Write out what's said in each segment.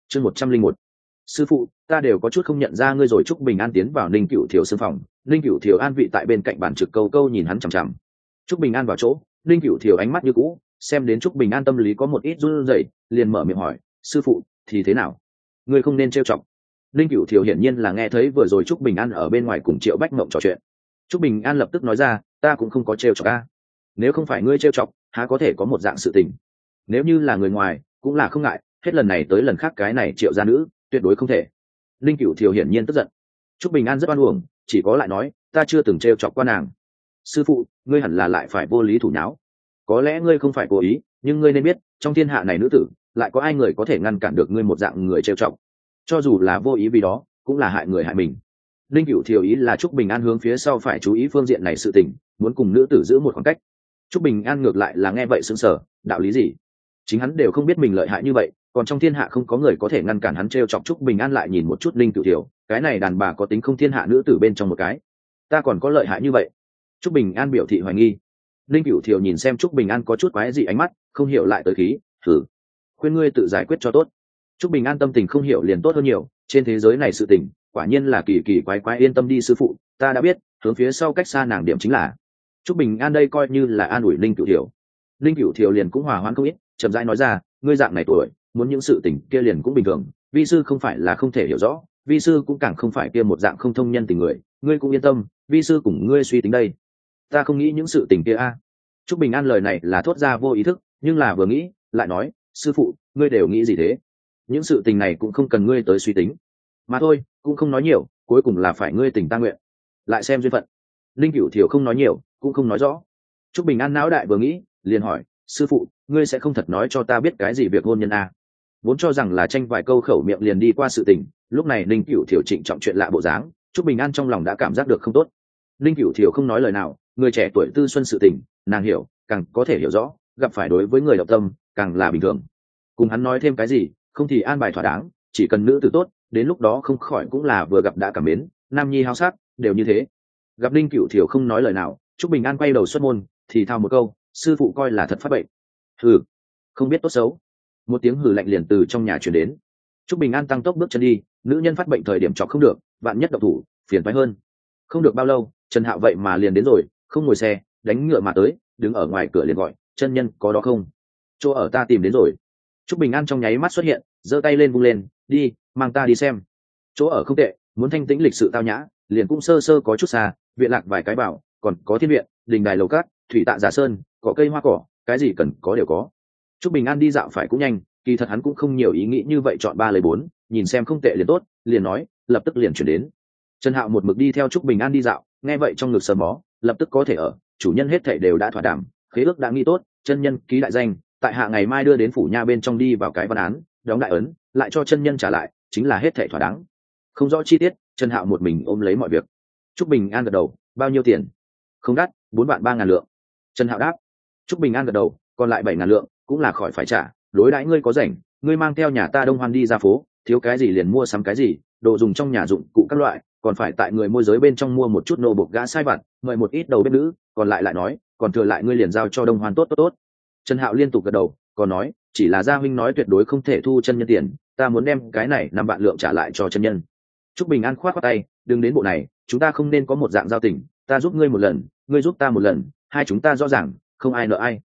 chương 101. Sư phụ, ta đều có chút không nhận ra ngươi rồi. Trúc Bình An tiến vào Ninh Cửu Thiều sương phòng. Ninh Cửu Thiều an vị tại bên cạnh bàn trực câu câu nhìn hắn chằm chằm. Trúc Bình An vào chỗ, Ninh Cửu Thiều ánh mắt như cũ, xem đến Trúc Bình An tâm lý có một ít run rẩy, liền mở miệng hỏi, sư phụ thì thế nào? Ngươi không nên trêu chọc. Ninh Cửu Thiều hiển nhiên là nghe thấy vừa rồi Trúc Bình An ở bên ngoài cùng Triệu Bách Mộng trò chuyện. Trúc Bình An lập tức nói ra, ta cũng không có trêu chọc a. Nếu không phải ngươi trêu chọc, há có thể có một dạng sự tình. Nếu như là người ngoài, cũng là không ngại, hết lần này tới lần khác cái này Triệu gia nữ, tuyệt đối không thể. Ninh Cửu Thiều hiển nhiên tức giận. Trúc Bình An rất oan uổng, chỉ có lại nói, ta chưa từng trêu chọc qua nàng. Sư phụ, ngươi hẳn là lại phải vô lý thủ nháo. Có lẽ ngươi không phải cố ý, nhưng ngươi nên biết, trong thiên hạ này nữ tử, lại có ai người có thể ngăn cản được ngươi một dạng người trêu chọc. Cho dù là vô ý vì đó, cũng là hại người hại mình. Linh Cửu Thiều ý là Trúc Bình An hướng phía sau phải chú ý phương diện này sự tình, muốn cùng nữ tử giữ một khoảng cách. Trúc Bình An ngược lại là nghe vậy sững sờ, đạo lý gì? Chính hắn đều không biết mình lợi hại như vậy, còn trong thiên hạ không có người có thể ngăn cản hắn trêu chọc. Trúc Bình An lại nhìn một chút Linh Cửu Thiều, cái này đàn bà có tính không thiên hạ nữ tử bên trong một cái. Ta còn có lợi hại như vậy? Trúc Bình An biểu thị hoài nghi. Linh Cửu Thiều nhìn xem Trúc Bình An có chút quái dị ánh mắt, không hiểu lại tới khí, thử. Khuyên ngươi tự giải quyết cho tốt. Trúc Bình An tâm tình không hiểu liền tốt hơn nhiều, trên thế giới này sự tình, quả nhiên là kỳ kỳ quái quái. Yên tâm đi sư phụ, ta đã biết, hướng phía sau cách xa nàng điểm chính là. Trúc Bình An đây coi như là an ủi Linh Cửu Thiều. Linh Cửu Thiều liền cũng hòa hoãn không ít, chậm rãi nói ra, ngươi dạng này tuổi, muốn những sự tình kia liền cũng bình thường, vi sư không phải là không thể hiểu rõ, vi sư cũng càng không phải kia một dạng không thông nhân tình người, ngươi cũng yên tâm, vi sư cùng ngươi suy tính đây. Ta không nghĩ những sự tình kia a. Trúc Bình An lời này là thốt ra vô ý thức, nhưng là vừa nghĩ, lại nói, sư phụ, ngươi đều nghĩ gì thế? Những sự tình này cũng không cần ngươi tới suy tính, mà thôi, cũng không nói nhiều, cuối cùng là phải ngươi tình ta nguyện, lại xem duyên phận. Linh Cửu Thiều không nói nhiều, cũng không nói rõ. Trúc Bình An não đại vừa nghĩ, liền hỏi, sư phụ, ngươi sẽ không thật nói cho ta biết cái gì việc hôn nhân a? Vốn cho rằng là tranh vài câu khẩu miệng liền đi qua sự tình, lúc này Linh Cửu Thiều trịnh trọng chuyện lạ bộ dáng, Trúc Bình An trong lòng đã cảm giác được không tốt. Linh Cửu Thiều không nói lời nào, người trẻ tuổi tư xuân sự tình, nàng hiểu, càng có thể hiểu rõ, gặp phải đối với người độc tâm, càng là bình thường. Cùng hắn nói thêm cái gì, không thì an bài thỏa đáng, chỉ cần nữ tử tốt, đến lúc đó không khỏi cũng là vừa gặp đã cảm mến, nam nhi háo sắc, đều như thế. Gặp Linh Cửu Thiều không nói lời nào, Trúc Bình An quay đầu xuất môn, thì thào một câu, sư phụ coi là thật phát bệnh. Hừ, không biết tốt xấu. Một tiếng hừ lạnh liền từ trong nhà truyền đến. Trúc Bình An tăng tốc bước chân đi, nữ nhân phát bệnh thời điểm chọc không được, vạn nhất độc thủ, phiền toái hơn. Không được bao lâu, Trần Hạo vậy mà liền đến rồi, không ngồi xe, đánh ngựa mà tới, đứng ở ngoài cửa liền gọi, chân nhân có đó không? Chỗ ở ta tìm đến rồi. Trúc Bình An trong nháy mắt xuất hiện, giơ tay lên vung lên, đi, mang ta đi xem. Chỗ ở không tệ, muốn thanh tĩnh lịch sự tao nhã, liền cũng sơ sơ có chút xa, viện lạc vài cái bảo, còn có thiên viện, đình đài lầu cát, thủy tạ giả sơn, cỏ cây hoa cỏ, cái gì cần có đều có. Trúc Bình An đi dạo phải cũng nhanh, kỳ thật hắn cũng không nhiều ý nghĩ như vậy, chọn 3 lấy 4, nhìn xem không tệ liền tốt, liền nói, lập tức liền chuyển đến. Trần Hạo một mực đi theo Trúc Bình An đi dạo, nghe vậy trong ngực sờ mó, lập tức có thể ở, chủ nhân hết thảy đều đã thỏa đàm, khế ước đã nghi tốt, chân nhân ký đại danh, tại hạ ngày mai đưa đến phủ nha bên trong đi vào cái văn án, đóng đại ấn, lại cho chân nhân trả lại, chính là hết thảy thỏa đáng. Không rõ chi tiết, Trần Hạo một mình ôm lấy mọi việc. Trúc Bình An gật đầu, bao nhiêu tiền? Không đắt, 4 vạn 3 ngàn lượng. Trần Hạo đáp. Trúc Bình An gật đầu, còn lại 7 ngàn lượng, cũng là khỏi phải trả, đối đãi ngươi có rảnh, ngươi mang theo nhà ta Đông Hoan đi ra phố, thiếu cái gì liền mua sắm cái gì, đồ dùng trong nhà dụng cụ các loại, còn phải tại người môi giới bên trong mua một chút nô bộc gã sai vặt, mời một ít đầu bếp nữ, còn lại nói, còn thừa lại ngươi liền giao cho Đông Hoan tốt tốt tốt. Trần Hạo liên tục gật đầu, còn nói, chỉ là gia huynh nói tuyệt đối không thể thu chân nhân tiền, ta muốn đem cái này 5 vạn lượng trả lại cho chân nhân. Trúc Bình An khoát khoát tay, đừng đến bộ này, chúng ta không nên có một dạng giao tình, ta giúp ngươi một lần, ngươi giúp ta một lần, hai chúng ta rõ ràng, không ai nợ ai.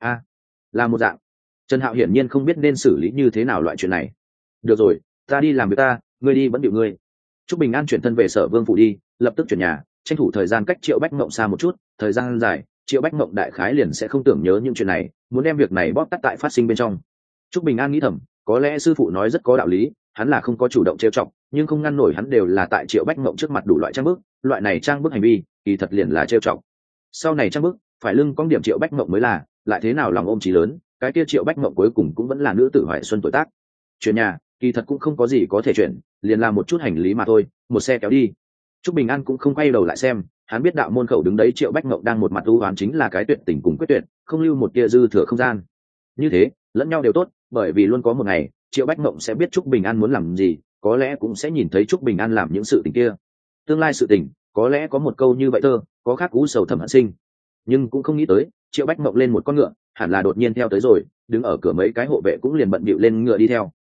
Là một dạng. Trần Hạo hiển nhiên không biết nên xử lý như thế nào loại chuyện này. Được rồi, ta đi làm việc ta, ngươi đi vẫn điệu ngươi. Trúc Bình An chuyển thân về Sở Vương phủ đi, lập tức chuyển nhà, tranh thủ thời gian cách Triệu Bách Mộng xa một chút, thời gian dài, Triệu Bách Mộng đại khái liền sẽ không tưởng nhớ những chuyện này, muốn đem việc này bóp tắt tại phát sinh bên trong. Trúc Bình An nghĩ thầm, có lẽ sư phụ nói rất có đạo lý, hắn là không có chủ động trêu chọc, nhưng không ngăn nổi hắn đều là tại Triệu Bách Mộng trước mặt đủ loại trang bức, loại này trang bức hành vi, kỳ thật liền là trêu chọc. Sau này trang bức, phải lưng cong điểm Triệu Bách Mộng mới là, lại thế nào lòng ôm chí lớn, cái kia Triệu Bách Mộng cuối cùng cũng vẫn là nữ tử hoài xuân tuổi tác. Chuyển nhà, kỳ thật cũng không có gì có thể chuyển, liền làm một chút hành lý mà thôi, một xe kéo đi. Trúc Bình An cũng không quay đầu lại xem, hắn biết đạo môn khẩu đứng đấy Triệu Bách Mộng đang một mặt u oán, chính là cái tuyệt tình cùng quyết tuyệt, không lưu một tia dư thừa không gian. Như thế, lẫn nhau đều tốt, bởi vì luôn có một ngày, Triệu Bách Mộng sẽ biết Trúc Bình An muốn làm gì, có lẽ cũng sẽ nhìn thấy Trúc Bình An làm những sự tình kia. Tương lai sự tình, có lẽ có một câu như vậy thơ, có khác cú sầu thầm hận sinh. Nhưng cũng không nghĩ tới, Triệu Bách Mộng lên một con ngựa, hẳn là đột nhiên theo tới rồi, đứng ở cửa mấy cái hộ vệ cũng liền bận bịu lên ngựa đi theo.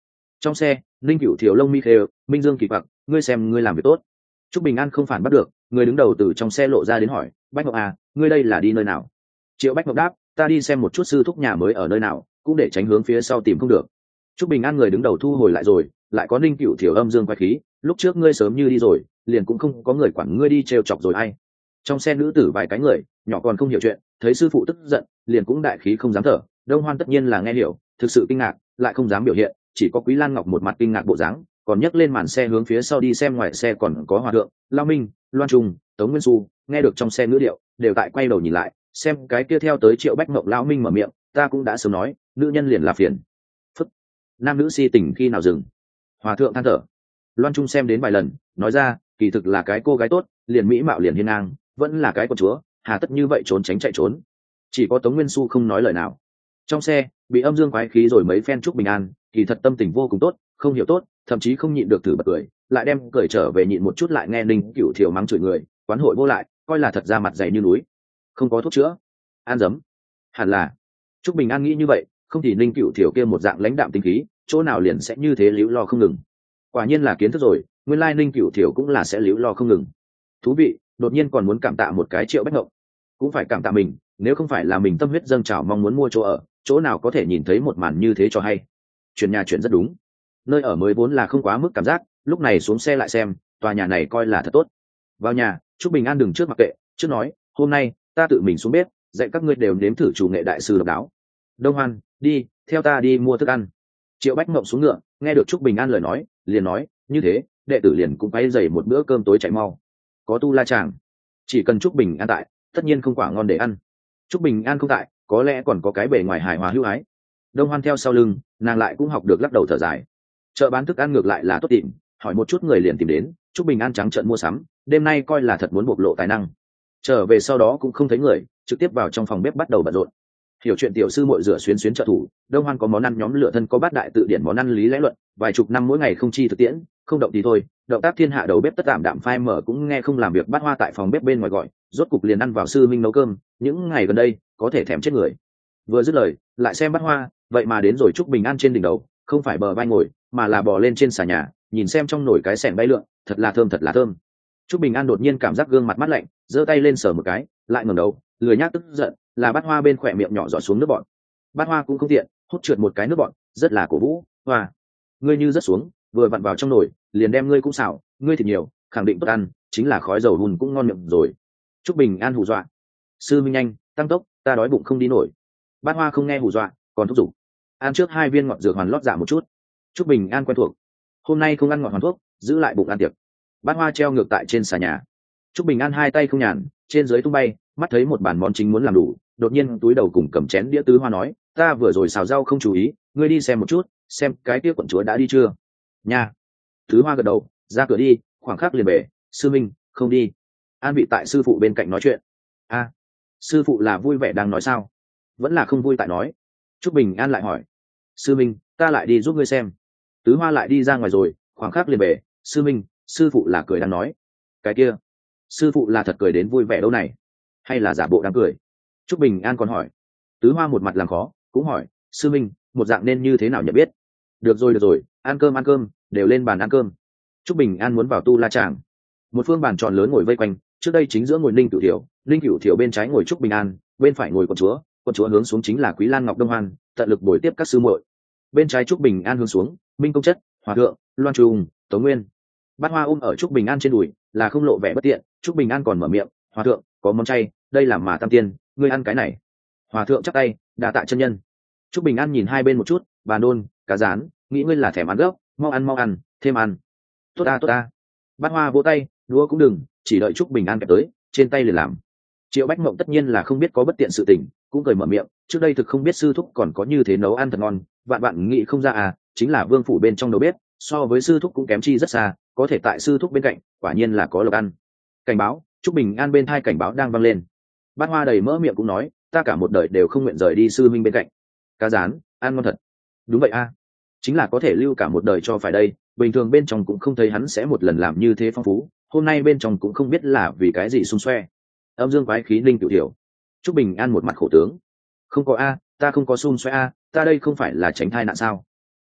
Trong xe, Linh Cửu Thiều lông mi khều, Minh Dương kỳ quặc, ngươi xem ngươi làm việc tốt. Trúc Bình An không phản bắt được, người đứng đầu từ trong xe lộ ra đến hỏi, Bách Ngọc à, ngươi đây là đi nơi nào? Triệu Bách Ngọc đáp, ta đi xem một chút sư thúc nhà mới ở nơi nào, cũng để tránh hướng phía sau tìm không được. Trúc Bình An người đứng đầu thu hồi lại rồi, lại có Linh Cửu Thiều âm dương quay khí, lúc trước ngươi sớm như đi rồi, liền cũng không có người quản ngươi đi trêu chọc rồi ai. Trong xe nữ tử vài cái người, nhỏ còn không hiểu chuyện, thấy sư phụ tức giận, liền cũng đại khí không dám thở. Đông Hoan tất nhiên là nghe hiểu, thực sự kinh ngạc, lại không dám biểu hiện, chỉ có Quý Lan Ngọc một mặt kinh ngạc bộ dáng, còn nhấc lên màn xe hướng phía sau đi xem ngoài xe còn có Hòa Thượng, Lao Minh, Loan Trung, Tống Nguyên Xu, nghe được trong xe ngữ điệu, đều tại quay đầu nhìn lại, xem cái kia theo tới Triệu Bách Mộng. Lao Minh mở miệng, ta cũng đã sớm nói, nữ nhân liền là phiền phức, nam nữ si tình khi nào dừng. Hòa Thượng than thở. Loan Trung xem đến vài lần, nói ra, kỳ thực là cái cô gái tốt, liền mỹ mạo liền hiên ngang, vẫn là cái con chúa, hà tất như vậy trốn tránh chạy trốn. Chỉ có Tống Nguyên Xu không nói lời nào. Trong xe bị âm dương quái khí rồi mấy phen Trúc Bình An, kỳ thật tâm tình vô cùng tốt, không hiểu tốt, thậm chí không nhịn được thử bật cười, lại đem cười trở về nhịn một chút, lại nghe Ninh Cửu Thiều mắng chửi người, quán hội vô lại, coi là thật ra mặt dày như núi, không có thuốc chữa, an dấm. Hẳn là Trúc Bình An nghĩ như vậy, không thì Ninh Cửu Thiều kia một dạng lãnh đạm tinh khí, chỗ nào liền sẽ như thế líu lo không ngừng. Quả nhiên là kiến thức rồi, nguyên lai Ninh Cửu Thiều cũng là sẽ líu lo không ngừng. Thú vị, đột nhiên còn muốn cảm tạ một cái Triệu Bách Ngộng, cũng phải cảm tạ mình, nếu không phải là mình tâm huyết dâng trào mong muốn mua chỗ ở, chỗ nào có thể nhìn thấy một màn như thế cho hay. Chuyển nhà chuyển rất đúng, nơi ở mới vốn là không quá mức cảm giác, lúc này xuống xe lại xem, tòa nhà này coi là thật tốt. Vào nhà, Trúc Bình An đừng trước mặc kệ, trước nói, hôm nay ta tự mình xuống bếp, dạy các ngươi đều nếm thử chủ nghệ đại sư độc đáo. Đông Hoan, đi theo ta đi mua thức ăn. Triệu Bách Ngộng xuống ngựa, nghe được Trúc Bình An lời nói, liền nói, như thế đệ tử liền cũng quay dày một bữa cơm tối chạy mau. Có tu la chàng, chỉ cần Trúc Bình An tại, tất nhiên không quả ngon để ăn. Trúc Bình An không tại, có lẽ còn có cái bề ngoài hài hòa hữu ái. Đông Hoan theo sau lưng, nàng lại cũng học được lắc đầu thở dài. Chợ bán thức ăn ngược lại là tốt tìm, hỏi một chút người liền tìm đến. Trúc Bình An trắng trợn mua sắm, đêm nay coi là thật muốn bộc lộ tài năng. Trở về sau đó cũng không thấy người, trực tiếp vào trong phòng bếp bắt đầu bận rộn. Hiểu chuyện tiểu sư muội rửa xuyến xuyến trợ thủ. Đông Hoan có món ăn nhóm lửa thân, có bát đại tự điển món ăn lý lẽ luận, vài chục năm mỗi ngày không chi thực tiễn, không động thì thôi. Động tác thiên hạ đầu bếp tất tạm đạm phai mở cũng nghe không làm việc. Bát Hoa tại phòng bếp bên ngoài gọi, rốt cục liền ăn vào sư minh nấu cơm. Những ngày gần đây có thể thèm chết người. Vừa dứt lời, lại xem Bát Hoa, vậy mà đến rồi Trúc Bình An trên đỉnh đầu, không phải bờ vai ngồi, mà là bò lên trên xà nhà, nhìn xem trong nồi cái sẻng bay lượn, thật là thơm, thật là thơm. Trúc Bình An đột nhiên cảm giác gương mặt mát lạnh, giơ tay lên sờ một cái, lại ngẩng đầu, lười nhác tức giận, là Bát Hoa bên khỏe miệng nhỏ giọt xuống nước bọt. Bát Hoa cũng không tiện, hút trượt một cái nước bọt, rất là cổ vũ. Hoa, ngươi như rất xuống, vừa vặn vào trong nồi, liền đem ngươi cũng xào, ngươi thịt nhiều, khẳng định tốt ăn, chính là khói dầu hun cũng ngon miệng rồi. Trúc Bình An hù dọa, sư minh nhanh, tăng tốc, ta đói bụng không đi nổi. Bát Hoa không nghe hù dọa, còn thúc giục, ăn trước 2 viên ngọt dược hoàn lót dạ một chút. Trúc Bình An quen thuộc, hôm nay không ăn ngọt hoàn thuốc, giữ lại bụng ăn tiệc. Bát Hoa treo ngược tại trên xà nhà. Trúc Bình An 2 tay không nhàn, trên dưới tung bay, mắt thấy một bàn món chính muốn làm đủ, đột nhiên túi đầu cùng cầm chén đĩa Tứ Hoa nói, ta vừa rồi xào rau không chú ý, ngươi đi xem một chút, xem cái kia quận chúa đã đi chưa. Nha. Tứ Hoa gật đầu, ra cửa đi, khoảng khắc liền bể, sư minh, không đi. An vị tại sư phụ bên cạnh nói chuyện. A, sư phụ là vui vẻ đang nói sao, vẫn là không vui tại nói. Trúc Bình An lại hỏi, sư minh, ta lại đi giúp ngươi xem. Tứ Hoa lại đi ra ngoài rồi, khoảng khắc liền bể, sư minh, sư phụ là cười đang nói. Cái kia, sư phụ là thật cười đến vui vẻ đâu này, hay là giả bộ đang cười? Trúc Bình An còn hỏi. Tứ Hoa một mặt làm khó, cũng hỏi, sư minh, một dạng nên như thế nào nhận biết? Được rồi, ăn cơm, đều lên bàn ăn cơm. Trúc Bình An muốn vào tu la tràng. Một phương bàn tròn lớn ngồi vây quanh, trước đây chính giữa ngồi Ninh Cửu Thiều bên trái ngồi Trúc Bình An, bên phải ngồi quận chúa hướng xuống chính là Quý Lan Ngọc. Đông Hoan tận lực bồi tiếp các sư muội. Bên trái Trúc Bình An hướng xuống, Minh Công Chất, Hòa Thượng, Loan Trung, Tống Nguyên. Bát Hoa ôm ở Trúc Bình An trên đùi, là không lộ vẻ bất tiện. Trúc Bình An còn mở miệng, Hòa Thượng, có món chay, đây là mà tam tiên, ngươi ăn cái này. Hòa Thượng chắp tay, đa tạ chân nhân. Trúc Bình An nhìn hai bên một chút, bà nôn, cá rán, nghĩ ngươi là thèm ăn gốc, mau ăn, thêm ăn. Tốt ta. Bát Hoa vỗ tay, đũa cũng đừng, chỉ đợi Trúc Bình An kẹp tới, trên tay liền làm. Triệu Bách Mộng tất nhiên là không biết có bất tiện sự tình, cũng cười mở miệng, trước đây thực không biết sư thúc còn có như thế nấu ăn thật ngon, vạn nghĩ không ra à, chính là vương phủ bên trong đầu bếp, so với sư thúc cũng kém chi rất xa, có thể tại sư thúc bên cạnh, quả nhiên là có lộc ăn. Cảnh báo, Trúc Bình An bên thai cảnh báo đang vang lên. Bát Hoa đầy mỡ miệng cũng nói, ta cả một đời đều không nguyện rời đi sư minh bên cạnh. Cá rán, ăn ngon thật. Đúng vậy a, chính là có thể lưu cả một đời cho phải đây, bình thường bên trong cũng không thấy hắn sẽ một lần làm như thế phong phú, hôm nay bên trong cũng không biết là vì cái gì xung xoe. Âm dương quái khí Ninh Cửu Thiều. Trúc Bình An một mặt khổ tướng, không có a, ta không có xung xoe a, ta đây không phải là tránh thai nạn sao?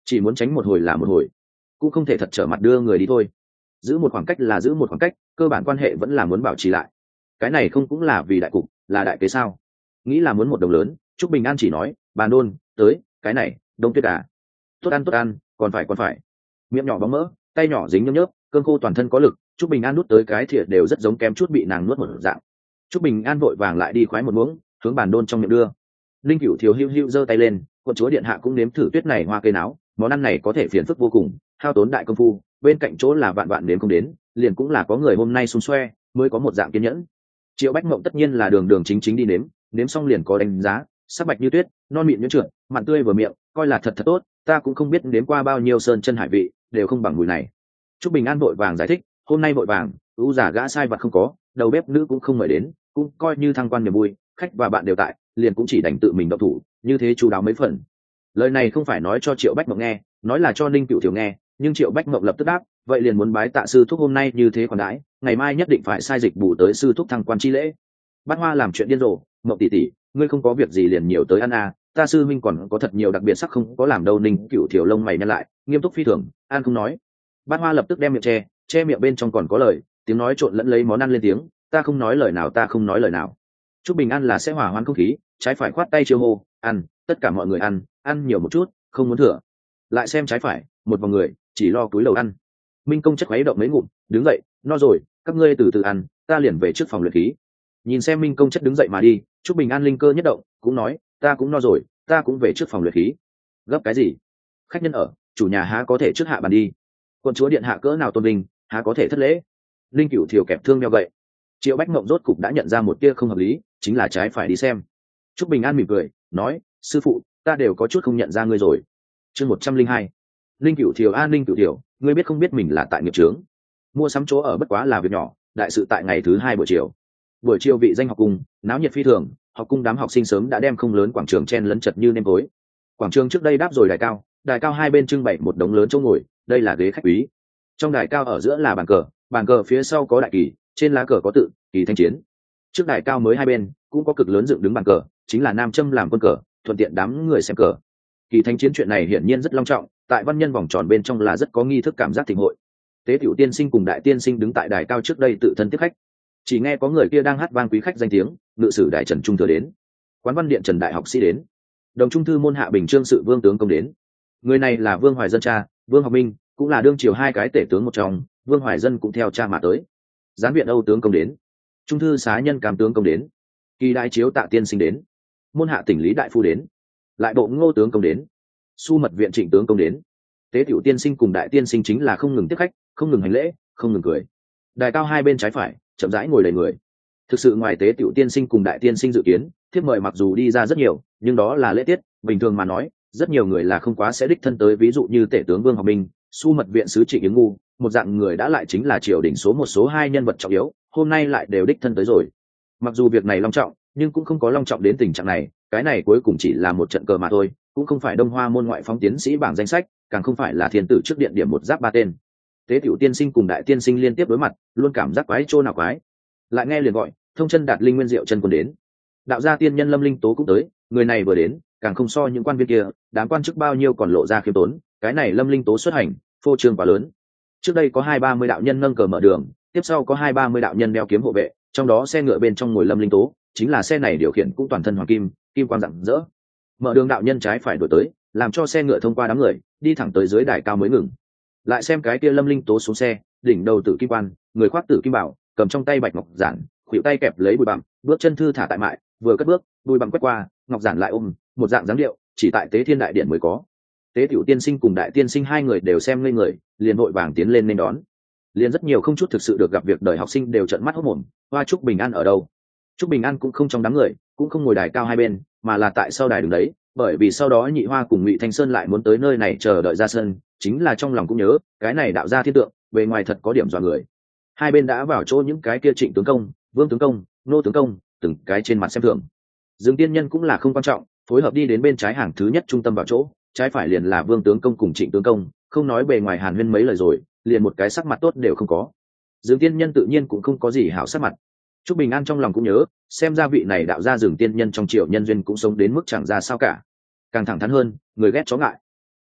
chỉ muốn tránh một hồi là một hồi, cũng không thể thật trở mặt đưa người đi thôi. Giữ một khoảng cách là giữ một khoảng cách, cơ bản quan hệ vẫn là muốn bảo trì lại. Cái này không cũng là vì đại cục, là đại kế sao? Nghĩ là muốn một đồng lớn, Trúc Bình An chỉ nói, bàn đôn tới, cái này Đông Tuyết à, tốt ăn, còn phải. Miệng nhỏ bóng mỡ, tay nhỏ dính nhớp nhớp, cơn khô toàn thân có lực. Trúc Bình An nuốt tới cái thìa đều rất giống kém chút bị nàng nuốt một dạng. Trúc Bình An vội vàng lại đi khoái một muỗng, hướng bàn đôn trong miệng đưa. Linh Cửu Thiếu hưu hưu giơ tay lên, quận chúa điện hạ cũng nếm thử tuyết này hoa cây náo, món ăn này có thể phiền phức vô cùng, hao tốn đại công phu, bên cạnh chỗ là vạn vạn đến không đến, liền cũng là có người hôm nay xung xoe, mới có một dạng kiên nhẫn. Triệu Bách Mộng tất nhiên là đường đường chính chính đi nếm xong liền có đánh giá, sắc bạch như tuyết, non mịn như trượt, mặn tươi vừa miệng, coi là thật tốt, ta cũng không biết nếm qua bao nhiêu sơn chân hải vị, đều không bằng mùi này. Trúc Bình An vội vàng giải thích, hôm nay vội vàng, ưu giả gã sai vật không có, đầu bếp nữ cũng không mời đến, cũng coi như thăng quan niềm vui, khách và bạn đều tại, liền cũng chỉ đành tự mình động thủ, như thế chú đáo mấy phần. Lời này không phải nói cho Triệu Bách Mộng nghe, nói là cho Ninh Cửu Thiếu nghe, nhưng Triệu Bách Mộng lập tức đáp, vậy liền muốn bái tạ sư thúc hôm nay như thế còn đãi, ngày mai nhất định phải sai dịch bù tới sư thúc thăng quan chi lễ. Bát Hoa làm chuyện điên rồ, Mộng tỷ tỷ, ngươi không có việc gì liền nhiều tới ăn à, ta sư minh còn có thật nhiều đặc biệt sắc không có làm đâu. Ninh Cửu Thiếu lông mày nhăn lại, nghiêm túc phi thường, ăn không nói. Bát Hoa lập tức đem miệng che miệng bên trong còn có lời, tiếng nói trộn lẫn lấy món ăn lên tiếng, ta không nói lời nào. Trúc Bình An là sẽ hòa hoãn không khí, trái phải khoát tay chiêu hô, ăn, tất cả mọi người ăn nhiều một chút, không muốn thừa. Lại xem trái phải, một vòng người chỉ lo cúi đầu ăn. Minh Công chất khuấy động mấy ngụm, đứng dậy, no rồi, các ngươi từ từ ăn, ta liền về trước phòng luyện khí. Nhìn xem Minh Công chất đứng dậy mà đi, Trúc Bình An linh cơ nhất động, cũng nói, ta cũng no rồi, ta cũng về trước phòng luyện khí. Gấp cái gì? Khách nhân ở, chủ nhà há có thể trước hạ bàn đi. Quân chúa điện hạ cỡ nào tôn vinh, há có thể thất lễ. Linh Cửu Thiều kẹp thương đeo gậy. Triệu Bách Mộng rốt cục đã nhận ra một tia không hợp lý, chính là trái phải đi xem. Trúc Bình An mỉm cười, nói, sư phụ, ta đều có chút không nhận ra ngươi rồi. Chương 102. Linh Cửu Thiều Linh Cửu Thiều, ngươi biết không biết mình là tại nghiệp trướng. Mua sắm chỗ ở bất quá là việc nhỏ, đại sự tại ngày thứ 2 buổi chiều. Buổi chiều vị danh học cung, náo nhiệt phi thường, học cung đám học sinh sớm đã đem không lớn quảng trường chen lấn chật như nêm tối. Quảng trường trước đây đáp rồi đài cao hai bên trưng bày một đống lớn chỗ ngồi, đây là ghế khách quý. Trong đài cao ở giữa là bàn cờ phía sau có đại kỳ, trên lá cờ có tự kỳ thanh chiến. Trước đài cao mới hai bên cũng có cực lớn dựng đứng bàn cờ, chính là nam châm làm quân cờ, thuận tiện đám người xem cờ. Kỳ thanh chiến chuyện này hiển nhiên rất long trọng, tại văn nhân vòng tròn bên trong là rất có nghi thức cảm giác thịnh hội. Tế Tiểu tiên sinh cùng đại tiên sinh đứng tại đài cao trước đây tự thân tiếp khách. Chỉ nghe có người kia đang hát vang quý khách danh tiếng, ngự sử đại Trần Trung Thừa đến, quán văn điện Trần đại học sĩ đến, đồng trung thư môn hạ bình trương sự vương tướng công đến. Người này là Vương Hoài Dân cha, Vương Học Minh, cũng là đương triều hai cái tể tướng một trong, Vương Hoài Dân cũng theo cha mà tới. Gián viện Âu tướng công đến, trung thư xá nhân Cam tướng công đến, kỳ đại chiếu Tạ tiên sinh đến, môn hạ tỉnh lý đại phu đến, lại bộ Ngô tướng công đến, su mật viện Trịnh tướng công đến. Tế Tiểu tiên sinh cùng đại tiên sinh chính là không ngừng tiếp khách, không ngừng hành lễ, không ngừng cười. Đài cao hai bên trái phải chậm rãi ngồi đầy người. Thực sự ngoài Tế Tiểu tiên sinh cùng đại tiên sinh dự kiến, thiếp mời mặc dù đi ra rất nhiều, nhưng đó là lễ tiết, bình thường mà nói, rất nhiều người là không quá sẽ đích thân tới, ví dụ như tể tướng Vương Học Minh, su mật viện sứ Trịnh Yến Ngu, một dạng người đã lại chính là triều đình số một số hai nhân vật trọng yếu, hôm nay lại đều đích thân tới rồi. Mặc dù việc này long trọng, nhưng cũng không có long trọng đến tình trạng này, cái này cuối cùng chỉ là một trận cờ mà thôi, cũng không phải Đông Hoa môn ngoại phóng tiến sĩ bảng danh sách, càng không phải là thiên tử trước điện điểm một giáp ba tên. Tế Tiểu tiên sinh cùng đại tiên sinh liên tiếp đối mặt, luôn cảm giác quái trô nào quái. Lại nghe liền gọi, thông chân đạt linh nguyên diệu chân quân đến. Đạo gia tiên nhân Lâm Linh Tố cũng tới, người này vừa đến, càng không so những quan viên kia, đám quan chức bao nhiêu còn lộ ra khiêm tốn, cái này Lâm Linh Tố xuất hành, phô trương quá lớn. Trước đây có 2-30 đạo nhân nâng cờ mở đường, tiếp sau có 2-30 đạo nhân đeo kiếm hộ vệ, trong đó xe ngựa bên trong ngồi Lâm Linh Tố, chính là xe này điều khiển cũng toàn thân hoàng kim, kim quang rạng rỡ. Mở đường đạo nhân trái phải đổi tới, làm cho xe ngựa thông qua đám người, đi thẳng tới dưới đài cao mới ngừng. Lại xem cái kia Lâm Linh Tố xuống xe, đỉnh đầu tử kim quan, người khoác tử kim bảo, cầm trong tay bạch ngọc giản, khuỷu tay kẹp lấy bụi bặm, bước chân thư thả tại mại, vừa cất bước, bụi bặm quét qua, ngọc giản lại ôm, một dạng dáng điệu, chỉ tại Tế Thiên đại điện mới có. Tế Tiểu tiên sinh cùng đại tiên sinh hai người đều xem ngây người, liền vội vàng tiến lên nên đón. Liền rất nhiều không chút thực sự được gặp việc đời học sinh đều trợn mắt hốt mồm, Hoa Trúc Bình An ở đâu? Trúc Bình An cũng không trong đám người, cũng không ngồi đài cao hai bên, mà là tại sau đài đứng đấy, bởi vì sau đó Nhị Hoa cùng Ngụy Thanh Sơn lại muốn tới nơi này chờ đợi ra sân, chính là trong lòng cũng nhớ, cái này đạo gia thiên tượng, bề ngoài thật có điểm dọa người. Hai bên đã vào chỗ những cái kia Trịnh tướng công, Vương tướng công, Nô tướng công, từng cái trên mặt xem thường. Dương tiên nhân cũng là không quan trọng, phối hợp đi đến bên trái hàng thứ nhất trung tâm vào chỗ, trái phải liền là Vương tướng công cùng Trịnh tướng công, không nói bề ngoài hàn huyên mấy lời rồi, liền một cái sắc mặt tốt đều không có. Dương tiên nhân tự nhiên cũng không có gì hảo sắc mặt. Trúc Bình An trong lòng cũng nhớ, xem ra vị này đạo gia Dương tiên nhân trong triều nhân duyên cũng sống đến mức chẳng ra sao cả. Càng thẳng thắn hơn, người ghét chó ngại.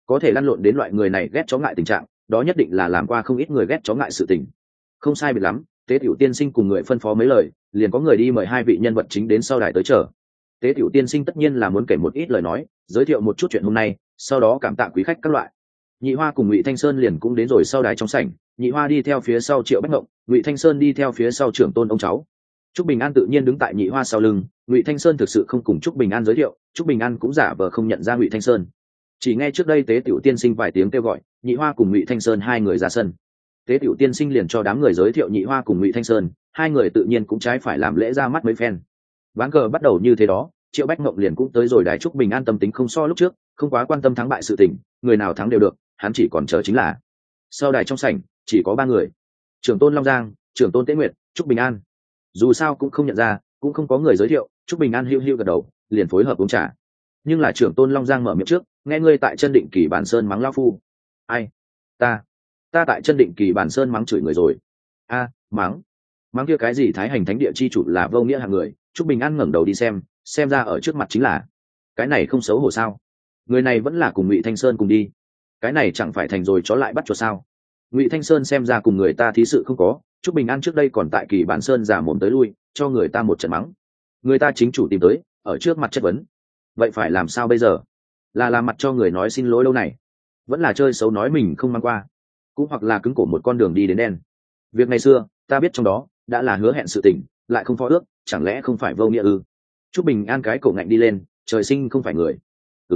có thể lăn lộn đến loại người này ghét chó ngại tình trạng, đó nhất định là làm qua không ít người ghét chó ngại sự tình. Không sai biệt lắm, Tế Tiểu tiên sinh cùng người phân phó mấy lời, liền có người đi mời hai vị nhân vật chính đến sau đài tới chờ. Tế Tiểu tiên sinh tất nhiên là muốn kể một ít lời nói, giới thiệu một chút chuyện hôm nay, sau đó cảm tạ quý khách các loại. Nhị Hoa cùng Ngụy Thanh Sơn liền cũng đến rồi sau đài trong sảnh, Nhị Hoa đi theo phía sau Triệu Bách Ngộng, Ngụy Thanh Sơn đi theo phía sau trưởng tôn ông cháu. Trúc Bình An tự nhiên đứng tại Nhị Hoa sau lưng, Ngụy Thanh Sơn thực sự không cùng Trúc Bình An giới thiệu, Trúc Bình An cũng giả vờ không nhận ra Ngụy Thanh Sơn. Chỉ nghe trước đây Tế Tiểu tiên sinh vài tiếng kêu gọi, Nhị Hoa cùng Ngụy Thanh Sơn hai người ra sân. Tế Tiểu tiên sinh liền cho đám người giới thiệu Nhị Hoa cùng Ngụy Thanh Sơn, hai người tự nhiên cũng trái phải làm lễ ra mắt mấy phen. Ván cờ bắt đầu như thế đó, Triệu Bách Ngộng liền cũng tới rồi đài. Trúc Bình An tâm tính không so lúc trước, không quá quan tâm thắng bại sự tình, người nào thắng đều được, hắn chỉ còn chờ chính là. Sau đài trong sảnh chỉ có ba người: trưởng tôn Long Giang, trưởng tôn Tế Nguyệt, Trúc Bình An. Dù sao cũng không nhận ra, cũng không có người giới thiệu, Trúc Bình An hiu hiu gật đầu, liền phối hợp uống trà. Nhưng là trưởng tôn Long Giang mở miệng trước: nghe ngươi tại Chân Định Kỳ Bản Sơn mắng lão phu. Ai? Ta tại Chân Định Kỳ Bản Sơn mắng chửi người rồi. A, mắng kia cái gì Thái Hành Thánh Địa chi chủ là vô nghĩa hạng người. Trúc Bình An ngẩng đầu đi xem ra ở trước mặt chính là cái này, không xấu hổ sao? Người này vẫn là cùng Ngụy Thanh Sơn cùng đi, cái này chẳng phải thành rồi chó lại bắt chuột sao? Ngụy Thanh Sơn xem ra cùng người ta thí sự không có. Trúc Bình An trước đây còn tại Kỳ Bản Sơn giả mồm tới lui, cho người ta một trận mắng, người ta chính chủ tìm tới, ở trước mặt chất vấn, vậy phải làm sao bây giờ? Là làm mặt cho người nói xin lỗi lâu này, vẫn là chơi xấu nói mình không mang qua, cũng hoặc là cứng cổ một con đường đi đến đen? Việc ngày xưa ta biết trong đó đã là hứa hẹn sự tình, lại không phó ước, chẳng lẽ không phải vô nghĩa ư? Trúc Bình An cái cổ ngạnh đi lên, trời sinh không phải người.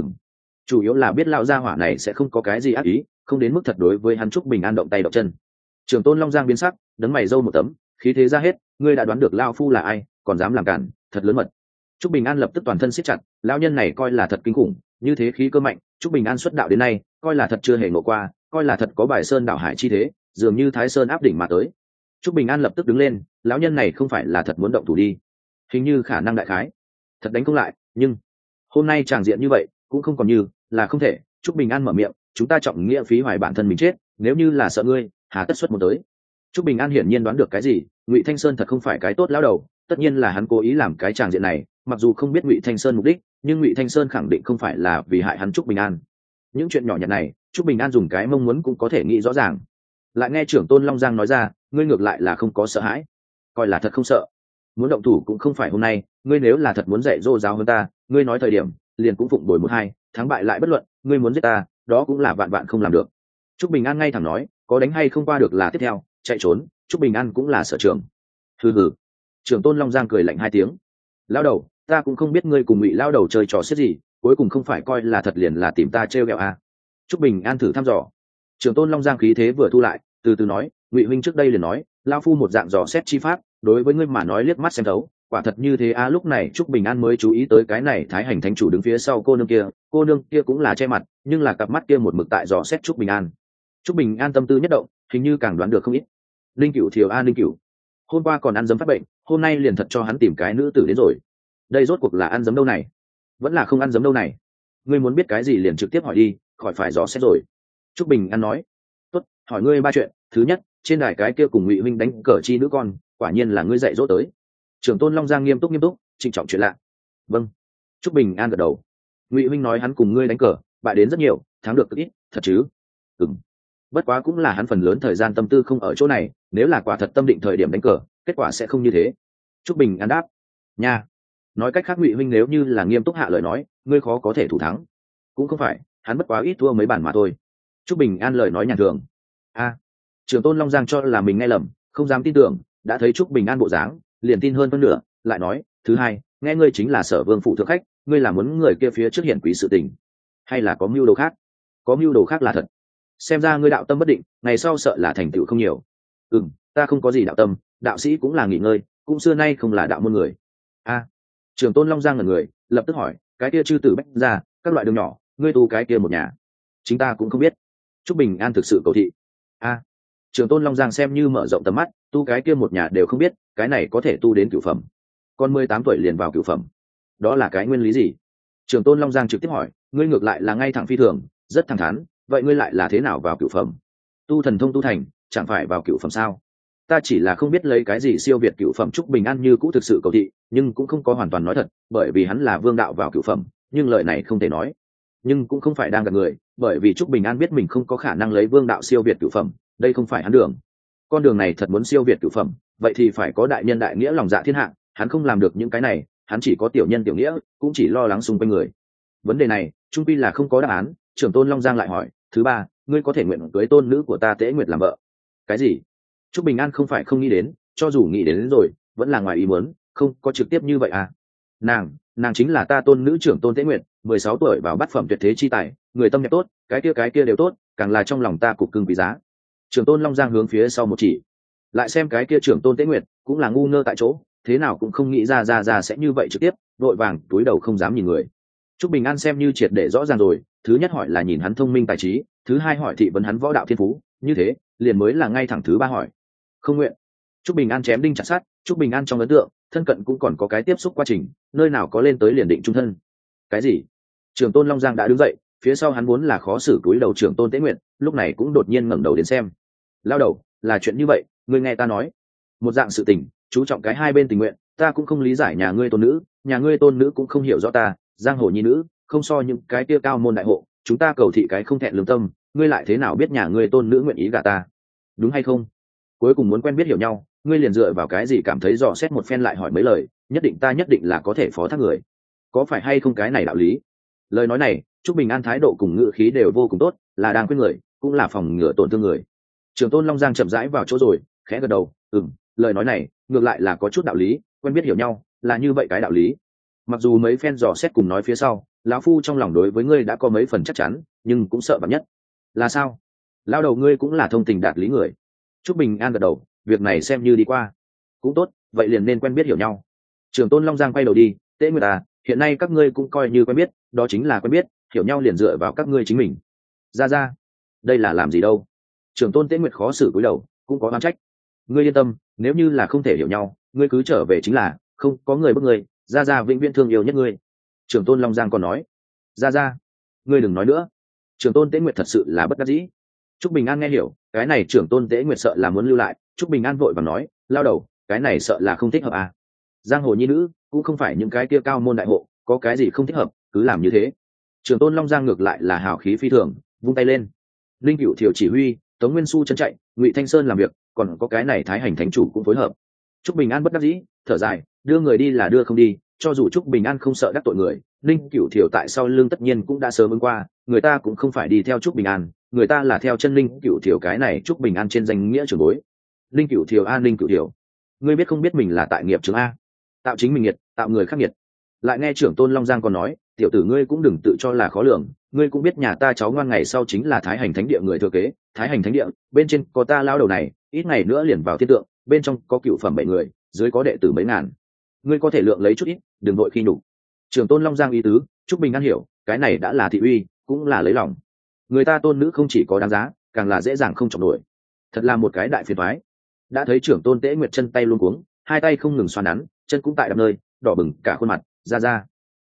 Chủ yếu là biết lão gia hỏa này sẽ không có cái gì ác ý, không đến mức thật đối với hắn Trúc Bình An động tay động chân. Trưởng tôn Long Giang biến sắc, đấng mày râu một tấm, khí thế ra hết, ngươi đã đoán được lão phu là ai, còn dám làm cản, thật lớn mật. Trúc Bình An lập tức toàn thân siết chặt, lão nhân này coi là thật kinh khủng, như thế khí cơ mạnh, Trúc Bình An xuất đạo đến nay, coi là thật chưa hề ngộ qua, coi là thật có bài sơn đảo hải chi thế, dường như Thái Sơn áp đỉnh mà tới. Trúc Bình An lập tức đứng lên, lão nhân này không phải là thật muốn động thủ đi, hình như khả năng đại khái thật đánh không lại, nhưng hôm nay tràng diện như vậy cũng không còn như là không thể. Trúc Bình An mở miệng: chúng ta trọng nghĩa phí hoài bản thân mình chết, nếu như là sợ ngươi, hà tất xuất một tới. Trúc Bình An hiển nhiên đoán được cái gì, Ngụy Thanh Sơn thật không phải cái tốt lão đầu, tất nhiên là hắn cố ý làm cái tràng diện này, mặc dù không biết Ngụy Thanh Sơn mục đích, nhưng Ngụy Thanh Sơn khẳng định không phải là vì hại hắn Trúc Bình An. Những chuyện nhỏ nhặt này Trúc Bình An dùng cái mong muốn cũng có thể nghĩ rõ ràng. Lại nghe trưởng tôn Long Giang nói ra: ngươi ngược lại là không có sợ hãi, coi là thật không sợ. Muốn động thủ cũng không phải hôm nay, ngươi nếu là thật muốn dạy dỗ giáo hơn ta, ngươi nói thời điểm liền cũng phụng bồi một hai, thắng bại lại bất luận, ngươi muốn giết ta, đó cũng là vạn vạn không làm được. Trúc Bình An ngay thẳng nói: có đánh hay không qua được là tiếp theo, chạy trốn Trúc Bình An cũng là sở trường. Hừ. Trưởng tôn Long Giang cười lạnh hai tiếng: lão đầu, ta cũng không biết ngươi cùng Ngụy lão đầu chơi trò xiết gì, cuối cùng không phải coi là thật liền là tìm ta trêu ghẹo à? Trúc Bình An thử thăm dò. Trưởng tôn Long Giang khí thế vừa thu lại, từ từ nói: Ngụy huynh trước đây liền nói, lão phu một dạng dò xét chi pháp, đối với ngươi mà nói liếc mắt xem thấu, quả thật như thế à? Lúc này Trúc Bình An mới chú ý tới cái này Thái Hành Thánh chủ đứng phía sau cô nương kia cũng là che mặt, nhưng là cặp mắt kia một mực tại dò xét Trúc Bình An. Trúc Bình An tâm tư nhất động, hình như càng đoán được không ít. Linh Cửu Thiều Linh Cửu, hôm qua còn ăn dấm phát bệnh, hôm nay liền thật cho hắn tìm cái nữ tử đến rồi. Đây rốt cuộc là ăn dấm đâu này, vẫn là không ăn dấm đâu này? Ngươi muốn biết cái gì liền trực tiếp hỏi đi, khỏi phải dò xét rồi. Trúc Bình An nói: tốt, hỏi ngươi ba chuyện. Thứ nhất, trên đài cái kia cùng Ngụy huynh đánh cờ chi nữ con, quả nhiên là ngươi dạy dỗ tới? Trưởng tôn Long Giang nghiêm túc trịnh trọng chuyện lạ. Vâng. Trúc Bình An gật đầu. Ngụy huynh nói hắn cùng ngươi đánh cờ, bại đến rất nhiều, thắng được ít, thật chứ? Bất quá cũng là hắn phần lớn thời gian tâm tư không ở chỗ này, nếu là quả thật tâm định thời điểm đánh cờ, kết quả sẽ không như thế. Trúc Bình An đáp: nha. Nói cách khác Ngụy huynh nếu như là nghiêm túc hạ lời nói, ngươi khó có thể thủ thắng. Cũng không phải, hắn bất quá ít thua mấy bản mà thôi. Trúc Bình An lời nói nhàn thường. Trưởng tôn Long Giang cho là mình nghe lầm, không dám tin tưởng, đã thấy Trúc Bình An bộ dáng, liền tin hơn phân nửa, lại nói: thứ hai, nghe ngươi chính là Sở Vương phủ thượng khách, ngươi là muốn người kia phía trước hiện quý sự tình, hay là có mưu đồ khác? Có mưu đồ khác là thật. Xem ra ngươi đạo tâm bất định, ngày sau sợ là thành tựu không nhiều. Ta không có gì đạo tâm, đạo sĩ cũng là nghỉ ngơi, cũng xưa nay không là đạo môn người. Trưởng tôn Long Giang là người, lập tức hỏi: cái kia chư tử bách ra, các loại đường nhỏ, ngươi tu cái kia một nhà? Chính ta cũng không biết. Trúc Bình An thực sự cầu thị. Trưởng tôn Long Giang xem như mở rộng tầm mắt, tu cái kia một nhà đều không biết, cái này có thể tu đến cửu phẩm? Con 18 tuổi liền vào cửu phẩm, đó là cái nguyên lý gì? Trưởng tôn Long Giang trực tiếp hỏi. Ngươi ngược lại là ngay thẳng phi thường, rất thẳng thắn, vậy ngươi lại là thế nào vào cửu phẩm? Tu thần thông tu thành, chẳng phải vào cửu phẩm sao? Ta chỉ là không biết lấy cái gì siêu việt cửu phẩm. Trúc Bình An như cũ thực sự cầu thị, nhưng cũng không có hoàn toàn nói thật, bởi vì hắn là vương đạo vào cửu phẩm, nhưng lời này không thể nói. nhưng cũng không phải đang gặp người, bởi vì Trúc Bình An biết mình không có khả năng lấy vương đạo siêu việt cửu phẩm, đây không phải hắn đường. Con đường này thật muốn siêu việt cửu phẩm, vậy thì phải có đại nhân đại nghĩa lòng dạ thiên hạ, hắn không làm được những cái này, hắn chỉ có tiểu nhân tiểu nghĩa, cũng chỉ lo lắng xung quanh người. Vấn đề này, trung pi là không có đáp án. Trưởng tôn Long Giang lại hỏi, thứ ba, ngươi có thể nguyện cưới tôn nữ của ta Tế Nguyệt làm vợ? Cái gì? Trúc Bình An không phải không nghĩ đến, cho dù nghĩ đến rồi, vẫn là ngoài ý muốn, không có trực tiếp như vậy à? Nàng chính là ta tôn nữ trưởng tôn Tế Nguyệt, 16 tuổi vào bát phẩm tuyệt thế chi tài, người tâm nhạc tốt, cái kia đều tốt, càng là trong lòng ta cục cưng quý giá. Trưởng tôn Long Giang hướng phía sau một chỉ, lại xem cái kia trưởng tôn Tế Nguyệt, cũng là ngu ngơ tại chỗ, thế nào cũng không nghĩ ra sẽ như vậy trực tiếp, vội vàng túi đầu không dám nhìn người. Trúc Bình An xem như triệt để rõ ràng rồi, thứ nhất hỏi là nhìn hắn thông minh tài trí, thứ hai hỏi thị vấn hắn võ đạo thiên phú, như thế liền mới là ngay thẳng thứ ba hỏi. Không nguyện. Trúc Bình An chém đinh chặt sắt. Trúc Bình An trong ấn tượng thân cận cũng còn có cái tiếp xúc quá trình, nơi nào có lên tới liền định trung thân. Cái gì? Trưởng tôn Long Giang đã đứng dậy, phía sau hắn vốn là khó xử túi đầu trưởng tôn Tế Nguyệt, lúc này cũng đột nhiên ngẩng đầu đến xem. Lao đầu, là chuyện như vậy, ngươi nghe ta nói. Một dạng sự tình, chú trọng cái hai bên tình nguyện, ta cũng không lý giải nhà ngươi tôn nữ cũng không hiểu rõ ta, giang hồ nhi nữ, không so những cái kia cao môn đại hộ, chúng ta cầu thị cái không thẹn lương tâm, ngươi lại thế nào biết nhà ngươi tôn nữ nguyện ý gả ta? Đúng hay không? Cuối cùng muốn quen biết hiểu nhau, ngươi liền dựa vào cái gì cảm thấy dò xét một phen lại hỏi mấy lời, nhất định là có thể phó thác người? Có phải hay không cái này đạo lý? Lời nói này, Trúc Bình An thái độ cùng ngữ khí đều vô cùng tốt, là đang khuyên người, cũng là phòng ngừa tổn thương người. Trưởng tôn Long Giang chậm rãi vào chỗ rồi, khẽ gật đầu, lời nói này ngược lại là có chút đạo lý, quen biết hiểu nhau là như vậy cái đạo lý. Mặc dù mấy phen dò xét cùng nói phía sau, lão phu trong lòng đối với ngươi đã có mấy phần chắc chắn, nhưng cũng sợ vạn nhất. Là sao? Lao đầu ngươi cũng là thông tình đạt lý người. Trúc Bình An gật đầu, việc này xem như đi qua. Cũng tốt, vậy liền nên quen biết hiểu nhau. Trưởng tôn Long Giang quay đầu đi, Tế Nguyệt à, hiện nay các ngươi cũng coi như quen biết, đó chính là quen biết, hiểu nhau liền dựa vào các ngươi chính mình. Ra, đây là làm gì đâu? Trưởng tôn Tế Nguyệt khó xử cúi đầu, cũng có oán trách. Ngươi yên tâm, nếu như là không thể hiểu nhau, ngươi cứ trở về chính là, không có người bức ngươi, ra vĩnh viễn thương yêu nhất ngươi. Trưởng tôn Long Giang còn nói, ra, ngươi đừng nói nữa. Trưởng tôn Tế Nguyệt thật sự là bất đắc dĩ. Trúc Bình An nghe hiểu, cái này trưởng tôn Tế Nguyệt sợ là muốn lưu lại. Trúc Bình An vội và nói, lao đầu, cái này sợ là không thích hợp à? Giang hồ nhi nữ cũng không phải những cái kia cao môn đại hộ, có cái gì không thích hợp, cứ làm như thế. Trưởng tôn Long Giang ngược lại là hào khí phi thường, vung tay lên. Linh Cửu Thiểu chỉ huy, Tống Nguyên Xu chân chạy, Ngụy Thanh Sơn làm việc, còn có cái này Thái Hành Thánh chủ cũng phối hợp. Trúc Bình An bất đắc dĩ, thở dài, đưa người đi là đưa không đi, cho dù Trúc Bình An không sợ đắc tội người, Linh Cửu Thiểu tại sau lưng tất nhiên cũng đã sớm ứng qua, người ta cũng không phải đi theo Trúc Bình An, người ta là theo chân Linh Cửu Thiểu cái này Trúc Bình An trên danh nghĩa trưởng bối. Linh Cửu Thiểu Linh Cửu Thiểu, ngươi biết không biết mình là tại nghiệp trường a, tạo chính mình nghiệt, tạo người khác nghiệt. Lại nghe trưởng tôn Long Giang còn nói, tiểu tử ngươi cũng đừng tự cho là khó lường, ngươi cũng biết nhà ta cháu ngoan ngày sau chính là Thái Hành Thánh địa người thừa kế, Thái Hành Thánh địa bên trên có ta lao đầu này, ít ngày nữa liền vào thiên tượng, bên trong có cựu phẩm 7 người, dưới có đệ tử mấy ngàn, ngươi có thể lượng lấy chút ít, đừng vội khi nhục. Trưởng tôn Long Giang ý tứ, Trúc Bình An hiểu, cái này đã là thị uy, cũng là lấy lòng. Người ta tôn nữ không chỉ có đáng giá, càng là dễ dàng không chọc nổi, thật là một cái đại phiền toái. Đã thấy trưởng tôn Tế Nguyệt chân tay luôn cuống, hai tay không ngừng xoa nắn, chân cũng tại đập nơi, đỏ bừng cả khuôn mặt, ra,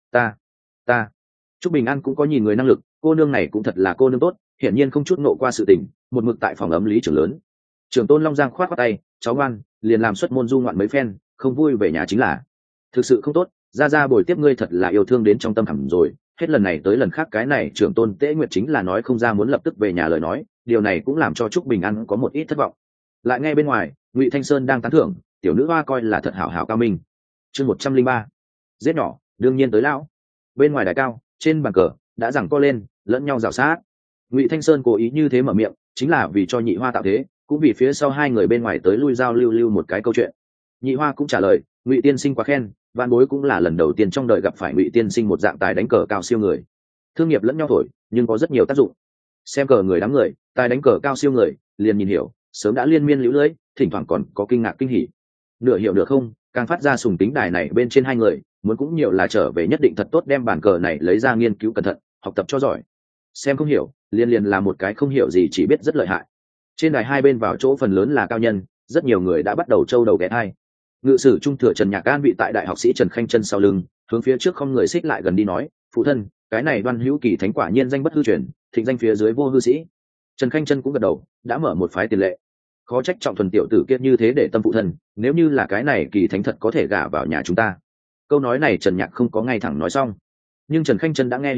ta. Trúc Bình An cũng có nhìn người năng lực, cô nương này cũng thật là cô nương tốt, hiển nhiên không chút nộ qua sự tình, một mực tại phòng ấm lý trưởng lớn. Trưởng tôn Long Giang khoát qua tay, cháu ngoan, liền làm xuất môn du ngoạn mấy phen, không vui về nhà chính là. Thực sự không tốt, ra bồi tiếp ngươi thật là yêu thương đến trong tâm hẳn rồi, hết lần này tới lần khác cái này trưởng tôn Tế Nguyệt chính là nói không ra muốn lập tức về nhà lời nói, điều này cũng làm cho Trúc Bình An có một ít thất vọng. Lại nghe bên ngoài, Ngụy Thanh Sơn đang tán thưởng, tiểu nữ hoa coi là thật hảo cao minh. Chương 103, giết nhỏ, đương nhiên tới lão. Bên ngoài đài cao, trên bàn cờ đã giằng co lên, lẫn nhau rào sát. Ngụy Thanh Sơn cố ý như thế mở miệng, chính là vì cho Nhị Hoa tạo thế, cũng vì phía sau hai người bên ngoài tới lui giao lưu một cái câu chuyện. Nhị Hoa cũng trả lời, Ngụy tiên sinh quá khen, vạn bối cũng là lần đầu tiên trong đời gặp phải Ngụy tiên sinh một dạng tài đánh cờ cao siêu người. Thương nghiệp lẫn nhau thổi, nhưng có rất nhiều tác dụng. Xem cờ người đám người, tài đánh cờ cao siêu người, liền nhìn hiểu, sớm đã liên miên liễu lưỡi, thỉnh thoảng còn có kinh ngạc kinh hỉ. Nửa hiểu được không, càng phát ra sùng tính đài này bên trên hai người, muốn cũng nhiều là trở về nhất định thật tốt đem bàn cờ này lấy ra nghiên cứu cẩn thận, học tập cho giỏi. Xem không hiểu, liền là một cái không hiểu gì chỉ biết rất lợi hại. Trên đài hai bên vào chỗ phần lớn là cao nhân, rất nhiều người đã bắt đầu trâu đầu ghé thai. Ngự sử trung thừa Trần Nhạc An vị tại đại học sĩ Trần Khanh Chân sau lưng, hướng phía trước không người xích lại gần đi nói, phụ thân, cái này Đoan Hữu Kỳ thánh quả nhiên danh bất hư truyền, thịnh danh phía dưới vô hư sĩ. Trần Khanh Chân cũng gật đầu, đã mở một phái tiền lệ. Khó trách Trọng Thuần tiểu tử kiết như thế để tâm phụ thân, nếu như là cái này Kỳ thánh thật có thể gả vào nhà chúng ta. Câu nói này Trần Nhạc không có ngay thẳng nói xong, nhưng Trần Khanh Chân đã nghe hiểu được,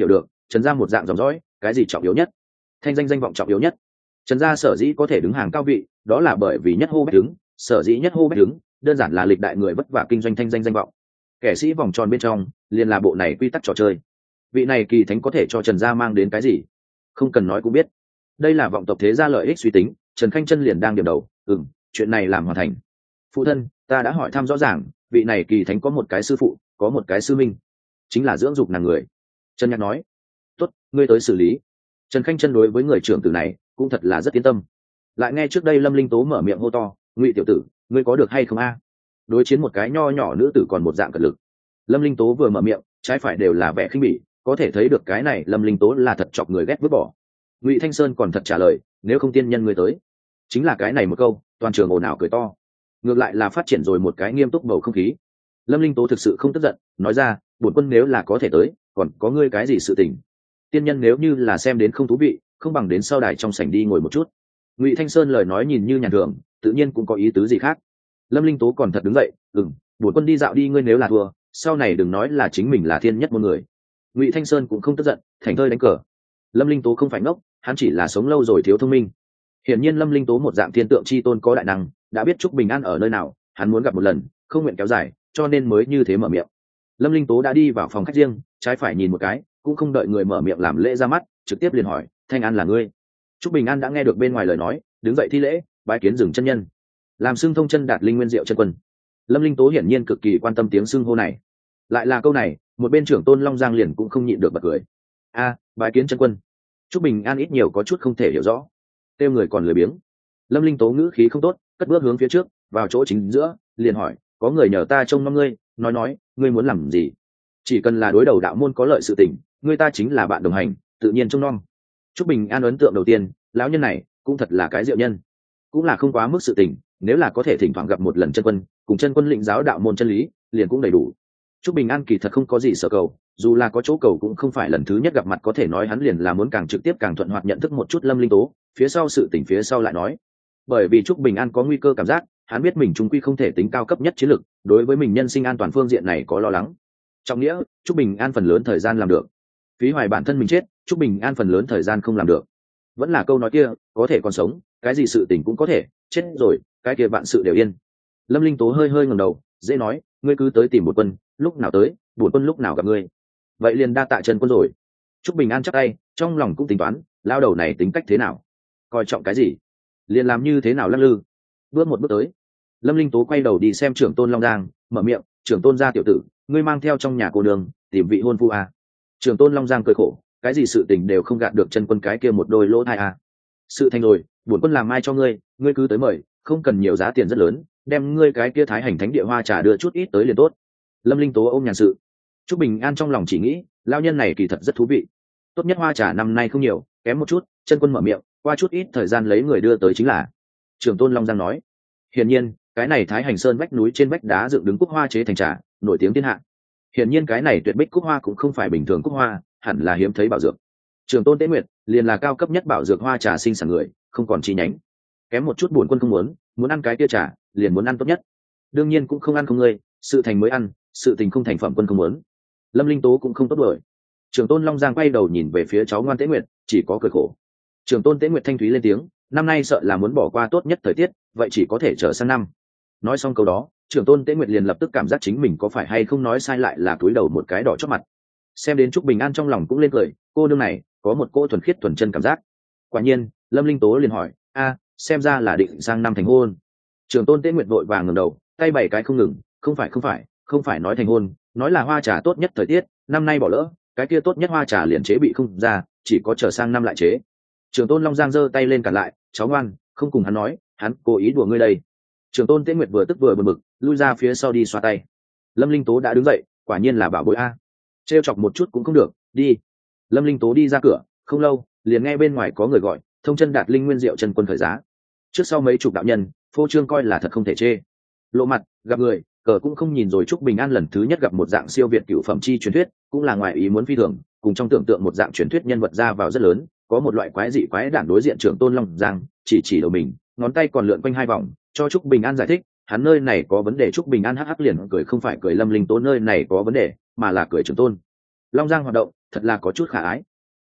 Trần gia một dạng dòng dõi, cái gì trọng yếu nhất? Thanh danh danh vọng trọng yếu nhất. Trần gia sở dĩ có thể đứng hàng cao vị, đó là bởi vì nhất hô bách đứng, sở dĩ nhất hô bách đứng, đơn giản là lịch đại người vất vả kinh doanh thanh danh danh vọng. Kẻ sĩ vòng tròn bên trong, liền là bộ này quy tắc trò chơi. Vị này kỳ thánh có thể cho Trần gia mang đến cái gì? Không cần nói cũng biết. Đây là vọng tộc thế gia lợi ích suy tính, Trần Khanh Chân liền đang điểm đầu, chuyện này làm hoàn thành. Phụ thân, ta đã hỏi thăm rõ ràng, vị này kỳ thánh có một cái sư phụ, có một cái sư minh, chính là dưỡng dục nàng người. Trần Nhạc nói, tốt, ngươi tới xử lý. Trần Khanh Chân đối với người trưởng tử này cũng thật là rất yên tâm. Lại nghe trước đây Lâm Linh Tố mở miệng hô to, Ngụy tiểu tử, ngươi có được hay không a? Đối chiến một cái nho nhỏ nữ tử còn một dạng cật lực. Lâm Linh Tố vừa mở miệng, trái phải đều là vẻ khinh bỉ, có thể thấy được cái này Lâm Linh Tố là thật chọc người ghét vứt bỏ. Ngụy Thanh Sơn còn thật trả lời, nếu không tiên nhân ngươi tới. Chính là cái này một câu, toàn trường ồn ào cười to. Ngược lại là phát triển rồi một cái nghiêm túc bầu không khí. Lâm Linh Tố thực sự không tức giận, nói ra, bổn quân nếu là có thể tới, còn có ngươi cái gì sự tình? Tiên nhân nếu như là xem đến không thú vị, không bằng đến sau đài trong sảnh đi ngồi một chút. Ngụy Thanh Sơn lời nói nhìn như nhàn thường, tự nhiên cũng có ý tứ gì khác. Lâm Linh Tố còn thật đứng dậy, bổn quân đi dạo đi, ngươi nếu là thua, sau này đừng nói là chính mình là thiên nhất môn người. Ngụy Thanh Sơn cũng không tức giận, thành thơi đánh cờ. Lâm Linh Tố không phải ngốc, hắn chỉ là sống lâu rồi thiếu thông minh. Hiển nhiên Lâm Linh Tố một dạng thiên tượng chi tôn có đại năng, đã biết Trúc Bình An ở nơi nào, hắn muốn gặp một lần, không nguyện kéo dài, cho nên mới như thế mở miệng. Lâm Linh Tố đã đi vào phòng khách riêng, trái phải nhìn một cái, cũng không đợi người mở miệng làm lễ ra mắt, trực tiếp liền hỏi, Thanh An là ngươi? Trúc Bình An đã nghe được bên ngoài lời nói, đứng dậy thi lễ, bái kiến Dừng chân nhân, làm xưng thông chân đạt linh nguyên diệu chân quân. Lâm Linh Tố hiển nhiên cực kỳ quan tâm tiếng xưng hô này. Lại là câu này, một bên trưởng tôn Long Giang liền cũng không nhịn được bật cười. Bái kiến chân quân. Trúc Bình An ít nhiều có chút không thể hiểu rõ, kêu người còn lười biếng. Lâm Linh Tố ngữ khí không tốt, cất bước hướng phía trước, vào chỗ chính giữa, liền hỏi, có người nhờ ta trông nom ngươi, nói, ngươi muốn làm gì? Chỉ cần là đối đầu đạo môn có lợi sự tình, ngươi ta chính là bạn đồng hành, tự nhiên trông nom. Trúc Bình An ấn tượng đầu tiên, lão nhân này cũng thật là cái diệu nhân, cũng là không quá mức sự tình, nếu là có thể thỉnh thoảng gặp một lần chân quân, cùng chân quân lĩnh giáo đạo môn chân lý, liền cũng đầy đủ. Trúc Bình An kỳ thật không có gì sở cầu, dù là có chỗ cầu cũng không phải lần thứ nhất gặp mặt, có thể nói hắn liền là muốn càng trực tiếp càng thuận hoạt nhận thức một chút Lâm Linh Tố, phía sau sự tình phía sau lại nói. Bởi vì Trúc Bình An có nguy cơ cảm giác, hắn biết mình trung quy không thể tính cao cấp nhất chiến lược, đối với mình nhân sinh an toàn phương diện này có lo lắng. Trong nghĩa, Trúc Bình An phần lớn thời gian làm được, phí hoài bản thân mình chết, Trúc Bình An phần lớn thời gian không làm được. Vẫn là câu nói kia, có thể còn sống, cái gì sự tình cũng có thể, chết rồi, cái kia vạn sự đều yên. Lâm Linh Tố hơi ngẩng đầu, dễ nói, ngươi cứ tới tìm bổn quân, lúc nào tới, bổn quân lúc nào gặp ngươi. Vậy liền đa tạ chân quân rồi. Trúc Bình An chắp tay, trong lòng cũng tính toán, lao đầu này tính cách thế nào, coi trọng cái gì, liền làm như thế nào lắc lư. Bước một bước tới, Lâm Linh Tố quay đầu đi xem trưởng tôn Long Giang, mở miệng, trưởng tôn gia tiểu tử, ngươi mang theo trong nhà cô đường tìm vị hôn phu à? Trưởng tôn Long Giang cười khổ, cái gì sự tình đều không gạt được chân quân cái kia một đôi lỗ thai à? Sự thành rồi, bổn quân làm mai cho ngươi, ngươi cứ tới mời, không cần nhiều giá tiền rất lớn, đem ngươi cái kia thái hành thánh địa hoa trà đưa chút ít tới liền tốt. Lâm Linh Tố ôm nhàn sự. Trúc Bình An trong lòng chỉ nghĩ, lao nhân này kỳ thật rất thú vị. Tốt nhất hoa trà năm nay không nhiều, kém một chút, chân quân mở miệng, qua chút ít thời gian lấy người đưa tới chính là. Trưởng tôn Long Giang nói. Hiển nhiên, cái này Thái Hành Sơn vách núi trên vách đá dựng đứng cúc hoa chế thành trà, nổi tiếng thiên hạ. Hiển nhiên cái này tuyệt bích cúc hoa cũng không phải bình thường cúc hoa, hẳn là hiếm thấy bảo dược. Trưởng tôn Tế Nguyệt liền là cao cấp nhất bảo dược hoa trà sinh sản người, không còn chi nhánh. Kém một chút buồn quân không muốn ăn cái kia trà, liền muốn ăn tốt nhất. Đương nhiên cũng không ăn không ngươi, sự thành mới ăn, sự tình không thành phẩm quân không muốn. Lâm Linh Tố cũng không tốt đổi. Trưởng tôn Long Giang quay đầu nhìn về phía cháu ngoan Tế Nguyệt, chỉ có cười khổ. Trưởng tôn Tế Nguyệt thanh thúy lên tiếng, năm nay sợ là muốn bỏ qua tốt nhất thời tiết, vậy chỉ có thể chờ sang năm. Nói xong câu đó, trưởng tôn Tế Nguyệt liền lập tức cảm giác chính mình có phải hay không nói sai, lại là cúi đầu một cái đỏ chót mặt. Xem đến Trúc Bình An trong lòng cũng lên cười, cô nương này có một cô thuần khiết thuần chân cảm giác. Quả nhiên, Lâm Linh Tố liền hỏi, xem ra là định sang năm thành hôn. Trưởng tôn Tế Nguyệt vội vàng ngẩng đầu, tay bảy cái không ngừng, không phải nói thành hôn, nói là hoa trà tốt nhất thời tiết, năm nay bỏ lỡ, cái kia tốt nhất hoa trà liền chế bị không ra, chỉ có chờ sang năm lại chế. Trưởng tôn Long Giang giơ tay lên cản lại, cháu ngoan, không cùng hắn nói, hắn cố ý đùa ngươi đây. Trưởng tôn Tế Nguyệt vừa tức vừa bực bực, lui ra phía sau đi xoa tay. Lâm Linh Tố đã đứng dậy, quả nhiên là bảo bối a. Trêu chọc một chút cũng không được, đi. Lâm Linh Tố đi ra cửa, không lâu, liền nghe bên ngoài có người gọi, thông chân đạt linh nguyên diệu chân quân khởi giá. Trước sau mấy chục đạo nhân, phô trương coi là thật không thể chê. Lộ mặt, gặp người, cờ cũng không nhìn rồi. Trúc Bình An lần thứ nhất gặp một dạng siêu việt cửu phẩm chi truyền thuyết, cũng là ngoài ý muốn phi thường, cùng trong tưởng tượng một dạng truyền thuyết nhân vật ra vào rất lớn, có một loại quái dị quái đản đối diện trưởng tôn Long Giang, chỉ đầu mình, ngón tay còn lượn quanh hai vòng, cho Trúc Bình An giải thích, hắn nơi này có vấn đề. Trúc Bình An hắc hắc liền cười, không phải cười Lâm Linh Tố nơi này có vấn đề, mà là cười trưởng tôn Long Giang hoạt động, thật là có chút khả ái.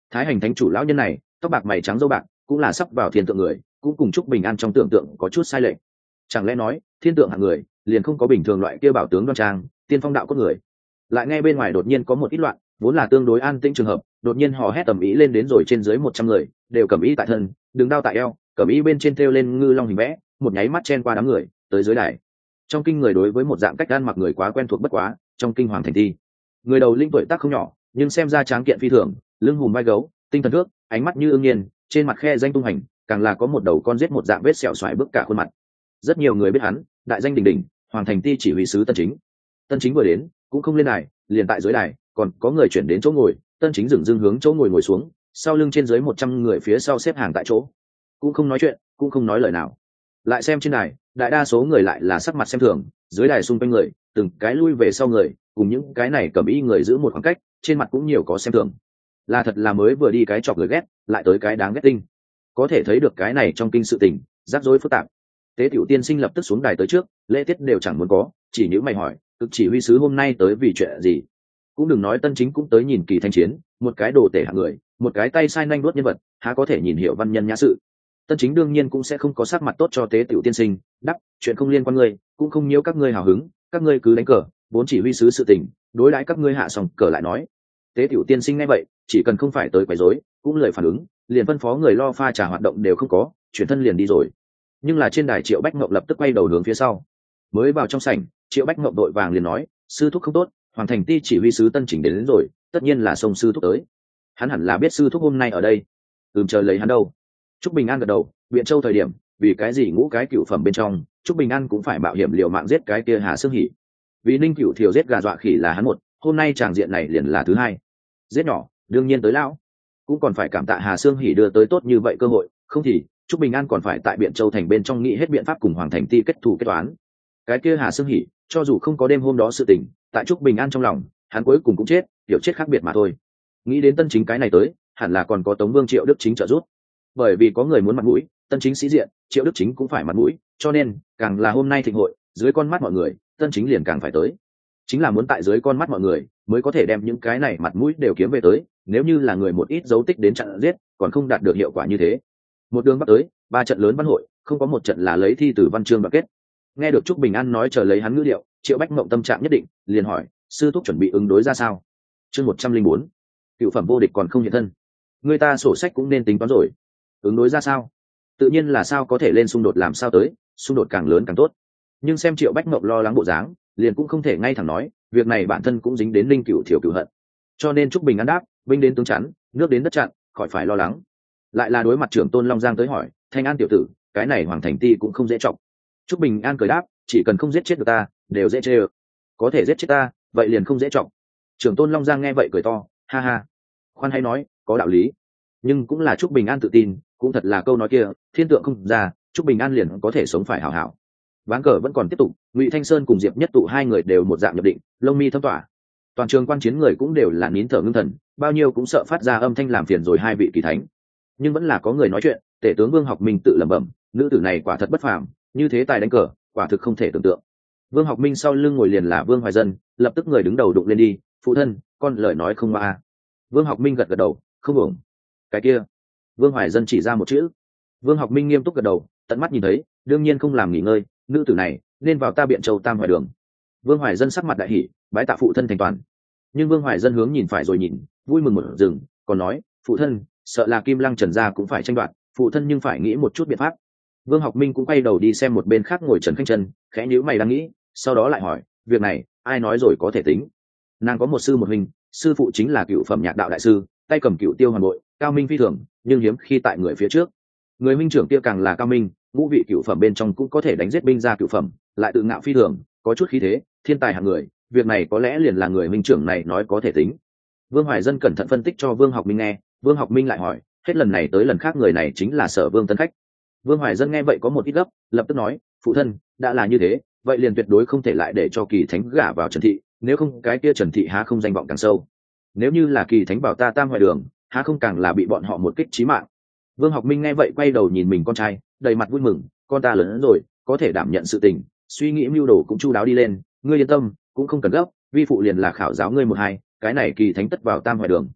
Thái Hành thánh chủ lão nhân này tóc bạc mày trắng râu bạc, cũng là sắp vào thiên tượng người, cũng cùng Trúc Bình An trong tưởng tượng có chút sai lệch. Chẳng lẽ nói thiên tượng hạng người liền không có bình thường loại kia bảo tướng đoan trang tiên phong đạo cốt người? Lại nghe bên ngoài đột nhiên có một ít loạn, vốn là tương đối an tĩnh trường hợp, đột nhiên hò hét tầm ý lên đến rồi, trên dưới 100 người đều cầm ý tại thân, đứng đao tại eo, cầm ý bên trên thêu lên ngư long hình vẽ, một nháy mắt chen qua đám người tới dưới đài. Trong kinh người đối với một dạng cách ăn mặc người quá quen thuộc bất quá, trong kinh hoàng thành thi người đầu linh tuổi tác không nhỏ, nhưng xem ra tráng kiện phi thường, lưng hùm vai gấu, tinh thần thước, ánh mắt như ương nhiên, trên mặt khe danh tung hành, càng là có một đầu con giết một dạng vết sẹo xoài bức cả khuôn mặt. Rất nhiều người biết hắn, đại danh đình đình, hoàng thành ti chỉ huy sứ Tân Chính. Tân Chính vừa đến cũng không lên đài, liền tại dưới đài còn có người chuyển đến chỗ ngồi. Tân Chính dừng dưng hướng chỗ ngồi ngồi xuống, sau lưng trên dưới 100 người phía sau xếp hàng tại chỗ, cũng không nói chuyện, cũng không nói lời nào. Lại xem trên đài, đại đa số người lại là sắc mặt xem thường, dưới đài xung quanh người từng cái lui về sau người, cùng những cái này cầm y người giữ một khoảng cách, trên mặt cũng nhiều có xem thường. Là thật là mới vừa đi cái chọc người ghét, lại tới cái đáng ghét tinh. Có thể thấy được cái này trong kinh sự tình rắc rối phức tạp. Tế Tiểu tiên sinh lập tức xuống đài tới trước, lễ tiết đều chẳng muốn có, chỉ nhữ mày hỏi, cực chỉ huy sứ hôm nay tới vì chuyện gì? Cũng đừng nói Tân Chính cũng tới nhìn kỳ thanh chiến, một cái đồ tể hạng người, một cái tay sai nanh đuốt nhân vật, há có thể nhìn hiểu văn nhân nhã sự. Tân Chính đương nhiên cũng sẽ không có sắc mặt tốt cho Tế Tiểu tiên sinh, đắp, chuyện không liên quan ngươi, cũng không nhiễu các ngươi hào hứng, các ngươi cứ đánh cờ, vốn chỉ huy sứ sự tình, đối đãi các ngươi hạ xong cờ lại nói. Tế Tiểu tiên sinh nghe vậy, chỉ cần không phải tới quấy rối, cũng lời phản ứng, liền phân phó người lo pha trà hoạt động đều không có, chuyển thân liền đi rồi. Nhưng là trên đài Triệu Bách Ngộng lập tức quay đầu hướng phía sau, mới vào trong sảnh, Triệu Bách Ngộng đội vàng liền nói, sư thúc không tốt, hoàng thành ti chỉ huy sứ Tân Chỉnh đến rồi, tất nhiên là sông sư thúc tới. Hắn hẳn là biết sư thúc hôm nay ở đây, chờ lấy hắn đâu. Trúc Bình An gật đầu, Biện Châu thời điểm, vì cái gì ngũ cái cựu phẩm bên trong, Trúc Bình An cũng phải mạo hiểm liều mạng giết cái kia Hà Sương Hỉ. Vì Ninh Cửu Thiều giết gà dọa khỉ là hắn một, hôm nay tràng diện này liền là thứ hai. Giết nhỏ, đương nhiên tới lão, cũng còn phải cảm tạ Hà Sương Hỉ đưa tới tốt như vậy cơ hội, không thì Trúc Bình An còn phải tại Biện Châu thành bên trong nghĩ hết biện pháp cùng Hoàng Thành Ti kết thù kết toán. Cái kia Hà Sương Hỉ, cho dù không có đêm hôm đó sự tình, tại Trúc Bình An trong lòng, hắn cuối cùng cũng chết, hiểu chết khác biệt mà thôi. Nghĩ đến Tân Chính cái này tới, hẳn là còn có Tống Vương Triệu Đức Chính trợ giúp. Bởi vì có người muốn mặt mũi, Tân Chính sĩ diện, Triệu Đức Chính cũng phải mặt mũi, cho nên càng là hôm nay thịnh hội, dưới con mắt mọi người, Tân Chính liền càng phải tới. Chính là muốn tại dưới con mắt mọi người, mới có thể đem những cái này mặt mũi đều kiếm về tới, nếu như là người một ít dấu tích đến chặn giết, còn không đạt được hiệu quả như thế. Một đường bắt tới, 3 trận lớn văn hội, không có một trận là lấy thi từ văn chương và kết. Nghe được Trúc Bình An nói chờ lấy hắn ngữ điệu, Triệu Bách Mộng tâm trạng nhất định, liền hỏi, sư thúc chuẩn bị ứng đối ra sao? Chương 104. Cựu phẩm vô địch còn không hiện thân. Người ta sổ sách cũng nên tính toán rồi. Ứng đối ra sao? Tự nhiên là sao có thể lên xung đột làm sao tới, xung đột càng lớn càng tốt. Nhưng xem Triệu Bách Mộng lo lắng bộ dáng, liền cũng không thể ngay thẳng nói, việc này bản thân cũng dính đến Linh Cửu Thiểu cửu hận. Cho nên Trúc Bình An đáp, binh đến tướng chắn, nước đến đất chặn, khỏi phải lo lắng. Lại là đối mặt trưởng Tôn Long Giang tới hỏi, Thanh An tiểu tử, cái này Hoàng Thành Ti cũng không dễ trọng. Trúc Bình An cười đáp, chỉ cần không giết chết được ta, đều dễ chê. Có thể giết chết ta, vậy liền không dễ trọng. Trưởng Tôn Long Giang nghe vậy cười to, ha ha. Khoan hay nói, có đạo lý. Nhưng cũng là Trúc Bình An tự tin, cũng thật là câu nói kia, thiên tượng không ra, Trúc Bình An liền có thể sống phải hảo hảo. Ván cờ vẫn còn tiếp tục, Ngụy Thanh Sơn cùng Diệp Nhất Tụ hai người đều một dạng nhập định, lông mi thâm tỏa. Toàn trường quan chiến người cũng đều là nín thở ngưng thần, bao nhiêu cũng sợ phát ra âm thanh làm phiền rồi hai vị kỳ thánh. Nhưng vẫn là có người nói chuyện, Tể tướng Vương Học Minh tự lẩm bẩm, nữ tử này quả thật bất phàm, như thế tài đánh cờ, quả thực không thể tưởng tượng. Vương Học Minh sau lưng ngồi liền là Vương Hoài Dân, lập tức người đứng đầu đụng lên đi, phụ thân, con lời nói không ma. Vương Học Minh gật gật đầu, không ổn. Cái kia, Vương Hoài Dân chỉ ra một chữ. Vương Học Minh nghiêm túc gật đầu, tận mắt nhìn thấy, đương nhiên không làm nghỉ ngơi, nữ tử này nên vào ta Biện Châu Tam Hoài đường. Vương Hoài Dân sắc mặt đại hỉ, bái tạ phụ thân thành toàn. Nhưng Vương Hoài Dân hướng nhìn phải rồi nhìn, vui mừng một rừng, còn nói, phụ thân, sợ là Kim Lăng Trần gia cũng phải tranh đoạt, phụ thân nhưng phải nghĩ một chút biện pháp. Vương Học Minh cũng quay đầu đi xem một bên khác ngồi Trần Khanh Trần, khẽ nhíu mày đang nghĩ, sau đó lại hỏi, việc này ai nói rồi có thể tính? Nàng có một sư một huynh, sư phụ chính là cựu phẩm nhạc đạo đại sư, tay cầm cựu tiêu hoàn bội, cao minh phi thường, nhưng hiếm khi tại người phía trước. Người minh trưởng kia càng là cao minh, ngũ vị cựu phẩm bên trong cũng có thể đánh giết binh ra cựu phẩm, lại tự ngạo phi thường, có chút khí thế, thiên tài hạng người, việc này có lẽ liền là người minh trưởng này nói có thể tính. Vương Hoài Dân cẩn thận phân tích cho Vương Học Minh nghe, Vương Học Minh lại hỏi, hết lần này tới lần khác người này chính là Sở Vương Tân Khách. Vương Hoài Dân nghe vậy có một ít gấp, lập tức nói, phụ thân, đã là như thế, vậy liền tuyệt đối không thể lại để cho Kỳ Thánh gả vào Trần Thị, nếu không cái kia Trần Thị há không danh vọng càng sâu. Nếu như là Kỳ Thánh bảo ta Tam Hoài đường, há không càng là bị bọn họ một kích chí mạng. Vương Học Minh nghe vậy quay đầu nhìn mình con trai, đầy mặt vui mừng, con ta lớn hơn rồi, có thể đảm nhận sự tình, suy nghĩ mưu đồ cũng chu đáo đi lên, ngươi yên tâm, cũng không cần gấp, vi phụ liền là khảo giáo ngươi một hai, cái này Kỳ Thánh tất vào Tam Hoài đường.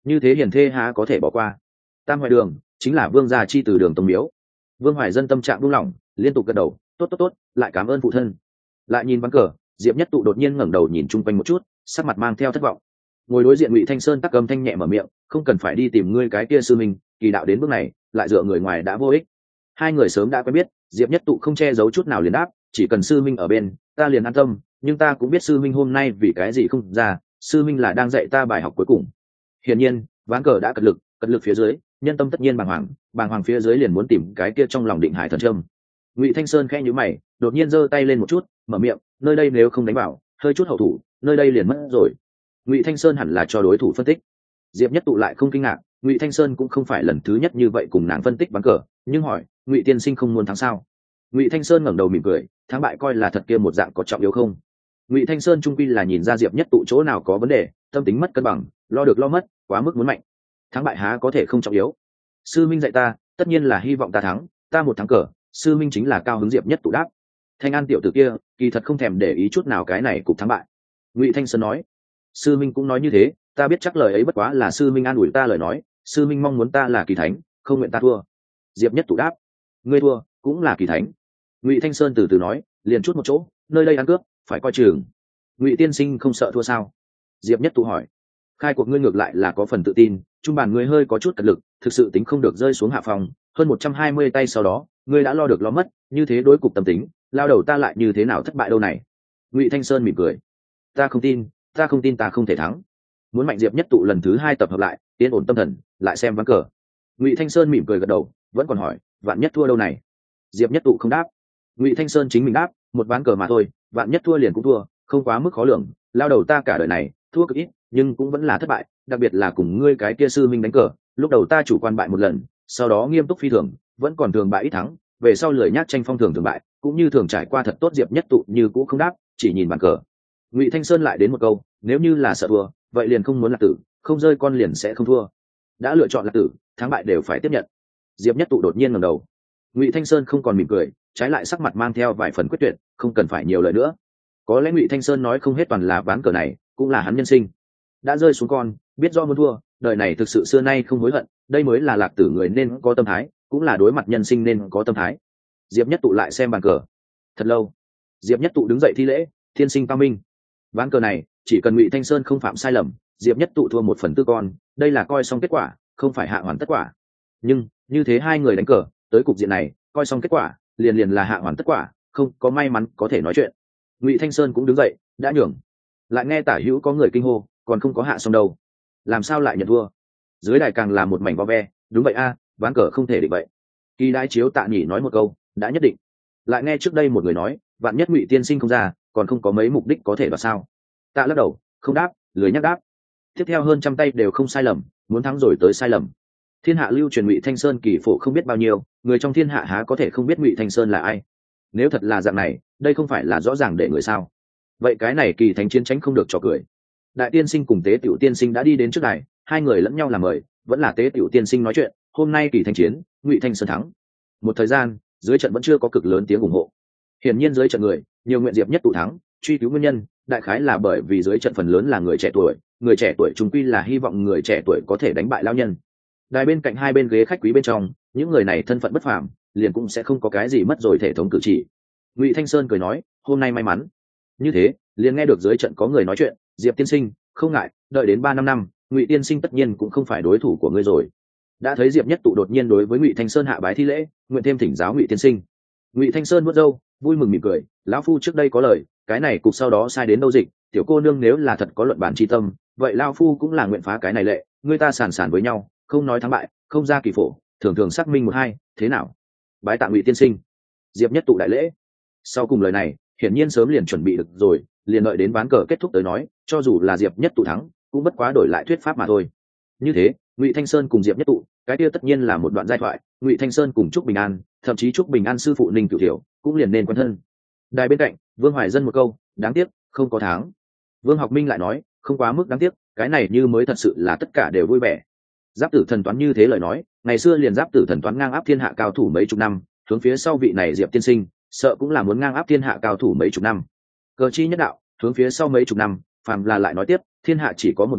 như thế hiền thê há có thể bỏ qua. Tam Hoài Đường chính là vương gia chi từ Đường Tông Miếu. Vương Hoài Dân tâm trạng buông lỏng, liên tục gật đầu, tốt tốt tốt, lại cảm ơn phụ thân. Lại nhìn ván cờ, Diệp Nhất Tụ đột nhiên ngẩng đầu nhìn chung quanh một chút, sắc mặt mang theo thất vọng. Ngồi đối diện Ngụy Thanh Sơn tắc âm thanh nhẹ mở miệng, không cần phải đi tìm ngươi cái kia sư minh, kỳ đạo đến bước này lại dựa người ngoài đã vô ích. Hai người sớm đã quen biết, Diệp Nhất Tụ không che giấu chút nào liền đáp, chỉ cần sư minh ở bên ta liền an tâm, nhưng ta cũng biết sư minh hôm nay vì cái gì không ra, sư minh là đang dạy ta bài học cuối cùng. Hiển nhiên ván cờ đã cật lực phía dưới, nhân tâm tất nhiên bàng hoàng phía dưới liền muốn tìm cái kia trong lòng định hải thần trâm. Ngụy Thanh Sơn khẽ nhíu mày, đột nhiên giơ tay lên một chút, mở miệng, nơi đây nếu không đánh vào, hơi chút hậu thủ, nơi đây liền mất rồi. Ngụy Thanh Sơn hẳn là cho đối thủ phân tích. Diệp Nhất Tụ lại không kinh ngạc, Ngụy Thanh Sơn cũng không phải lần thứ nhất như vậy cùng nàng phân tích ván cờ, nhưng hỏi, Ngụy tiên sinh không muốn thắng sao? Ngụy Thanh Sơn ngẩng đầu mỉm cười, thắng bại coi là thật kia một dạng có trọng yếu không? Ngụy Thanh Sơn trung quy là nhìn ra Diệp Nhất Tụ chỗ nào có vấn đề, tâm tính mất cân bằng, lo được lo mất, quá mức muốn mạnh. Thắng bại há có thể không trọng yếu? Sư minh dạy ta, tất nhiên là hy vọng ta thắng, ta một thắng cờ, sư minh chính là cao hứng. Diệp Nhất Tụ đáp. Thanh An tiểu tử kia, kỳ thật không thèm để ý chút nào cái này cục thắng bại. Ngụy Thanh Sơn nói, sư minh cũng nói như thế, ta biết chắc lời ấy bất quá là sư minh an ủi ta lời nói, sư minh mong muốn ta là kỳ thánh, không nguyện ta thua. Diệp Nhất Tụ đáp, ngươi thua cũng là kỳ thánh. Ngụy Thanh Sơn từ từ nói, liền chút một chỗ, nơi đây ăn cướp phải coi chừng. Ngụy tiên sinh không sợ thua sao? Diệp Nhất Tụ hỏi. Khai cuộc ngươi ngược lại là có phần tự tin, trung bàn ngươi hơi có chút cật lực, thực sự tính không được rơi xuống hạ phòng, hơn 120 tay sau đó ngươi đã lo được lo mất, như thế đối cục tâm tính lao đầu ta lại như thế nào thất bại đâu này. Ngụy Thanh Sơn mỉm cười, ta không tin ta không thể thắng. Muốn mạnh. Diệp Nhất Tụ lần thứ 2 tập hợp lại, yên ổn tâm thần, lại xem ván cờ. Ngụy Thanh Sơn mỉm cười gật đầu, vẫn còn hỏi, vạn nhất thua đâu này? Diệp Nhất Tụ không đáp. Ngụy Thanh Sơn chính mình đáp, một ván cờ mà thôi, vạn nhất thua liền cũng thua, không quá mức khó lường, lao đầu ta cả đời này thua cực ít, nhưng cũng vẫn là thất bại, đặc biệt là cùng ngươi cái kia sư minh đánh cờ, lúc đầu ta chủ quan bại một lần, sau đó nghiêm túc phi thường, vẫn còn thường bại ít thắng, về sau lười nhác tranh phong thường bại, cũng như thường trải qua thật tốt. Diệp Nhất Tụ như cũ không đáp, chỉ nhìn bàn cờ. Ngụy Thanh Sơn lại đến một câu, nếu như là sợ thua, vậy liền không muốn lạc tử, không rơi con liền sẽ không thua. Đã lựa chọn lạc tử, thắng bại đều phải tiếp nhận. Diệp Nhất Tụ đột nhiên ngẩng đầu. Ngụy Thanh Sơn không còn mỉm cười, trái lại sắc mặt mang theo vài phần quyết tuyệt, không cần phải nhiều lời nữa. Có lẽ Ngụy Thanh Sơn nói không hết toàn là ván cờ này, cũng là hắn nhân sinh. Đã rơi xuống con, biết do muốn thua, đời này thực sự xưa nay không hối hận, đây mới là lạc tử người nên có tâm thái, cũng là đối mặt nhân sinh nên có tâm thái. Diệp Nhất Tụ lại xem bàn cờ thật lâu. Diệp Nhất Tụ đứng dậy thi lễ, thiên sinh cao minh. Ván cờ này chỉ cần Ngụy Thanh Sơn không phạm sai lầm, Diệp Nhất Tụ thua 1/4 con, đây là coi xong kết quả, không phải hạ hoàn tất quả. Nhưng như thế hai người đánh cờ tới cục diện này, coi xong kết quả liền là hạ hoàn tất quả, không có may mắn có thể nói chuyện. Ngụy Thanh Sơn cũng đứng dậy, đã nhường. Lại nghe tả hữu có người kinh hô, còn không có hạ xong đâu, làm sao lại nhận thua? Dưới đài càng là một mảnh vo ve, đúng vậy a, ván cờ không thể định vậy. Kỳ Đái Chiếu Tạ Nhĩ nói một câu, đã nhất định. Lại nghe trước đây một người nói, vạn nhất Ngụy tiên sinh không ra, còn không có mấy mục đích có thể đoạt sao? Tạ lắc đầu, không đáp, lười nhắc đáp. Tiếp theo hơn trăm tay đều không sai lầm, muốn thắng rồi tới sai lầm. Thiên hạ lưu truyền Ngụy Thanh Sơn kỳ phổ không biết bao nhiêu, người trong thiên hạ há có thể không biết Ngụy Thanh Sơn là ai? Nếu thật là dạng này, đây không phải là rõ ràng để người sao? Vậy cái này kỳ thánh chiến tránh không được trò cười. Đại tiên sinh cùng Tế Tiểu tiên sinh đã đi đến trước đài, hai người lẫn nhau làm mời, vẫn là Tế Tiểu tiên sinh nói chuyện, hôm nay kỳ thánh chiến, Ngụy Thanh Sơn thắng. Một thời gian, dưới trận vẫn chưa có cực lớn tiếng ủng hộ. Hiển nhiên dưới trận người, nhiều nguyện Diệp Nhất Tụ thắng, truy cứu nguyên nhân, đại khái là bởi vì dưới trận phần lớn là người trẻ tuổi chung quy là hy vọng người trẻ tuổi có thể đánh bại lão nhân. Đài bên cạnh hai bên ghế khách quý bên trong, những người này thân phận bất phàm, liền cũng sẽ không có cái gì mất rồi thể thống cử chỉ. Ngụy Thanh Sơn cười nói, hôm nay may mắn. Như thế, liền nghe được dưới trận có người nói chuyện, Diệp tiên sinh, không ngại, đợi đến 3-5 năm, Ngụy tiên sinh tất nhiên cũng không phải đối thủ của ngươi rồi. Đã thấy Diệp Nhất Tụ đột nhiên đối với Ngụy Thanh Sơn hạ bái thi lễ, nguyện thêm thỉnh giáo Ngụy tiên sinh. Ngụy Thanh Sơn vuốt râu, vui mừng mỉm cười, lão phu trước đây có lời, cái này cục sau đó sai đến đâu dịch, tiểu cô nương nếu là thật có luận bản tri tâm, vậy lão phu cũng là nguyện phá cái này lệ, người ta sàn sàn với nhau, không nói thắng bại, không ra kỳ phổ, thường thường xác minh một hai, thế nào? Bái tạ Ngụy tiên sinh. Diệp Nhất Tụ đại lễ. Sau cùng lời này, hiển nhiên sớm liền chuẩn bị được rồi, liền đợi đến ván cờ kết thúc tới nói, cho dù là Diệp Nhất Tụ thắng, cũng bất quá đổi lại thuyết pháp mà thôi. Như thế, Ngụy Thanh Sơn cùng Diệp Nhất Tụ, cái kia tất nhiên là một đoạn giai thoại, Ngụy Thanh Sơn cùng Trúc Bình An, thậm chí Trúc Bình An sư phụ Ninh Cửu Thiểu, cũng liền nên quen thân. Đài bên cạnh, Vương Hoài Dân một câu, đáng tiếc, không có thắng. Vương Học Minh lại nói, không quá mức đáng tiếc, cái này như mới thật sự là tất cả đều vui vẻ. Giáp Tử Thần Toán như thế lời nói, ngày xưa liền Giáp Tử Thần Toán ngang áp thiên hạ cao thủ mấy chục năm, hướng phía sau vị này Diệp tiên sinh, sợ cũng là muốn ngang áp thiên hạ cao thủ mấy chục năm. Cờ chi nhất đạo, hướng phía sau mấy chục năm, phàm là lại nói tiếp, thiên hạ chỉ có một người,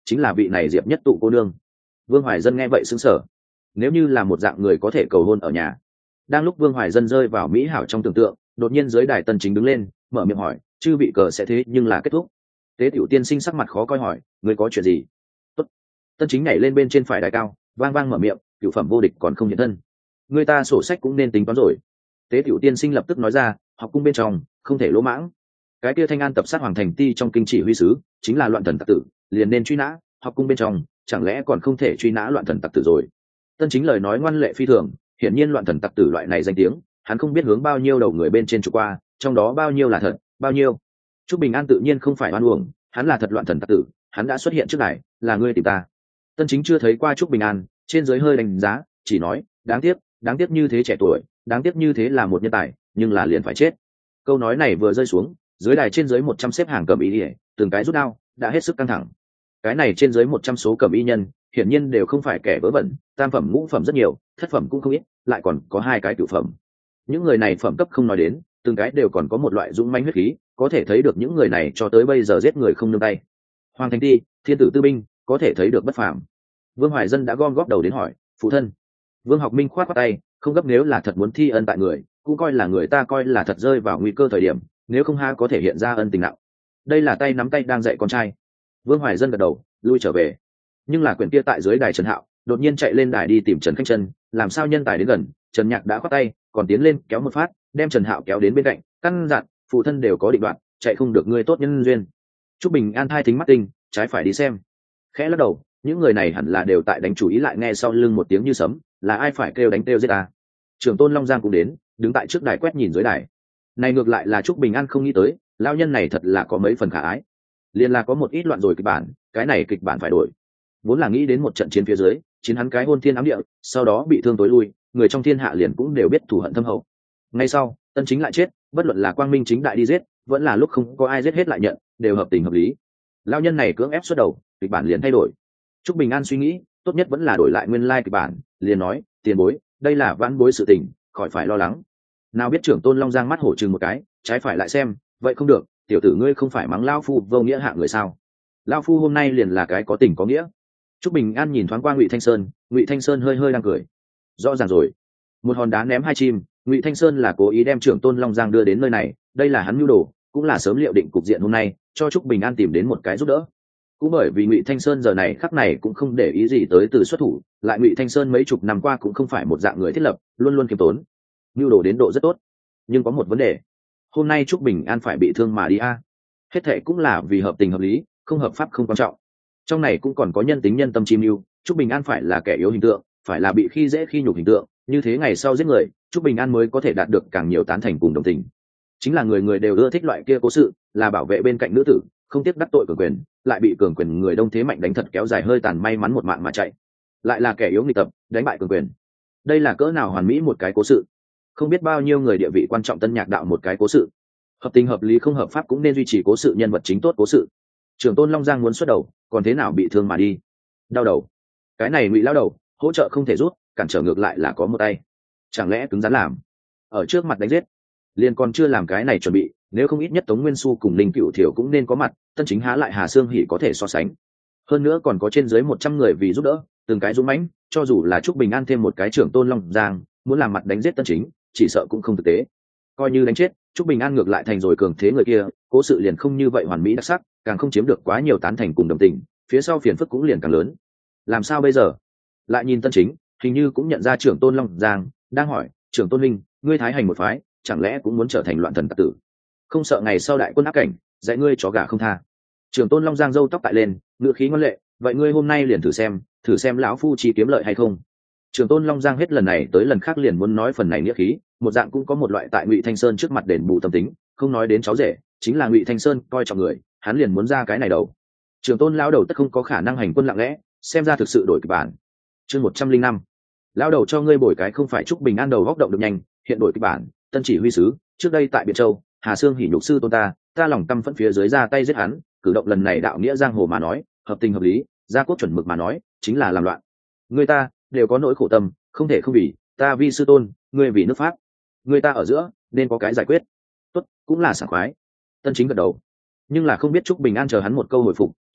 chính là vị này Diệp Nhất Tụ cô nương. Vương Hoài Dân nghe vậy sững sờ. Nếu như là một dạng người có thể cầu hôn ở nhà. Đang lúc Vương Hoài Dân rơi vào mỹ hảo trong tưởng tượng, đột nhiên dưới đài Tân Chính đứng lên, mở miệng hỏi, chư vị cờ sẽ thế nhưng là kết thúc. Tế Tiểu tiên sinh sắc mặt khó coi hỏi, người có chuyện gì? Tốt. Tân Chính nhảy lên bên trên phải đài cao, vang vang mở miệng, cửu phẩm vô địch còn không hiện thân. Người ta sổ sách cũng nên tính toán rồi. Tế Tiểu tiên sinh lập tức nói ra, học cung bên trong không thể lỗ mãng. Cái kia Thanh An tập sát Hoàng Thành Ti trong kinh chỉ huy sứ, chính là loạn thần tặc tử, liền nên truy nã. Học cung bên trong chẳng lẽ còn không thể truy nã loạn thần tặc tử rồi? Tân Chính lời nói ngoan lệ phi thường, hiển nhiên loạn thần tặc tử loại này danh tiếng, hắn không biết hướng bao nhiêu đầu người bên trên trục qua, trong đó bao nhiêu là thật, bao nhiêu. Trúc Bình An tự nhiên không phải oan uổng, hắn là thật loạn thần tặc tử, hắn đã xuất hiện trước này, là ngươi tìm ta. Tân Chính chưa thấy qua Trúc Bình An, trên dưới hơi đánh giá, chỉ nói, đáng tiếc như thế trẻ tuổi, đáng tiếc như thế là một nhân tài, nhưng là liền phải chết. Câu nói này vừa rơi xuống, dưới đài trên dưới 100 xếp hàng cầm y đi, từng cái rút đao, đã hết sức căng thẳng. Cái này trên dưới 100 số cầm y nhân, hiển nhiên đều không phải kẻ vớ vẩn, tam phẩm ngũ phẩm rất nhiều, thất phẩm cũng không ít, lại còn có 2 cái cửu phẩm. Những người này phẩm cấp không nói đến, từng cái đều còn có một loại dũng mãnh huyết khí, có thể thấy được những người này cho tới bây giờ giết người không nương tay. Hoàng Thành Ti, Thiên tử tư binh, có thể thấy được bất phàm. Vương Hoài Dân đã gom góp đầu đến hỏi, phụ thân. Vương Học Minh khoát khoát tay, không gấp, nếu là thật muốn thi ân tại người, cũng coi là người ta coi là thật rơi vào nguy cơ thời điểm, nếu không ha có thể hiện ra ân tình nặng. Đây là tay nắm tay đang dạy con trai. Vương Hoài Dân gật đầu, lui trở về. Nhưng là quyển kia tại dưới đài Trần Hạo đột nhiên chạy lên đài đi tìm Trần Khanh Chân, làm sao nhân tài đến gần, Trần Nhạc đã khoát tay, còn tiến lên kéo một phát, đem Trần Hạo kéo đến bên cạnh, căn dặn, phụ thân đều có định đoạn, chạy không được ngươi tốt nhân duyên. Trúc Bình An thai thính mắt tinh, trái phải đi xem. Khẽ lắc đầu, những người này hẳn là đều tại đánh chủ ý, lại nghe sau lưng một tiếng như sấm, là ai phải kêu đánh kêu giết ta. Trưởng tôn Long Giang cũng đến, đứng tại trước đài quét nhìn dưới đài. Này ngược lại là Trúc Bình An không nghĩ tới, lão nhân này thật là có mấy phần khả ái. Liên là có một ít loạn rồi kịch bản, cái này kịch bản phải đổi. Vốn là nghĩ đến một trận chiến phía dưới, chiến hắn cái hôn thiên ám địa, sau đó bị thương tối lui, người trong thiên hạ liền cũng đều biết thù hận thâm hậu. Ngay sau, Tân Chính lại chết, bất luận là quang minh chính đại đi giết, vẫn là lúc không có ai giết hết lại nhận, đều hợp tình hợp lý. Lão nhân này cưỡng ép xuất đầu, kịch bản liền thay đổi. Trúc Bình An suy nghĩ, tốt nhất vẫn là đổi lại nguyên lai kịch bản, liền nói, tiền bối, đây là vãn bối sự tình, khỏi phải lo lắng. Nào biết trưởng tôn Long Giang mắt hổ chừng một cái, trái phải lại xem, vậy không được, tiểu tử ngươi không phải mắng lão phu vô nghĩa hạ người sao? Lão phu hôm nay liền là cái có tình có nghĩa. Trúc Bình An nhìn thoáng qua Ngụy Thanh Sơn hơi hơi đang cười. Rõ ràng rồi, một hòn đá ném 2 chim, Ngụy Thanh Sơn là cố ý đem trưởng tôn Long Giang đưa đến nơi này, đây là hắn mưu đồ, cũng là sớm liệu định cục diện hôm nay, cho Trúc Bình An tìm đến một cái giúp đỡ. Cũng bởi vì Ngụy Thanh Sơn giờ này khắc này cũng không để ý gì tới từ xuất thủ, lại Ngụy Thanh Sơn mấy chục năm qua cũng không phải một dạng người thiết lập, luôn luôn kiêm tốn, mưu đồ đến độ rất tốt. Nhưng có một vấn đề, hôm nay Trúc Bình An phải bị thương mà đi a. Hết thệ cũng là vì hợp tình hợp lý, không hợp pháp không quan trọng. Trong này cũng còn có nhân tính nhân tâm chi mưu, Trúc Bình An phải là kẻ yếu hình tượng, phải là bị khi dễ khi nhục hình tượng, như thế ngày sau giết người, Trúc Bình An mới có thể đạt được càng nhiều tán thành cùng đồng tình. Chính là người người đều ưa thích loại kia cố sự, là bảo vệ bên cạnh nữ tử, không tiếc đắc tội cường quyền, lại bị cường quyền người đông thế mạnh đánh thật kéo dài hơi tàn, may mắn một mạng mà chạy. Lại là kẻ yếu nghịch tập, đánh bại cường quyền. Đây là cỡ nào hoàn mỹ một cái cố sự. Không biết bao nhiêu người địa vị quan trọng tân nhạc đạo một cái cố sự. Hợp tình hợp lý không hợp pháp cũng nên duy trì cố sự nhân vật chính tốt cố sự. Trưởng tôn Long Giang muốn xuất đầu, còn thế nào bị thương mà đi. Đau đầu. Cái này Ngụy lao đầu, hỗ trợ không thể rút, cản trở ngược lại là có một tay. Chẳng lẽ cứng rắn làm? Ở trước mặt đánh giết, liền còn chưa làm cái này chuẩn bị, nếu không ít nhất Tống Nguyên Xu cùng Linh Cựu Thiểu cũng nên có mặt, Tân Chính há lại Hà Sương Hỉ có thể so sánh. Hơn nữa còn có trên dưới 100 người vì giúp đỡ, từng cái dũng mãnh, cho dù là Trúc Bình An thêm một cái trưởng tôn Long Giang, muốn làm mặt đánh giết Tân Chính, chỉ sợ cũng không thực tế. Coi như đánh chết, Trúc Bình An ngược lại thành rồi cường thế người kia, cố sự liền không như vậy hoàn mỹ đặc sắc, càng không chiếm được quá nhiều tán thành cùng đồng tình, phía sau phiền phức cũng liền càng lớn. Làm sao bây giờ? Lại nhìn Tân Chính, hình như cũng nhận ra trưởng tôn Long Giang, đang hỏi, trưởng tôn huynh, ngươi thái hành một phái, chẳng lẽ cũng muốn trở thành loạn thần tặc tử? Không sợ ngày sau đại quân áp cảnh, dạy ngươi chó gà không tha. Trưởng tôn Long Giang râu tóc tại lên, ngựa khí ngoan lệ, vậy ngươi hôm nay liền thử xem lão phu chỉ kiếm lợi hay không. Trưởng tôn Long Giang hết lần này tới lần khác liền muốn nói phần này nghĩa khí, một dạng cũng có một loại tại Ngụy Thanh Sơn trước mặt đền bù tâm tính, không nói đến cháu rể, chính là Ngụy Thanh Sơn coi trọng người, hắn liền muốn ra cái này đầu. Trưởng tôn lão đầu tất không có khả năng hành quân lặng lẽ, xem ra thực sự đổi kịch bản. Chương 105. Lão đầu cho ngươi bồi cái không phải Trúc Bình An đầu góc động được nhanh, hiện đổi kịch bản, Tân chỉ huy sứ, trước đây tại Biện Châu, Hà Sương Hỉ nhục sư tôn ta lòng căm phẫn phía dưới ra tay giết hắn, cử động lần này đạo nghĩa giang hồ mà nói, hợp tình hợp lý, gia quốc chuẩn mực mà nói, chính là làm loạn. Người ta đều có nỗi khổ tâm, không thể không vì ta vi sư tôn, ngươi vì nước Pháp. Người ta ở giữa nên có cái giải quyết. Tốt, cũng là sảng khoái. Tân Chính gật đầu. Nhưng là không biết Trúc Bình An chờ hắn một câu hồi phục,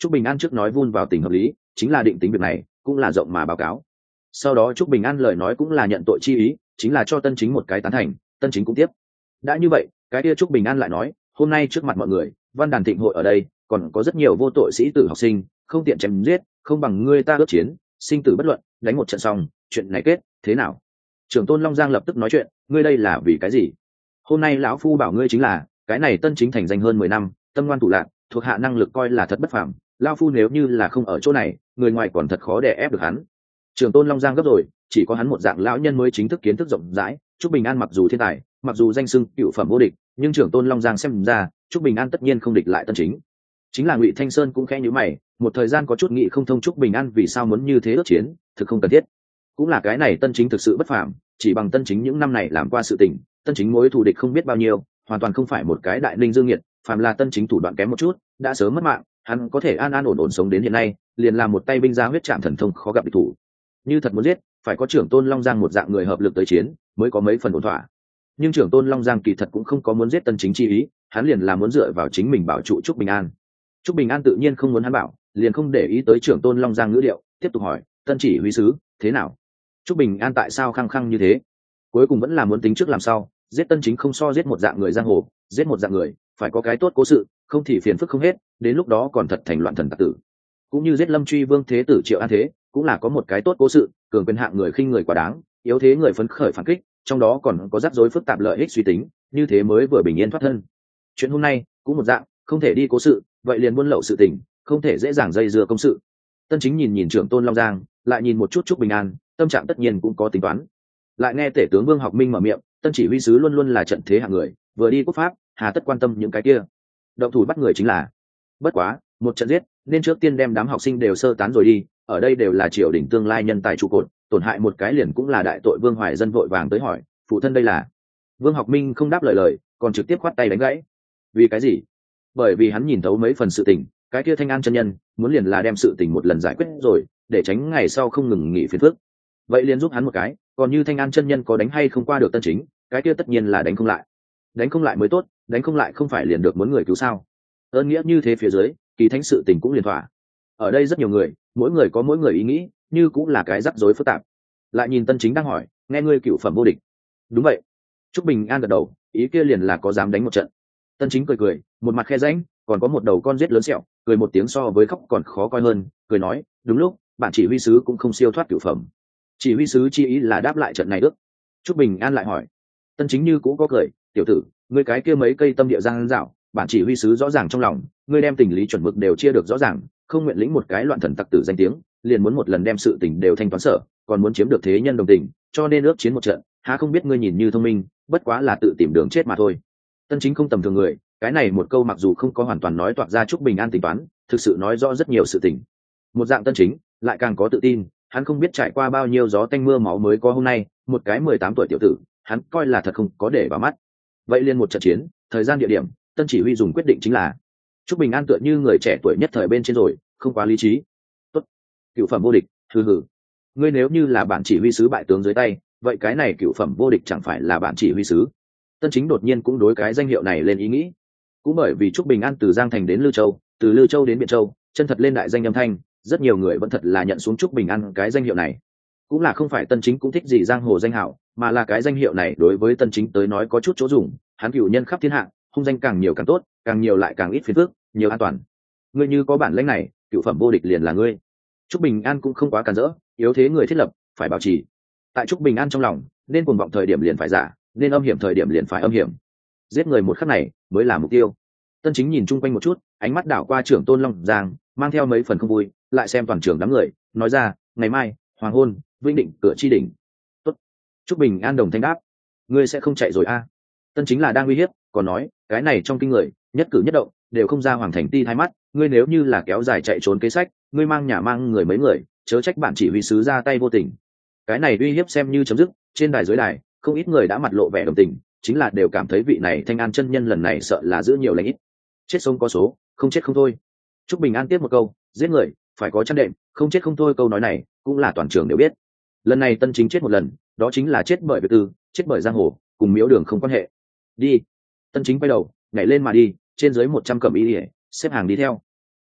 Trúc Bình An trước nói vun vào tình hợp lý, chính là định tính việc này, cũng là rộng mà báo cáo. Sau đó Trúc Bình An lời nói cũng là nhận tội chi ý, chính là cho Tân Chính một cái tán thành, Tân Chính cũng tiếp. Đã như vậy, cái kia Trúc Bình An lại nói, hôm nay trước mặt mọi người, văn đàn thịnh hội ở đây, còn có rất nhiều vô tội sĩ tử học sinh, không tiện chém giết, không bằng ngươi ta ước chiến, sinh tử bất luận, đánh một trận xong, chuyện này kết, thế nào? Trưởng tôn Long Giang lập tức nói chuyện, ngươi đây là vì cái gì? Hôm nay lão phu bảo ngươi chính là, cái này Tân Chính thành danh hơn 10 năm, tâm ngoan thủ lạn, thuộc hạ năng lực coi là thật bất phàm, lão phu nếu như là không ở chỗ này, người ngoài còn thật khó để ép được hắn. Trưởng tôn Long Giang gấp rồi, chỉ có hắn một dạng lão nhân mới chính thức kiến thức rộng rãi. Trúc Bình An mặc dù thiên tài, mặc dù danh xưng cựu phẩm vô địch, nhưng trưởng tôn Long Giang xem ra, Trúc Bình An tất nhiên không địch lại Tân Chính. Chính là Ngụy Thanh Sơn cũng khẽ nhíu mày, một thời gian có chút nghĩ không thông Trúc Bình An vì sao muốn như thế ước chiến, thực không cần thiết. Cũng là cái này Tân Chính thực sự bất phàm, chỉ bằng Tân Chính những năm này làm qua sự tình, Tân Chính mối thù địch không biết bao nhiêu, hoàn toàn không phải một cái đại ninh dương nghiệt, phàm là Tân Chính thủ đoạn kém một chút, đã sớm mất mạng, hắn có thể an an ổn ổn sống đến hiện nay, liền làm một tay binh ra huyết trạm thần thông khó gặp địch thủ. Như thật muốn giết, phải có trưởng tôn Long Giang một dạng người hợp lực tới chiến, mới có mấy phần ổn thỏa. Nhưng trưởng tôn Long Giang kỳ thật cũng không có muốn giết Tân Chính chi ý, hắn liền là muốn dựa vào chính mình bảo trụ Trúc Bình An. Trúc Bình An tự nhiên không muốn hắn bảo, liền không để ý tới trưởng tôn Long Giang ngữ điệu, tiếp tục hỏi, Tân chỉ huy sứ, thế nào? Trúc Bình An tại sao khăng khăng như thế? Cuối cùng vẫn là muốn tính trước làm sao, giết Tân Chính không so giết một dạng người giang hồ, giết một dạng người, phải có cái tốt cố sự, không thì phiền phức không hết, đến lúc đó còn thật thành loạn thần tặc tử. Cũng như giết Lâm Truy Vương thế tử Triệu An Thế, cũng là có một cái tốt cố sự, cường quyền hạng người khinh người quá đáng, yếu thế người phấn khởi phản kích, trong đó còn có rắc rối phức tạp lợi ích suy tính, như thế mới vừa bình yên thoát thân. Chuyện hôm nay cũng một dạng, không thể đi cố sự, vậy liền buôn lậu sự tình, không thể dễ dàng dây dưa công sự. Tân Chính nhìn trưởng tôn Long Giang, lại nhìn một chút Trúc Bình An, tâm trạng tất nhiên cũng có tính toán. Lại nghe tể tướng Vương Học Minh mở miệng, Tân chỉ huy sứ luôn luôn là trận thế hạng người, vừa đi quốc pháp, hà tất quan tâm những cái kia. Động thủ bắt người chính là. Bất quá, một trận giết, nên trước tiên đem đám học sinh đều sơ tán rồi đi, ở đây đều là triều đình tương lai nhân tài trụ cột, tổn hại một cái liền cũng là đại tội. Vương Hoài Dân vội vàng tới hỏi, phụ thân đây là? Vương Học Minh không đáp lời, còn trực tiếp khoát tay đánh gãy. Vì cái gì? Bởi vì hắn nhìn thấu mấy phần sự tình, cái kia Thanh An chân nhân muốn liền là đem sự tình một lần giải quyết rồi, để tránh ngày sau không ngừng nghỉ phiền phức. Vậy liền giúp hắn một cái, còn như Thanh An chân nhân có đánh hay không qua được Tân Chính, cái kia tất nhiên là đánh không lại. Đánh không lại mới tốt, đánh không lại không phải liền được muốn người cứu sao? Ơn nghĩa như thế phía dưới, kỳ thánh sự tình cũng liền thỏa. Ở đây rất nhiều người, mỗi người có mỗi người ý nghĩ, như cũng là cái rắc rối phức tạp. Lại nhìn Tân Chính đang hỏi, nghe ngươi cựu phẩm vô địch. Đúng vậy. Trúc Bình An gật đầu, ý kia liền là có dám đánh một trận. Tân Chính cười cười, một mặt khe rãnh, còn có một đầu con rết lớn sẹo, cười một tiếng so với khóc còn khó coi hơn, cười nói, đúng lúc, bạn chỉ huy sứ cũng không siêu thoát cựu phẩm. Chỉ huy sứ chi ý là đáp lại trận này ước. Trúc Bình An lại hỏi. Tân Chính như cũng có cười, tiểu tử, ngươi cái kia mấy cây tâm địa giang dạo, bản chỉ huy sứ rõ ràng trong lòng, ngươi đem tình lý chuẩn mực đều chia được rõ ràng, không nguyện lĩnh một cái loạn thần tặc tử danh tiếng, liền muốn một lần đem sự tình đều thanh toán sở, còn muốn chiếm được thế nhân đồng tình, cho nên ước chiến một trận, há không biết ngươi nhìn như thông minh, bất quá là tự tìm đường chết mà thôi. Tân Chính không tầm thường người, cái này một câu mặc dù không có hoàn toàn nói toạc ra Trúc Bình An tính toán, thực sự nói rõ rất nhiều sự tình. Một dạng Tân Chính lại càng có tự tin, hắn không biết trải qua bao nhiêu gió tanh mưa máu mới có hôm nay, một cái 18 tuổi tiểu tử, hắn coi là thật không có để vào mắt. Vậy liền một trận chiến, thời gian địa điểm, Tân chỉ huy dùng quyết định chính là. Trúc Bình An tựa như người trẻ tuổi nhất thời bên trên rồi, không quá lý trí. Tốt, cựu phẩm vô địch, hừ hừ. Ngươi nếu như là bản chỉ huy sứ bại tướng dưới tay, vậy cái này cựu phẩm vô địch chẳng phải là bản chỉ huy sứ? Tân Chính đột nhiên cũng đối cái danh hiệu này lên ý nghĩ. Cũng bởi vì Trúc Bình An từ Giang Thành đến Lư Châu, từ Lư Châu đến Biện Châu, chân thật lên đại danh âm thanh, rất nhiều người vẫn thật là nhận xuống Trúc Bình An cái danh hiệu này. Cũng là không phải Tân Chính cũng thích gì giang hồ danh hảo, mà là cái danh hiệu này đối với Tân Chính tới nói có chút chỗ dùng, hắn cửu nhân khắp thiên hạ, hung danh càng nhiều càng tốt, càng nhiều lại càng ít phiền phức, nhiều an toàn. Ngươi như có bản lĩnh này, cựu phẩm vô địch liền là ngươi. Trúc Bình An cũng không quá cản rỡ, yếu thế người thiết lập, phải bảo trì. Tại Trúc Bình An trong lòng, nên cuồng vọng thời điểm liền phải giả, nên âm hiểm thời điểm liền phải âm hiểm. Giết người một khắc này mới là mục tiêu. Tân Chính nhìn chung quanh một chút, ánh mắt đảo qua trưởng tôn Long Giang, mang theo mấy phần không vui, lại xem toàn trường đám người, nói ra, ngày mai, hoàng hôn, Vinh Định cửa chi đỉnh. Tốt. Trúc Bình An đồng thanh đáp, ngươi sẽ không chạy rồi a? Tân Chính là đang uy hiếp, còn nói, cái này trong kinh người, nhất cử nhất động đều không ra hoàng thành ti thay mắt, ngươi nếu như là kéo dài chạy trốn kế sách, ngươi mang nhà mang người mấy người, chớ trách bản chỉ huy sứ ra tay vô tình. Cái này uy hiếp xem như chấm dứt, trên đài dưới đài, không ít người đã mặt lộ vẻ đồng tình, chính là đều cảm thấy vị này Thanh An chân nhân lần này sợ là giữ nhiều lãnh ít. Chết sống có số, không chết không thôi. Trúc Bình An tiếp một câu, giết người phải có chăn đệm, không chết không thôi, câu nói này cũng là toàn trường đều biết. Lần này Tân Chính chết một lần, đó chính là chết bởi việc tư, chết bởi giang hồ, cùng miếu đường không quan hệ. Đi. Tân Chính quay đầu, nhảy lên mà đi, trên dưới 100 cẩm y, xếp hàng đi theo.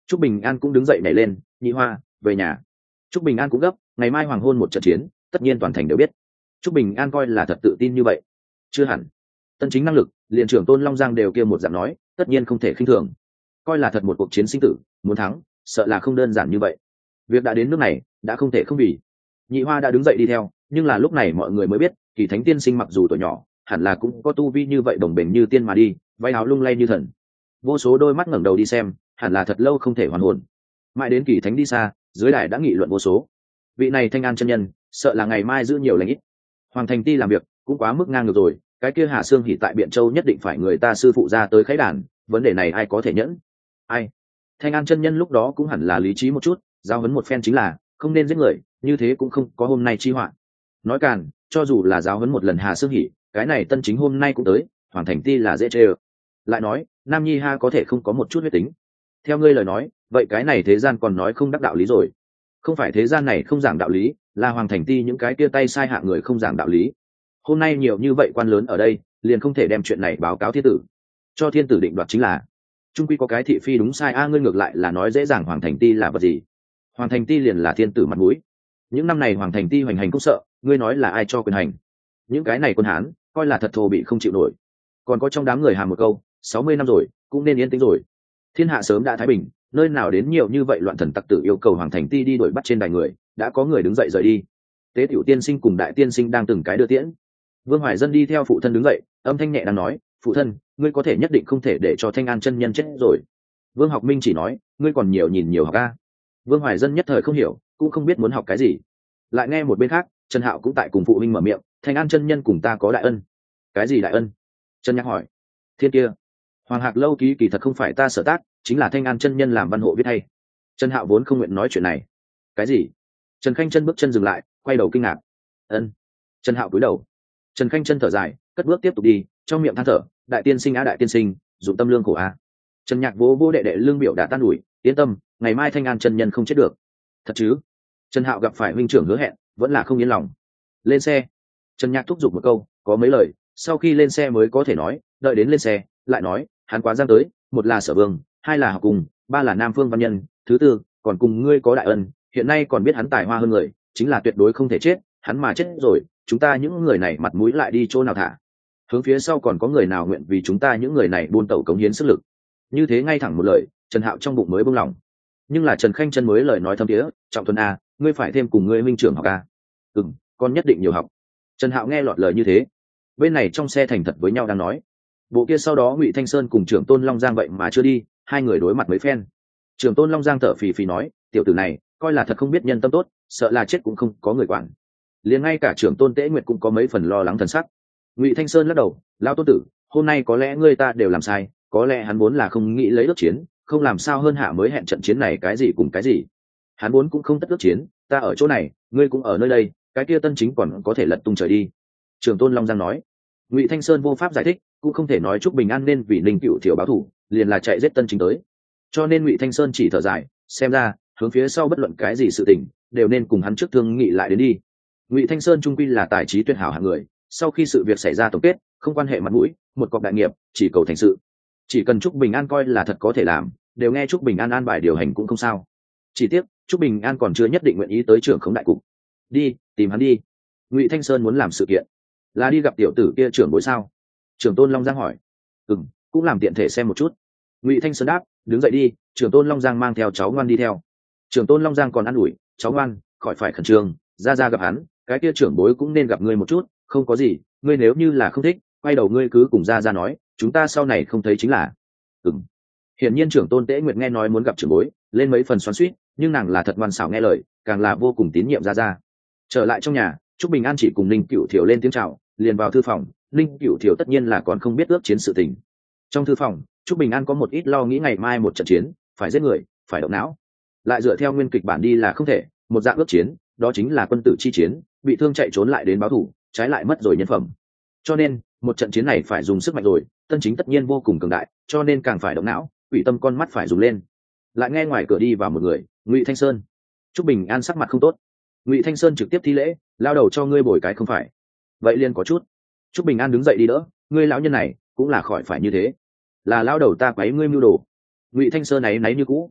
Trúc Bình An cũng đứng dậy nhảy lên, nhị hoa về nhà. Trúc Bình An cũng gấp, ngày mai hoàng hôn một trận chiến, tất nhiên toàn thành đều biết. Trúc Bình An coi là thật tự tin như vậy. Chưa hẳn. Tân chính năng lực, liền trưởng Tôn Long Giang đều kia một dạng nói, tất nhiên không thể khinh thường. Coi là thật một cuộc chiến sinh tử, muốn thắng, sợ là không đơn giản như vậy. Việc đã đến nước này, đã không thể không vì. Nhị hoa đã đứng dậy đi theo, nhưng là lúc này mọi người mới biết, Kỳ Thánh tiên sinh mặc dù tuổi nhỏ, hẳn là cũng có tu vi như vậy đồng bền như tiên mà đi, váy áo lung lay như thần. Vô số đôi mắt ngẩng đầu đi xem, hẳn là thật lâu không thể hoàn hồn. Mãi đến Kỳ Thánh đi xa, dưới đài đã nghị luận vô số. Vị này Thanh An chân nhân, sợ là ngày mai giữ nhiều lành ít. Hoàng Thành Ti làm việc cũng quá mức ngang ngược rồi, cái kia Hà Sương Hỉ tại Biện Châu nhất định phải người ta sư phụ ra tới khái đàn, vấn đề này ai có thể nhẫn? Ai? Thanh An chân nhân lúc đó cũng hẳn là lý trí một chút, giao huấn một phen chính là không nên giết người, như thế cũng không có hôm nay chi họa. Nói càn, cho dù là giáo huấn một lần Hà Sương Hỉ, cái này Tân Chính hôm nay cũng tới, Hoàng Thành Ti là dễ chê ơ. Lại nói, Nam Nhi ha có thể không có một chút huyết tính. Theo ngươi lời nói, vậy cái này thế gian còn nói không đắc đạo lý rồi. Không phải thế gian này không giảng đạo lý, là Hoàng Thành Ti những cái kia tay sai hạ người không giảng đạo lý. Hôm nay nhiều như vậy quan lớn ở đây, liền không thể đem chuyện này báo cáo thiên tử, cho thiên tử định đoạt chính là. Trung quy có cái thị phi đúng sai ngươi ngược lại là nói dễ dàng Hoàng Thành Ti là vật gì? Hoàng Thành Ti liền là thiên tử mặt mũi. Những năm này Hoàng Thành Ti hoành hành cũng sợ, ngươi nói là ai cho quyền hành? Những cái này quân hán coi là thật thô bị không chịu nổi. Còn có trong đám người hàm một câu, 60 năm rồi, cũng nên yên tĩnh rồi. Thiên hạ sớm đã thái bình, nơi nào đến nhiều như vậy loạn thần tặc tử yêu cầu Hoàng Thành Ti đi đuổi bắt trên đài người, đã có người đứng dậy rời đi. Tế tiểu tiên sinh cùng đại tiên sinh đang từng cái đưa tiễn. Vương Hoài Dân đi theo phụ thân đứng dậy, âm thanh nhẹ đang nói, phụ thân, ngươi có thể nhất định không thể để cho Thanh An chân nhân chết rồi. Vương Học Minh chỉ nói, ngươi còn nhiều nhìn nhiều học a. Vương Hoài Dân nhất thời không hiểu, cũng không biết muốn học cái gì. Lại nghe một bên khác, Trần Hạo cũng tại cùng phụ huynh mở miệng, Thanh An chân nhân cùng ta có đại ân. Cái gì đại ân? Trần Nhạc hỏi. Thiên kia, Hoàng Hạc lâu ký kỳ thật không phải ta sở tác, chính là Thanh An chân nhân làm văn hộ viết hay. Trần Hạo vốn không nguyện nói chuyện này. Cái gì? Trần Khanh Chân bước chân dừng lại, quay đầu kinh ngạc. Ân. Trần Hạo cúi đầu. Trần Khanh Chân thở dài, cất bước tiếp tục đi, trong miệng than thở, đại tiên sinh á đại tiên sinh, dụng tâm lương khổ a. Trần Nhạc vỗ vô đệ đệ lương biểu đã tan ủi, yên tâm, ngày mai Thanh An chân nhân không chết được. Thật chứ? Trần Hạo gặp phải huynh trưởng hứa hẹn, vẫn là không yên lòng. Lên xe. Trần Nhạc thúc giục một câu, có mấy lời, sau khi lên xe mới có thể nói, đợi đến lên xe, lại nói, hắn quá giang tới, một là Sở Vương, hai là học cùng, ba là Nam Phương văn nhân, thứ tư, còn cùng ngươi có đại ân, hiện nay còn biết hắn tài hoa hơn người, chính là tuyệt đối không thể chết, hắn mà chết rồi, chúng ta những người này mặt mũi lại đi chỗ nào thả? Hướng phía sau còn có người nào nguyện vì chúng ta những người này buôn tẩu cống hiến sức lực? Như thế ngay thẳng một lời, Trần Hạo trong bụng mới buông lỏng. Nhưng là Trần Khanh Chân mới lời nói thâm thiế, trọng thuần a, ngươi phải thêm cùng ngươi huynh trưởng học a. Con nhất định nhiều học. Trần Hạo nghe lọt lời như thế, bên này trong xe thành thật với nhau đang nói. Bộ kia sau đó Ngụy Thanh Sơn cùng trưởng Tôn Long Giang vậy mà chưa đi, hai người đối mặt mấy phen. Trưởng Tôn Long Giang thở phì phì nói, tiểu tử này coi là thật không biết nhân tâm tốt, sợ là chết cũng không có người quản. Liền ngay cả trưởng Tôn Tế Nguyệt cũng có mấy phần lo lắng thần sắc. Ngụy Thanh Sơn lắc đầu, lão tôn tử, hôm nay có lẽ ngươi ta đều làm sai, có lẽ hắn vốn là không nghĩ lấy ước chiến, không làm sao hơn hạ mới hẹn trận chiến này cái gì cùng cái gì. Hắn vốn cũng không tất ước chiến, ta ở chỗ này, ngươi cũng ở nơi đây, cái kia Tân Chính còn có thể lật tung trời đi. Trưởng Tôn Long Giang nói. Ngụy Thanh Sơn vô pháp giải thích, cũng không thể nói chúc bình an nên vì Ninh Cựu Thiểu báo thủ, liền là chạy giết Tân Chính tới. Cho nên Ngụy Thanh Sơn chỉ thở dài, xem ra hướng phía sau bất luận cái gì sự tình, đều nên cùng hắn trước thương nghị lại đến đi. Ngụy Thanh Sơn trung quy là tài trí tuyệt hảo hạng người, sau khi sự việc xảy ra tổng kết, không quan hệ mặt mũi, một cọc đại nghiệp, chỉ cầu thành sự. Chỉ cần Trúc Bình An coi là thật có thể làm, đều nghe Trúc Bình An an bài điều hành cũng không sao. Chỉ tiếc, Trúc Bình An còn chưa nhất định nguyện ý tới trưởng khống đại cục. Đi, tìm hắn đi. Ngụy Thanh Sơn muốn làm sự kiện, là đi gặp tiểu tử kia trưởng bối sao? Trưởng Tôn Long Giang hỏi. Cũng làm tiện thể xem một chút. Ngụy Thanh Sơn đáp, đứng dậy đi. Trưởng Tôn Long Giang mang theo cháu ngoan đi theo. Trưởng Tôn Long Giang còn ăn ủi, cháu ngoan, khỏi phải khẩn trương, ra gặp hắn, cái kia trưởng bối cũng nên gặp ngươi một chút, không có gì, ngươi nếu như là không thích, quay đầu ngươi cứ cùng ra nói, chúng ta sau này không thấy chính là. Hiển nhiên trưởng Tôn Tế Nguyệt nghe nói muốn gặp trưởng bối, lên mấy phần xoắn xuýt, nhưng nàng là thật ngoan xảo nghe lời, càng là vô cùng tín nhiệm ra. Trở lại trong nhà, Trúc Bình An chỉ cùng Ninh Cựu Thiểu lên tiếng chào, liền vào thư phòng. Ninh Cựu Thiểu tất nhiên là còn không biết ước chiến sự tình. Trong thư phòng, Trúc Bình An có một ít lo nghĩ ngày mai một trận chiến, phải giết người, phải động não, lại dựa theo nguyên kịch bản đi là không thể. Một dạng ước chiến, đó chính là quân tử chi chiến, bị thương chạy trốn lại đến báo thù, trái lại mất rồi nhân phẩm. Cho nên một trận chiến này phải dùng sức mạnh rồi. Tân Chính tất nhiên vô cùng cường đại, cho nên càng phải động não, ủy tâm con mắt phải dùng lên. Lại nghe ngoài cửa đi vào một người, Ngụy Thanh Sơn. Trúc Bình An sắc mặt không tốt. Ngụy Thanh Sơn trực tiếp thi lễ, lao đầu cho ngươi bồi cái không phải. Vậy liền có chút. Trúc Bình An đứng dậy đi đỡ, ngươi lão nhân này cũng là khỏi phải như thế, là lao đầu ta quấy ngươi mưu đồ. Ngụy Thanh Sơn náy như cũ.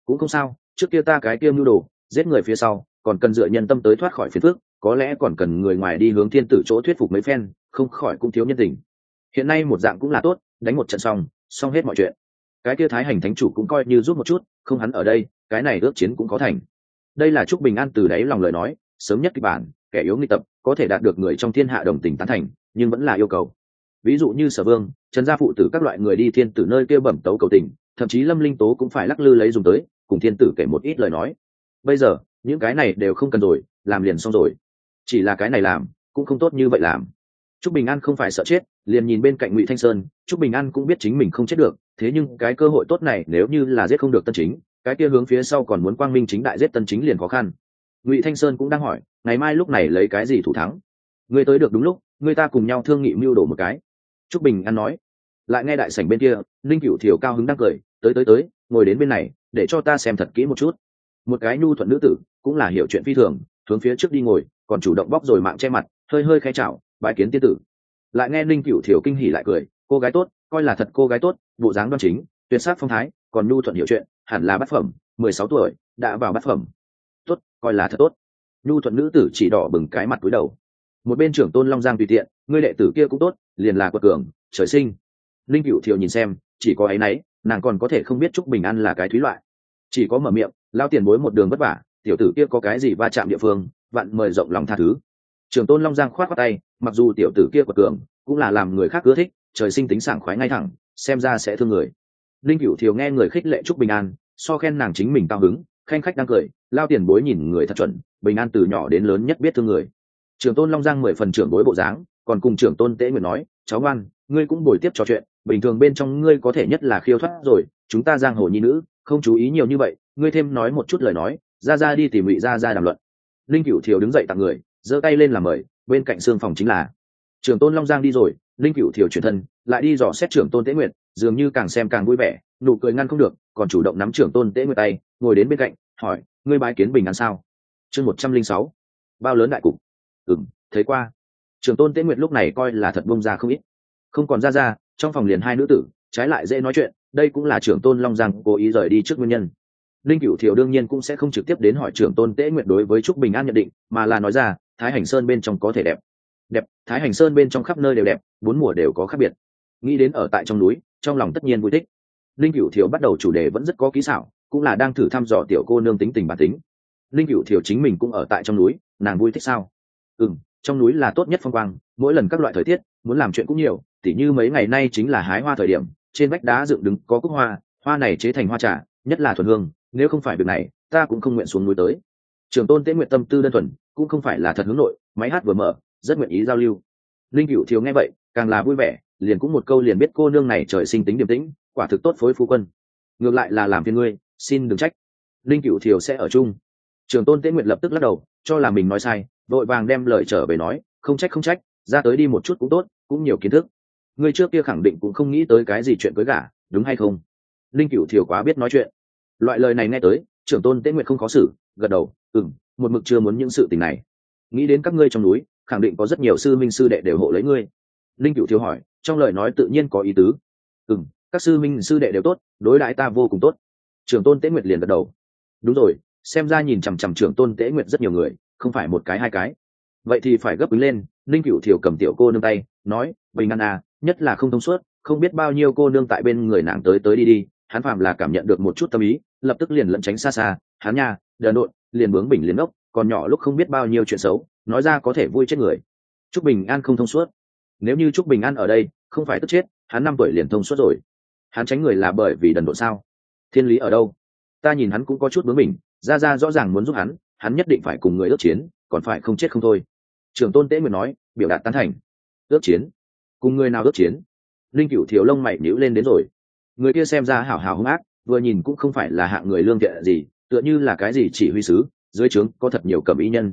cũng không sao, trước kia ta cái kia mưu đồ giết người phía sau còn cần dựa nhân tâm tới thoát khỏi phiền phức, có lẽ còn cần người ngoài đi hướng thiên tử chỗ thuyết phục mấy phen, không khỏi cũng thiếu nhân tình. Hiện nay một dạng cũng là tốt, đánh một trận xong hết mọi chuyện. Cái kia thái hành thánh chủ cũng coi như giúp một chút, không hắn ở đây cái này ước chiến cũng có thành. Đây là chúc bình an từ đáy lòng lời nói, sớm nhất kịch bản, kẻ yếu nghịch tập có thể đạt được người trong thiên hạ đồng tình tán thành, nhưng vẫn là yêu cầu. Ví dụ như Sở Vương, Trần gia phụ tử các loại người đi thiên tử nơi kia bẩm tấu cầu tình, thậm chí Lâm Linh Tố cũng phải lắc lư lấy dùng tới, cùng thiên tử kể một ít lời nói. Bây giờ những cái này đều không cần rồi, làm liền xong rồi. Chỉ là cái này làm cũng không tốt như vậy làm. Trúc Bình An không phải sợ chết, liền nhìn bên cạnh Ngụy Thanh Sơn. Trúc Bình An cũng biết chính mình không chết được, thế nhưng cái cơ hội tốt này nếu như là giết không được Tân Chính, cái kia hướng phía sau còn muốn quang minh chính đại giết Tân Chính liền khó khăn. Ngụy Thanh Sơn cũng đang hỏi, ngày mai lúc này lấy cái gì thủ thắng? Ngươi tới được đúng lúc, người ta cùng nhau thương nghị mưu đồ một cái. Trúc Bình An nói. Lại nghe đại sảnh bên kia, Linh Cửu Thiểu cao hứng đang cười, tới, ngồi đến bên này, để cho ta xem thật kỹ một chút. Một cái nhu thuận nữ tử, cũng là hiểu chuyện phi thường, hướng phía trước đi ngồi, còn chủ động bóc rồi mạng che mặt, hơi khẽ chào, bái kiến tiên tử. Lại nghe Linh Cửu Thiểu kinh hỉ lại cười, cô gái tốt, coi là thật cô gái tốt, bộ dáng đoan chính, tuyệt sắc phong thái, còn nhu thuận hiểu chuyện, hẳn là bát phẩm, 16 tuổi, đã vào bát phẩm. Tốt, coi là thật tốt. Nhu thuận nữ tử chỉ đỏ bừng cái mặt cúi đầu. Một bên trưởng tôn Long Giang tùy tiện, ngươi đệ tử kia cũng tốt, liền là quật cường, trời sinh. Linh Cửu Thiểu nhìn xem, chỉ có ấy nấy, nàng còn có thể không biết Trúc Bình An là cái thúy loại. Chỉ có mở miệng, lao tiền bối một đường vất vả, tiểu tử kia có cái gì va chạm địa phương, vạn mời rộng lòng tha thứ. Trưởng tôn Long Giang khoát khoát tay, mặc dù tiểu tử kia quật cường, cũng là làm người khác ưa thích, trời sinh tính sảng khoái ngay thẳng, xem ra sẽ thương người. Linh Cửu Thiểu nghe người khích lệ Trúc Bình An, so khen nàng chính mình cao hứng, khanh khách đang cười, lao tiền bối nhìn người thật chuẩn, Bình An từ nhỏ đến lớn nhất biết thương người. Trưởng tôn Long Giang 10 phần trưởng bối bộ dáng, còn cùng trưởng tôn Tế Nguyệt nói, cháu ngoan, ngươi cũng bồi tiếp trò chuyện, bình thường bên trong ngươi có thể nhất là khiêu thoát rồi, chúng ta giang hồ nhi nữ, không chú ý nhiều như vậy, ngươi thêm nói một chút lời nói, ra đi tìm Ngụy ra đàm luận. Linh Cửu Thiểu đứng dậy tặng người, giơ tay lên làm mời, bên cạnh xương phòng chính là trưởng tôn Long Giang đi rồi, Linh Cửu Thiểu chuyển thân, lại đi dò xét trưởng tôn Tế Nguyệt, dường như càng xem càng vui vẻ, nụ cười ngăn không được, còn chủ động nắm trưởng tôn Tế Nguyệt tay, ngồi đến bên cạnh, hỏi, ngươi bái kiến Bình An sao? Chương 106. Bao lớn đại cục? Thấy qua. Trưởng tôn Tế Nguyệt lúc này coi là thật bông ra không ít, không còn ra, trong phòng liền hai nữ tử, trái lại dễ nói chuyện, đây cũng là trưởng tôn Long Giang cố ý rời đi trước nguyên nhân. Linh Cửu Thiểu đương nhiên cũng sẽ không trực tiếp đến hỏi trưởng tôn Tế Nguyệt đối với Trúc Bình An nhận định, mà là nói ra, Thái Hành Sơn bên trong có thể đẹp, Thái Hành Sơn bên trong khắp nơi đều đẹp, bốn mùa đều có khác biệt. Nghĩ đến ở tại trong núi, trong lòng tất nhiên vui thích. Linh Cửu Thiểu bắt đầu chủ đề vẫn rất có kỹ xảo, cũng là đang thử thăm dò tiểu cô nương tính tình bản tính. Linh Cửu Thiểu chính mình cũng ở tại trong núi, nàng vui thích sao? Trong núi là tốt nhất phong quang, mỗi lần các loại thời tiết, muốn làm chuyện cũng nhiều, tỉ như mấy ngày nay chính là hái hoa thời điểm, trên vách đá dựng đứng có cúc hoa, hoa này chế thành hoa trà, nhất là thuần hương, nếu không phải việc này, ta cũng không nguyện xuống núi tới. Trưởng tôn Tế Nguyệt tâm tư đơn thuần, cũng không phải là thật hướng nội, máy hát vừa mở, rất nguyện ý giao lưu. Linh Cửu Thiểu nghe vậy, càng là vui vẻ, liền cũng một câu liền biết cô nương này trời sinh tính điềm tĩnh, quả thực tốt phối phu quân. Ngược lại là làm phiền ngươi, xin đừng trách. Linh Cửu Thiểu sẽ ở chung. Trưởng tôn Tế Nguyệt lập tức lắc đầu, cho là mình nói sai, vội vàng đem lời trở về nói, không trách, ra tới đi một chút cũng tốt, cũng nhiều kiến thức. Ngươi trước kia khẳng định cũng không nghĩ tới cái gì chuyện cưới gả, đúng hay không? Linh Cửu Thiểu quá biết nói chuyện. Loại lời này nghe tới, trưởng tôn Tế Nguyệt không khó xử, gật đầu, một mực chưa muốn những sự tình này. Nghĩ đến các ngươi trong núi, khẳng định có rất nhiều sư minh sư đệ đều hộ lấy ngươi. Linh Cửu Thiểu hỏi, trong lời nói tự nhiên có ý tứ. Các sư minh sư đệ đều tốt, đối đãi ta vô cùng tốt. Trưởng tôn Tế Nguyệt liền gật đầu. Đúng rồi, xem ra nhìn chằm chằm trưởng tôn Tế Nguyệt rất nhiều người, không phải một cái hai cái. Vậy thì phải gấp ứng lên. Linh Cửu Thiểu cầm tiểu cô nương tay, nói, Bình An à, nhất là không thông suốt, không biết bao nhiêu cô nương tại bên người nàng tới đi, hắn phàm là cảm nhận được một chút tâm ý, lập tức liền lẩn tránh xa, hắn nha, đần độn, liền bướng bỉnh liền ngốc, còn nhỏ lúc không biết bao nhiêu chuyện xấu, nói ra có thể vui chết người. Trúc Bình An không thông suốt. Nếu như Trúc Bình An ở đây, không phải tức chết, hắn 5 tuổi liền thông suốt rồi. Hắn tránh người là bởi vì đần độn sao? Thiên lý ở đâu? Ta nhìn hắn cũng có chút bướng bỉnh, ra rõ ràng muốn giúp hắn nhất định phải cùng người ước chiến, còn phải không chết không thôi. Trưởng tôn Tế Nguyệt nói, biểu đạt tán thành. Ước chiến? Cùng người nào ước chiến? Linh Cửu Thiểu lông mày nhíu lên đến rồi. Người kia xem ra hảo hảo hung ác, vừa nhìn cũng không phải là hạng người lương thiện gì, tựa như là cái gì chỉ huy sứ, dưới trướng có thật nhiều cẩm y nhân.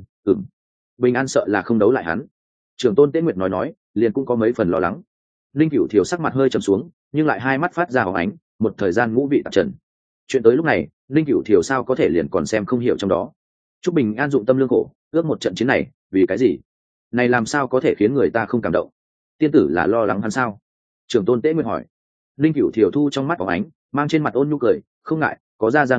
Bình An sợ là không đấu lại hắn. Trưởng tôn Tế Nguyệt nói, liền cũng có mấy phần lo lắng. Linh Cửu Thiểu sắc mặt hơi trầm xuống, nhưng lại hai mắt phát ra hóng ánh, một thời gian ngũ vị tạp trần. Chuyện tới lúc này, Linh Cửu Thiểu sao có thể liền còn xem không hiểu trong đó. Trúc Bình An dụng tâm lương khổ, ước một trận chiến này, vì cái gì? Này làm sao có thể khiến người ta không cảm động? Tiên tử là lo lắng hắn sao? Trưởng tôn Tế Nguyệt hỏi. Linh Cửu Thiểu thu trong mắt óng ánh, mang trên mặt ôn nhu cười, không ngại, có ra ngươi,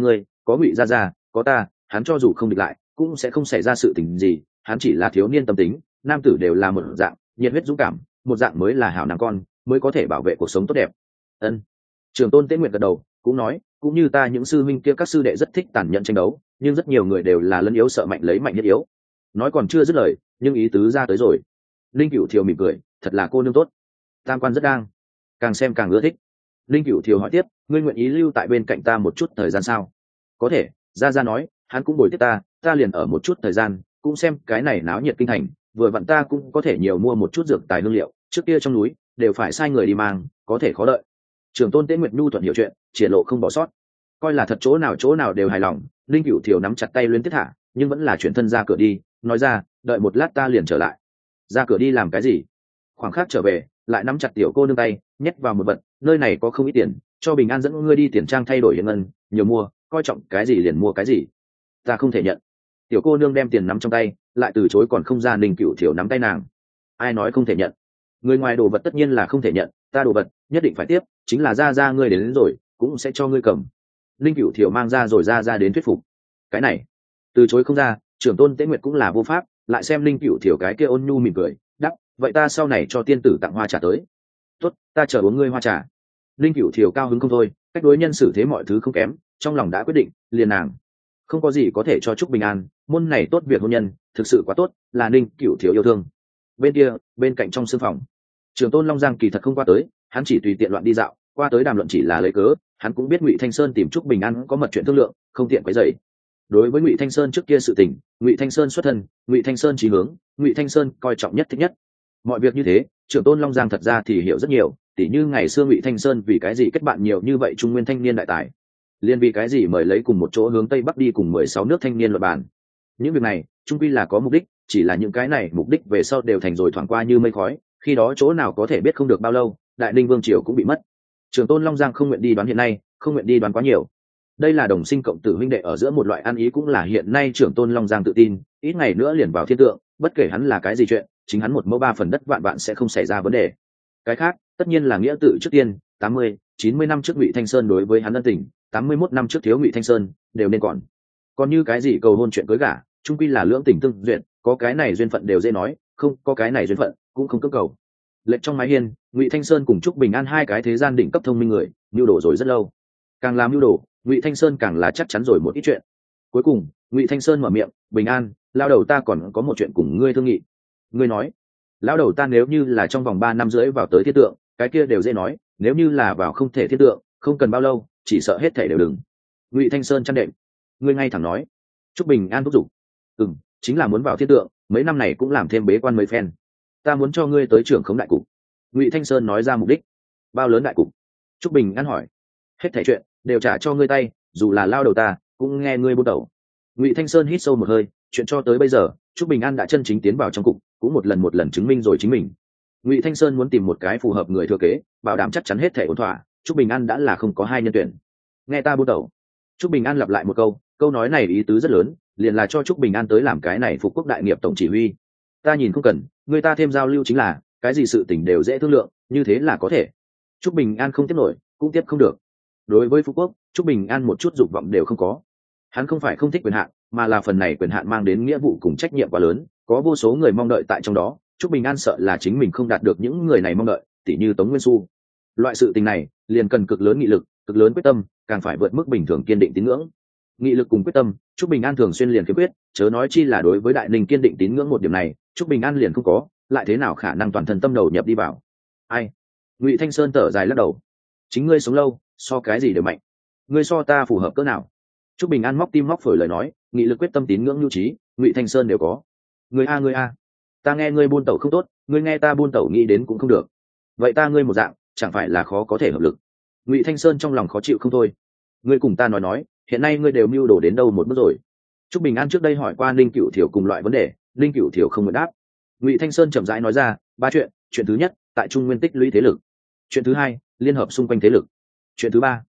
có Ngụy gia gia, có ta, hắn cho dù không địch lại cũng sẽ không xảy ra sự tình gì. Hắn chỉ là thiếu niên tâm tính, nam tử đều là một dạng, nhiệt huyết dũng cảm, một dạng mới là hảo nàng con, mới có thể bảo vệ cuộc sống tốt đẹp. Ân. Trường Tôn Tế Nguyệt gật đầu, cũng nói, cũng như ta những sư minh kia các sư đệ rất thích tàn nhẫn tranh đấu, nhưng rất nhiều người đều là lấn yếu sợ mạnh lấy mạnh nhất yếu. Nói còn chưa dứt lời, nhưng ý tứ ra tới rồi. Linh Cửu Thiều mỉm cười, thật là cô nương tốt. Tam quan rất đang, càng xem càng ưa thích. Linh Cửu Thiều hỏi tiếp, ngươi nguyện ý lưu tại bên cạnh ta một chút thời gian sao? Có thể, gia nói, hắn cũng bồi tiếp ta liền ở một chút thời gian, cũng xem cái này náo nhiệt kinh thành, vừa vặn ta cũng có thể nhiều mua một chút dược tài hương liệu, trước kia trong núi đều phải sai người đi mang, có thể khó đợi. Trường Tôn Tế Nguyệt nhu thuận hiểu chuyện, triển lộ không bỏ sót, coi là thật chỗ nào đều hài lòng. Linh Cửu Thiều nắm chặt tay Luyến Tiết thả, nhưng vẫn là chuyển thân ra cửa đi, nói ra, đợi một lát ta liền trở lại. Ra cửa đi làm cái gì? Khoảng khắc trở về, lại nắm chặt tiểu cô nương tay, nhét vào một vật, nơi này có không ít tiền, cho Bình An dẫn ngươi đi tiền trang thay đổi hiện ngân, nhiều mua, coi trọng cái gì liền mua cái gì. Ta không thể nhận. Tiểu cô nương đem tiền nắm trong tay, lại từ chối còn không ra. Linh Cửu Thiều nắm tay nàng. Ai nói không thể nhận? Người ngoài đồ vật tất nhiên là không thể nhận, ta đồ vật nhất định phải tiếp, chính là ra ngươi đến rồi cũng sẽ cho ngươi cầm. Linh Cửu Thiều mang ra rồi ra đến thuyết phục. Cái này từ chối không ra, Trưởng Tôn Tế Nguyệt cũng là vô pháp, lại xem Linh Cửu Thiều cái kia ôn nhu mỉm cười, đắp, vậy ta sau này cho tiên tử tặng hoa trà tới. Tốt, ta chờ uống ngươi hoa trà. Linh Cửu Thiều cao hứng không thôi, cách đối nhân xử thế mọi thứ không kém, trong lòng đã quyết định, liền nàng không có gì có thể cho Trúc Bình An, môn này tốt việc hôn nhân thực sự quá tốt, là Linh Cửu Thiều yêu thương. Bên kia, bên cạnh trong sương phòng, Trường Tôn Long Giang kỳ thật không qua tới, hắn chỉ tùy tiện loạn đi dạo, qua tới đàm luận chỉ là lấy cớ, hắn cũng biết Ngụy Thanh Sơn tìm Trúc Bình An có mật chuyện thương lượng, không tiện quấy rầy. Đối với Ngụy Thanh Sơn trước kia sự tình, Ngụy Thanh Sơn xuất thân, Ngụy Thanh Sơn chí hướng, Ngụy Thanh Sơn coi trọng nhất thích nhất. Mọi việc như thế, Trường Tôn Long Giang thật ra thì hiểu rất nhiều, tỉ như ngày xưa Ngụy Thanh Sơn vì cái gì kết bạn nhiều như vậy trung nguyên thanh niên đại tài, liên vì cái gì mời lấy cùng một chỗ hướng tây bắc đi cùng 16 nước thanh niên luận bàn. Những việc này, chung quy là có mục đích, chỉ là những cái này mục đích về sau đều thành rồi thoảng qua như mây khói, khi đó chỗ nào có thể biết không được bao lâu, Đại Ninh vương triều cũng bị mất. Trường Tôn Long Giang không nguyện đi đoán hiện nay, không nguyện đi đoán quá nhiều. Đây là đồng sinh cộng tử huynh đệ ở giữa một loại ăn ý, cũng là hiện nay Trường Tôn Long Giang tự tin, ít ngày nữa liền vào thiên tượng, bất kể hắn là cái gì chuyện, chính hắn một mẫu ba phần đất vạn sẽ không xảy ra vấn đề. Cái khác, tất nhiên là nghĩa tự trước tiên, 80, 90 năm trước Ngụy Thanh Sơn đối với hắn ân tình, 81 năm trước thiếu Ngụy Thanh Sơn, đều nên còn như cái gì cầu hôn chuyện cưới gả, chung quy là lưỡng tình tương duyệt, có cái này duyên phận đều dễ nói, không có cái này duyên phận cũng không cưỡng cầu. Lệnh trong mái hiên, Ngụy Thanh Sơn cùng Trúc Bình An hai cái thế gian đỉnh cấp thông minh người, mưu đồ rồi rất lâu. Càng làm mưu đồ, Ngụy Thanh Sơn càng là chắc chắn rồi một ít chuyện. Cuối cùng, Ngụy Thanh Sơn mở miệng, Bình An, lao đầu ta còn có một chuyện cùng ngươi thương nghị. Ngươi nói, lao đầu ta nếu như là trong vòng 3 năm rưỡi vào tới thiên tượng, cái kia đều dễ nói, nếu như là vào không thể thiên tượng, không cần bao lâu, chỉ sợ hết thể đều đừng. Ngụy Thanh Sơn chăn đệm, ngươi ngay thẳng nói. Trúc Bình An thúc giục, chính là muốn vào thiên tượng, mấy năm này cũng làm thêm bế quan mấy phen, ta muốn cho ngươi tới trưởng khống đại cục. Ngụy Thanh Sơn nói ra mục đích. Bao lớn đại cục? Trúc Bình An hỏi. Hết thảy chuyện đều trả cho ngươi tay, dù là lao đầu ta cũng nghe ngươi buôn đầu. Ngụy Thanh Sơn hít sâu một hơi, chuyện cho tới bây giờ Trúc Bình An đã chân chính tiến vào trong cục, cũng một lần chứng minh rồi chính mình. Ngụy Thanh Sơn muốn tìm một cái phù hợp người thừa kế, bảo đảm chắc chắn hết thảy ổn thỏa, Trúc Bình An đã là không có hai nhân tuyển. Nghe ta buôn đầu. Trúc Bình An lặp lại một câu nói này ý tứ rất lớn, liền là cho Trúc Bình An tới làm cái này phục quốc đại nghiệp tổng chỉ huy. Ta nhìn không cần, người ta thêm giao lưu chính là, cái gì sự tình đều dễ thương lượng, như thế là có thể. Trúc Bình An không tiếp nổi, cũng tiếp không được. Đối với Phú Quốc, Trúc Bình An một chút dục vọng đều không có. Hắn không phải không thích quyền hạn, mà là phần này quyền hạn mang đến nghĩa vụ cùng trách nhiệm quá lớn, có vô số người mong đợi tại trong đó. Trúc Bình An sợ là chính mình không đạt được những người này mong đợi, tỉ như Tống Nguyên Xu. Loại sự tình này liền cần cực lớn nghị lực, cực lớn quyết tâm, càng phải vượt mức bình thường kiên định tín ngưỡng. Nghị lực cùng quyết tâm, Trúc Bình An thường xuyên liền khiếm khuyết, chớ nói chi là đối với Đại Ninh kiên định tín ngưỡng một điểm này, Trúc Bình An liền không có, lại thế nào khả năng toàn thân tâm đầu nhập đi vào. Ai? Ngụy Thanh Sơn thở dài lắc đầu. Chính ngươi sống lâu, so cái gì đều mạnh. Ngươi so ta phù hợp cỡ nào? Trúc Bình An móc tim móc phổi lời nói, nghị lực quyết tâm tín ngưỡng nhu trí, Ngụy Thanh Sơn đều có. Ngươi a, ta nghe ngươi buôn tẩu không tốt, ngươi nghe ta buôn tẩu nghĩ đến cũng không được. Vậy ta ngươi một dạng, chẳng phải là khó có thể hợp lực. Ngụy Thanh Sơn trong lòng khó chịu không thôi. Ngươi cùng ta nói, hiện nay ngươi đều mưu đồ đến đâu một bước rồi? Trúc Bình An trước đây hỏi qua Ninh Cửu Thiểu cùng loại vấn đề, Ninh Cửu Thiểu không nguyện đáp. Ngụy Thanh Sơn chậm rãi nói ra 3 chuyện. Chuyện thứ nhất, tại Trung Nguyên tích lũy thế lực. Chuyện thứ hai, liên hợp xung quanh thế lực. Chuyện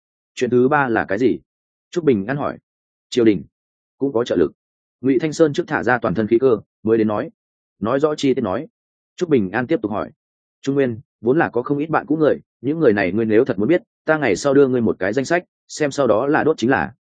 thứ ba là cái gì? Trúc Bình An hỏi. Triều đình cũng có trợ lực. Ngụy Thanh Sơn trước thả ra toàn thân khí cơ, mới đến nói rõ chi tiết nói. Trúc Bình An tiếp tục hỏi. Trung Nguyên vốn là có không ít bạn cũ người, những người này ngươi nếu thật muốn biết, ta ngày sau đưa ngươi một cái danh sách, xem sau đó là đốt chính là.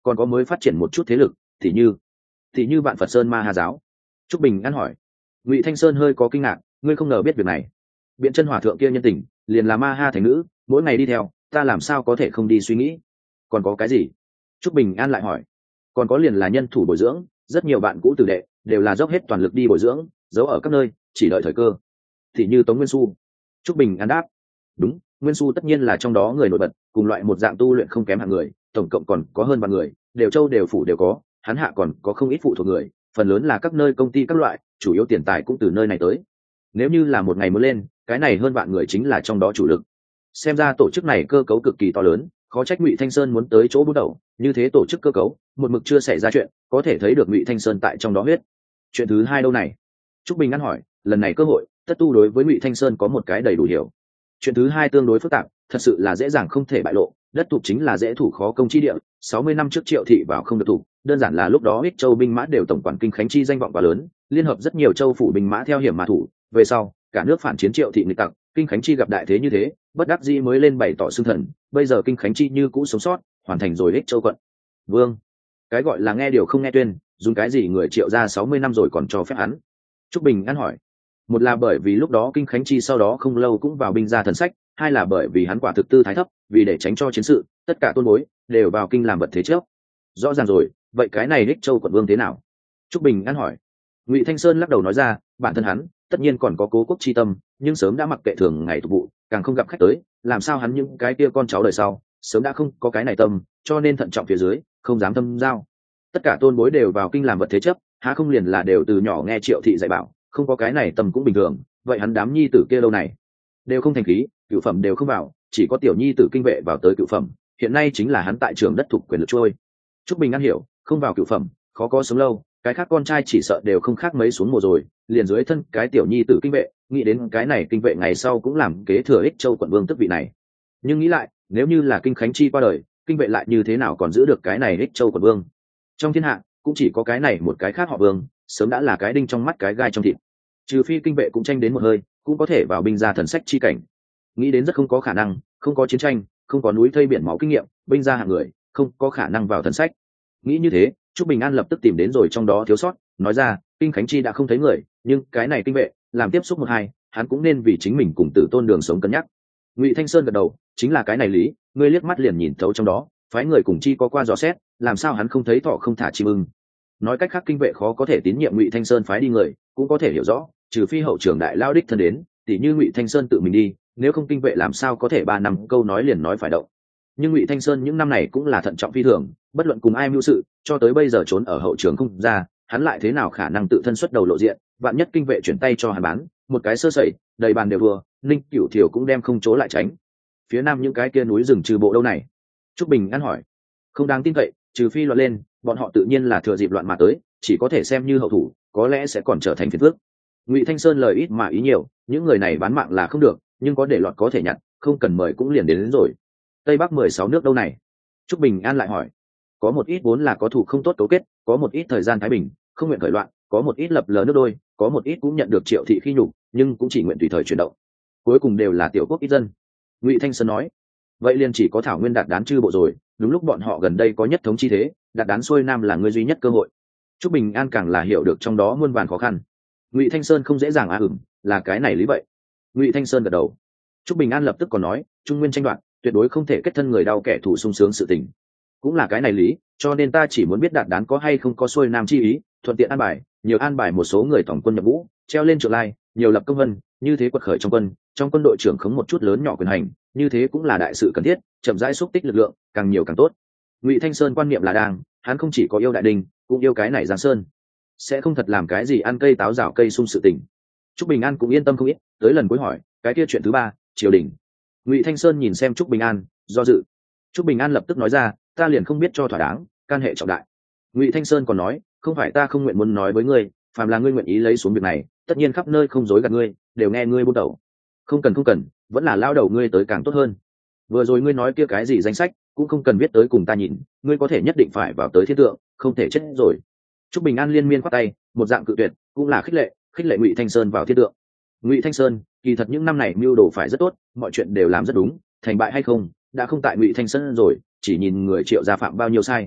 còn có mới phát triển một chút thế lực, thì như Vạn Phật Sơn Ma Hà giáo. Trúc Bình An hỏi. Ngụy Thanh Sơn hơi có kinh ngạc, ngươi không ngờ biết việc này. Biện chân hòa thượng kia nhân tình, liền là Ma Ha thành nữ, mỗi ngày đi theo, ta làm sao có thể không đi suy nghĩ. Còn có cái gì? Trúc Bình An lại hỏi. Còn có liền là nhân thủ bồi dưỡng, rất nhiều bạn cũ tử đệ đều là dốc hết toàn lực đi bồi dưỡng, giấu ở các nơi, chỉ đợi thời cơ. Thì như Tống Nguyên Xu. Trúc Bình An đáp. Đúng, Nguyên Xu tất nhiên là trong đó người nổi bật, cùng loại một dạng tu luyện không kém hạng người, tổng cộng còn có hơn vạn người, đều châu đều phủ đều có, hắn hạ còn có không ít phụ thuộc người, phần lớn là các nơi công ty các loại, chủ yếu tiền tài cũng từ nơi này tới. Nếu như là một ngày mới lên, cái này hơn vạn người chính là trong đó chủ lực. Xem ra tổ chức này cơ cấu cực kỳ to lớn, khó trách Ngụy Thanh Sơn muốn tới chỗ bút đầu, như thế tổ chức cơ cấu, một mực chưa xảy ra chuyện, có thể thấy được Ngụy Thanh Sơn tại trong đó huyết. Chuyện thứ hai đâu này? Trúc Bình An hỏi, lần này cơ hội, tất tu đối với Ngụy Thanh Sơn có một cái đầy đủ hiểu. Chuyện thứ hai tương đối phức tạp, thật sự là dễ dàng không thể bại lộ, đất thục chính là dễ thủ khó công chi địa, 60 năm trước Triệu thị vào không được thủ, đơn giản là lúc đó Ích Châu binh mã đều tổng quản kinh khánh chi danh vọng quá lớn, liên hợp rất nhiều châu phủ binh mã theo hiểm mà thủ, về sau, cả nước phản chiến Triệu thị nghịch tặc, kinh khánh chi gặp đại thế như thế, bất đắc dĩ mới lên bày tỏ xưng thần, bây giờ kinh khánh chi như cũ sống sót, hoàn thành rồi Ích Châu quận. Vương, cái gọi là nghe điều không nghe tuyên, dùng cái gì người Triệu ra 60 năm rồi còn cho phép hắn? Trúc Bình An hỏi. Một là bởi vì lúc đó kinh khánh chi sau đó không lâu cũng vào binh gia thần sách, hai là bởi vì hắn quả thực tư thái thấp, vì để tránh cho chiến sự, tất cả tôn bối đều vào kinh làm vật thế trước. Rõ ràng rồi, vậy cái này Ích Châu quận vương thế nào? Trúc Bình An hỏi. Ngụy Thanh Sơn lắc đầu nói ra, bản thân hắn tất nhiên còn có cố quốc chi tâm, nhưng sớm đã mặc kệ thường ngày tục vụ, càng không gặp khách tới, làm sao hắn những cái kia con cháu đời sau sớm đã không có cái này tâm, cho nên thận trọng phía dưới, không dám thâm giao. Tất cả tôn bối đều vào kinh làm vật thế chấp, há không liền là đều từ nhỏ nghe Triệu thị dạy bảo, không có cái này tâm cũng bình thường. Vậy hắn đám nhi tử kia lâu này đều không thành khí, cửu phẩm đều không vào, chỉ có tiểu nhi tử kinh vệ vào tới cửu phẩm, hiện nay chính là hắn tại trường đất thuộc quyền lực trôi. Trúc Bình An hiểu, không vào cửu phẩm khó có sống lâu, cái khác con trai chỉ sợ đều không khác mấy xuống mùa rồi, liền dưới thân cái tiểu nhi tử kinh vệ, nghĩ đến cái này kinh vệ ngày sau cũng làm kế thừa Ích Châu quận vương tước vị này. Nhưng nghĩ lại, nếu như là kinh khánh chi qua đời, kinh vệ lại như thế nào còn giữ được cái này Ích Châu quận vương? Trong thiên hạ cũng chỉ có cái này một cái khác họ Vương, sớm đã là cái đinh trong mắt cái gai trong thịt. Trừ phi kinh vệ cũng tranh đến một hơi, cũng có thể vào binh gia thần sách chi cảnh. Nghĩ đến rất không có khả năng, không có chiến tranh, không có núi thây biển máu kinh nghiệm, binh gia hạng người không có khả năng vào thần sách. Nghĩ như thế, Trúc Bình An lập tức tìm đến rồi trong đó thiếu sót, nói ra, kinh khánh chi đã không thấy người, nhưng cái này kinh vệ làm tiếp xúc một hai, hắn cũng nên vì chính mình cùng tử tôn đường sống cân nhắc. Ngụy Thanh Sơn gật đầu, chính là cái này lý, ngươi liếc mắt liền nhìn thấu trong đó, phái người cùng chi có qua dò xét, làm sao hắn không thấy thọ không thả chim ưng? Nói cách khác kinh vệ khó có thể tín nhiệm Ngụy Thanh Sơn phái đi người, cũng có thể hiểu rõ, trừ phi hậu trưởng đại lao đích thân đến, tỉ như Ngụy Thanh Sơn tự mình đi, nếu không kinh vệ làm sao có thể 3 năm câu nói liền nói phải động. Nhưng Ngụy Thanh Sơn những năm này cũng là thận trọng phi thường, bất luận cùng ai mưu sự, cho tới bây giờ trốn ở hậu trường không ra, hắn lại thế nào khả năng tự thân xuất đầu lộ diện, vạn nhất kinh vệ chuyển tay cho hắn bán, một cái sơ sẩy, đầy bàn đều vừa, Ninh Cửu Thiều cũng đem không chỗ lại tránh. Phía nam những cái kia núi rừng trừ bộ đâu này? Trúc Bình An hỏi. Không đáng tin cậy, trừ phi loạn lên, bọn họ tự nhiên là thừa dịp loạn mà tới, chỉ có thể xem như hậu thủ, có lẽ sẽ còn trở thành phiền phức. Ngụy Thanh Sơn lời ít mà ý nhiều, những người này bán mạng là không được, nhưng có để lọt có thể nhặt, không cần mời cũng liền đến rồi. Tây Bắc 16 nước đâu này? Trúc Bình An lại hỏi. Có một ít vốn là có thủ không tốt cấu kết, có một ít thời gian thái bình, không nguyện khởi loạn, có một ít lập lờ nước đôi, có một ít cũng nhận được Triệu thị khi nhục, nhưng cũng chỉ nguyện tùy thời chuyển động. Cuối cùng đều là tiểu quốc ít dân. Ngụy Thanh Sơn nói. Vậy liền chỉ có Thảo Nguyên Đạt Đán chư bộ rồi, đúng lúc bọn họ gần đây có nhất thống chi thế, Đạt Đán xuôi nam là người duy nhất cơ hội. Trúc Bình An càng là hiểu được trong đó muôn vàn khó khăn. Ngụy Thanh Sơn không dễ dàng là cái này lý vậy. Ngụy Thanh Sơn gật đầu. Trúc Bình An lập tức còn nói, Trung Nguyên tranh đoạt, tuyệt đối không thể kết thân người đau kẻ thù sung sướng sự tình. Cũng là cái này lý, cho nên ta chỉ muốn biết Đạt Đán có hay không có xuôi nam chi ý, thuận tiện an bài, nhiều an bài một số người tổng quân nhập ngũ, treo lên trượng lai, nhiều lập công vân, như thế quật khởi trong quân đội trưởng khống một chút lớn nhỏ quyền hành, như thế cũng là đại sự cần thiết, chậm rãi xúc tích lực lượng, càng nhiều càng tốt. Ngụy Thanh Sơn quan niệm là đang, hắn không chỉ có yêu đại đình, cũng yêu cái này Giang Sơn, sẽ không thật làm cái gì ăn cây táo rào cây sung sự tình. Trúc Bình An cũng yên tâm không ít, tới lần cuối hỏi, cái kia chuyện thứ ba, triều đình. Ngụy Thanh Sơn nhìn xem Trúc Bình An, do dự. Trúc Bình An lập tức nói ra, ta liền không biết cho thỏa đáng, can hệ trọng đại. Ngụy Thanh Sơn còn nói, không phải ta không nguyện muốn nói với ngươi, phàm là ngươi nguyện ý lấy xuống việc này, tất nhiên khắp nơi không dối gạt ngươi, đều nghe ngươi buôn đầu. Không cần, vẫn là lao đầu ngươi tới càng tốt hơn. Vừa rồi ngươi nói kia cái gì danh sách, cũng không cần viết tới cùng ta nhìn, ngươi có thể nhất định phải vào tới thiên tượng, không thể chết rồi. Trúc Bình An liên miên khoát tay, một dạng cự tuyệt, cũng là khích lệ Ngụy Thanh Sơn vào thiên tượng. Ngụy Thanh Sơn, kỳ thật những năm này mưu đồ phải rất tốt, mọi chuyện đều làm rất đúng, thành bại hay không, đã không tại Ngụy Thanh Sơn rồi, chỉ nhìn người Triệu gia phạm bao nhiêu sai.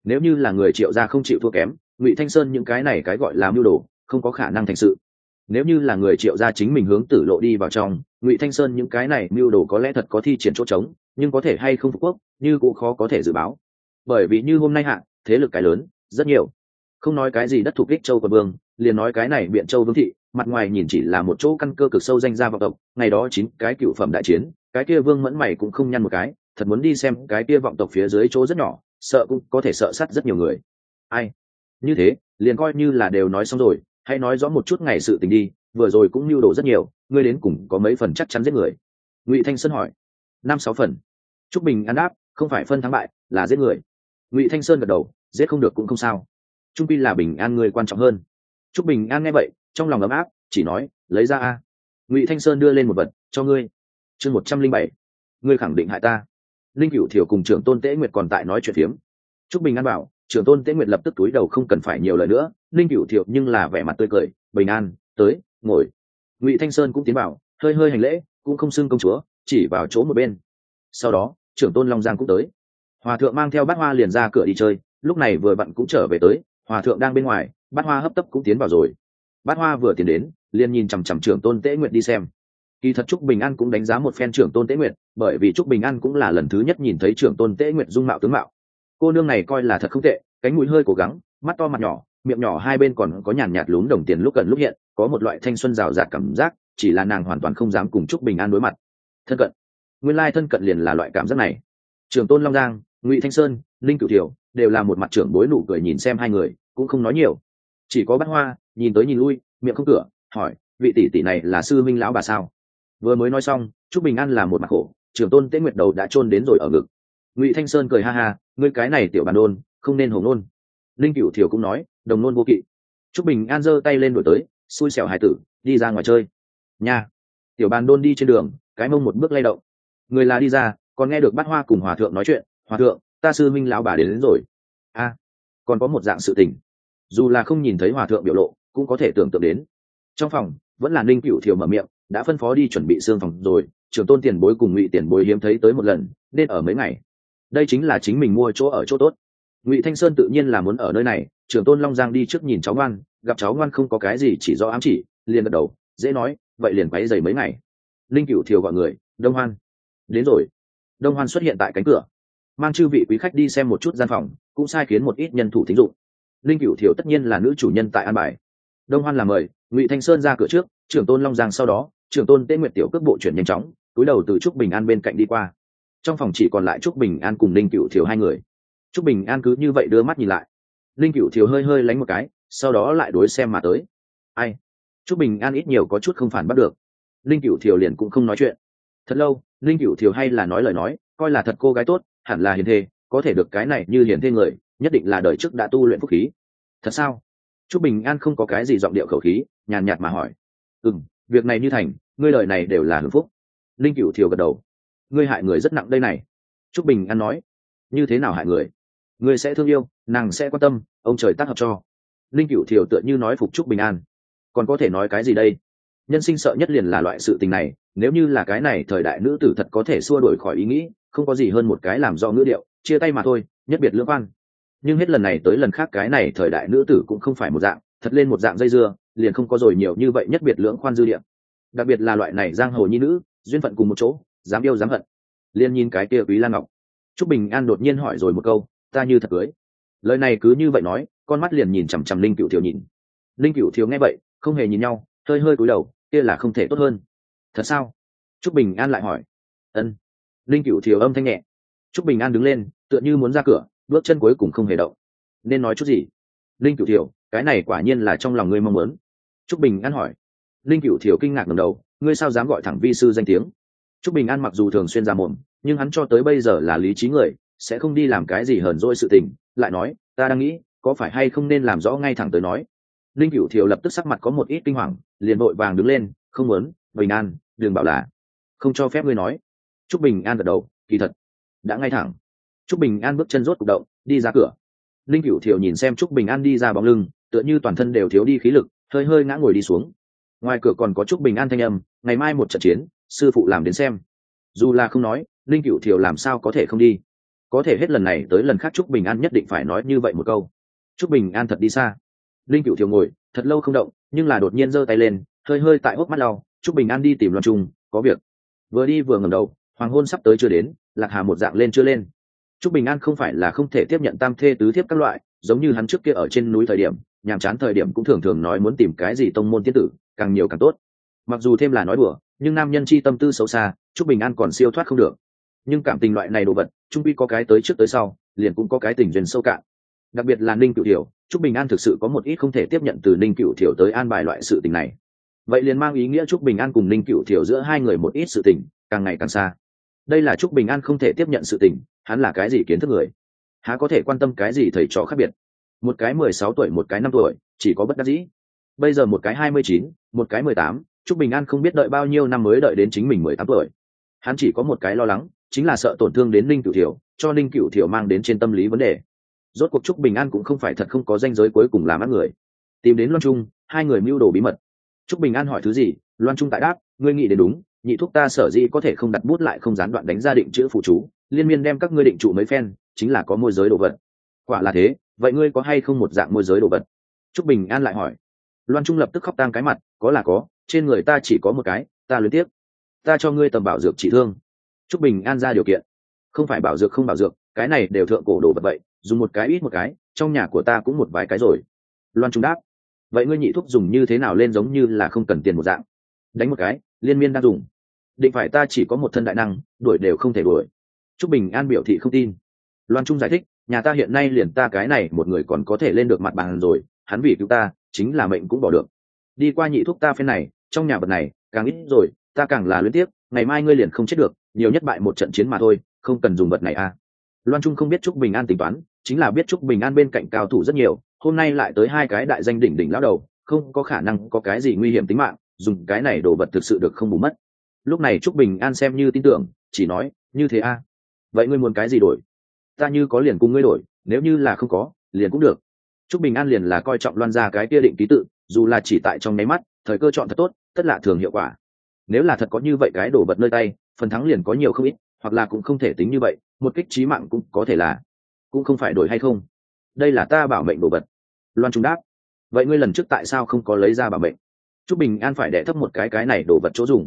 nếu như là người Triệu gia không chịu thua kém, Ngụy Thanh Sơn những cái này cái gọi là mưu đồ không có khả năng thành sự. Nếu như là người Triệu gia chính mình hướng tử lộ đi vào trong, Ngụy Thanh Sơn những cái này mưu đồ có lẽ thật có thi triển chỗ trống, nhưng có thể hay không phục quốc như cũng khó có thể dự báo. Bởi vì như hôm nay hạ thế lực cái lớn rất nhiều, không nói cái gì đất thuộc Ích Châu của Vương, liền nói cái này Biện Châu Vương thị, mặt ngoài nhìn chỉ là một chỗ căn cơ cực sâu danh gia vọng tộc, ngày đó 9 cái cựu phẩm đại chiến, cái kia Vương Mẫn mày cũng không nhăn một cái, thật muốn đi xem cái kia vọng tộc phía dưới chỗ rất nhỏ, sợ cũng có thể sợ sát rất nhiều người. Ai? Như thế, liền coi như là đều nói xong rồi, hãy nói rõ một chút ngày sự tình đi, vừa rồi cũng mưu đồ rất nhiều, ngươi đến cùng có mấy phần chắc chắn giết người? Ngụy Thanh Sơn hỏi. 5-6 phần. Trúc Bình An đáp, không phải phân thắng bại, là giết người. Ngụy Thanh Sơn gật đầu, giết không được cũng không sao, trung pi là bình an người quan trọng hơn. Trúc Bình An nghe vậy trong lòng ấm áp, chỉ nói lấy ra a. Ngụy Thanh Sơn đưa lên một vật cho ngươi. Chương 107. Ngươi khẳng định hại ta. Linh Cửu Thiểu cùng trưởng tôn Tế Nguyệt còn tại nói chuyện phiếm. Trúc Bình An bảo trưởng tôn Tế Nguyệt lập tức túi đầu không cần phải nhiều lời nữa. Linh Cửu Thiểu nhưng là vẻ mặt tươi cười, bình an tới ngồi. Ngụy Thanh Sơn cũng tiến vào, hơi hơi hành lễ, cũng không xưng công chúa, chỉ vào chỗ một bên. Sau đó trưởng tôn Long Giang cũng tới. Hòa thượng mang theo Bát Hoa liền ra cửa đi chơi, lúc này vừa vặn cũng trở về tới. Hòa thượng đang bên ngoài, Bát Hoa hấp tấp cũng tiến vào rồi. Bát Hoa vừa tiến đến liền nhìn chằm chằm trưởng tôn Tế Nguyệt đi xem. Kỳ thật Trúc Bình An cũng đánh giá một phen trưởng tôn Tế Nguyệt, bởi vì Trúc Bình An cũng là lần thứ nhất nhìn thấy trưởng tôn Tế Nguyệt dung mạo tướng mạo. Cô nương này coi là thật không tệ, cánh mũi hơi cố gắng, mắt to mặt nhỏ, miệng nhỏ hai bên còn có nhàn nhạt lúm đồng tiền lúc gần lúc hiện, có một loại thanh xuân rào rạt cảm giác, chỉ là nàng hoàn toàn không dám cùng Trúc Bình An đối mặt. Thân cận, nguyên lai thân cận liền là loại cảm giác này. Trưởng tôn Long Giang, Ngụy Thanh Sơn, Linh Cửu Thiểu đều là một mặt trưởng bối nụ cười nhìn xem hai người, cũng không nói nhiều. Chỉ có Bát Hoa nhìn tới nhìn lui, miệng không cửa, hỏi vị tỷ tỷ này là sư minh lão bà sao? Vừa mới nói xong, Trúc Bình An là một mặt khổ, trưởng tôn Tế Nguyệt đầu đã chôn đến rồi ở ngực. Ngụy Thanh Sơn cười ha ha, ngươi cái này tiểu bàn đôn, không nên hổ ngôn. Linh Cửu Thiểu cũng nói, đồng nôn vô kỵ. Trúc Bình An giơ tay lên đổi tới, xui xẻo hải tử, đi ra ngoài chơi. Nha. Tiểu bàn đôn đi trên đường, cái mông một bước lay động. Người là đi ra, còn nghe được Bát Hoa cùng hòa thượng nói chuyện, hòa thượng, ta sư minh lão bà đến rồi. A, còn có một dạng sự tình, dù là không nhìn thấy hòa thượng biểu lộ cũng có thể tưởng tượng đến. Trong phòng vẫn là Ninh Cửu Thiểu mở miệng, đã phân phó đi chuẩn bị xương phòng rồi, trưởng tôn tiền bối cùng Ngụy tiền bối hiếm thấy tới một lần, nên ở mấy ngày. Đây chính là chính mình mua chỗ ở chỗ tốt. Ngụy Thanh Sơn tự nhiên là muốn ở nơi này. Trưởng tôn Long Giang đi trước nhìn cháu ngoan, gặp cháu ngoan không có cái gì chỉ do ám chỉ, liền gật đầu, dễ nói, vậy liền quấy giày mấy ngày. Ninh Cửu Thiểu gọi người, Đông Hoan đến rồi. Đông Hoan xuất hiện tại cánh cửa, mang chư vị quý khách đi xem một chút gian phòng, cũng sai khiến một ít nhân thủ thính dụng. Linh Cửu Thiểu tất nhiên là nữ chủ nhân tại an bài. Đông Hoan là mời, Ngụy Thanh Sơn ra cửa trước, trưởng tôn Long Giang sau đó, trưởng tôn Tế Nguyệt tiểu cước bộ chuyển nhanh chóng, cúi đầu từ Trúc Bình An bên cạnh đi qua. Trong phòng chỉ còn lại Trúc Bình An cùng Linh Cửu Thiểu hai người. Trúc Bình An cứ như vậy đưa mắt nhìn lại. Linh Cửu Thiểu hơi hơi lánh một cái, sau đó lại đối xem mà tới. Ai? Trúc Bình An ít nhiều có chút không phản bắt được. Linh Cửu Thiểu liền cũng không nói chuyện. Thật lâu, Linh Cửu Thiểu hay là nói lời nói, coi là thật cô gái tốt, hẳn là hiền thê, có thể được cái này như hiền thê người, nhất định là đời trước đã tu luyện phúc khí. Thật sao? Trúc Bình An không có cái gì giọng điệu khẩu khí, nhàn nhạt mà hỏi. Việc này như thành, ngươi lời này đều là hưởng phúc. Linh Cửu Thiểu gật đầu. Ngươi hại người rất nặng đây này. Trúc Bình An nói. Như thế nào hại người? Ngươi sẽ thương yêu, nàng sẽ quan tâm, ông trời tác hợp cho. Linh Cửu Thiểu tựa như nói phục Trúc Bình An. Còn có thể nói cái gì đây? Nhân sinh sợ nhất liền là loại sự tình này, nếu như là cái này thời đại nữ tử thật có thể xua đuổi khỏi ý nghĩ, không có gì hơn một cái làm do ngữ điệu, chia tay mà thôi, nhất biệt lưỡng quan. Nhưng hết lần này tới lần khác cái này thời đại nữ tử cũng không phải một dạng, thật lên một dạng dây dưa, liền không có rồi nhiều như vậy nhất biệt lưỡng khoan dư địa. Đặc biệt là loại này giang hồ nhi nữ, duyên phận cùng một chỗ, dám yêu dám hận. Liên nhìn cái kia Quý Lan Ngọc. Trúc Bình An đột nhiên hỏi rồi một câu, ta như thật cưới. Lời này cứ như vậy nói, con mắt liền nhìn chằm chằm Linh Cửu Thiểu nhìn. Linh Cửu Thiểu nghe vậy, không hề nhìn nhau, hơi hơi cúi đầu, kia là không thể tốt hơn. Thật sao? Trúc Bình An lại hỏi. Ân. Linh Cửu Thiểu âm thanh nhẹ. Trúc Bình An đứng lên, tựa như muốn ra cửa, bước chân cuối cùng không hề động. Nên nói chút gì? Linh Cửu Thiểu, cái này quả nhiên là trong lòng ngươi mong muốn. Trúc Bình An hỏi. Linh Cửu Thiểu kinh ngạc ngẩng đầu, ngươi sao dám gọi thẳng vi sư danh tiếng? Trúc Bình An mặc dù thường xuyên ra mồm, nhưng hắn cho tới bây giờ là lý trí người, sẽ không đi làm cái gì hờn dỗi sự tình. Lại nói, ta đang nghĩ, có phải hay không nên làm rõ ngay thẳng tới nói. Linh Cửu Thiểu lập tức sắc mặt có một ít kinh hoàng, liền vội vàng đứng lên, không muốn, Bình An, đừng bảo là không cho phép ngươi nói. Trúc Bình An gật đầu, kỳ thật đã ngay thẳng. Trúc Bình An bước chân rốt cục động, đi ra cửa. Linh Cửu Thiểu nhìn xem Trúc Bình An đi ra bóng lưng, tựa như toàn thân đều thiếu đi khí lực, hơi hơi ngã ngồi đi xuống. Ngoài cửa còn có Trúc Bình An thanh âm, ngày mai một trận chiến, sư phụ làm đến xem. Dù là không nói, Linh Cửu Thiểu làm sao có thể không đi. có thể hết lần này tới lần khác trúc bình an nhất định phải nói như vậy một câu. Trúc bình an thật đi xa. Linh Cửu Thiều ngồi thật lâu không động, nhưng là đột nhiên giơ tay lên, hơi hơi tại hốc mắt lau. Trúc bình an đi tìm Loan Trung, có việc. Vừa đi vừa ngẩng đầu, hoàng hôn sắp tới chưa đến, Lạc Hà một dạng lên chưa lên. Trúc bình an không phải là không thể tiếp nhận tam thê tứ thiếp các loại, giống như hắn trước kia ở trên núi thời điểm, nhàm chán thời điểm cũng thường thường nói muốn tìm cái gì tông môn tiên tử, càng nhiều càng tốt. Mặc dù thêm là nói đùa, nhưng nam nhân chi tâm tư xấu xa, Trúc bình an còn siêu thoát không được. Nhưng cảm tình loại này đồ vật, trung quy có cái tới trước tới sau, liền cũng có cái tình duyên sâu cạn. Đặc biệt là Ninh Cửu Thiểu, Trúc bình an thực sự có một ít không thể tiếp nhận từ Ninh Cửu Thiểu tới an bài loại sự tình này. Vậy liền mang ý nghĩa Trúc bình an cùng Ninh Cửu Thiểu giữa hai người một ít sự tình càng ngày càng xa. Đây là Trúc bình an không thể tiếp nhận sự tình, hắn là cái gì kiến thức người, há có thể quan tâm cái gì thầy trò khác biệt. Một cái 16 tuổi, một cái 5 tuổi, chỉ có bất đắc dĩ. Bây giờ một cái 29, một cái 18, Trúc bình an không biết đợi bao nhiêu năm mới đợi đến chính mình 18 tuổi. Hắn chỉ có một cái lo lắng, chính là sợ tổn thương đến Ninh Cửu Thiểu, cho Ninh Cửu Thiểu mang đến trên tâm lý vấn đề. Rốt cuộc Trúc bình an cũng không phải thật không có ranh giới cuối cùng làm ác người. Tìm đến Loan Trung, hai người mưu đồ bí mật. Trúc bình an hỏi thứ gì, Loan Trung tại đáp, ngươi nghĩ đến đúng, nhị thúc ta sở dĩ có thể không đặt bút lại không gián đoạn đánh ra định chữ phụ chú, liên miên đem các ngươi định trụ mấy phen, chính là có môi giới đồ vật. Quả là thế, vậy ngươi có hay không một dạng môi giới đồ vật? Trúc bình an lại hỏi. Loan Trung lập tức khóc tang cái mặt, có là có, trên người ta chỉ có một cái, ta luyến tiếc. Ta cho ngươi tầm bảo dược trị thương. Trúc bình an ra điều kiện. Không phải bảo dược không bảo dược, cái này đều thượng cổ đồ vật vậy, dùng một cái ít một cái, trong nhà của ta cũng một vài cái rồi. Loan Trung đáp. Vậy ngươi nhị thúc dùng như thế nào lên giống như là không cần tiền một dạng? Đánh một cái, liên miên đang dùng. Định phải ta chỉ có một thân đại năng, đuổi đều không thể đuổi. Trúc bình an biểu thị không tin. Loan Trung giải thích, nhà ta hiện nay liền ta cái này một người còn có thể lên được mặt bàn rồi, hắn vì cứu ta, chính là mệnh cũng bỏ được. Đi qua nhị thúc ta phen này, trong nhà vật này, càng ít rồi, ta càng là luyến tiếc, ngày mai ngươi liền không chết được, nhiều nhất bại một trận chiến mà thôi, không cần dùng vật này à. Loan Trung không biết Trúc bình an tính toán, chính là biết Trúc bình an bên cạnh cao thủ rất nhiều, hôm nay lại tới hai cái đại danh đỉnh đỉnh lão đầu, không có khả năng có cái gì nguy hiểm tính mạng, dùng cái này đồ vật thực sự được không bù mất. Lúc này Trúc bình an xem như tin tưởng, chỉ nói, như thế à. Vậy ngươi muốn cái gì đổi? Ta như có liền cùng ngươi đổi, nếu như là không có, liền cũng được. Trúc bình an liền là coi trọng Loan ra cái kia định ký tự, dù là chỉ tại trong nháy mắt, thời cơ chọn thật tốt, tất lạ thường hiệu quả. Nếu là thật có như vậy cái đồ vật nơi tay, phần thắng liền có nhiều không ít, hoặc là cũng không thể tính như vậy, một kích chí mạng cũng có thể là, cũng không phải đổi hay không. Đây là ta bảo mệnh đồ vật. Loan Trung đáp. Vậy ngươi lần trước tại sao không có lấy ra bảo mệnh? Trúc bình an phải đẻ thấp một cái này đồ vật chỗ dùng.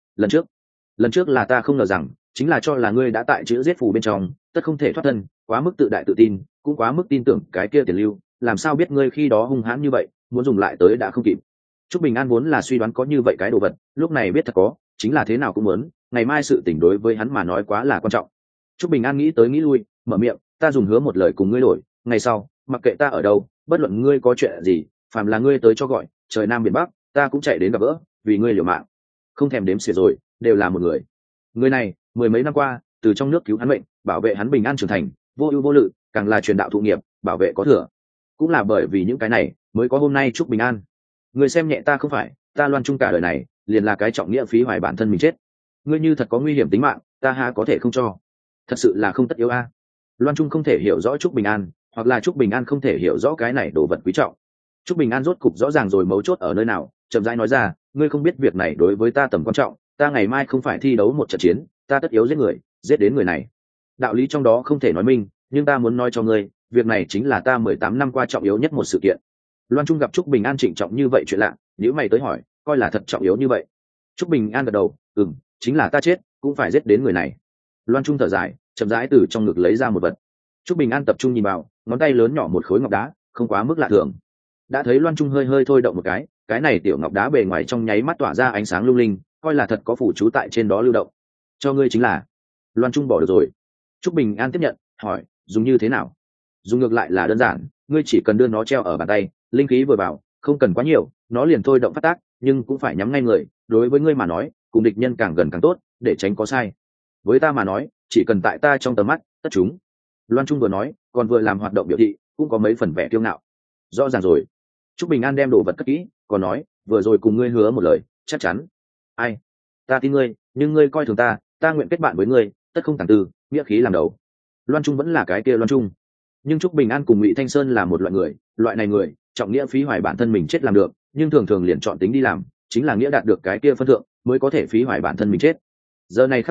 Lần trước là ta không ngờ rằng, chính là cho là ngươi đã tại chữ giết phù bên trong, tất không thể thoát thân, quá mức tự đại tự tin, cũng quá mức tin tưởng cái kia tiền lưu, làm sao biết ngươi khi đó hung hãn như vậy, muốn dùng lại tới đã không kịp. Trúc bình an vốn là suy đoán có như vậy cái đồ vật, lúc này biết thật có, chính là thế nào cũng muốn, ngày mai sự tình đối với hắn mà nói quá là quan trọng. Trúc bình an nghĩ tới nghĩ lui, mở miệng, ta dùng hứa một lời cùng ngươi đổi, ngày sau, mặc kệ ta ở đâu, bất luận ngươi có chuyện gì, phàm là ngươi tới cho gọi, trời nam biển bắc, ta cũng chạy đến gặp gỡ, vì ngươi liều mạng. Không thèm đếm xỉa rồi, đều là một người. Người này, mười mấy năm qua, từ trong nước cứu hắn mệnh, bảo vệ hắn bình an trưởng thành, vô ưu vô lự, càng là truyền đạo thụ nghiệp, bảo vệ có thừa. Cũng là bởi vì những cái này, mới có hôm nay Trúc bình an. Người xem nhẹ ta không phải, ta Loan Trung cả đời này, liền là cái trọng nghĩa phí hoài bản thân mình chết. Ngươi như thật có nguy hiểm tính mạng, ta ha có thể không cho. Thật sự là không tất yếu a. Loan Trung không thể hiểu rõ Trúc bình an, hoặc là Trúc bình an không thể hiểu rõ cái này đồ vật quý trọng. Trúc bình an rốt cục rõ ràng rồi mấu chốt ở nơi nào, chậm rãi nói ra, ngươi không biết việc này đối với ta tầm quan trọng, ta ngày mai không phải thi đấu một trận chiến, ta tất yếu giết người, giết đến người này. Đạo lý trong đó không thể nói minh, nhưng ta muốn nói cho ngươi, việc này chính là ta 18 năm qua trọng yếu nhất một sự kiện. Loan Trung gặp Trúc bình an trịnh trọng như vậy chuyện lạ, nếu mày tới hỏi, coi là thật trọng yếu như vậy. Trúc bình an gật đầu, chính là ta chết cũng phải giết đến người này. Loan Trung thở dài, chậm rãi từ trong ngực lấy ra một vật. Trúc bình an tập trung nhìn vào, ngón tay lớn nhỏ một khối ngọc đá, không quá mức lạ thường. Đã thấy Loan Trung hơi hơi thôi động một cái này tiểu ngọc đá bề ngoài trong nháy mắt tỏa ra ánh sáng lung linh, coi là thật có phủ chú tại trên đó lưu động. Cho ngươi chính là. Loan Trung bỏ được rồi. Trúc bình an tiếp nhận, hỏi, dùng như thế nào? Dùng ngược lại là đơn giản, ngươi chỉ cần đưa nó treo ở bàn tay, linh khí vừa vào, không cần quá nhiều, nó liền thôi động phát tác, nhưng cũng phải nhắm ngay người. Đối với ngươi mà nói, cùng địch nhân càng gần càng tốt, để tránh có sai. Với ta mà nói, chỉ cần tại ta trong tầm mắt, tất chúng. Loan Trung vừa nói, còn vừa làm hoạt động biểu thị, cũng có mấy phần vẻ kiêu ngạo. Rõ ràng rồi. Trúc bình an đem đồ vật cất kỹ, còn nói, vừa rồi cùng ngươi hứa một lời, chắc chắn. Ai? Ta tin ngươi, nhưng ngươi coi thường ta nguyện kết bạn với ngươi, tất không tàng tư, nghĩa khí làm đầu. Loan Trung vẫn là cái kia Loan Trung, nhưng Trúc bình an cùng Ngụy Thanh Sơn là một loại này người, trọng nghĩa phí hoài bản thân mình chết làm được, nhưng thường thường liền chọn tính đi làm, chính là nghĩa đạt được cái kia phân thượng, mới có thể phí hoài bản thân mình chết. Giờ này khắc này,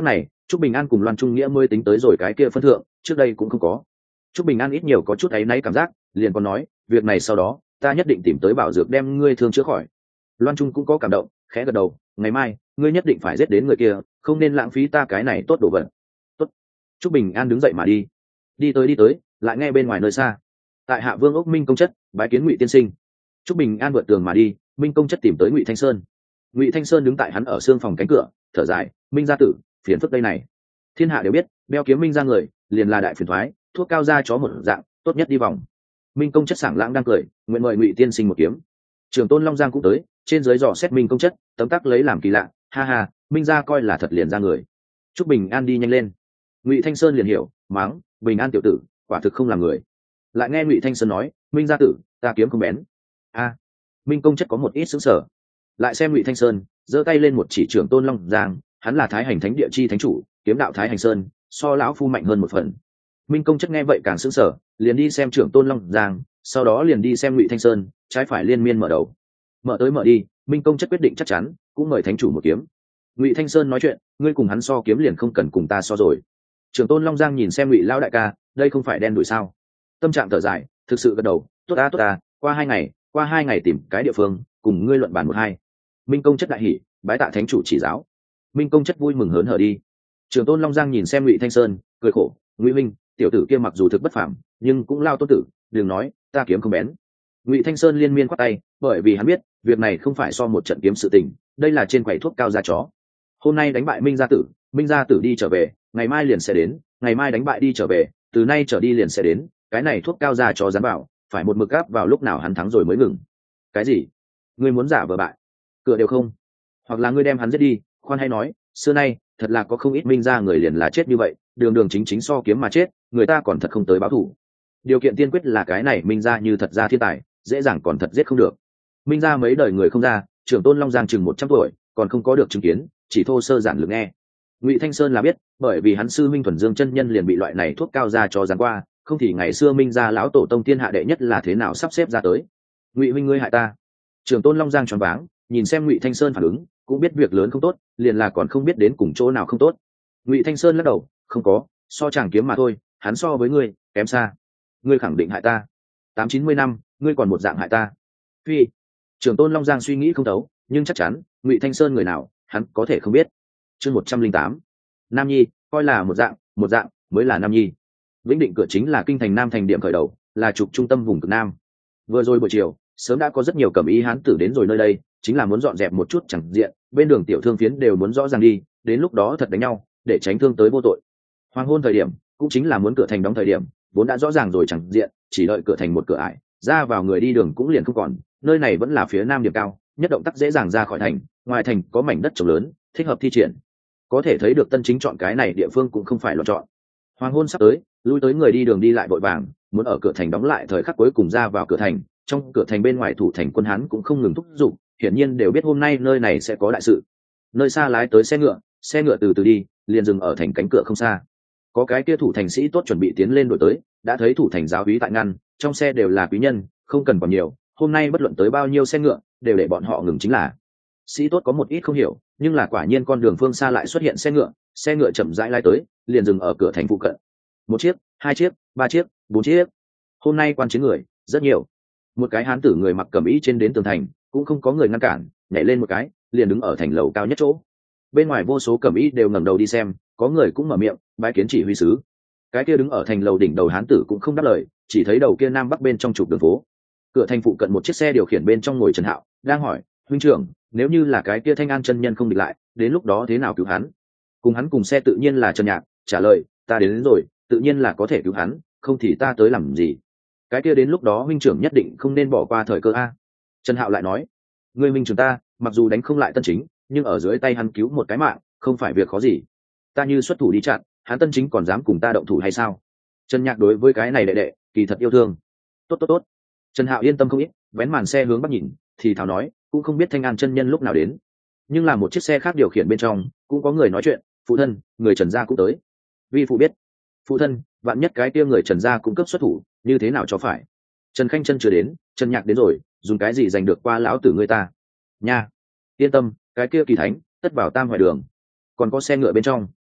Trúc Bình An cùng Loan Trung Nghĩa mới tính tới rồi cái kia phân thượng, trước đây cũng không có. Trúc Bình An ít nhiều có chút áy náy cảm giác, liền còn nói, việc này sau đó, ta nhất định tìm tới bảo dược đem ngươi thương chữa khỏi. Loan Trung cũng có cảm động, khẽ gật đầu, ngày mai, ngươi nhất định phải giết đến người kia, không nên lãng phí ta cái này tốt đồ vật. Tốt. Trúc Bình An đứng dậy mà đi. Đi tới, lại nghe bên ngoài nơi xa. Tại Hạ Vương ốc Minh công chất, bái kiến Ngụy tiên sinh. Trúc Bình An vượt tường mà đi, Minh công chất tìm tới Ngụy Thanh Sơn. Ngụy Thanh Sơn đứng tại hắn ở xương phòng cánh cửa, thở dài, Minh gia tử, phiền phức đây này. Thiên hạ đều biết, đeo kiếm Minh gia người, liền là đại phiền thoái, thuốc cao ra chó một dạng, tốt nhất đi vòng. Minh công chất sảng lãng đang cười, nguyện mời Ngụy tiên sinh một kiếm. Trường Tôn Long Giang cũng tới, trên dưới dò xét Minh công chất, tấm tắc lấy làm kỳ lạ, ha ha, Minh gia coi là thật liền ra người. Trúc Bình An đi nhanh lên. Ngụy Thanh Sơn liền hiểu, mắng, Bình An tiểu tử, quả thực không làm người. Lại nghe Ngụy Thanh Sơn nói, Minh gia tử, ta kiếm không bén. A, Minh công chất có một ít sững sờ. Lại xem Ngụy Thanh Sơn, giơ tay lên một chỉ Trường Tôn Long Giang, hắn là Thái Hành Thánh Địa chi thánh chủ, kiếm đạo Thái Hành Sơn, so lão phu mạnh hơn một phần. Minh công chất nghe vậy càng sững sờ, liền đi xem Trường Tôn Long Giang, sau đó liền đi xem Ngụy Thanh Sơn, trái phải liên miên mở đầu. Mở tới mở đi, Minh công chất quyết định chắc chắn, cũng mời thánh chủ một kiếm. Ngụy Thanh Sơn nói chuyện, ngươi cùng hắn so kiếm liền không cần cùng ta so rồi. Trường Tôn Long Giang nhìn xem Ngụy lão đại ca, đây không phải đen đuổi sao? Tâm trạng thở dài, thực sự gật đầu, tốt ta, qua hai ngày tìm cái địa phương, cùng ngươi luận bàn một hai. Minh công chất đại hỉ, bái tạ thánh chủ chỉ giáo. Minh công chất vui mừng hớn hở đi. Trường Tôn Long Giang nhìn xem Ngụy Thanh Sơn, cười khổ, Ngụy Minh, tiểu tử kia mặc dù thực bất phàm, nhưng cũng lao tôn tử, đừng nói, ta kiếm không bén. Ngụy Thanh Sơn liên miên quát tay, bởi vì hắn biết, việc này không phải so một trận kiếm sự tình, đây là trên quầy thuốc cao da chó. Hôm nay đánh bại Minh gia tử đi trở về, ngày mai liền sẽ đến, ngày mai đánh bại đi trở về, từ nay trở đi liền sẽ đến, cái này thuốc cao da chó dán bảo, phải một mực gáp vào lúc nào hắn thắng rồi mới ngừng. Cái gì? Ngươi muốn giả vờ bại? Cửa đều không? Hoặc là ngươi đem hắn giết đi, khoan hay nói, xưa nay, thật là có không ít Minh gia người liền là chết như vậy, đường đường chính chính so kiếm mà chết, người ta còn thật không tới báo thù. Điều kiện tiên quyết là cái này Minh gia như thật ra thiên tài, dễ dàng còn thật giết không được. Minh gia mấy đời người không ra, trưởng Tôn Long Giang chừng 100 tuổi, còn không có được chứng kiến, chỉ thô sơ giản lược nghe. Ngụy Thanh Sơn là biết, bởi vì hắn sư Minh Thuần Dương chân nhân liền bị loại này thuốc cao ra cho giáng qua, không thì ngày xưa Minh gia lão tổ tông thiên hạ đệ nhất là thế nào sắp xếp ra tới. Ngụy huynh ngươi hại ta. Trưởng Tôn Long Giang choáng váng, nhìn xem Ngụy Thanh Sơn phản ứng, cũng biết việc lớn không tốt, liền là còn không biết đến cùng chỗ nào không tốt. Ngụy Thanh Sơn lắc đầu, không có, so chàng kiếm mà thôi, hắn so với ngươi kém xa. Ngươi khẳng định hại ta. 890 năm, ngươi còn một dạng hại ta. Phi. Trưởng Tôn Long Giang suy nghĩ không thấu, nhưng chắc chắn, Ngụy Thanh Sơn người nào, hắn có thể không biết. Chương 108. Nam Nhi, coi là một dạng mới là Nam Nhi. Vĩnh Định cửa chính là kinh thành Nam thành điểm khởi đầu, là trục trung tâm vùng cực Nam. Vừa rồi buổi chiều, sớm đã có rất nhiều cẩm y hán tử đến rồi nơi đây, chính là muốn dọn dẹp một chút chẳng diện, bên đường tiểu thương phiến đều muốn rõ ràng đi, đến lúc đó thật đánh nhau, để tránh thương tới vô tội. Hoàng hôn thời điểm, cũng chính là muốn cửa thành đóng thời điểm, vốn đã rõ ràng rồi chẳng diện, chỉ đợi cửa thành một cửa ải, ra vào người đi đường cũng liền không còn, nơi này vẫn là phía nam điểm cao, nhất động tác dễ dàng ra khỏi thành, ngoài thành có mảnh đất trồng lớn, thích hợp thi triển. Có thể thấy được Tân Chính chọn cái này địa phương cũng không phải lựa chọn. Hoàng hôn sắp tới, lui tới người đi đường đi lại vội vàng, muốn ở cửa thành đóng lại thời khắc cuối cùng ra vào cửa thành, trong cửa thành bên ngoài thủ thành quân Hán cũng không ngừng thúc giục, hiển nhiên đều biết hôm nay nơi này sẽ có đại sự. Nơi xa lái tới xe ngựa từ từ đi, liền dừng ở thành cánh cửa không xa. Có cái kia thủ thành sĩ tốt chuẩn bị tiến lên đổi tới, đã thấy thủ thành giáo úy tại ngăn, trong xe đều là quý nhân, không cần còn nhiều, hôm nay bất luận tới bao nhiêu xe ngựa, đều để bọn họ ngừng chính là. Sĩ tốt có một ít không hiểu, nhưng là quả nhiên con đường phương xa lại xuất hiện xe ngựa chậm rãi lái tới, liền dừng ở cửa thành phụ cận. Một chiếc, hai chiếc, ba chiếc, bốn chiếc. Hôm nay quan chiến người rất nhiều. Một cái hán tử người mặc cẩm y trên đến tường thành, cũng không có người ngăn cản, nhảy lên một cái, liền đứng ở thành lầu cao nhất chỗ. Bên ngoài vô số cẩm y đều ngẩng đầu đi xem, có người cũng mở miệng, bái kiến chỉ huy sứ. Cái kia đứng ở thành lầu đỉnh đầu hán tử cũng không đáp lời, chỉ thấy đầu kia nam bắc bên trong trục đường phố. Cửa thành phụ cận một chiếc xe điều khiển bên trong ngồi Trần Hạo, đang hỏi, huynh trưởng, nếu như là cái kia Thanh An chân nhân không địch lại, đến lúc đó thế nào cứu hắn? Cùng hắn cùng xe tự nhiên là Trần Nhạc, trả lời, ta đến rồi, tự nhiên là có thể cứu hắn, không thì ta tới làm gì? Cái kia đến lúc đó huynh trưởng nhất định không nên bỏ qua thời cơ a. Trần Hạo lại nói, người huynh trưởng ta, mặc dù đánh không lại Tân Chính, nhưng ở dưới tay hắn cứu một cái mạng, không phải việc khó gì. Ta như xuất thủ đi chặn, hắn Tân Chính còn dám cùng ta động thủ hay sao? Trần Nhạc đối với cái này đệ đệ, kỳ thật yêu thương. Tốt. Trần Hạo yên tâm không ít, vén màn xe hướng bắc nhìn, thì thào nói, cũng không biết Thanh An chân nhân lúc nào đến. Nhưng là một chiếc xe khác điều khiển bên trong, cũng có người nói chuyện, phụ thân, người Trần gia cũng tới. Vi phụ biết. Phụ thân, vạn nhất cái kia người Trần gia cũng cấp xuất thủ, như thế nào cho phải? Trần Khanh Chân chưa đến, Trần Nhạc đến rồi, dùng cái gì giành được qua lão tử người ta? Nha. Yên tâm, cái kia kỳ thánh, tất bảo tam hoài đường. Còn có xe ngựa bên trong.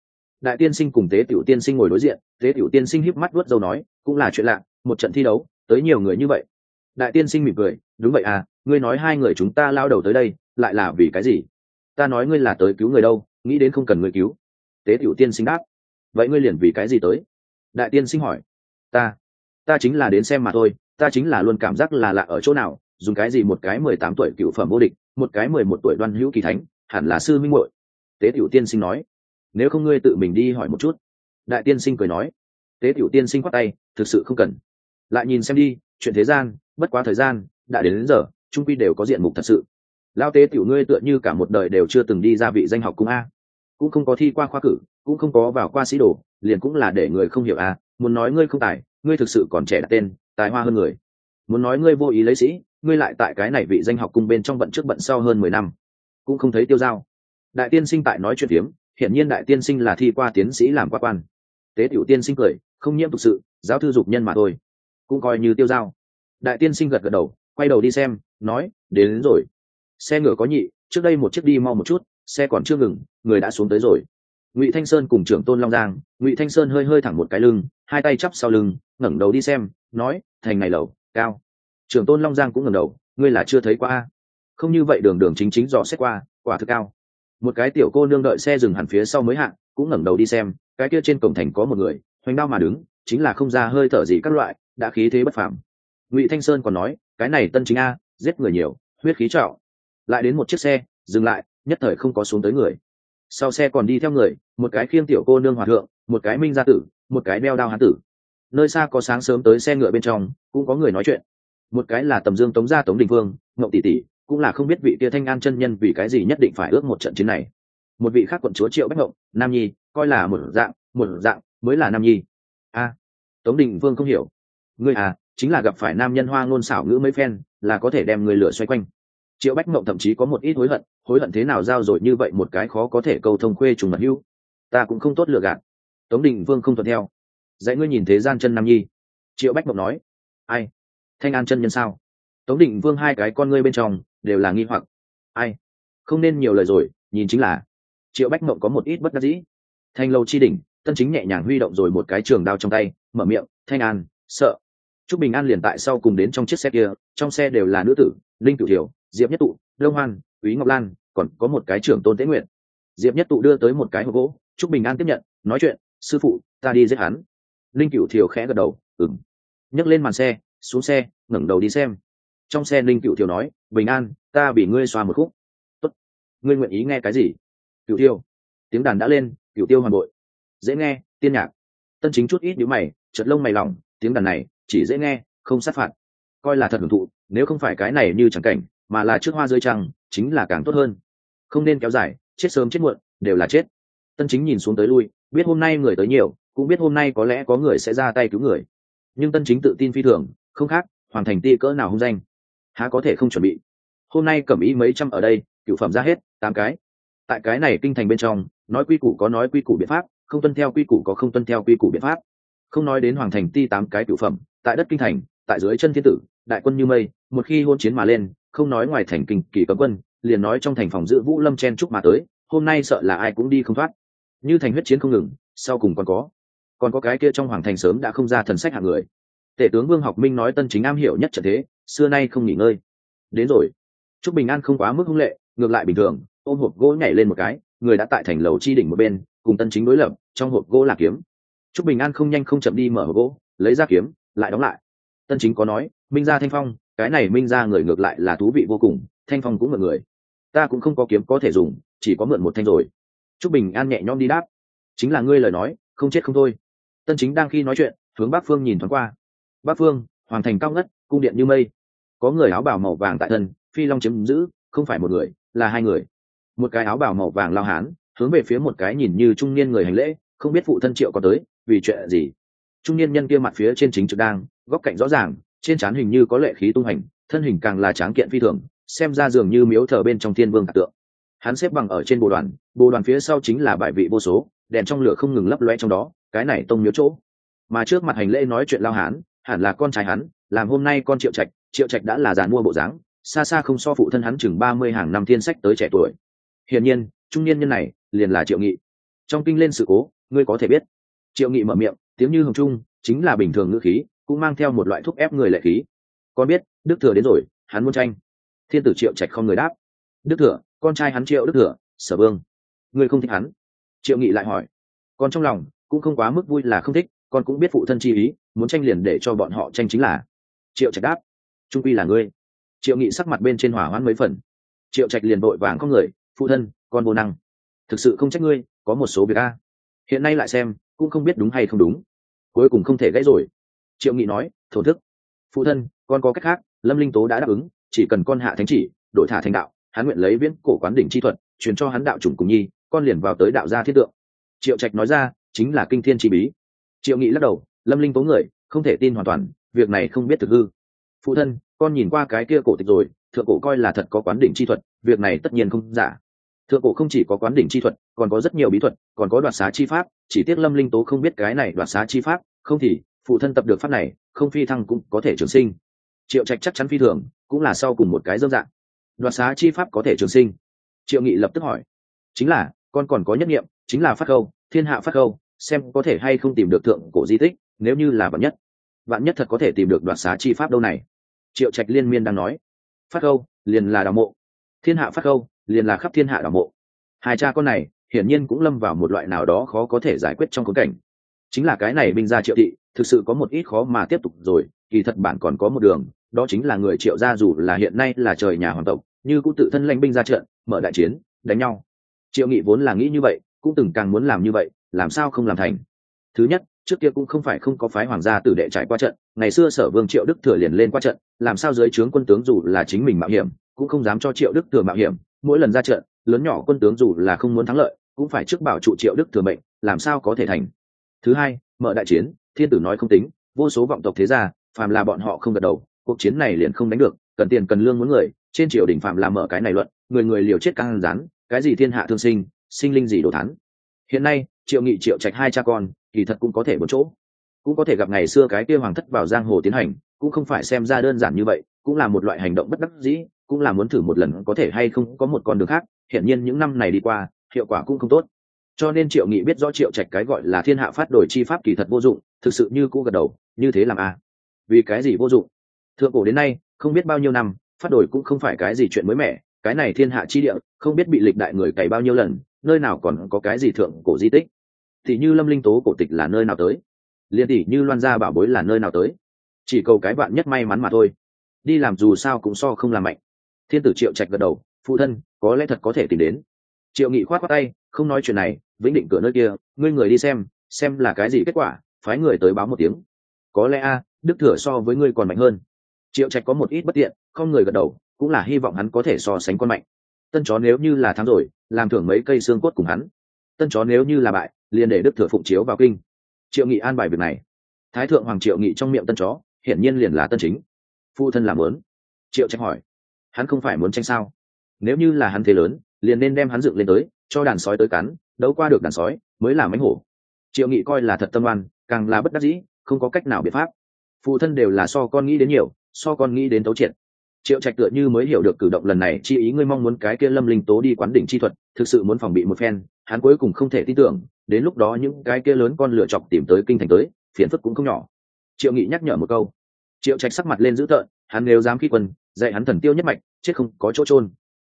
Đại tiên sinh cùng Tế Tiểu tiên sinh ngồi đối diện, Tế Tiểu tiên sinh híp mắt vuốt râu nói, cũng là chuyện lạ, một trận thi đấu tới nhiều người như vậy. Đại tiên sinh mỉm cười, đúng vậy à, ngươi nói hai người chúng ta lao đầu tới đây lại là vì cái gì? Ta nói ngươi là tới cứu người đâu, nghĩ đến không cần ngươi cứu. Tế Tiểu tiên sinh đáp, vậy ngươi liền vì cái gì tới? Đại tiên sinh hỏi, ta chính là đến xem mà thôi, ta chính là luôn cảm giác là lạ ở chỗ nào, dùng cái gì một cái 18 tuổi cựu phẩm vô địch, một cái 11 tuổi đoan hữu kỳ thánh, hẳn là sư minh muội. Tế Tiểu tiên sinh nói, nếu không ngươi tự mình đi hỏi một chút. Đại tiên sinh cười nói. Tế Tiểu tiên sinh khoát tay, thực sự không cần. Lại nhìn xem đi, chuyện thế gian bất quá thời gian đã đến giờ, trung quy đều có diện mục thật sự. Lao Tế Tiểu ngươi tựa như cả một đời đều chưa từng đi ra vị danh học cung a, cũng không có thi qua khoa cử, cũng không có vào qua sĩ đồ, liền cũng là để người không hiểu a. Muốn nói ngươi không tài, ngươi thực sự còn trẻ đặt tên tài hoa hơn người. Muốn nói ngươi vô ý lấy sĩ, ngươi lại tại cái này vị danh học cung bên trong bận trước bận sau hơn 10 năm cũng không thấy tiêu dao. Đại tiên sinh tại nói chuyện phiếm, hiển nhiên đại tiên sinh là thi qua tiến sĩ làm qua quan. Tế Tiểu tiên sinh cười, không nhiễm tục sự, giáo thư dục nhân mà thôi, cũng coi như tiêu dao. Đại tiên sinh gật gật đầu, quay đầu đi xem, nói, đến rồi. Xe ngựa có nhị, trước đây một chiếc đi mau một chút, xe còn chưa ngừng, người đã xuống tới rồi. Ngụy Thanh Sơn cùng trưởng tôn Long Giang, Ngụy Thanh Sơn hơi hơi thẳng một cái lưng, hai tay chắp sau lưng, ngẩng đầu đi xem, nói, thành này lầu cao. Trưởng tôn Long Giang cũng ngẩng đầu, ngươi là chưa thấy qua a? Không như vậy đường đường chính chính dò xét qua, quả thực cao. Một cái tiểu cô nương đợi xe dừng hẳn phía sau mới hạ, cũng ngẩng đầu đi xem, cái kia trên cổng thành có một người hoành đao mà đứng, chính là không ra hơi thở gì các loại, đã khí thế bất phàm. Ngụy Thanh Sơn còn nói, cái này tân chính a, giết người nhiều, huyết khí trạo. Lại đến một chiếc xe dừng lại, nhất thời không có xuống tới người. Sau xe còn đi theo người, một cái khiêng tiểu cô nương hòa thượng, một cái minh gia tử, một cái đeo đao hán tử. Nơi xa có sáng sớm tới xe ngựa bên trong cũng có người nói chuyện. Một cái là Tầm Dương Tống gia Tống Đình Vương, Ngộng tỷ tỷ, cũng là không biết vị kia Thanh An chân nhân vì cái gì nhất định phải ước một trận chiến này. Một vị khác quận chúa Triệu Bách Ngộng, Nam Nhi, coi là một dạng mới là Nam Nhi. A, Tống Đình Vương không hiểu. Ngươi à, chính là gặp phải nam nhân hoa ngôn xảo ngữ mấy phen, là có thể đem người lửa xoay quanh. Triệu Bách Ngộng thậm chí có một ít hối hận thế nào giao rồi như vậy một cái khó có thể câu thông khuê trùng mật hữu. Ta cũng không tốt lựa gạt. Tống Đình Vương không thuận theo. Dạy ngươi nhìn thế gian chân Nam Nhi. Triệu Bách Ngộng nói. Ai? Thanh An chân nhân sao? Tống Đình Vương hai cái con ngươi bên trong đều là nghi hoặc. Ai? Không nên nhiều lời rồi, nhìn chính là. Triệu Bách Ngộng có một ít bất đắc dĩ. Thanh lâu chi đỉnh, Tân Chính nhẹ nhàng huy động rồi một cái trường đao trong tay, mở miệng, Thanh An, sợ. Trúc Bình An liền tại sau cùng đến trong chiếc xe kia, trong xe đều là nữ tử, Linh Cửu Thiểu, Diệp Nhất Tụ, Đông Hoan, Úy Ngọc Lan, còn có một cái trưởng tôn Tế Nguyện. Diệp Nhất Tụ đưa tới một cái hộp gỗ, Trúc Bình An tiếp nhận, nói chuyện, sư phụ, ta đi giết hắn. Linh Cửu Thiểu khẽ gật đầu, ừm. Nhấc lên màn xe, xuống xe, ngẩng đầu đi xem. Trong xe Linh Cửu Thiểu nói, Bình An, ta bị ngươi xoa một khúc. Tốt. Ngươi nguyện ý nghe cái gì? Cửu Thiểu. Tiếng đàn đã lên, Cửu Tiêu hoàn bội. Dễ nghe, tiên nhạc. Tân Chính chút ít nhíu mày, chợt lông mày lỏng, tiếng đàn này chỉ dễ nghe, không sát phạt. Coi là thật hưởng thụ, nếu không phải cái này như chẳng cảnh, mà là trước hoa rơi trăng, chính là càng tốt hơn. Không nên kéo dài, chết sớm chết muộn đều là chết. Tân Chính nhìn xuống tới lui, biết hôm nay người tới nhiều, cũng biết hôm nay có lẽ có người sẽ ra tay cứu người. Nhưng Tân Chính tự tin phi thường, không khác Hoàng Thành Ti cỡ nào hung danh, há có thể không chuẩn bị. Hôm nay cẩm ý mấy trăm ở đây, cửu phẩm ra hết 8 cái. Tại cái này kinh thành bên trong, nói quy củ có nói quy củ biện pháp, không tuân theo quy củ có không tuân theo quy củ biện pháp. Không nói đến Hoàng Thành Ti 8 cái cửu phẩm, tại đất kinh thành, tại dưới chân thiên tử, đại quân như mây, một khi hôn chiến mà lên, không nói ngoài thành kinh kỳ cấm quân, liền nói trong thành phòng giữ Vũ Lâm chen chúc mà tới, hôm nay sợ là ai cũng đi không thoát. Như thành huyết chiến không ngừng, sau cùng còn có cái kia trong hoàng thành sớm đã không ra thần sách hạng người. Tể tướng Vương Học Minh nói Tân Chính am hiểu nhất trận thế, xưa nay không nghỉ ngơi. Đến rồi. Trúc Bình An không quá mức hung lệ, ngược lại bình thường, ôm hộp gỗ nhảy lên một cái, người đã tại thành lầu chi đỉnh một bên, cùng Tân Chính đối lập, trong hộp gỗ là kiếm. Trúc Bình An không nhanh không chậm đi mở hộp gỗ, lấy ra kiếm, lại đóng lại. Tân Chính có nói, Minh gia Thanh Phong, cái này Minh gia người ngược lại là thú vị vô cùng, Thanh Phong cũng mượn người. Ta cũng không có kiếm có thể dùng, chỉ có mượn một thanh rồi. Trúc Bình An nhẹ nhõm đi đáp, chính là ngươi lời nói, không chết không thôi. Tân Chính đang khi nói chuyện, hướng Bắc Phương nhìn thoáng qua. Bắc Phương, hoàng thành cao ngất, cung điện như mây. Có người áo bào màu vàng tại thân, phi long chiếm giữ, không phải một người, là hai người. Một cái áo bào màu vàng lao hán, hướng về phía một cái nhìn như trung niên người hành lễ, không biết phụ thân Triệu có tới, vì chuyện gì. Trung niên nhân kia mặt phía trên chính trực đang, góc cạnh rõ ràng, trên trán hình như có lệ khí tung hành, thân hình càng là tráng kiện phi thường, xem ra dường như miếu thờ bên trong thiên vương tạc tượng. Hắn xếp bằng ở trên bồ đoàn phía sau chính là bài vị vô số, đèn trong lửa không ngừng lấp loe trong đó, cái này tông miếu chỗ. Mà trước mặt hành lễ nói chuyện lao hán, hẳn là con trai hắn, làm hôm nay con Triệu Trạch đã là giàn mua bộ dáng, xa xa không so phụ thân hắn chừng 30 hàng năm thiên sách tới trẻ tuổi. Hiển nhiên, trung niên nhân này liền là Triệu Nghị. Trong kinh lên sự cố, ngươi có thể biết. Triệu Nghị mở miệng, tiếng như hồng trung, chính là bình thường ngữ khí, cũng mang theo một loại thúc ép người lệ khí. Con biết, Đức Thừa đến rồi, hắn muốn tranh. Thiên tử Triệu Trạch không người đáp. Đức Thừa, con trai hắn Triệu Đức Thừa, Sở Vương. Ngươi không thích hắn? Triệu Nghị lại hỏi. Con trong lòng cũng không quá mức vui là không thích, con cũng biết phụ thân chi ý, muốn tranh liền để cho bọn họ tranh chính là. Triệu Trạch đáp. Trung quy là ngươi. Triệu Nghị sắc mặt bên trên hỏa hoãn mấy phần. Triệu Trạch liền vội vàng có người, phụ thân, con vô năng, thực sự không trách ngươi, có một số việc a hiện nay lại xem cũng không biết đúng hay không đúng, cuối cùng không thể gãy rồi. Triệu Nghị nói, thổ thức. Phụ thân, con có cách khác, Lâm Linh Tố đã đáp ứng, chỉ cần con hạ thánh chỉ, đổi thả thành đạo, hắn nguyện lấy viễn cổ quán đỉnh chi thuật truyền cho hắn đạo chủng cùng nhi, con liền vào tới đạo gia thiết tượng. Triệu Trạch nói ra, chính là kinh thiên chi bí. Triệu Nghị lắc đầu, Lâm Linh Tố người không thể tin hoàn toàn, việc này không biết thực hư. Phụ thân, con nhìn qua cái kia cổ tịch rồi, thượng cổ coi là thật có quán đỉnh chi thuật, việc này tất nhiên không giả. Thượng cổ không chỉ có quán đỉnh chi thuật, còn có rất nhiều bí thuật, còn có đoạt xá chi pháp, chỉ tiếc Lâm Linh Tố không biết cái này đoạt xá chi pháp, không thì phụ thân tập được pháp này, không phi thăng cũng có thể trường sinh. Triệu Trạch chắc chắn phi thường, cũng là sau cùng một cái dâm dạng. Đoạt xá chi pháp có thể trường sinh? Triệu Nghị lập tức hỏi. Chính là, con còn có nhất nghiệm, chính là phát khâu, thiên hạ phát khâu, xem có thể hay không tìm được thượng cổ di tích, nếu như là vạn nhất thật có thể tìm được đoạt xá chi pháp đâu này. Triệu Trạch liên miên đang nói. Phát khâu liền là đào mộ, thiên hạ phát khâu liền là khắp thiên hạ đào mộ. Hai cha con này hiển nhiên cũng lâm vào một loại nào đó khó có thể giải quyết trong khốn cảnh. Chính là cái này binh gia Triệu thị thực sự có một ít khó mà tiếp tục rồi, kỳ thật bản còn có một đường, đó chính là người Triệu gia dù là hiện nay là trời nhà hoàng tộc, như cũng tự thân lãnh binh ra trận, mở đại chiến, đánh nhau. Triệu Nghị vốn là nghĩ như vậy, cũng từng càng muốn làm như vậy, làm sao không làm thành. Thứ nhất, trước kia cũng không phải không có phái hoàng gia tử đệ trải qua trận, ngày xưa Sở Vương Triệu Đức Thừa liền lên qua trận, làm sao dưới trướng quân tướng dù là chính mình mạo hiểm, cũng không dám cho Triệu Đức Thừa mạo hiểm, mỗi lần ra trận, lớn nhỏ quân tướng dù là không muốn thắng lợi, cũng phải trước bảo trụ Triệu Đức Thừa mệnh, làm sao có thể thành. Thứ hai, mở đại chiến, thiên tử nói không tính, vô số vọng tộc thế gia, phàm là bọn họ không gật đầu, cuộc chiến này liền không đánh được, cần tiền cần lương muốn người, trên triều đình phạm là mở cái này luận, người người liều chết căng rán, cái gì thiên hạ thương sinh, sinh linh gì đồ thán. Hiện nay Triệu Nghị Triệu Trạch hai cha con kỳ thật cũng có thể một chỗ, cũng có thể gặp ngày xưa cái kia hoàng thất vào giang hồ tiến hành, cũng không phải xem ra đơn giản như vậy, cũng là một loại hành động bất đắc dĩ, cũng là muốn thử một lần có thể hay không có một con đường khác. Hiển nhiên những năm này đi qua hiệu quả cũng không tốt, cho nên Triệu Nghị biết rõ Triệu Trạch cái gọi là thiên hạ phát đổi chi pháp kỳ thật vô dụng, thực sự như cũ gật đầu, như thế làm a vì cái gì vô dụng? Thượng cổ đến nay không biết bao nhiêu năm, phát đổi cũng không phải cái gì chuyện mới mẻ, cái này thiên hạ chi địa không biết bị lịch đại người cày bao nhiêu lần, nơi nào còn có cái gì thượng cổ di tích. Thì như Lâm Linh Tố cổ tịch là nơi nào tới, liên tỷ như Loan gia bảo bối là nơi nào tới, chỉ cầu cái bạn nhất may mắn mà thôi, đi làm dù sao cũng so không làm mạnh. Thiên tử Triệu Trạch gật đầu, phụ thân có lẽ thật có thể tìm đến. Triệu Nghị khoát khoát tay, không nói chuyện này, Vĩnh Định cửa nơi kia, ngươi người đi xem là cái gì kết quả, phái người tới báo một tiếng. Có lẽ Đức Thừa so với ngươi còn mạnh hơn. Triệu Trạch có một ít bất tiện, không người gật đầu, cũng là hy vọng hắn có thể so sánh con mạnh. Tân chó nếu như là thắng rồi, làm thưởng mấy cây xương cốt cùng hắn. Tân chó nếu như là bại, liền để Đức Thừa phụng chiếu vào kinh. Triệu Nghị an bài việc này. Thái thượng hoàng Triệu Nghị trong miệng tân chó, hiển nhiên liền là tân chính. Phụ thân làm muốn. Triệu Trạch hỏi, hắn không phải muốn tranh sao? Nếu như là hắn thế lớn, liền nên đem hắn dựng lên tới, cho đàn sói tới cắn, đấu qua được đàn sói mới là mãnh hổ. Triệu Nghị coi là thật tâm oan, càng là bất đắc dĩ, không có cách nào biện pháp. Phụ thân đều là so con nghĩ đến nhiều, so con nghĩ đến tấu triệt. Triệu Trạch tựa như mới hiểu được cử động lần này chi ý, ngươi mong muốn cái kia Lâm Linh Tố đi quán đỉnh chi thuật, thực sự muốn phòng bị một phen, hắn cuối cùng không thể tin tưởng, đến lúc đó những cái kia lớn con lựa chọc tìm tới kinh thành tới, phiền phức cũng không nhỏ. Triệu Nghị nhắc nhở một câu. Triệu Trạch sắc mặt lên dữ tợn, hắn nếu dám khi quân, dạy hắn thần tiêu nhất mạch, chết không có chỗ chôn.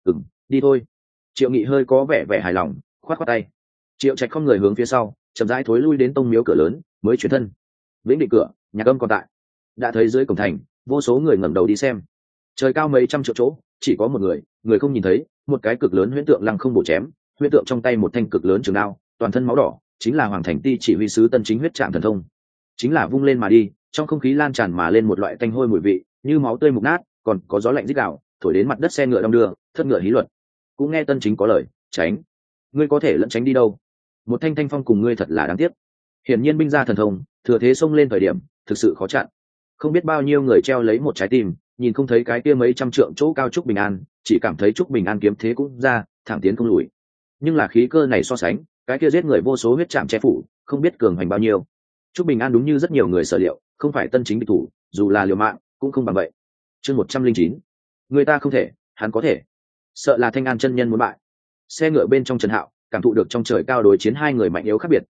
Đi thôi. Triệu Nghị hơi có vẻ hài lòng, khoát khoát tay. Triệu Trạch không người hướng phía sau, chậm rãi thối lui đến tông miếu cửa lớn, mới chuyển thân. Vĩnh Định cửa, Nhạc Âm còn tại. Đã thấy dưới cổng thành, vô số người ngẩng đầu đi xem. Trời cao mấy trăm triệu chỗ, chỉ có một người không nhìn thấy, một cái cực lớn huyễn tượng lăng không bổ chém, huyễn tượng trong tay một thanh cực lớn trường đao, toàn thân máu đỏ, chính là Hoàng Thành Ti chỉ huy sứ Tân Chính huyết trạng thần thông. Chính là vung lên mà đi, trong không khí lan tràn mà lên một loại tanh hôi mùi vị, như máu tươi mục nát, còn có gió lạnh rít gào, thổi đến mặt đất xe ngựa đong đưa, thất ngựa hí luật. Cũng nghe Tân Chính có lời, tránh. Ngươi có thể lẫn tránh đi đâu? Một thanh thanh phong cùng ngươi thật là đáng tiếc. Hiển nhiên binh gia thần thông, thừa thế xông lên thời điểm, thực sự khó chặn. Không biết bao nhiêu người treo lấy một trái tim, nhìn không thấy cái kia mấy trăm trượng chỗ cao trúc bình an, chỉ cảm thấy trúc bình an kiếm thế cũng ra, thẳng tiến không lùi. Nhưng là khí cơ này so sánh, cái kia giết người vô số huyết chạm che phủ, không biết cường hoành bao nhiêu. Trúc bình an đúng như rất nhiều người sở liệu, không phải Tân Chính địch thủ, dù là liều mạng cũng không bằng vậy. Chương 109. Người ta không thể, hắn có thể. Sợ là Thanh An chân nhân muốn bại. Xe ngựa bên trong Trần Hạo cảm thụ được trong trời cao đối chiến hai người mạnh yếu khác biệt,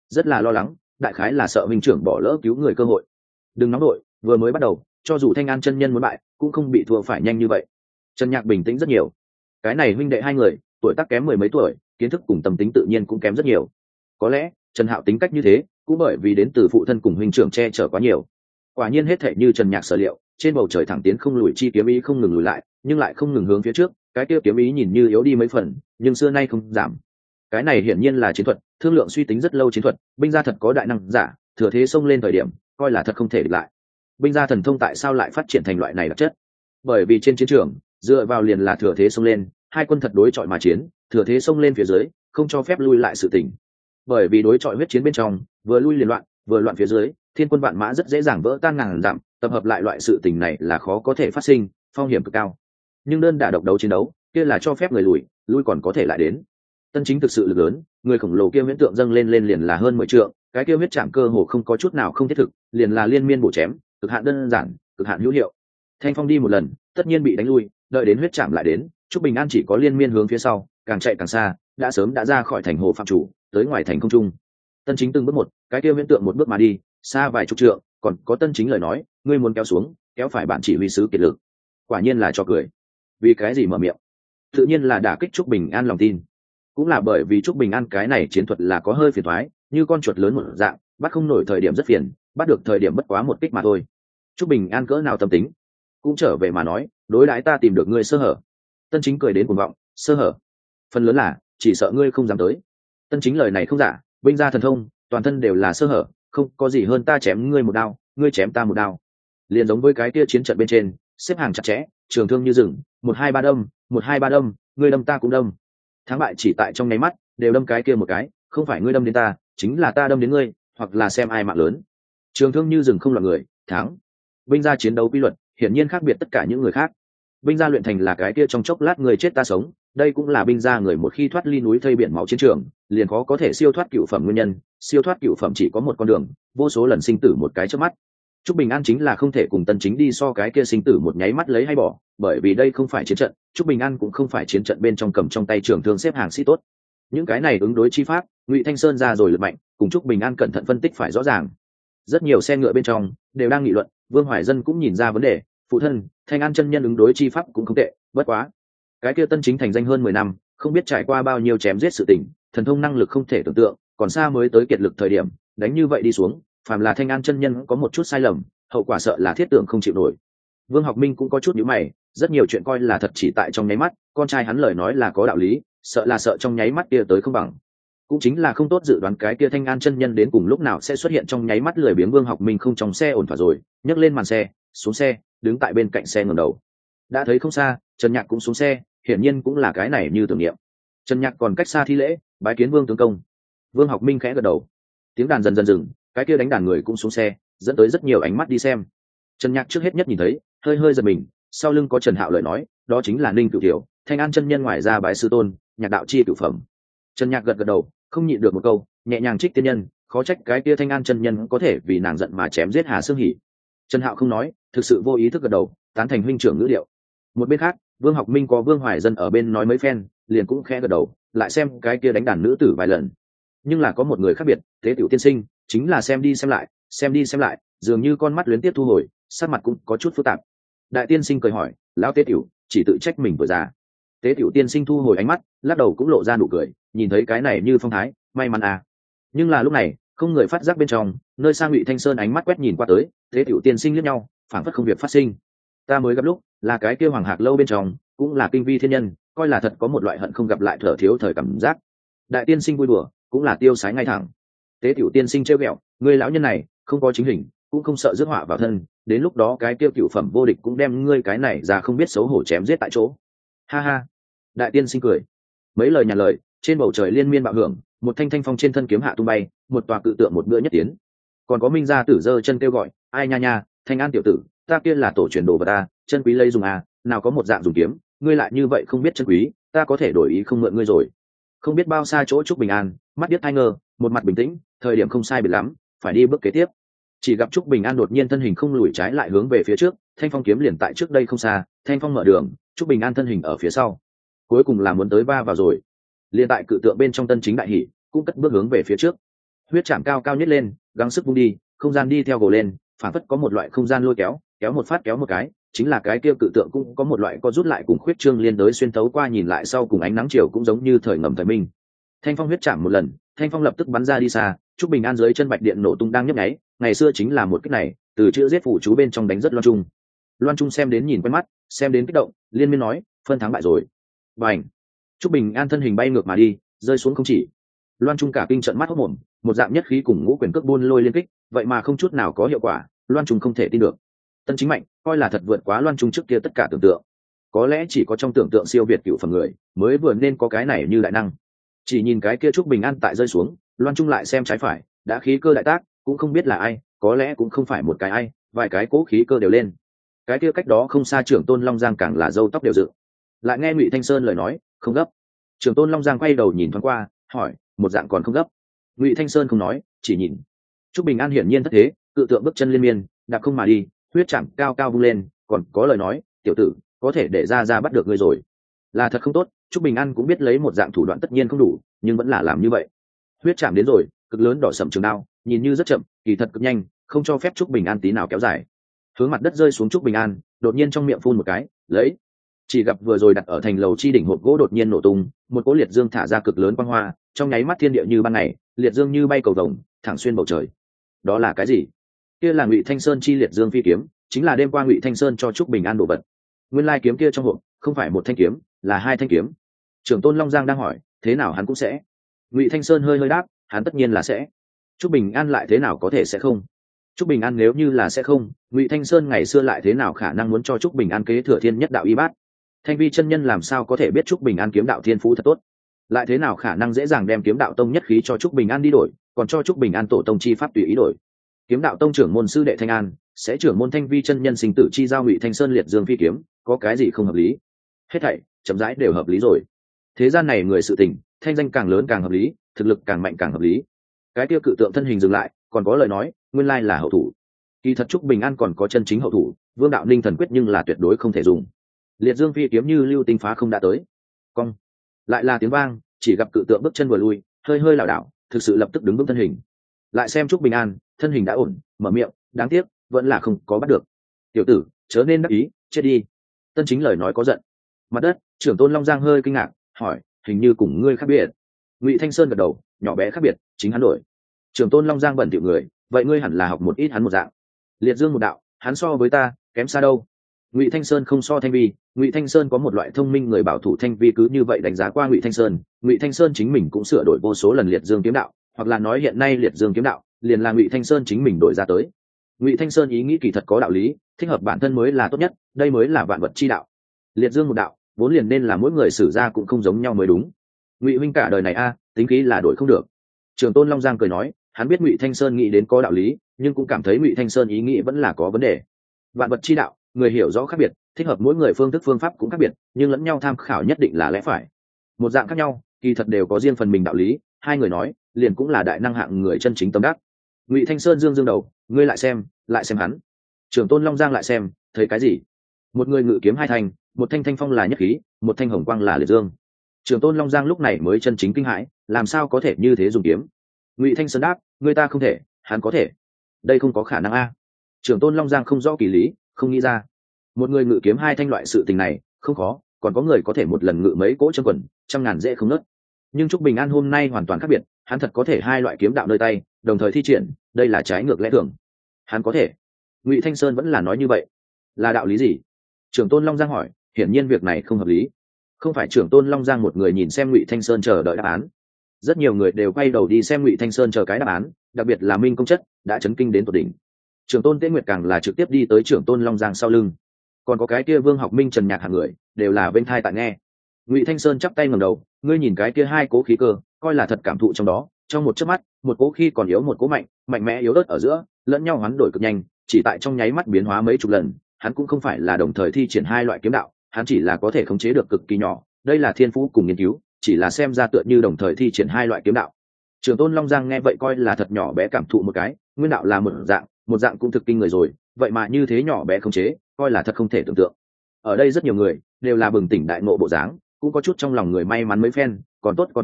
rất là lo lắng, đại khái là sợ huynh trưởng bỏ lỡ cứu người cơ hội. Đừng nóng đội, vừa mới bắt đầu, cho dù Thanh An chân nhân muốn bại cũng không bị thua phải nhanh như vậy. Trần Nhạc bình tĩnh rất nhiều. Cái này huynh đệ hai người tuổi tác kém mười mấy tuổi, kiến thức cùng tâm tính tự nhiên cũng kém rất nhiều. Có lẽ Trần Hạo tính cách như thế cũng bởi vì đến từ phụ thân cùng huynh trưởng che chở quá nhiều. Quả nhiên hết thảy như Trần Nhạc sở liệu, trên bầu trời thẳng tiến không lùi chi kiếm ý không ngừng lùi lại, nhưng lại không ngừng hướng phía trước, cái kia kiếm ý nhìn như yếu đi mấy phần, nhưng xưa nay không giảm. Cái này hiển nhiên là chiến thuật, thương lượng suy tính rất lâu chiến thuật, binh gia thật có đại năng giả, thừa thế xông lên thời điểm, coi là thật không thể địch lại. Binh gia thần thông tại sao lại phát triển thành loại này đặc chất? Bởi vì trên chiến trường, dựa vào liền là thừa thế xông lên, hai quân thật đối chọi mà chiến, thừa thế xông lên phía dưới, không cho phép lui lại sự tình. Bởi vì đối chọi huyết chiến bên trong, vừa lui liền loạn, vừa loạn phía dưới, thiên quân vạn mã rất dễ dàng vỡ tan ngàn dặm, tập hợp lại loại sự tình này là khó có thể phát sinh, phong hiểm cực cao. Nhưng đơn đả độc đấu chiến đấu, kia là cho phép người lùi, lui còn có thể lại đến. Tân Chính thực sự lực lớn, người khổng lồ kia huyễn tượng dâng lên liền là hơn 10 trượng, cái kia huyết chạm cơ hồ không có chút nào không thiết thực, liền là liên miên bổ chém, cực hạn đơn giản, cực hạn hữu hiệu. Thanh phong đi một lần, tất nhiên bị đánh lui, đợi đến huyết chạm lại đến, Trúc Bình An chỉ có liên miên hướng phía sau, càng chạy càng xa, đã sớm đã ra khỏi thành hồ phạm chủ, tới ngoài thành không trung. Tân Chính từng bước một, cái kia huyễn tượng một bước mà đi, xa vài chục trượng, còn có Tân Chính lời nói, ngươi muốn kéo xuống, kéo phải bản chỉ huy sứ kiệt lực. Quả nhiên là cho cười. Vì cái gì mở miệng? Tự nhiên là đả kích Trúc Bình An lòng tin. Cũng là bởi vì Trúc Bình An cái này chiến thuật là có hơi phiền toái, như con chuột lớn một dạng, bắt không nổi thời điểm rất phiền, bắt được thời điểm bất quá một kích mà thôi. Trúc Bình An cỡ nào tâm tính, cũng trở về mà nói, đối đãi ta tìm được ngươi sơ hở. Tân Chính cười đến cuồng vọng, sơ hở? Phần lớn là, chỉ sợ ngươi không dám tới. Tân Chính lời này không giả, binh gia thần thông, toàn thân đều là sơ hở, không có gì hơn ta chém ngươi một đao, ngươi chém ta một đao. Liền giống với cái kia chiến trận bên trên, xếp hàng chặt chẽ, trường thương như rừng, 1-2-3 đâm, 1-2-3 đâm, ngươi đâm ta cũng đâm. Thắng bại chỉ tại trong nháy mắt, đều đâm cái kia một cái, không phải ngươi đâm đến ta, chính là ta đâm đến ngươi, hoặc là xem ai mạng lớn. Trường thương như rừng không loạn người, thắng. Binh gia chiến đấu quy luật, hiển nhiên khác biệt tất cả những người khác. Binh gia luyện thành là cái kia trong chốc lát người chết ta sống, đây cũng là binh gia người một khi thoát ly núi thây biển máu chiến trường, liền khó có thể siêu thoát cựu phẩm nguyên nhân, siêu thoát cựu phẩm chỉ có một con đường, vô số lần sinh tử một cái chớp mắt. Trúc Bình An chính là không thể cùng Tân Chính đi so cái kia sinh tử một nháy mắt lấy hay bỏ, bởi vì đây không phải chiến trận, Trúc Bình An cũng không phải chiến trận bên trong cầm trong tay trường thương xếp hàng sĩ tốt. Những cái này ứng đối chi pháp, Ngụy Thanh Sơn ra rồi lực mạnh, cùng Trúc Bình An cẩn thận phân tích phải rõ ràng. Rất nhiều xe ngựa bên trong đều đang nghị luận, Vương Hoài Dân cũng nhìn ra vấn đề, phụ thân, Thanh An chân nhân ứng đối chi pháp cũng không tệ, bất quá, cái kia Tân Chính thành danh hơn 10 năm, không biết trải qua bao nhiêu chém giết sự tình, thần thông năng lực không thể tưởng tượng, còn xa mới tới kiệt lực thời điểm, đánh như vậy đi xuống, phàm là Thanh An chân nhân có một chút sai lầm, hậu quả sợ là thiết tưởng không chịu nổi. Vương Học Minh cũng có chút nhíu mày, rất nhiều chuyện coi là thật chỉ tại trong nháy mắt, con trai hắn lời nói là có đạo lý, sợ trong nháy mắt kia tới không bằng. Cũng chính là không tốt dự đoán cái kia Thanh An chân nhân đến cùng lúc nào sẽ xuất hiện trong nháy mắt, lười biếng Vương Học Minh không trong xe ổn thỏa rồi, nhấc lên màn xe, xuống xe, đứng tại bên cạnh xe ngẩng đầu. Đã thấy không xa, Trần Nhạc cũng xuống xe, hiển nhiên cũng là cái này như tưởng niệm. Trần Nhạc còn cách xa thi lễ, bái kiến Vương tướng công. Vương Học Minh khẽ gật đầu. Tiếng đàn dần dần dừng, cái kia đánh đàn người cũng xuống xe, dẫn tới rất nhiều ánh mắt đi xem. Trần Nhạc trước hết nhất nhìn thấy, hơi hơi giật mình, sau lưng có Trần Hạo lời nói, đó chính là Ninh Cửu Thiểu, Thanh An chân nhân ngoài ra bái sư tôn, nhạc đạo chi cửu phẩm. Trần Nhạc gật gật đầu, không nhịn được một câu, nhẹ nhàng trích tiên nhân, khó trách cái kia Thanh An chân nhân có thể vì nàng giận mà chém giết Hà Sương Hỉ. Trần Hạo không nói, thực sự vô ý thức gật đầu, tán thành huynh trưởng ngữ điệu. Một bên khác, Vương Học Minh có Vương Hoài Dân ở bên nói mấy phen, liền cũng khẽ gật đầu, lại xem cái kia đánh đàn nữ tử vài lần. Nhưng là có một người khác biệt, Tế Tiểu tiên sinh, chính là xem đi xem lại, dường như con mắt luyến tiếp thu hồi, sắc mặt cũng có chút phức tạp. Đại tiên sinh cười hỏi, lão Tế Tiểu, chỉ tự trách mình vừa già. Tế Tiểu tiên sinh thu hồi ánh mắt, lắc đầu cũng lộ ra nụ cười, nhìn thấy cái này như phong thái, may mắn à. Nhưng là lúc này, không người phát giác bên trong, nơi sang Ngụy Thanh Sơn ánh mắt quét nhìn qua tới, Tế Tiểu tiên sinh liếc nhau, phảng phất không việc phát sinh. Ta mới gặp lúc, là cái kia Hoàng Hạc lâu bên trong, cũng là kinh vi thiên nhân, coi là thật có một loại hận không gặp lại thở thiếu thời cảm giác. Đại tiên sinh vui đùa, cũng là tiêu sái ngay thẳng. Tế Tiểu tiên sinh trêu ghẹo, ngươi lão nhân này không có chính hình, cũng không sợ rước họa vào thân, đến lúc đó cái tiêu cửu phẩm vô địch cũng đem ngươi cái này ra không biết xấu hổ chém giết tại chỗ. Ha ha. Đại tiên sinh cười. Mấy lời nhàn lời, trên bầu trời liên miên bạo hưởng, một thanh thanh phong trên thân kiếm hạ tung bay, một tòa cự tượng một bữa nhất tiến. Còn có Minh gia tử giơ chân kêu gọi, ai nha nha, Thanh An tiểu tử, ta kia là tổ truyền đồ vật ta, chân quý lấy dùng à, nào có một dạng dùng kiếm, ngươi lại như vậy không biết chân quý, ta có thể đổi ý không mượn ngươi rồi. Không biết bao xa chỗ Trúc Bình An, mắt biết hai ngơ, một mặt bình tĩnh, thời điểm không sai biệt lắm, phải đi bước kế tiếp. Chỉ gặp Trúc Bình An đột nhiên thân hình không lùi trái lại hướng về phía trước, thanh phong kiếm liền tại trước đây không xa, thanh phong mở đường, Trúc Bình An thân hình ở phía sau. Cuối cùng là muốn tới va vào rồi. Liên tại cự tượng bên trong Tân Chính đại hỉ, cũng cất bước hướng về phía trước. huyết chạm cao cao nhất lên, gắng sức vung đi, không gian đi theo gồ lên, phản phất có một loại không gian lôi kéo, kéo một phát kéo một cái, chính là cái kia cự tượng cũng có một loại co rút lại cùng khuyết trương liên đới xuyên tấu qua nhìn lại sau cùng ánh nắng chiều cũng giống như thời ngầm thời minh. Thanh phong huyết chạm một lần, thanh phong lập tức bắn ra đi xa, Trúc Bình An dưới chân bạch điện nổ tung đang nhấp nháy, ngày xưa chính là một kích này, từ chữ giết phủ chú bên trong đánh rất Loan Trung. Loan Trung xem đến nhìn quen mắt, xem đến kích động, liên miên nói, phân thắng bại rồi. Bành! Trúc Bình An thân hình bay ngược mà đi, rơi xuống không chỉ. Loan Trung cả kinh trận mắt hốt mồm, một dạng nhất khí cùng ngũ quyền cước buôn lôi liên kích, vậy mà không chút nào có hiệu quả, Loan Trung không thể tin được. Tân Chính Mạnh coi là thật vượt quá Loan Trung trước kia tất cả tưởng tượng. Có lẽ chỉ có trong tưởng tượng siêu việt cựu phẩm người, mới vừa nên có cái này như đại năng. Chỉ nhìn cái kia Trúc Bình An tại rơi xuống, Loan Trung lại xem trái phải, đã khí cơ đại tác, cũng không biết là ai, có lẽ cũng không phải một cái ai, vài cái cố khí cơ đều lên. Cái kia cách đó không xa trưởng tôn Long Giang càng là râu tóc đều dựng. Lại nghe Ngụy Thanh Sơn lời nói, không gấp. Trưởng tôn Long Giang quay đầu nhìn thoáng qua, hỏi, một dạng còn không gấp. Ngụy Thanh Sơn không nói, chỉ nhìn. Trúc Bình An hiển nhiên thất thế, cự tượng bước chân liên miên, đạp không mà đi, huyết chạm cao cao vung lên, còn có lời nói, tiểu tử, có thể để ra bắt được ngươi rồi. Là thật không tốt, Trúc Bình An cũng biết lấy một dạng thủ đoạn tất nhiên không đủ, nhưng vẫn là làm như vậy. Huyết chạm đến rồi, cực lớn đỏ sậm trường đao, nhìn như rất chậm, kỳ thật cực nhanh, không cho phép Trúc Bình An tí nào kéo dài. Hướng mặt đất rơi xuống Trúc Bình An, đột nhiên trong miệng phun một cái, lấy. Chỉ gặp vừa rồi đặt ở thành lầu chi đỉnh hộp gỗ đột nhiên nổ tung, một cỗ liệt dương thả ra cực lớn quang hoa, trong nháy mắt thiên địa như ban ngày, liệt dương như bay cầu vồng, thẳng xuyên bầu trời. Đó là cái gì? Kia là Ngụy Thanh Sơn chi liệt dương phi kiếm, chính là đêm qua Ngụy Thanh Sơn cho Trúc Bình An đồ vật. Nguyên lai kiếm kia trong hộp không phải một thanh kiếm, là hai thanh kiếm. Trưởng tôn Long Giang đang hỏi, thế nào hắn cũng sẽ. Ngụy Thanh Sơn hơi đáp, hắn tất nhiên là sẽ. Trúc Bình An lại thế nào có thể sẽ không? Trúc Bình An nếu như là sẽ không, Ngụy Thanh Sơn ngày xưa lại thế nào khả năng muốn cho Trúc Bình An kế thừa thiên nhất đạo y bát? Thanh vi chân nhân làm sao có thể biết Trúc Bình An kiếm đạo thiên phú thật tốt? Lại thế nào khả năng dễ dàng đem kiếm đạo tông nhất khí cho Trúc Bình An đi đổi, còn cho Trúc Bình An tổ tông chi pháp tùy ý đổi? Kiếm đạo tông trưởng môn sư đệ Thanh An sẽ trưởng môn Thanh vi chân nhân sinh tử chi giao Ngụy Thanh Sơn liệt dương phi kiếm, có cái gì không hợp lý? Hết thảy chậm rãi đều hợp lý rồi. Thế gian này người sự tình, thanh danh càng lớn càng hợp lý, thực lực càng mạnh càng hợp lý. Cái tiêu cự tượng thân hình dừng lại, còn có lời nói, nguyên lai là hậu thủ. Kỳ thật Trúc Bình An còn có chân chính hậu thủ, Vương đạo Ninh thần quyết nhưng là tuyệt đối không thể dùng. Liệt dương phi kiếm như lưu tinh phá không đã tới. Cong. Lại là tiếng vang, chỉ gặp cự tượng bước chân vừa lui, hơi lảo đảo, thực sự lập tức đứng vững thân hình. Lại xem Trúc Bình An, thân hình đã ổn, mở miệng, đáng tiếc, vẫn là không có bắt được. Tiểu tử, chớ nên đắc ý, chết đi. Tân Chính lời nói có giận. Mặt đất, trưởng tôn Long Giang hơi kinh ngạc, hỏi, hình như cùng ngươi khác biệt. Ngụy Thanh Sơn gật đầu, nhỏ bé khác biệt, chính hắn đổi. Trưởng tôn Long Giang bẩn tiểu người, vậy ngươi hẳn là học một ít hắn một dạng. Liệt dương một đạo, hắn so với ta kém xa đâu. Ngụy Thanh Sơn không so Thanh Vi, Ngụy Thanh Sơn có một loại thông minh người bảo thủ Thanh Vi cứ như vậy đánh giá qua Ngụy Thanh Sơn. Ngụy Thanh Sơn chính mình cũng sửa đổi vô số lần liệt dương kiếm đạo, hoặc là nói hiện nay liệt dương kiếm đạo liền là Ngụy Thanh Sơn chính mình đổi ra tới. Ngụy Thanh Sơn ý nghĩ kỳ thật có đạo lý, thích hợp bản thân mới là tốt nhất, đây mới là vạn vật chi đạo. Liệt dương một đạo vốn liền nên là mỗi người xử ra cũng không giống nhau mới đúng. Ngụy huynh cả đời này tính khí là đổi không được. Trường tôn Long Giang cười nói, hắn biết Ngụy Thanh Sơn nghĩ đến có đạo lý, nhưng cũng cảm thấy Ngụy Thanh Sơn ý nghĩ vẫn là có vấn đề. Vạn vật chi đạo, người hiểu rõ khác biệt, thích hợp mỗi người phương thức phương pháp cũng khác biệt, nhưng lẫn nhau tham khảo nhất định là lẽ phải. Một dạng khác nhau, kỳ thật đều có riêng phần mình đạo lý, hai người nói, liền cũng là đại năng hạng người chân chính tâm đắc. Ngụy Thanh Sơn dương đầu, ngươi lại xem hắn. Trường tôn Long Giang lại xem, thấy cái gì? Một người ngự kiếm hai thanh, một thanh thanh phong là nhất khí, một thanh hồng quang là liệt dương. Trường tôn Long Giang lúc này mới chân chính kinh hãi, làm sao có thể như thế dùng kiếm? Ngụy Thanh Sơn đáp, người ta không thể, hắn có thể. Đây không có khả năng a. Trường tôn Long Giang không rõ kỳ lý, không nghĩ ra. Một người ngự kiếm hai thanh loại sự tình này không khó, còn có người có thể một lần ngự mấy cỗ chân quần, trăm ngàn dễ không nớt. Nhưng Trúc Bình An hôm nay hoàn toàn khác biệt, hắn thật có thể hai loại kiếm đạo nơi tay đồng thời thi triển, đây là trái ngược lẽ thường. Hắn có thể. Ngụy Thanh Sơn vẫn là nói như vậy. Là đạo lý gì? Trưởng tôn Long Giang hỏi, hiển nhiên việc này không hợp lý. Không phải trưởng tôn Long Giang một người nhìn xem Ngụy Thanh Sơn chờ đợi đáp án, rất nhiều người đều quay đầu đi xem Ngụy Thanh Sơn chờ cái đáp án, đặc biệt là Minh Công Chất đã chấn kinh đến tột đỉnh. Trưởng tôn Tế Nguyệt càng là trực tiếp đi tới trưởng tôn Long Giang sau lưng, còn có cái kia Vương Học Minh, Trần Nhạc hàng người đều là bên thai tại nghe. Ngụy Thanh Sơn chắp tay ngẩng đầu, ngươi nhìn cái kia hai cố khí cơ, coi là thật cảm thụ trong đó, trong một chớp mắt, một cố khí còn yếu một cố mạnh, mạnh mẽ yếu ớt ở giữa, lẫn nhau hoán đổi cực nhanh, chỉ tại trong nháy mắt biến hóa mấy chục lần. Hắn cũng không phải là đồng thời thi triển hai loại kiếm đạo, hắn chỉ là có thể khống chế được cực kỳ nhỏ, đây là thiên phú cùng nghiên cứu, chỉ là xem ra tựa như đồng thời thi triển hai loại kiếm đạo. Trường tôn Long Giang nghe vậy coi là thật nhỏ bé cảm thụ một cái, nguyên đạo là một dạng cũng thực kinh người rồi, vậy mà như thế nhỏ bé khống chế, coi là thật không thể tưởng tượng. Ở đây rất nhiều người đều là bừng tỉnh đại ngộ bộ dáng, cũng có chút trong lòng người may mắn mấy phen, còn tốt,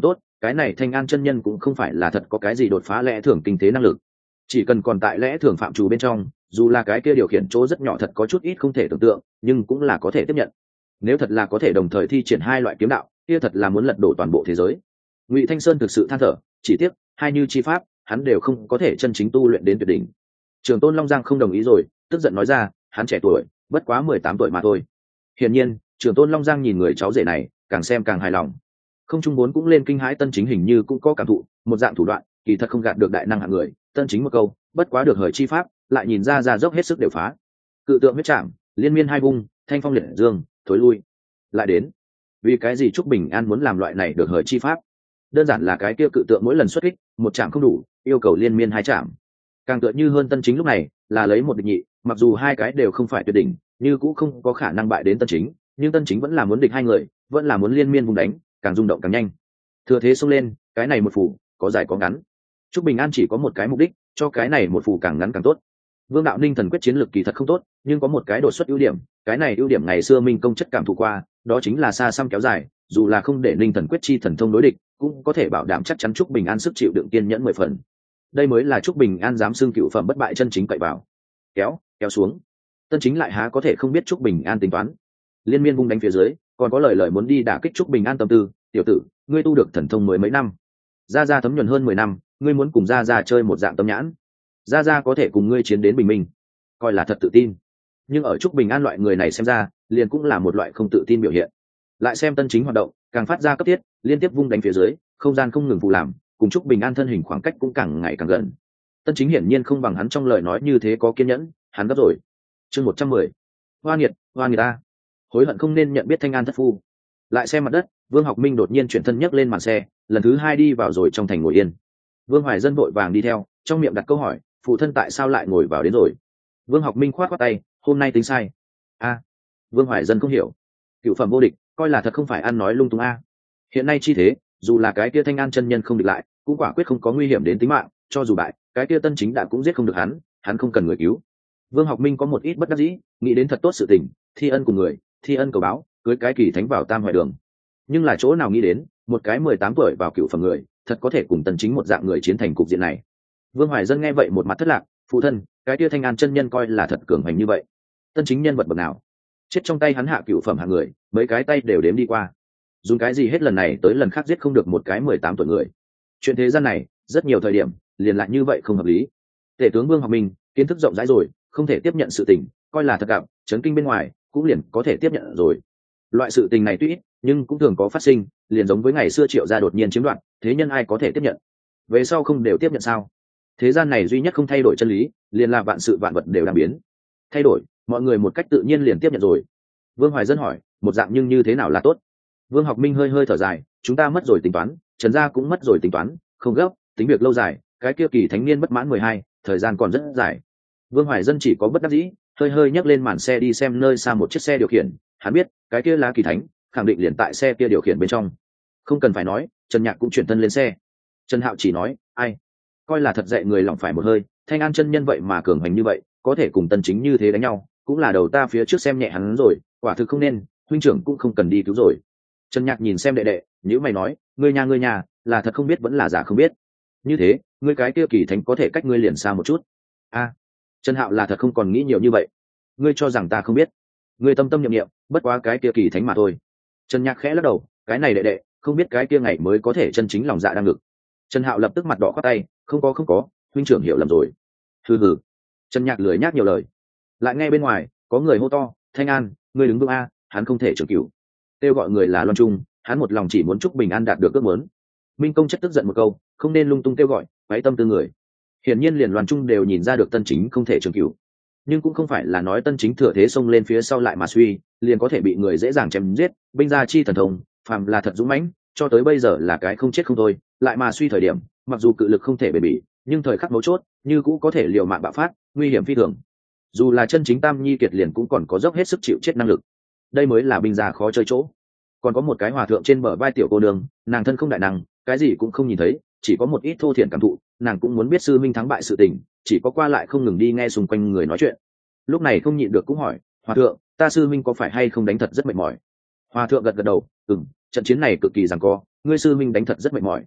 cái này Thanh An chân nhân cũng không phải là thật có cái gì đột phá lẽ thường kinh tế năng lực, chỉ cần còn tại lẽ thường phạm trù bên trong, dù là cái kia điều khiển chỗ rất nhỏ thật có chút ít không thể tưởng tượng, nhưng cũng là có thể tiếp nhận. Nếu thật là có thể đồng thời thi triển hai loại kiếm đạo, kia thật là muốn lật đổ toàn bộ thế giới. Ngụy Thanh Sơn thực sự than thở, chỉ tiếc hai như chi pháp hắn đều không có thể chân chính tu luyện đến tuyệt đỉnh. Trường Tôn Long Giang không đồng ý rồi, tức giận nói ra, hắn trẻ tuổi, bất quá 18 tuổi mà thôi. Hiển nhiên, Trường Tôn Long Giang nhìn người cháu rể này, càng xem càng hài lòng. Không Trung Bốn cũng lên kinh hãi Tân Chính hình như cũng có cảm thụ, một dạng thủ đoạn, kỳ thật không gạt được đại năng hạng người. Tân Chính một câu, bất quá được hời chi pháp, lại nhìn ra dốc hết sức đều phá. Cự tượng huyết chạm, liên miên hai vung, thanh phong liệt dương, thối lui. Lại đến, vì cái gì Trúc Bình An muốn làm loại này được hời chi pháp? Đơn giản là cái kia cự tượng mỗi lần xuất kích, một chạm không đủ, yêu cầu liên miên hai chạm. Càng tựa như hơn Tân Chính lúc này, là lấy một địch nhị, mặc dù hai cái đều không phải tuyệt đỉnh, như cũng không có khả năng bại đến Tân Chính, nhưng Tân Chính vẫn là muốn địch hai người, vẫn là muốn liên miên vùng đánh, càng rung động càng nhanh. Thừa thế xông lên, cái này một phủ, có dài có ngắn. Trúc Bình An chỉ có một cái mục đích, cho cái này một phủ càng ngắn càng tốt. Vương Đạo Ninh thần quyết chiến lược kỳ thật không tốt, nhưng có một cái đột xuất ưu điểm, cái này ưu điểm ngày xưa Minh công chất cảm thụ qua, đó chính là xa xăm kéo dài, dù là không để Ninh thần quyết chi thần thông đối địch, cũng có thể bảo đảm chắc chắn Trúc Bình An sức chịu đựng kiên nhẫn 10 phần. Đây mới là Trúc Bình An dám xưng cựu phẩm bất bại chân chính cậy vào. Kéo xuống. Tân Chính lại há có thể không biết Trúc Bình An tính toán. Liên miên vung đánh phía dưới, còn có lời muốn đi đả kích Trúc Bình An tâm tư, "Tiểu tử, ngươi tu được thần thông mới mấy năm? Gia Gia thấm nhuần hơn 10 năm, ngươi muốn cùng Gia Gia chơi một dạng tâm nhãn. Gia Gia có thể cùng ngươi chiến đến bình minh." Coi là thật tự tin. Nhưng ở Trúc Bình An loại người này xem ra, liền cũng là một loại không tự tin biểu hiện. Lại xem Tân Chính hoạt động, càng phát ra cấp thiết, liên tiếp vung đánh phía dưới, không gian không ngừng phụ làm, cùng Trúc Bình An thân hình khoảng cách cũng càng ngày càng gần. Tân Chính hiển nhiên không bằng hắn trong lời nói như thế có kiên nhẫn, hắn gấp rồi. Chương 110. Hoa nghiệt ta. Hối hận không nên nhận biết Thanh An thất phu. Lại xem mặt đất, Vương Học Minh đột nhiên chuyển thân nhấc lên màn xe, lần thứ hai đi vào rồi trong thành ngồi yên. Vương Hoài Dân vội vàng đi theo, trong miệng đặt câu hỏi, phụ thân tại sao lại ngồi vào đến rồi? Vương Học Minh khoát khoát tay, hôm nay tính sai. Vương Hoài Dân không hiểu. Cựu phẩm vô địch, coi là thật không phải ăn nói lung tung Hiện nay chi thế, dù là cái kia Thanh An chân nhân không địch lại, cũng quả quyết không có nguy hiểm đến tính mạng, cho dù bại, cái kia Tân Chính đã cũng giết không được hắn không cần người cứu. Vương Học Minh có một ít bất đắc dĩ, nghĩ đến thật tốt sự tình, thi ân cùng người, thi ân cầu báo, cưới cái Kỳ Thánh vào Tam Hoài Đường. Nhưng là chỗ nào nghĩ đến, một cái 18 tuổi vào cựu phẩm người, thật có thể cùng Tân Chính một dạng người chiến thành cục diện này. Vương Hoài Dân nghe vậy một mặt thất lạc, phụ thân, cái kia Thanh An chân nhân coi là thật cường hành như vậy. Tân Chính nhân vật bậc nào? Chết trong tay hắn hạ cựu phẩm hạng người, mấy cái tay đều đếm đi qua. Dùng cái gì hết lần này tới lần khác giết không được một cái 18 tuổi người. Chuyện thế gian này, rất nhiều thời điểm, liền lại như vậy không hợp lý. Tể tướng Vương Học Minh, kiến thức rộng rãi rồi, không thể tiếp nhận sự tình, coi là thật gặp, chấn kinh bên ngoài, cũng liền có thể tiếp nhận rồi. Loại sự tình này tuy ít, nhưng cũng thường có phát sinh, liền giống với ngày xưa Triệu gia đột nhiên chiếm đoạt, thế nhân ai có thể tiếp nhận? Về sau không đều tiếp nhận sao? Thế gian này duy nhất không thay đổi chân lý, liền là vạn sự vạn vật đều đang biến. Thay đổi, mọi người một cách tự nhiên liền tiếp nhận rồi. Vương Hoài Dân hỏi, một dạng nhưng như thế nào là tốt? Vương Học Minh hơi hơi thở dài, chúng ta mất rồi tính toán, Trần gia cũng mất rồi tính toán, không gấp, tính việc lâu dài, cái kia Kỳ Thánh niên bất mãn 12, thời gian còn rất dài. Vương Hoài Dân chỉ có bất đắc dĩ, hơi hơi nhấc lên màn xe đi xem nơi xa một chiếc xe điều khiển, hắn biết, cái kia là Kỳ Thánh, khẳng định liền tại xe kia điều khiển bên trong. Không cần phải nói, Trần Nhạc cũng chuyển thân lên xe. Trần Hạo chỉ nói, ai, coi là thật dạy người lòng phải một hơi, Thanh An chân nhân vậy mà cường hành như vậy, có thể cùng Tân Chính như thế đánh nhau, cũng là đầu ta phía trước xem nhẹ hắn rồi, quả thực không nên, huynh trưởng cũng không cần đi cứu rồi. Trần Nhạc nhìn xem đệ đệ, nhữ mày nói, ngươi nhà, là thật không biết vẫn là giả không biết. Như thế, ngươi cái kia Kỳ Thánh có thể cách ngươi liền xa một chút. Trần Hạo là thật không còn nghĩ nhiều như vậy. Ngươi cho rằng ta không biết? Ngươi tâm tâm niệm niệm, bất quá cái kia Kỳ Thánh mà thôi. Trần Nhạc khẽ lắc đầu, cái này đệ đệ, không biết cái kia ngày mới có thể chân chính lòng dạ đang ngực. Trần Hạo lập tức mặt đỏ khoát tay, không có, huynh trưởng hiểu lầm rồi. Hừ. Trần Nhạc lười nhác nhiều lời. Lại nghe bên ngoài, có người hô to, Thanh An, ngươi đứng vững hắn không thể trưởng cửu. Kêu gọi người là Loan Trung, hắn một lòng chỉ muốn Trúc Bình An đạt được ước muốn. Minh công chất tức giận một câu, không nên lung tung kêu gọi, quấy tâm tư người. Hiển nhiên liền Loan Trung đều nhìn ra được Tân Chính không thể trưởng cửu, nhưng cũng không phải là nói Tân Chính thừa thế xông lên phía sau lại mà suy, liền có thể bị người dễ dàng chém giết. Binh gia chi thần thông, phàm là thật dũng mãnh, cho tới bây giờ là cái không chết không thôi, lại mà suy thời điểm, mặc dù cự lực không thể bền bỉ, nhưng thời khắc mấu chốt, như cũng có thể liều mạng bạo phát, nguy hiểm phi thường. Dù là chân chính Tam Nhi kiệt liền cũng còn có dốc hết sức chịu chết năng lực. Đây mới là binh gia khó chơi chỗ. Còn có một cái hòa thượng trên bờ vai tiểu cô nương, nàng thân không đại năng, cái gì cũng không nhìn thấy, chỉ có một ít thô thiển cảm thụ, nàng cũng muốn biết sư minh thắng bại sự tình, chỉ có qua lại không ngừng đi nghe xung quanh người nói chuyện. Lúc này không nhịn được cũng hỏi, hòa thượng, ta sư minh có phải hay không đánh thật rất mệt mỏi? Hòa thượng gật gật đầu, trận chiến này cực kỳ giằng co, ngươi sư minh đánh thật rất mệt mỏi,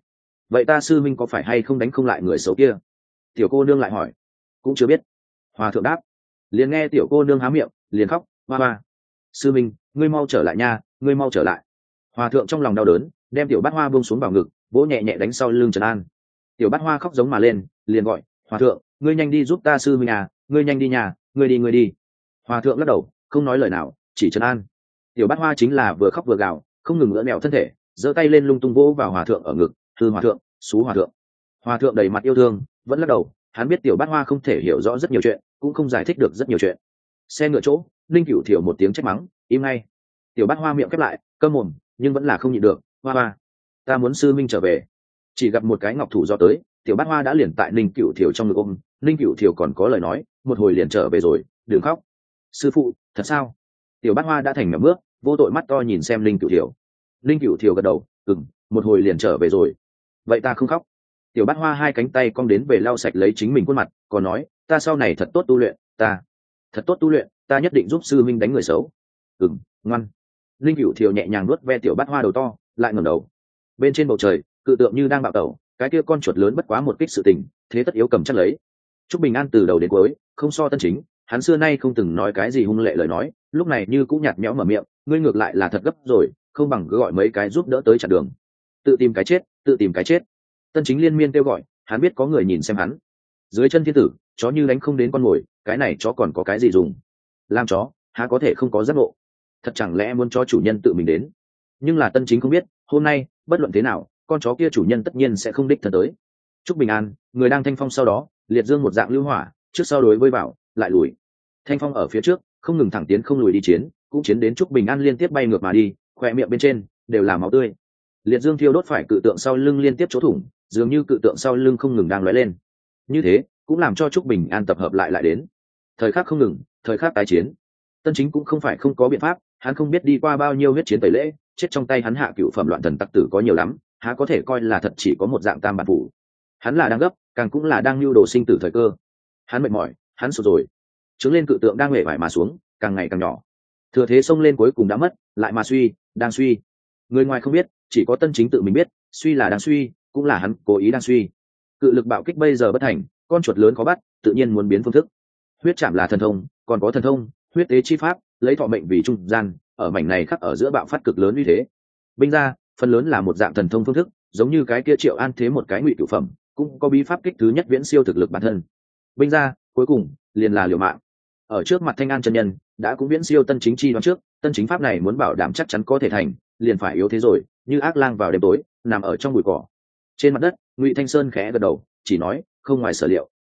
vậy ta sư minh có phải hay không đánh không lại người xấu kia? Tiểu cô nương lại hỏi. Cũng chưa biết. Hòa thượng đáp. Liền nghe tiểu cô nương há miệng liền khóc, hoa hoa. Sư minh, ngươi mau trở lại nha, ngươi mau trở lại. Hòa thượng trong lòng đau đớn, đem tiểu bát hoa buông xuống vào ngực, vỗ nhẹ nhẹ đánh sau lưng trấn an. Tiểu bát hoa khóc giống mà lên, liền gọi, hòa thượng, ngươi nhanh đi giúp ta sư minh à, ngươi nhanh đi nhà, ngươi đi. Hòa thượng lắc đầu, không nói lời nào, chỉ trấn an. Tiểu bát hoa chính là vừa khóc vừa gào, không ngừng ngỡ mèo thân thể, giơ tay lên lung tung vỗ vào hòa thượng ở ngực, hư hòa thượng, xú hòa thượng. Hòa thượng đầy mặt yêu thương, vẫn lắc đầu, hắn biết tiểu bát hoa không thể hiểu rõ rất nhiều chuyện, cũng không giải thích được rất nhiều chuyện. Xe ngựa chỗ, Linh Cửu Thiểu một tiếng trách mắng, im ngay. Tiểu bát hoa miệng khép lại, câm mồm, nhưng vẫn là không nhịn được, hoa hoa, ta muốn sư minh trở về. Chỉ gặp một cái ngọc thủ do tới, tiểu bát hoa đã liền tại Linh Cửu Thiểu trong ngực ôm, Linh Cửu Thiểu còn có lời nói, một hồi liền trở về rồi, đừng khóc. Sư phụ, thật sao? Tiểu bát hoa đã thành mẻ bước, vô tội mắt to nhìn xem Linh Cửu Thiểu. Linh Cửu Thiểu gật đầu, một hồi liền trở về rồi. Vậy ta không khóc. Tiểu bát hoa hai cánh tay cong đến về lau sạch lấy chính mình khuôn mặt, còn nói, ta sau này thật tốt tu luyện, thật tốt tu luyện, ta nhất định giúp sư minh đánh người xấu. Ngoan. Linh Cửu Thiểu nhẹ nhàng nuốt ve tiểu bát hoa đầu to, lại ngẩng đầu. Bên trên bầu trời, cự tượng như đang bạo tẩu, cái kia con chuột lớn bất quá một kích sự tình, thế tất yếu cầm chắc lấy. Trúc Bình An từ đầu đến cuối, không so Tân Chính, hắn xưa nay không từng nói cái gì hung lệ lời nói, lúc này như cũng nhạt nhẽo mở miệng, ngươi ngược lại là thật gấp rồi, không bằng cứ gọi mấy cái giúp đỡ tới chặn đường. Tự tìm cái chết. Tân Chính liên miên kêu gọi, hắn biết có người nhìn xem hắn. Dưới chân thiên tử, chó như đánh không đến con mồi, cái này chó còn có cái gì dùng? Làm chó, há có thể không có giác ngộ? Thật chẳng lẽ muốn cho chủ nhân tự mình đến? Nhưng là Tân Chính không biết, hôm nay, bất luận thế nào, con chó kia chủ nhân tất nhiên sẽ không đích thân tới. Trúc Bình An, người đang thanh phong sau đó, liệt dương một dạng lưu hỏa, trước sau đối với bảo, lại lùi. Thanh phong ở phía trước, không ngừng thẳng tiến không lùi đi chiến, cũng chiến đến Trúc Bình An liên tiếp bay ngược mà đi, khỏe miệng bên trên đều là máu tươi. Liệt dương thiêu đốt phải cự tượng sau lưng liên tiếp chỗ thủng, dường như cự tượng sau lưng không ngừng đang lóe lên. Như thế, cũng làm cho Trúc Bình An tập hợp lại đến. Thời khắc không ngừng, thời khắc tái chiến. Tân Chính cũng không phải không có biện pháp, hắn không biết đi qua bao nhiêu huyết chiến tẩy lễ, chết trong tay hắn hạ cựu phẩm loạn thần tặc tử có nhiều lắm, há có thể coi là thật chỉ có một dạng tam bản phủ. Hắn là đang gấp, càng cũng là đang lưu đồ sinh tử thời cơ. Hắn mệt mỏi, hắn sụt rồi. Trứng lên cự tượng đang huệ vải mà xuống, càng ngày càng nhỏ. Thừa thế xông lên cuối cùng đã mất, lại mà suy, đang suy. Người ngoài không biết, chỉ có Tân Chính tự mình biết, suy là đang suy, cũng là hắn cố ý đang suy. Cự lực bạo kích bây giờ bất thành, con chuột lớn khó bắt, tự nhiên muốn biến phương thức. Huyết chạm là thần thông, còn có thần thông, huyết tế chi pháp, lấy thọ mệnh vì trung gian, ở mảnh này khắc ở giữa bạo phát cực lớn uy thế. Binh ra, phần lớn là một dạng thần thông phương thức, giống như cái kia Triệu An thế một cái ngụy cửu phẩm, cũng có bí pháp kích thứ nhất viễn siêu thực lực bản thân. Binh ra, cuối cùng liền là liều mạng. Ở trước mặt Thanh An chân nhân, đã cũng viễn siêu Tân Chính chi đoán trước, Tân Chính pháp này muốn bảo đảm chắc chắn có thể thành, liền phải yếu thế rồi, như ác lang vào đêm tối, nằm ở trong bụi cỏ. Trên mặt đất, Ngụy Thanh Sơn khẽ gật đầu, chỉ nói, không ngoài sở liệu.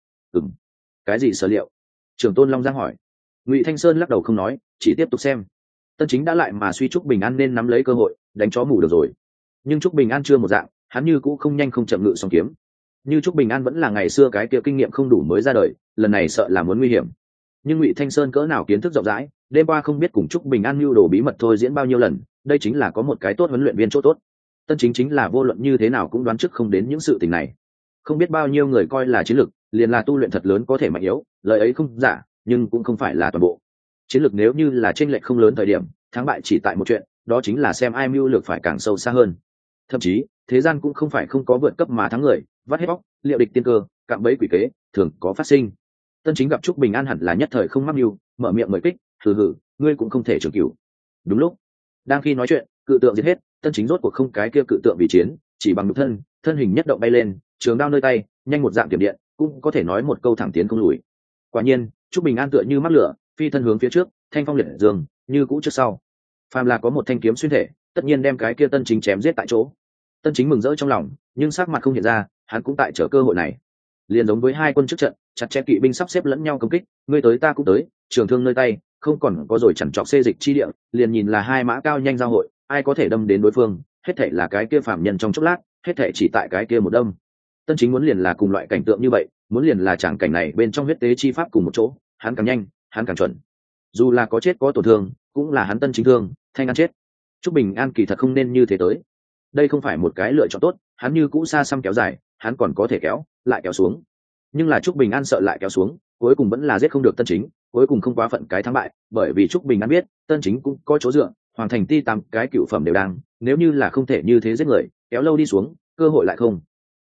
Cái gì sở liệu? Trưởng tôn Long Giang hỏi. Ngụy Thanh Sơn lắc đầu không nói, chỉ tiếp tục xem. Tân Chính đã lại mà suy Trúc Bình An nên nắm lấy cơ hội, đánh chó mù được rồi. Nhưng Trúc Bình An chưa một dạng, hắn như cũ không nhanh không chậm ngự song kiếm. Như Trúc Bình An vẫn là ngày xưa cái kia kinh nghiệm không đủ mới ra đời, lần này sợ là muốn nguy hiểm. Nhưng Ngụy Thanh Sơn cỡ nào kiến thức rộng rãi, đêm qua không biết cùng Trúc Bình An mưu đồ bí mật thôi diễn bao nhiêu lần, đây chính là có một cái tốt huấn luyện viên chỗ tốt. Tân Chính chính là vô luận như thế nào cũng đoán trước không đến những sự tình này. Không biết bao nhiêu người coi là chiến lực, liền là tu luyện thật lớn có thể mạnh yếu, lời ấy không giả, nhưng cũng không phải là toàn bộ. Chiến lược nếu như là chênh lệch không lớn thời điểm, thắng bại chỉ tại một chuyện, đó chính là xem ai mưu lược phải càng sâu xa hơn. Thậm chí, thế gian cũng không phải không có vượt cấp mà thắng người, vắt hết bóc, liệu địch tiên cơ, cạm bẫy quỷ kế, thường có phát sinh. Tân Chính gặp Trúc Bình An hẳn là nhất thời không mắc mưu, mở miệng mời kích, hừ, ngươi cũng không thể trường cửu. Đúng lúc, đang khi nói chuyện, cự tượng giết hết, Tân Chính rốt cuộc không cái kia cự tượng vì chiến, chỉ bằng nhục thân, thân hình nhất động bay lên, trường đao nơi tay, nhanh một dạng tiềm điện, cũng có thể nói một câu thẳng tiến không lùi. Quả nhiên, Trúc Bình An tựa như mắc lửa, phi thân hướng phía trước, thanh phong liệt dương, như cũ trước sau. Phàm là có một thanh kiếm xuyên thể, tất nhiên đem cái kia Tân Chính chém giết tại chỗ. Tân Chính mừng rỡ trong lòng, nhưng sắc mặt không hiện ra, hắn cũng tại chờ cơ hội này. Liền giống với hai quân trước trận, chặt chẽ kỵ binh sắp xếp lẫn nhau công kích, ngươi tới ta cũng tới, trường thương nơi tay, không còn có rồi chẳng chọc xê dịch chi địa, liền nhìn là hai mã cao nhanh giao hội, ai có thể đâm đến đối phương, hết thảy là cái kia phạm nhân trong chốc lát, hết thảy chỉ tại cái kia một đâm. Tân Chính muốn liền là cùng loại cảnh tượng như vậy, muốn liền là tràng cảnh này bên trong huyết tế chi pháp cùng một chỗ, hắn càng nhanh, hắn càng chuẩn. Dù là có chết có tổn thương, cũng là hắn Tân Chính thương, Thanh An chết. Trúc Bình An kỳ thật không nên như thế tới. Đây không phải một cái lựa chọn tốt, hắn như cũ xa xăm kéo dài, hắn còn có thể kéo, lại kéo xuống. Nhưng là Trúc Bình An sợ lại kéo xuống, cuối cùng vẫn là giết không được Tân Chính, cuối cùng không quá phận cái thắng bại, bởi vì Trúc Bình An biết, Tân Chính cũng có chỗ dựa, Hoàng Thành Ti 8 cái cựu phẩm đều đang, nếu như là không thể như thế giết người, kéo lâu đi xuống, cơ hội lại không.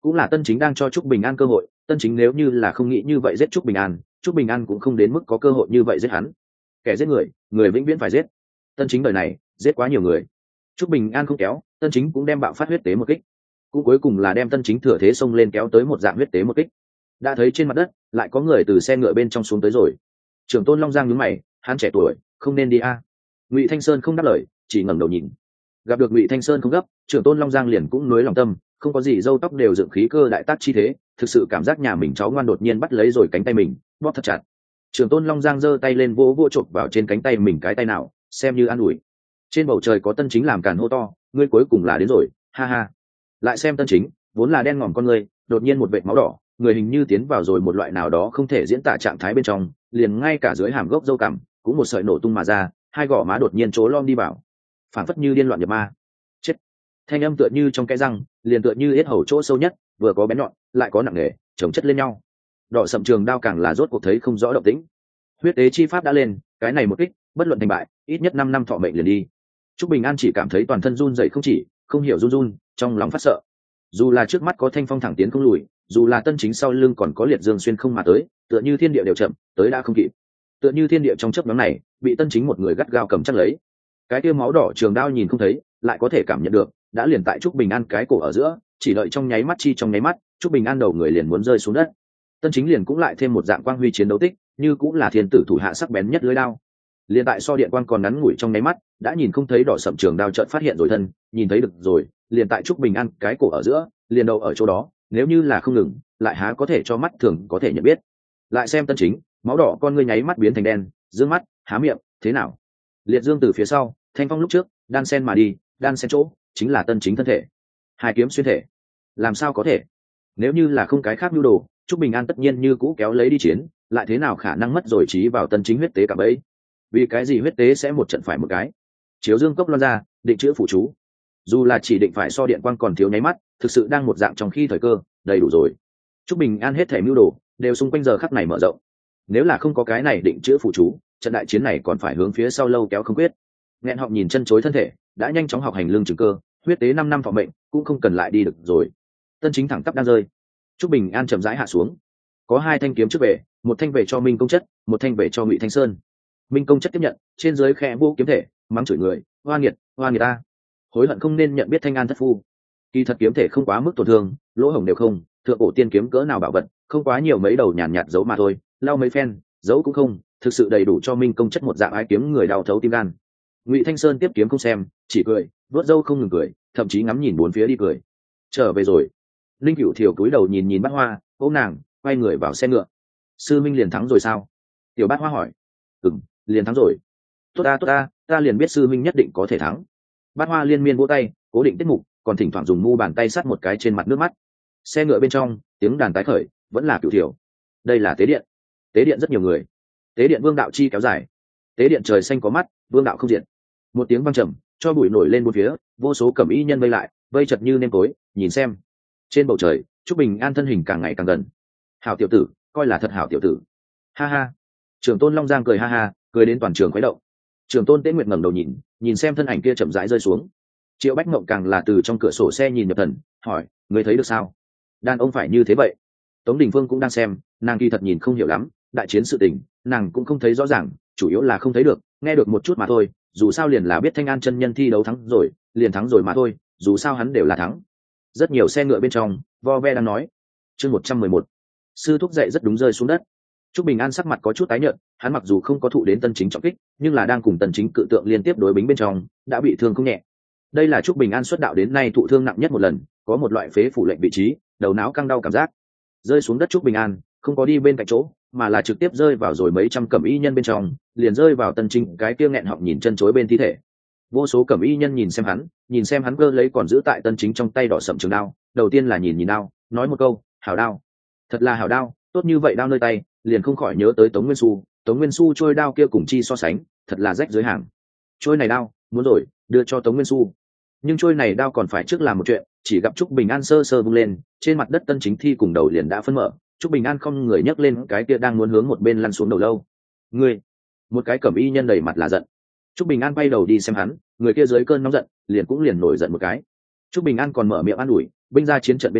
cũng là Tân Chính đang cho Trúc Bình An cơ hội. Tân Chính nếu như là không nghĩ như vậy giết Trúc Bình An cũng không đến mức có cơ hội như vậy giết hắn. Kẻ giết người, người vĩnh viễn phải giết. Tân Chính đời này giết quá nhiều người. Trúc Bình An không kéo, Tân Chính cũng đem bạo phát huyết tế một kích, cũng cuối cùng là đem Tân Chính thừa thế xông lên kéo tới một dạng huyết tế một kích. Đã thấy trên mặt đất lại có người từ xe ngựa bên trong xuống tới rồi. Trưởng tôn Long Giang nhướng mày, hắn trẻ tuổi, không nên đi a. Ngụy Thanh Sơn không đáp lời, chỉ ngẩng đầu nhìn. Gặp được Ngụy Thanh Sơn không gấp, trưởng tôn Long Giang liền cũng nối lòng tâm, không có gì râu tóc đều dựng khí cơ đại tác chi thế, thực sự cảm giác nhà mình cháu ngoan đột nhiên bắt lấy rồi cánh tay mình, bóp thật chặt. Trưởng tôn Long Giang giơ tay lên vỗ vỗ chộp vào trên cánh tay mình cái tay nào, xem như an ủi. Trên bầu trời có Tân Chính làm càn hô to, ngươi cuối cùng là đến rồi, ha ha. Lại xem Tân Chính, vốn là đen ngòm con người, đột nhiên một vệt máu đỏ, người hình như tiến vào rồi một loại nào đó không thể diễn tả trạng thái bên trong, liền ngay cả dưới hàm gốc râu cằm cũng một sợi nổ tung mà ra, hai gò má đột nhiên trố lom đi vào, phảng phất như điên loạn nhập ma. Chết. Thanh âm tựa như trong cái răng, liền tựa như yết hầu chỗ sâu nhất, vừa có bén nhọn, lại có nặng nề, chồng chất lên nhau. Đỏ sậm trường đao càng là rốt cuộc thấy không rõ động tĩnh. Huyết tế chi pháp đã lên, cái này một kích, bất luận thành bại, ít nhất 5 năm thọ mệnh liền đi. Trúc Bình An chỉ cảm thấy toàn thân run rẩy không chỉ, không hiểu run run, trong lòng phát sợ. Dù là trước mắt có Thanh Phong thẳng tiến không lùi, dù là Tân Chính sau lưng còn có Liệt Dương xuyên không mà tới, tựa như thiên địa đều chậm, tới đã không kịp. Tựa như thiên địa trong chớp nhoáng này, bị Tân Chính một người gắt gao cầm chắc lấy. Cái kia máu đỏ trường đao nhìn không thấy, lại có thể cảm nhận được, đã liền tại Trúc Bình An cái cổ ở giữa, chỉ đợi trong nháy mắt trong nháy mắt, Trúc Bình An đầu người liền muốn rơi xuống đất. Tân Chính liền cũng lại thêm một dạng quang huy chiến đấu tích, như cũng là thiên tử thủ hạ sắc bén nhất lưỡi đao. Liền tại so điện quang còn ngắn ngủi trong nháy mắt, đã nhìn không thấy đỏ sậm trường đao chợt phát hiện rồi thân, nhìn thấy được rồi, liền tại Trúc Bình An cái cổ ở giữa, liền đầu ở chỗ đó, nếu như là không ngừng, lại há có thể cho mắt thường có thể nhận biết. Lại xem Tân Chính, máu đỏ con ngươi nháy mắt biến thành đen, dương mắt, há miệng, thế nào? Liệt Dương từ phía sau, Thanh Phong lúc trước, đan sen mà đi, đan sen chỗ, chính là Tân Chính thân thể. Hai kiếm xuyên thể. Làm sao có thể? Nếu như là không cái khác nhu đồ, Trúc Bình An tất nhiên như cũ kéo lấy đi chiến, lại thế nào khả năng mất rồi trí vào Tân Chính huyết tế cả bấy? Vì cái gì huyết tế sẽ một trận phải một cái? Chiếu dương cốc loan ra, định chữ phụ chú. Dù là chỉ định phải so điện quang còn thiếu nháy mắt, thực sự đang một dạng trong khi thời cơ, đầy đủ rồi. Trúc Bình An hết thể mưu đồ, đều xung quanh giờ khắc này mở rộng. Nếu là không có cái này định chữ phụ chú, trận đại chiến này còn phải hướng phía sau lâu kéo không quyết. Nghẹn họng nhìn chân chối thân thể, đã nhanh chóng học hành lương trường cơ, huyết tế 5 năm thọ mệnh, cũng không cần lại đi được rồi. Tân Chính thẳng tắp đang rơi. Trúc Bình An chậm rãi hạ xuống. Có 2 thanh kiếm trước về, một thanh về cho Minh Công Chất, một thanh về cho Ngụy Thanh Sơn. Minh Công Chất tiếp nhận, trên dưới khẽ vô kiếm thể, mắng chửi người, hoa nghiệt ta, hối hận không nên nhận biết Thanh An thất phu. Kỳ thật kiếm thể không quá mức tổn thương, lỗ hổng đều không, thượng cổ tiên kiếm cỡ nào bảo vật, không quá nhiều mấy đầu nhàn nhạt giấu mà thôi, lau mấy phen, giấu cũng không, thực sự đầy đủ cho Minh Công Chất một dạng ái kiếm người đau thấu tim gan. Ngụy Thanh Sơn tiếp kiếm không xem, chỉ cười, vớt râu không ngừng cười, thậm chí ngắm nhìn bốn phía đi cười. Trở về rồi. Linh Cửu Thiều cúi đầu nhìn nhìn Bát Hoa, ôm nàng, quay người vào xe ngựa. Sư Minh liền thắng rồi sao? Tiểu Bát Hoa hỏi. Liền thắng rồi. Tốt ta, ta liền biết sư Minh nhất định có thể thắng. Bát Hoa liên miên vỗ tay, cố định tiết mục, còn thỉnh thoảng dùng mu bàn tay sát một cái trên mặt nước mắt. Xe ngựa bên trong, tiếng đàn tái khởi, vẫn là Cửu Thiều. Đây là tế điện. Tế điện rất nhiều người. Tế điện Vương đạo chi kéo dài. Tế điện trời xanh có mắt, Vương đạo không diện. Một tiếng vang trầm, cho bụi nổi lên bốn phía, vô số cẩm y nhân vây lại, vây chật như nêm tối, nhìn xem. Trên bầu trời, Trúc Bình An thân hình càng ngày càng gần. Hảo tiểu tử, coi là thật hảo tiểu tử. Ha ha. Trưởng tôn Long Giang cười ha ha, cười đến toàn trường khuấy động. Trưởng tôn Tế Nguyệt ngẩng đầu nhìn xem thân ảnh kia chậm rãi rơi xuống. Triệu Bách Mộng càng là từ trong cửa sổ xe nhìn nhập thần, hỏi, người thấy được sao? Đàn ông phải như thế vậy. Tống Đình Phương cũng đang xem, nàng kỳ thật nhìn không hiểu lắm, đại chiến sự tình, nàng cũng không thấy rõ ràng, chủ yếu là không thấy được, nghe được một chút mà thôi, dù sao liền là biết Thanh An chân nhân thi đấu thắng rồi, liền thắng rồi mà thôi, dù sao hắn đều là thắng. Rất nhiều xe ngựa bên trong, vo ve đang nói. Chương 111. Sư thúc dạy rất đúng rơi xuống đất. Trúc Bình An sắc mặt có chút tái nhợt, hắn mặc dù không có thụ đến Tân Chính trọng kích, nhưng là đang cùng Tân Chính cự tượng liên tiếp đối bính bên trong, đã bị thương không nhẹ. Đây là Trúc Bình An xuất đạo đến nay thụ thương nặng nhất một lần, có một loại phế phủ lệnh vị trí, đầu não căng đau cảm giác. Rơi xuống đất Trúc Bình An, không có đi bên cạnh chỗ, mà là trực tiếp rơi vào rồi mấy trăm cẩm y nhân bên trong, liền rơi vào Tân Chính cái kia nghẹn họng nhìn chân chối bên thi thể. Vô số cẩm y nhân nhìn xem hắn cơ lấy còn giữ tại Tân Chính trong tay đỏ sậm trường đao, đầu tiên là nhìn đao, nói một câu, hảo đao, thật là hảo đao, tốt như vậy đao nơi tay, liền không khỏi nhớ tới Tống Nguyên Xu trôi đao kia cùng chi so sánh, thật là rách dưới hàng. Trôi này đao, muốn rồi, đưa cho Tống Nguyên Xu. Nhưng trôi này đao còn phải trước làm một chuyện, chỉ gặp Trúc Bình An sơ sơ vung lên, trên mặt đất Tân Chính thi cùng đầu liền đã phân mở, Trúc Bình An không người nhấc lên cái kia đang muốn hướng một bên lăn xuống đầu lâu. Ngươi, một cái cẩm y nhân đầy mặt là giận. Trúc Bình An bay đầu đi xem hắn, người kia dưới cơn nóng giận, liền nổi giận một cái. Trúc Bình An còn mở miệng an ủi, binh ra chiến trận bên trên,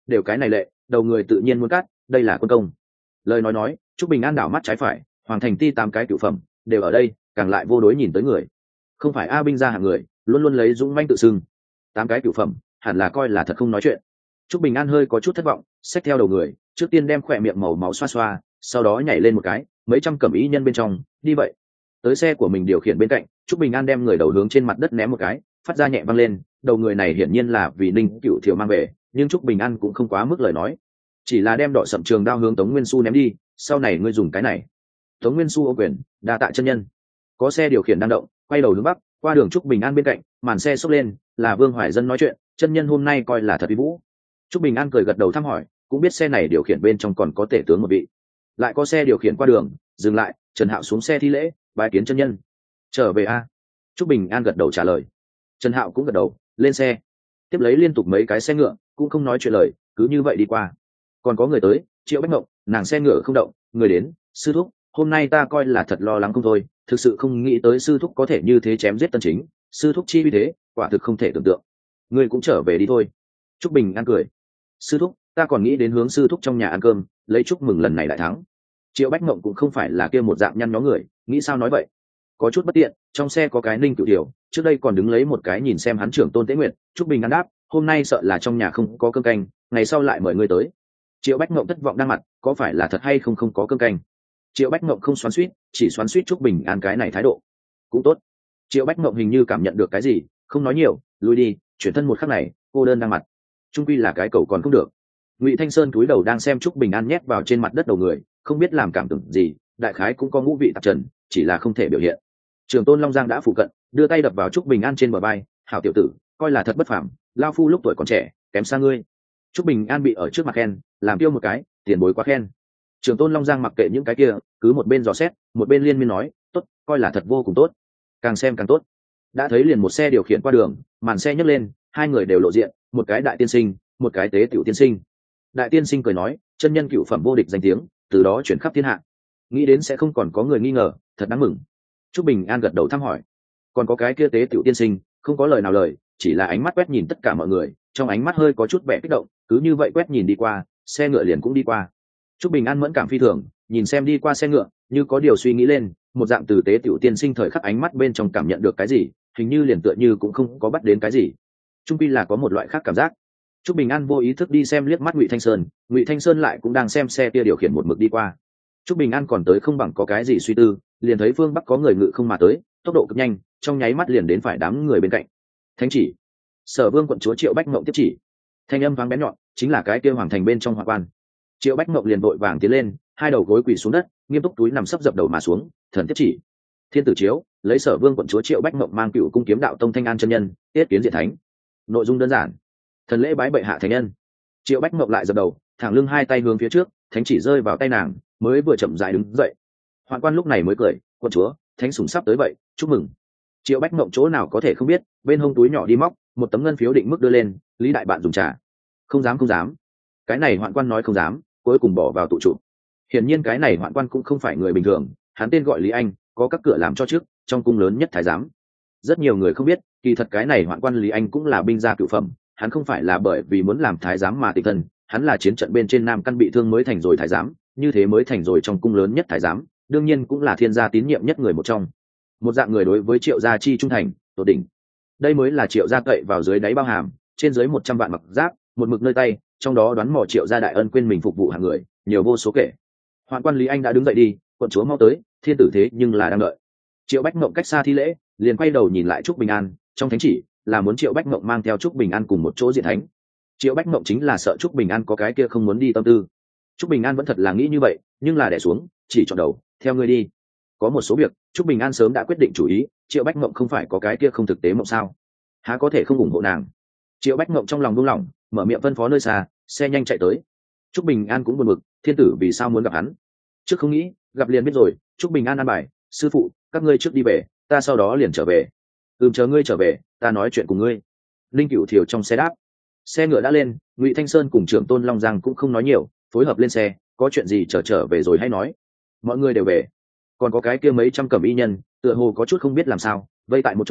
đều cái này lệ, đầu người tự nhiên muốn cắt, đây là quân công. Lời nói Trúc Bình An đảo mắt trái phải, hoàng thành ti 8 cái cửu phẩm đều ở đây, càng lại vô đối nhìn tới người. Không phải A binh gia hạng người, luôn luôn lấy dũng manh tự xưng. 8 cái cửu phẩm, hẳn là coi là thật không nói chuyện. Trúc Bình An hơi có chút thất vọng, xách theo đầu người, trước tiên đem khỏe miệng màu máu xoa xoa, sau đó nhảy lên một cái, mấy trăm cẩm y nhân bên trong, đi vậy. Tới xe của mình điều khiển bên cạnh, Trúc Bình An đem người đầu hướng trên mặt đất ném một cái, phát ra nhẹ văng lên, đầu người này hiển nhiên là vì Ninh Cửu Thiều mang về, nhưng Trúc Bình An cũng không quá mức lời nói, chỉ là đem đỏ sậm trường đao hướng Tống Nguyên Xu ném đi, sau này ngươi dùng cái này. Tống Nguyên Xu ô quyền, đa tạ chân nhân. Có xe điều khiển đang động, quay đầu hướng bắc, qua đường Trúc Bình An bên cạnh, màn xe xốc lên, là Vương Hoài Dân nói chuyện, chân nhân hôm nay coi là thật uy vũ. Trúc Bình An cười gật đầu thăm hỏi, cũng biết xe này điều khiển bên trong còn có tể tướng một vị. Lại có xe điều khiển qua đường, dừng lại, Trần Hạo xuống xe thi lễ, bái kiến chân nhân. Trở về a. Trúc Bình An gật đầu trả lời. Trần Hạo cũng gật đầu, lên xe. Tiếp lấy liên tục mấy cái xe ngựa, cũng không nói chuyện lời, cứ như vậy đi qua. Còn có người tới, Triệu Bách Ngộng, nàng xe ngựa không động, người đến, sư thúc, hôm nay ta coi là thật lo lắng không thôi, thực sự không nghĩ tới sư thúc có thể như thế chém giết Tân Chính, sư thúc chi uy thế, quả thực không thể tưởng tượng. Ngươi cũng trở về đi thôi. Trúc Bình An cười. Sư thúc, ta còn nghĩ đến hướng sư thúc trong nhà ăn cơm, lấy chúc mừng lần này đại thắng. Triệu Bách Ngộng cũng không phải là kia một dạng nhăn nhó người, nghĩ sao nói vậy. Có chút bất tiện, trong xe có cái Ninh Cửu Thiều, trước đây còn đứng lấy một cái nhìn xem hắn trưởng tôn Tế Nguyệt. Trúc Bình An đáp, hôm nay sợ là trong nhà không có cơm canh, ngày sau lại mời ngươi tới. Triệu Bách Ngộng thất vọng đang mặt, có phải là thật hay không có cơm canh. Triệu Bách Ngộng không xoắn xuýt, chỉ xoắn xuýt Trúc Bình An cái này thái độ cũng tốt. Triệu Bách Ngộng hình như cảm nhận được cái gì, không nói nhiều, lui đi, chuyển thân một khắc này, cô đơn đang mặt. Trung quy là cái cầu còn không được. Ngụy Thanh Sơn cúi đầu đang xem Trúc Bình An nhét vào trên mặt đất đầu người, không biết làm cảm tưởng gì, đại khái cũng có ngũ vị tạp trần, chỉ là không thể biểu hiện. Trường Tôn Long Giang đã phụ cận, đưa tay đập vào Trúc Bình An trên bờ vai, hảo tiểu tử, coi là thật bất phàm, lao phu lúc tuổi còn trẻ, kém xa ngươi. Trúc Bình An bị ở trước mặt khen, làm tiêu một cái, tiền bối quá khen. Trường Tôn Long Giang mặc kệ những cái kia, cứ một bên dò xét, một bên liên miên nói, tốt, coi là thật vô cùng tốt, càng xem càng tốt. Đã thấy liền một xe điều khiển qua đường, màn xe nhấc lên, hai người đều lộ diện, một cái đại tiên sinh, một cái tế tiểu tiên sinh. Đại tiên sinh cười nói, chân nhân cựu phẩm vô địch danh tiếng, từ đó chuyển khắp thiên hạ, nghĩ đến sẽ không còn có người nghi ngờ, thật đáng mừng. Trúc Bình An gật đầu thăm hỏi. Còn có cái kia tế tiểu tiên sinh, không có lời nào lời, chỉ là ánh mắt quét nhìn tất cả mọi người, trong ánh mắt hơi có chút vẻ kích động, cứ như vậy quét nhìn đi qua, xe ngựa liền cũng đi qua. Trúc Bình An mẫn cảm phi thường, nhìn xem đi qua xe ngựa, như có điều suy nghĩ lên, một dạng từ tế tiểu tiên sinh thời khắc ánh mắt bên trong cảm nhận được cái gì, hình như liền tựa như cũng không có bắt đến cái gì. Trung pi là có một loại khác cảm giác. Trúc Bình An vô ý thức đi xem liếc mắt Ngụy Thanh Sơn, Ngụy Thanh Sơn lại cũng đang xem xe kia điều khiển một mực đi qua. Trúc Bình An còn tới không bằng có cái gì suy tư, liền thấy phương bắc có người ngự không mà tới, tốc độ cực nhanh, trong nháy mắt liền đến phải đám người bên cạnh. Thánh chỉ. Sở Vương quận chúa Triệu Bách Ngộng tiếp chỉ. Thanh âm vang bén nhọn, chính là cái kia hoàng thành bên trong hoàng quan. Triệu Bách Ngộng liền vội vàng tiến lên, hai đầu gối quỳ xuống đất, nghiêm túc túi nằm sấp dập đầu mà xuống, thần tiếp chỉ. Thiên tử chiếu, lấy Sở Vương quận chúa Triệu Bách Ngộng mang cựu cung kiếm đạo tông Thanh An chân nhân, tiết kiến diện thánh. Nội dung đơn giản. Thần lễ bái bệ hạ thánh nhân. Triệu Bách Ngộng lại dập đầu, thẳng lưng hai tay hướng phía trước, thánh chỉ rơi vào tay nàng, mới vừa chậm rãi đứng dậy. Hoạn quan lúc này mới cười, quận chúa, thánh sủng sắp tới vậy, chúc mừng. Triệu Bách Ngộng chỗ nào có thể không biết, bên hông túi nhỏ đi móc một tấm ngân phiếu định mức đưa lên, Lý đại bạn dùng trà. Không dám không dám. Cái này hoạn quan nói không dám, cuối cùng bỏ vào tụ trụ. Hiển nhiên cái này hoạn quan cũng không phải người bình thường, hắn tên gọi Lý Anh, có các cửa làm cho trước, trong cung lớn nhất thái giám. Rất nhiều người không biết, kỳ thật cái này hoạn quan Lý Anh cũng là binh gia cửu phẩm, hắn không phải là bởi vì muốn làm thái giám mà tịch thân, hắn là chiến trận bên trên Nam Căn bị thương mới thành rồi thái giám, như thế mới thành rồi trong cung lớn nhất thái giám, đương nhiên cũng là thiên gia tín nhiệm nhất người một trong. Một dạng người đối với Triệu gia chi trung thành, tột đỉnh. Đây mới là Triệu gia cậy vào dưới đáy bao hàm, trên dưới 100 vạn mặc giáp, một mực nơi tay, trong đó đoán mò Triệu gia đại ân quên mình phục vụ hàng người, nhiều vô số kể. Hoạn quan Lý Anh đã đứng dậy đi, quận chúa mau tới, thiên tử thế nhưng là đang đợi. Triệu Bách Ngộng cách xa thi lễ, liền quay đầu nhìn lại Trúc Bình An, trong thánh chỉ là muốn Triệu Bách Ngộng mang theo Trúc Bình An cùng một chỗ diện thánh. Triệu Bách Ngộng chính là sợ Trúc Bình An có cái kia không muốn đi tâm tư. Trúc Bình An vẫn thật là nghĩ như vậy, nhưng là đè xuống, chỉ chọn đầu, theo ngươi đi. Có một số việc, Trúc Bình An sớm đã quyết định chủ ý, Triệu Bách Ngộng không phải có cái kia không thực tế mộng sao? Há có thể không ủng hộ nàng? Triệu Bách Ngộng trong lòng buông lỏng, mở miệng phân phó nơi xa, xe nhanh chạy tới. Trúc Bình An cũng buồn bực, thiên tử vì sao muốn gặp hắn? Trước không nghĩ, gặp liền biết rồi. Trúc Bình An an bài, sư phụ, các ngươi trước đi về, ta sau đó liền trở về. Chờ ngươi trở về, ta nói chuyện cùng ngươi. Linh Cửu Thiều trong xe đáp. Xe ngựa đã lên, Ngụy Thanh Sơn cùng trưởng tôn Long Giang cũng không nói nhiều, phối hợp lên xe, có chuyện gì trở về rồi hay nói. Mọi người đều về, còn có cái kia mấy trăm cẩm y nhân, tựa hồ có chút không biết làm sao, vây tại một chỗ,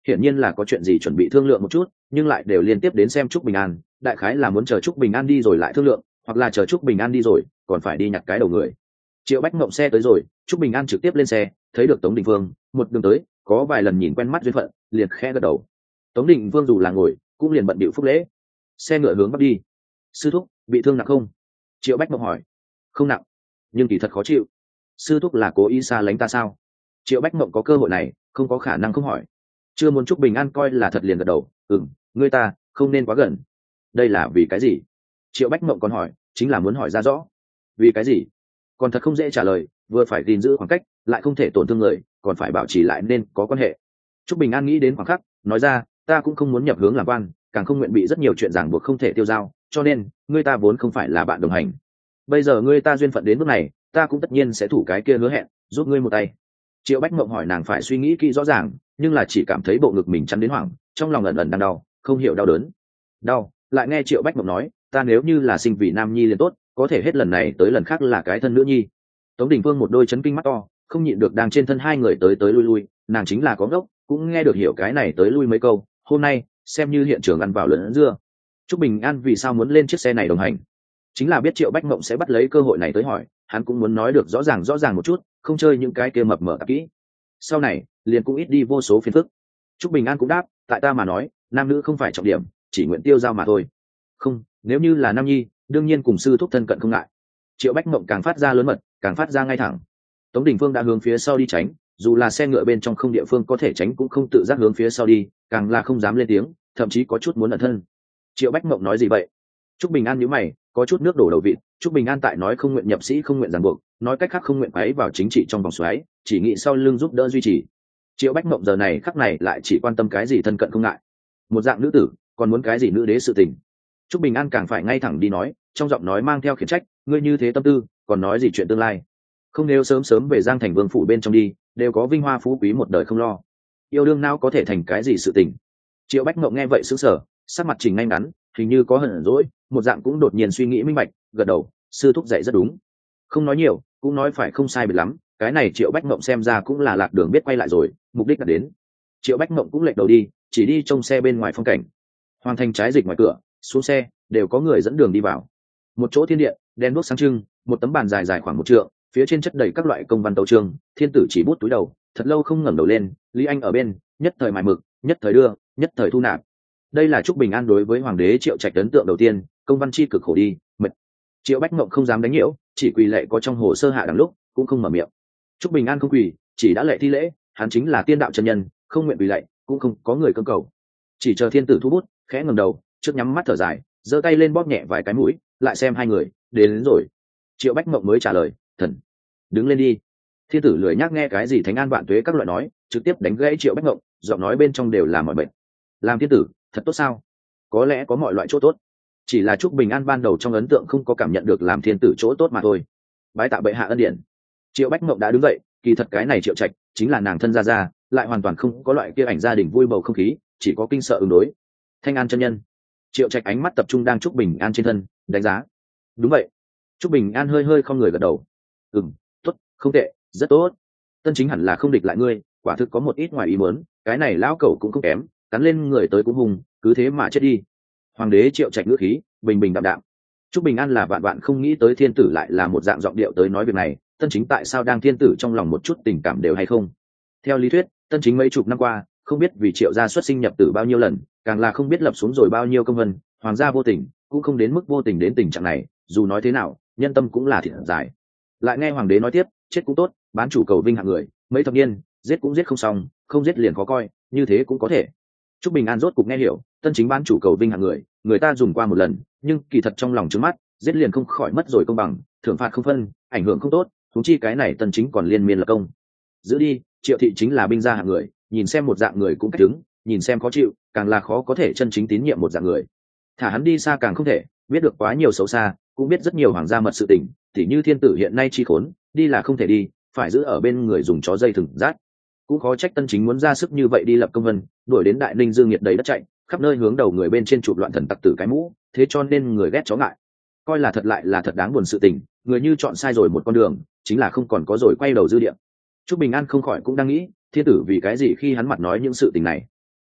hiển nhiên là có chuyện gì chuẩn bị thương lượng một chút, nhưng lại đều liên tiếp đến xem Trúc Bình An, đại khái là muốn chờ Trúc Bình An đi rồi lại thương lượng, hoặc là chờ Trúc Bình An đi rồi còn phải đi nhặt cái đầu người. Triệu Bách Mộng xe tới rồi, Trúc Bình An trực tiếp lên xe, thấy được Tống Đình Vương, một đường tới, có vài lần nhìn quen mắt duyên phận, liền khẽ gật đầu. Tống Đình Vương dù là ngồi, cũng liền bận bịu phúc lễ. Xe ngựa hướng bắc đi. Sư thúc, bị thương nặng không? Triệu Bách Mộng hỏi. Không nặng, nhưng kỳ thật khó chịu. Sư thúc là cố ý xa lánh ta sao? Triệu Bách Mộng có cơ hội này, không có khả năng không hỏi. Chưa muốn Trúc Bình An coi là thật liền gật đầu. Ngươi ta không nên quá gần. Đây là vì cái gì? Triệu Bách Mộng còn hỏi, chính là muốn hỏi ra rõ. Vì cái gì? Còn thật không dễ trả lời, vừa phải gìn giữ khoảng cách, lại không thể tổn thương người, còn phải bảo trì lại nên có quan hệ. Trúc Bình An nghĩ đến khoảng khắc, nói ra, ta cũng không muốn nhập hướng làm quan, càng không nguyện bị rất nhiều chuyện ràng buộc không thể tiêu dao, cho nên ngươi ta vốn không phải là bạn đồng hành. Bây giờ ngươi ta duyên phận đến bước này, ta cũng tất nhiên sẽ thủ cái kia hứa hẹn, giúp ngươi một tay. Triệu Bách Mộng hỏi nàng phải suy nghĩ kỹ rõ ràng, nhưng là chỉ cảm thấy bộ ngực mình chắn đến hoảng, trong lòng ẩn ẩn đang đau, không hiểu đau đớn. Đau, lại nghe Triệu Bách Mộng nói, ta nếu như là sinh vì nam nhi liền tốt, có thể hết lần này tới lần khác là cái thân nữ nhi. Tống Đình Phương một đôi chấn kinh mắt to, không nhịn được đang trên thân hai người tới tới lui lui, nàng chính là có ngốc, cũng nghe được hiểu cái này tới lui mấy câu. Hôm nay xem như hiện trường ăn vào lẫn dưa. Trúc Bình An vì sao muốn lên chiếc xe này đồng hành, chính là biết Triệu Bách Mộng sẽ bắt lấy cơ hội này tới hỏi, hắn cũng muốn nói được rõ ràng một chút, không chơi những cái kia mập mờ tạp kỹ. Sau này liền cũng ít đi vô số phiền phức. Trúc Bình An cũng đáp, tại ta mà nói, nam nữ không phải trọng điểm, chỉ nguyện tiêu giao mà thôi. Không, nếu như là nam nhi, đương nhiên cùng sư thúc thân cận không ngại. Triệu Bách Mộng càng phát ra lớn mật, càng phát ra ngay thẳng. Tống Đình Phương đã hướng phía sau đi tránh, dù là xe ngựa bên trong không địa phương có thể tránh cũng không tự giác hướng phía sau đi, càng là không dám lên tiếng, thậm chí có chút muốn ẩn thân. Triệu Bách Mộng nói gì vậy? Trúc Bình An nhíu mày, có chút nước đổ đầu vịt. Trúc Bình An tại nói không nguyện nhập sĩ, không nguyện ràng buộc, nói cách khác không nguyện quấy vào chính trị trong vòng xoáy, chỉ nghĩ sau lưng giúp đỡ duy trì. Triệu Bách Mộng giờ này khắc này lại chỉ quan tâm cái gì thân cận không ngại. Một dạng nữ tử, còn muốn cái gì nữ đế sự tình. Trúc Bình An càng phải ngay thẳng đi nói, trong giọng nói mang theo khiển trách, ngươi như thế tâm tư, còn nói gì chuyện tương lai? Không, nếu sớm sớm về Giang Thành Vương phủ bên trong đi, đều có vinh hoa phú quý một đời không lo. Yêu đương nào có thể thành cái gì sự tình? Triệu Bách Mộng nghe vậy sững sờ, sắc mặt chỉnh ngay ngắn, hình như có hận dỗi, một dạng cũng đột nhiên suy nghĩ minh bạch, gật đầu, sư thúc dạy rất đúng. Không nói nhiều, cũng nói phải không sai biệt lắm, cái này Triệu Bách Mộng xem ra cũng là lạc đường biết quay lại rồi, mục đích đã đến. Triệu Bách Mộng cũng lệch đầu đi, chỉ đi trông xe bên ngoài phong cảnh. Hoàng thành trái dịch ngoài cửa, xuống xe, đều có người dẫn đường đi vào. Một chỗ thiên điện, đèn đuốc sáng trưng, một tấm bàn dài dài khoảng 1 trượng, phía trên chất đầy các loại công văn tấu chương. Thiên tử chỉ bút túi đầu, thật lâu không ngẩng đầu lên. Lý Anh ở bên, nhất thời mài mực, nhất thời đưa, nhất thời thu nạp. Đây là Trúc Bình An đối với hoàng đế Triệu Trạch ấn tượng đầu tiên, công văn chi cực khổ đi, mệt. Triệu Bách Mộng không dám đánh nhiễu, chỉ quỳ lệ có trong hồ sơ hạ đằng lúc, cũng không mở miệng. Trúc Bình An không quỳ, chỉ đã lệ thi lễ, hắn chính là tiên đạo chân nhân, không nguyện quỳ lạy, cũng không có người cấm cầu. Chỉ chờ thiên tử thu bút, khẽ ngẩng đầu, trước nhắm mắt thở dài, giơ tay lên bóp nhẹ vài cái mũi, lại xem hai người, đến rồi. Triệu Bách Mộng mới trả lời, thần, đứng lên đi. Thiên tử lười nhác nghe cái gì thánh an vạn tuế các loại nói, trực tiếp đánh gãy Triệu Bách Mộng, giọng nói bên trong đều là mọi bệnh. Làm thiên tử, thật tốt sao? Có lẽ có mọi loại chỗ tốt, chỉ là Trúc Bình An ban đầu trong ấn tượng không có cảm nhận được làm thiên tử chỗ tốt mà thôi. Bái tạ bệ hạ ân điển. Triệu Bách Mộng đã đứng dậy, kỳ thật cái này Triệu Trạch chính là nàng thân gia gia, lại hoàn toàn không có loại kia ảnh gia đình vui bầu không khí, chỉ có kinh sợ ứng đối. Thanh An chân nhân. Triệu Trạch ánh mắt tập trung đang Trúc Bình An trên thân, đánh giá. Đúng vậy. Trúc Bình An hơi hơi không người gật đầu. Tốt, không tệ, rất tốt. Tân chính hẳn là không địch lại ngươi, quả thực có một ít ngoài ý muốn, cái này lão cẩu cũng không kém, cắn lên người tới cũng hùng, cứ thế mà chết đi. Hoàng đế Triệu Trạch ngữ khí bình bình đạm đạm. Trúc Bình An là vạn vạn không nghĩ tới thiên tử lại là một dạng giọng điệu tới nói việc này. Tân chính tại sao đang thiên tử trong lòng một chút tình cảm đều hay không? Theo lý thuyết, Tân chính mấy chục năm qua không biết vì Triệu gia xuất sinh nhập tử bao nhiêu lần, càng là không biết lập xuống rồi bao nhiêu công vân, hoàng gia vô tình cũng không đến mức vô tình đến tình trạng này. Dù nói thế nào, nhân tâm cũng là thiệt dài. Lại nghe hoàng đế nói tiếp, chết cũng tốt, bán chủ cầu vinh hạng người, mấy thập niên giết cũng giết không xong, không giết liền khó coi, như thế cũng có thể. Trúc Bình An rốt cục nghe hiểu, Tân chính bán chủ cầu vinh hạng người, người ta dùng qua một lần, nhưng kỳ thật trong lòng trướng mắt, giết liền không khỏi mất rồi công bằng, thưởng phạt không phân, ảnh hưởng không tốt, huống chi cái này Tân chính còn liên miên lập công. Giữ đi, Triệu thị chính là binh gia hạng người, nhìn xem một dạng người cũng cách đứng, nhìn xem khó chịu, càng là khó có thể chân chính tín nhiệm một dạng người. Thả hắn đi xa càng không thể, biết được quá nhiều xấu xa, cũng biết rất nhiều hoàng gia mật sự tình, tỉ như thiên tử hiện nay chi khốn, đi là không thể đi, phải giữ ở bên người dùng chó dây thừng rát. Cũng khó trách Tân chính muốn ra sức như vậy đi lập công vân, đuổi đến Đại Ninh Dương nhiệt đầy đất chạy, khắp nơi hướng đầu người bên trên chụp loạn thần tặc tử cái mũ, thế cho nên người ghét chó ngại. Coi là thật lại là thật đáng buồn sự tình, người như chọn sai rồi một con đường, chính là không còn có rồi quay đầu dư địa. Trúc Bình An không khỏi cũng đang nghĩ, thiên tử vì cái gì khi hắn mặt nói những sự tình này.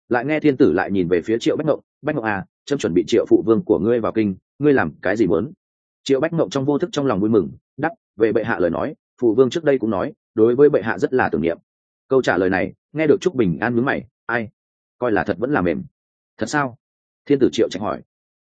lại nghe thiên tử lại nhìn về phía Triệu Bách Ngộng à, trâm chuẩn bị Triệu phụ vương của ngươi vào kinh, ngươi làm cái gì muốn? Triệu Bách Ngộng trong vô thức trong lòng vui mừng, đáp về bệ hạ lời nói, phụ vương trước đây cũng nói đối với bệ hạ rất là tưởng niệm. Câu trả lời này nghe được Trúc Bình An nhướng mày, ai coi là thật vẫn là mềm. Thật sao? Thiên tử Triệu Trạch hỏi.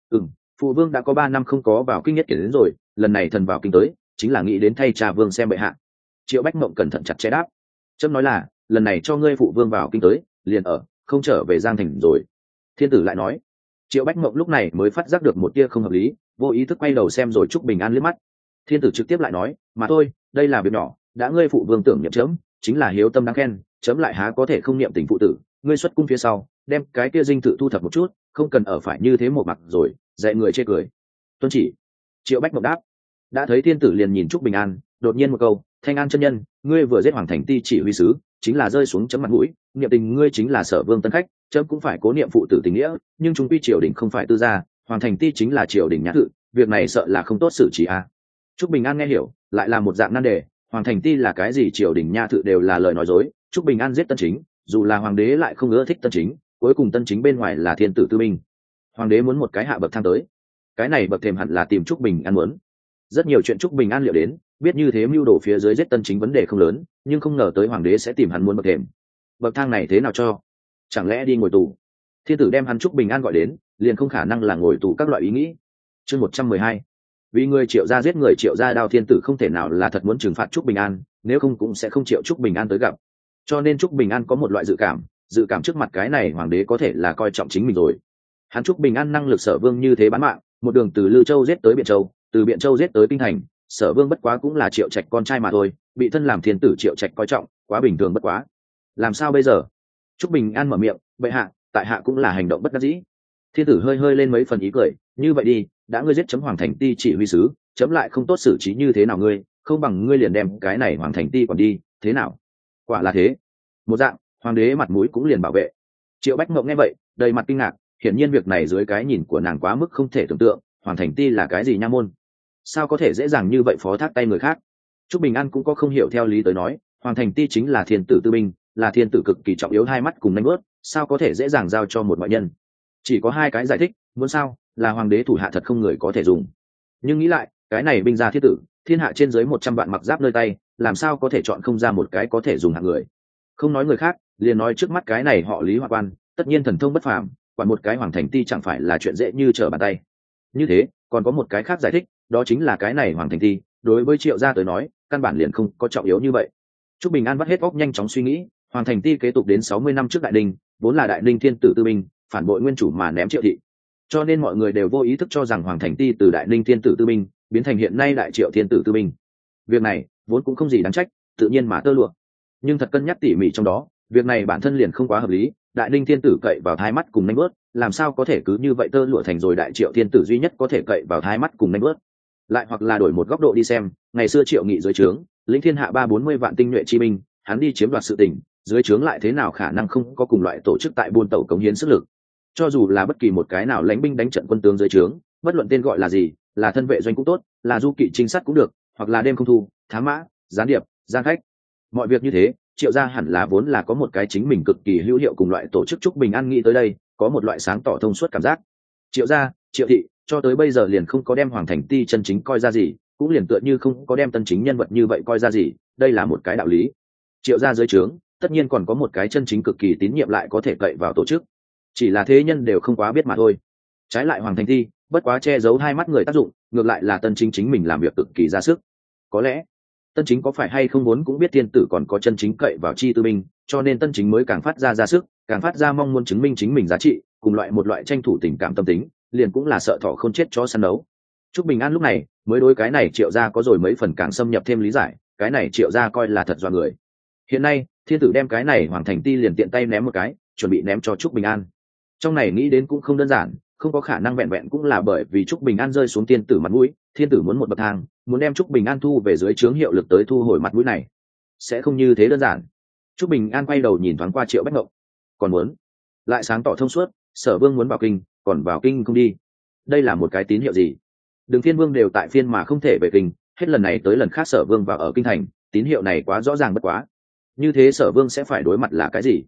Phụ vương đã có 3 năm không có vào kinh nhất kiến đến rồi, lần này thần vào kinh tới chính là nghĩ đến thay trà vương xem bệ hạ. Triệu Bách Mộng cẩn thận chặt chẽ đáp. Trâm nói là lần này cho ngươi phụ vương vào kinh tới liền ở, không trở về Giang Thành rồi. Thiên tử lại nói. Triệu Bách Mộng lúc này mới phát giác được một tia không hợp lý, vô ý thức quay đầu xem rồi Trúc Bình An liếc mắt. Thiên tử trực tiếp lại nói, mà thôi, đây là việc nhỏ, đã ngươi phụ vương tưởng niệm chấm chính là hiếu tâm đáng khen, chấm lại há có thể không niệm tình phụ tử. Ngươi xuất cung phía sau đem cái kia dinh tự thu thập một chút, không cần ở phải như thế một mặt rồi dạy người chê cười. Tuân chỉ. Triệu Bách Mộng đáp. Đã thấy thiên tử liền nhìn Trúc Bình An, đột nhiên một câu, Thanh An chân nhân, ngươi vừa giết Hoàng Thành Ti chỉ huy sứ, chính là rơi xuống chấm mặt mũi, niệm tình ngươi chính là Sở Vương tân khách, chấm cũng phải cố niệm phụ tử tình nghĩa, nhưng chúng quy triều đình không phải tư gia, Hoàng Thành Ti chính là triều đình nhã thự, việc này sợ là không tốt xử trí a. Trúc Bình An nghe hiểu, lại là một dạng nan đề, Hoàng Thành Ti là cái gì triều đình nha thự đều là lời nói dối. Trúc Bình An giết Tân Chính, dù là hoàng đế lại không ưa thích Tân Chính, cuối cùng Tân Chính bên ngoài là thiên tử tư binh, hoàng đế muốn một cái hạ bậc thang tới, cái này bậc thềm hẳn là tìm Trúc Bình An muốn. Rất nhiều chuyện Trúc Bình An liệu đến, biết như thế mưu đồ phía dưới giết Tân Chính vấn đề không lớn, nhưng không ngờ tới hoàng đế sẽ tìm hắn muốn bậc thềm. Bậc thang này thế nào cho? Chẳng lẽ đi ngồi tù? Thiên tử đem hắn Trúc Bình An gọi đến, liền không khả năng là ngồi tù các loại ý nghĩ. Chương 112. Vì người Triệu gia giết người Triệu gia đao, thiên tử không thể nào là thật muốn trừng phạt Trúc Bình An, nếu không cũng sẽ không triệu Trúc Bình An tới gặp. Cho nên Trúc Bình An có một loại dự cảm trước mặt cái này hoàng đế có thể là coi trọng chính mình rồi. Hắn Trúc Bình An năng lực Sở Vương như thế bán mạng, một đường từ Lư Châu giết tới Biện Châu, từ Biện Châu giết tới Kinh Thành, Sở Vương bất quá cũng là Triệu Trạch con trai mà thôi, bị thân làm thiên tử Triệu Trạch coi trọng, quá bình thường bất quá. Làm sao bây giờ? Trúc Bình An mở miệng, bệ hạ, tại hạ cũng là hành động bất đắc dĩ. Thiên tử hơi lên mấy phần ý cười, như vậy đi, đã ngươi giết chấm Hoàng Thành Ti chỉ huy sứ, chấm lại không tốt xử trí như thế nào ngươi, không bằng ngươi liền đem cái này Hoàng Thành Ti còn đi, thế nào? Quả là thế. Một dạng, hoàng đế mặt mũi cũng liền bảo vệ. Triệu Bách Ngộng nghe vậy, đầy mặt kinh ngạc, hiển nhiên việc này dưới cái nhìn của nàng quá mức không thể tưởng tượng, Hoàng Thành Ti là cái gì nha môn? Sao có thể dễ dàng như vậy phó thác tay người khác? Trúc Bình An cũng có không hiểu theo lý tới nói, Hoàng Thành Ti chính là thiên tử tư binh, là thiên tử cực kỳ trọng yếu hai mắt cùng nanh bớt, sao có thể dễ dàng giao cho một ngoại nhân? Chỉ có hai cái giải thích, muốn sao, là hoàng đế thủ hạ thật không người có thể dùng. Nhưng nghĩ lại, cái này binh gia thiết tử, thiên hạ trên dưới 100 vạn mặc giáp nơi tay, làm sao có thể chọn không ra một cái có thể dùng hạng người? Không nói người khác, liền nói trước mắt cái này họ Lý Hoa Quan, tất nhiên thần thông bất phàm, quản một cái Hoàng Thành Ti chẳng phải là chuyện dễ như trở bàn tay. Như thế, còn có một cái khác giải thích, đó chính là cái này Hoàng Thành Ti, đối với Triệu gia tới nói, căn bản liền không có trọng yếu như vậy. Trúc Bình An vắt hết óc nhanh chóng suy nghĩ, Hoàng Thành Ti kế tục đến 60 năm trước Đại Ninh, vốn là Đại Ninh thiên tử tư binh, phản bội nguyên chủ mà ném Triệu thị. Cho nên mọi người đều vô ý thức cho rằng Hoàng Thành Ti từ Đại Ninh thiên tử tư binh biến thành hiện nay Đại Triệu thiên tử tư binh. Việc này vốn cũng không gì đáng trách, tự nhiên mà tơ lụa. Nhưng thật cân nhắc tỉ mỉ trong đó, việc này bản thân liền không quá hợp lý. Đại Ninh thiên tử cậy vào hai mắt cùng nanh bớt, làm sao có thể cứ như vậy tơ lụa thành rồi Đại Triệu thiên tử duy nhất có thể cậy vào hai mắt cùng nanh bớt? Lại hoặc là đổi một góc độ đi xem, ngày xưa Triệu Nghị dưới trướng lĩnh thiên hạ 340 vạn tinh nhuệ chi binh, hắn đi chiếm đoạt sự tỉnh, dưới trướng lại thế nào khả năng không có cùng loại tổ chức tại buôn tẩu cống hiến sức lực? Cho dù là bất kỳ một cái nào lãnh binh đánh trận quân tướng dưới trướng, bất luận tên gọi là gì, là thân vệ doanh cũng tốt, là du kỵ trinh sát cũng được, hoặc là đêm không thu, thám mã, gián điệp, gian khách, mọi việc như thế, Triệu gia hẳn là vốn là có một cái chính mình cực kỳ hữu hiệu cùng loại tổ chức. Trúc Bình An nghĩ tới đây, có một loại sáng tỏ thông suốt cảm giác. Triệu gia, Triệu thị, cho tới bây giờ liền không có đem Hoàng Thành Ti chân chính coi ra gì, cũng liền tựa như không có đem Tân Chính nhân vật như vậy coi ra gì, đây là một cái đạo lý. Triệu gia dưới trướng, tất nhiên còn có một cái chân chính cực kỳ tín nhiệm lại có thể cậy vào tổ chức, chỉ là thế nhân đều không quá biết mà thôi. Trái lại Hoàng Thành Ti, bất quá che giấu hai mắt người tác dụng, ngược lại là Tân Chính chính mình làm việc cực kỳ ra sức. Có lẽ Tân Chính có phải hay không muốn cũng biết thiên tử còn có chân chính cậy vào chi tư binh, cho nên Tân Chính mới càng phát ra sức, càng phát ra mong muốn chứng minh chính mình giá trị, cùng một loại tranh thủ tình cảm tâm tính, liền cũng là sợ thỏ không chết chó săn đấu. Trúc Bình An lúc này mới đối cái này Triệu gia có rồi mấy phần càng xâm nhập thêm lý giải, cái này Triệu gia coi là thật dọa người. Hiện nay thiên tử đem cái này Hoàng Thành Ti liền tiện tay ném một cái, chuẩn bị ném cho Trúc Bình An. Trong này nghĩ đến cũng không đơn giản, không có khả năng vẹn vẹn cũng là bởi vì Trúc Bình An rơi xuống thiên tử mặt mũi, thiên tử muốn một bậc thang, muốn đem Trúc Bình An thu về dưới trướng hiệu lực tới thu hồi mặt mũi này, sẽ không như thế đơn giản. Trúc Bình An quay đầu nhìn thoáng qua Triệu Bách Ngộng, còn muốn lại sáng tỏ thông suốt, Sở Vương muốn vào kinh, còn vào kinh không đi, đây là một cái tín hiệu gì? Đường Phiên Vương đều tại phiên mà không thể về kinh, hết lần này tới lần khác Sở Vương vào ở kinh thành, tín hiệu này quá rõ ràng bất quá. Như thế Sở Vương sẽ phải đối mặt là cái gì?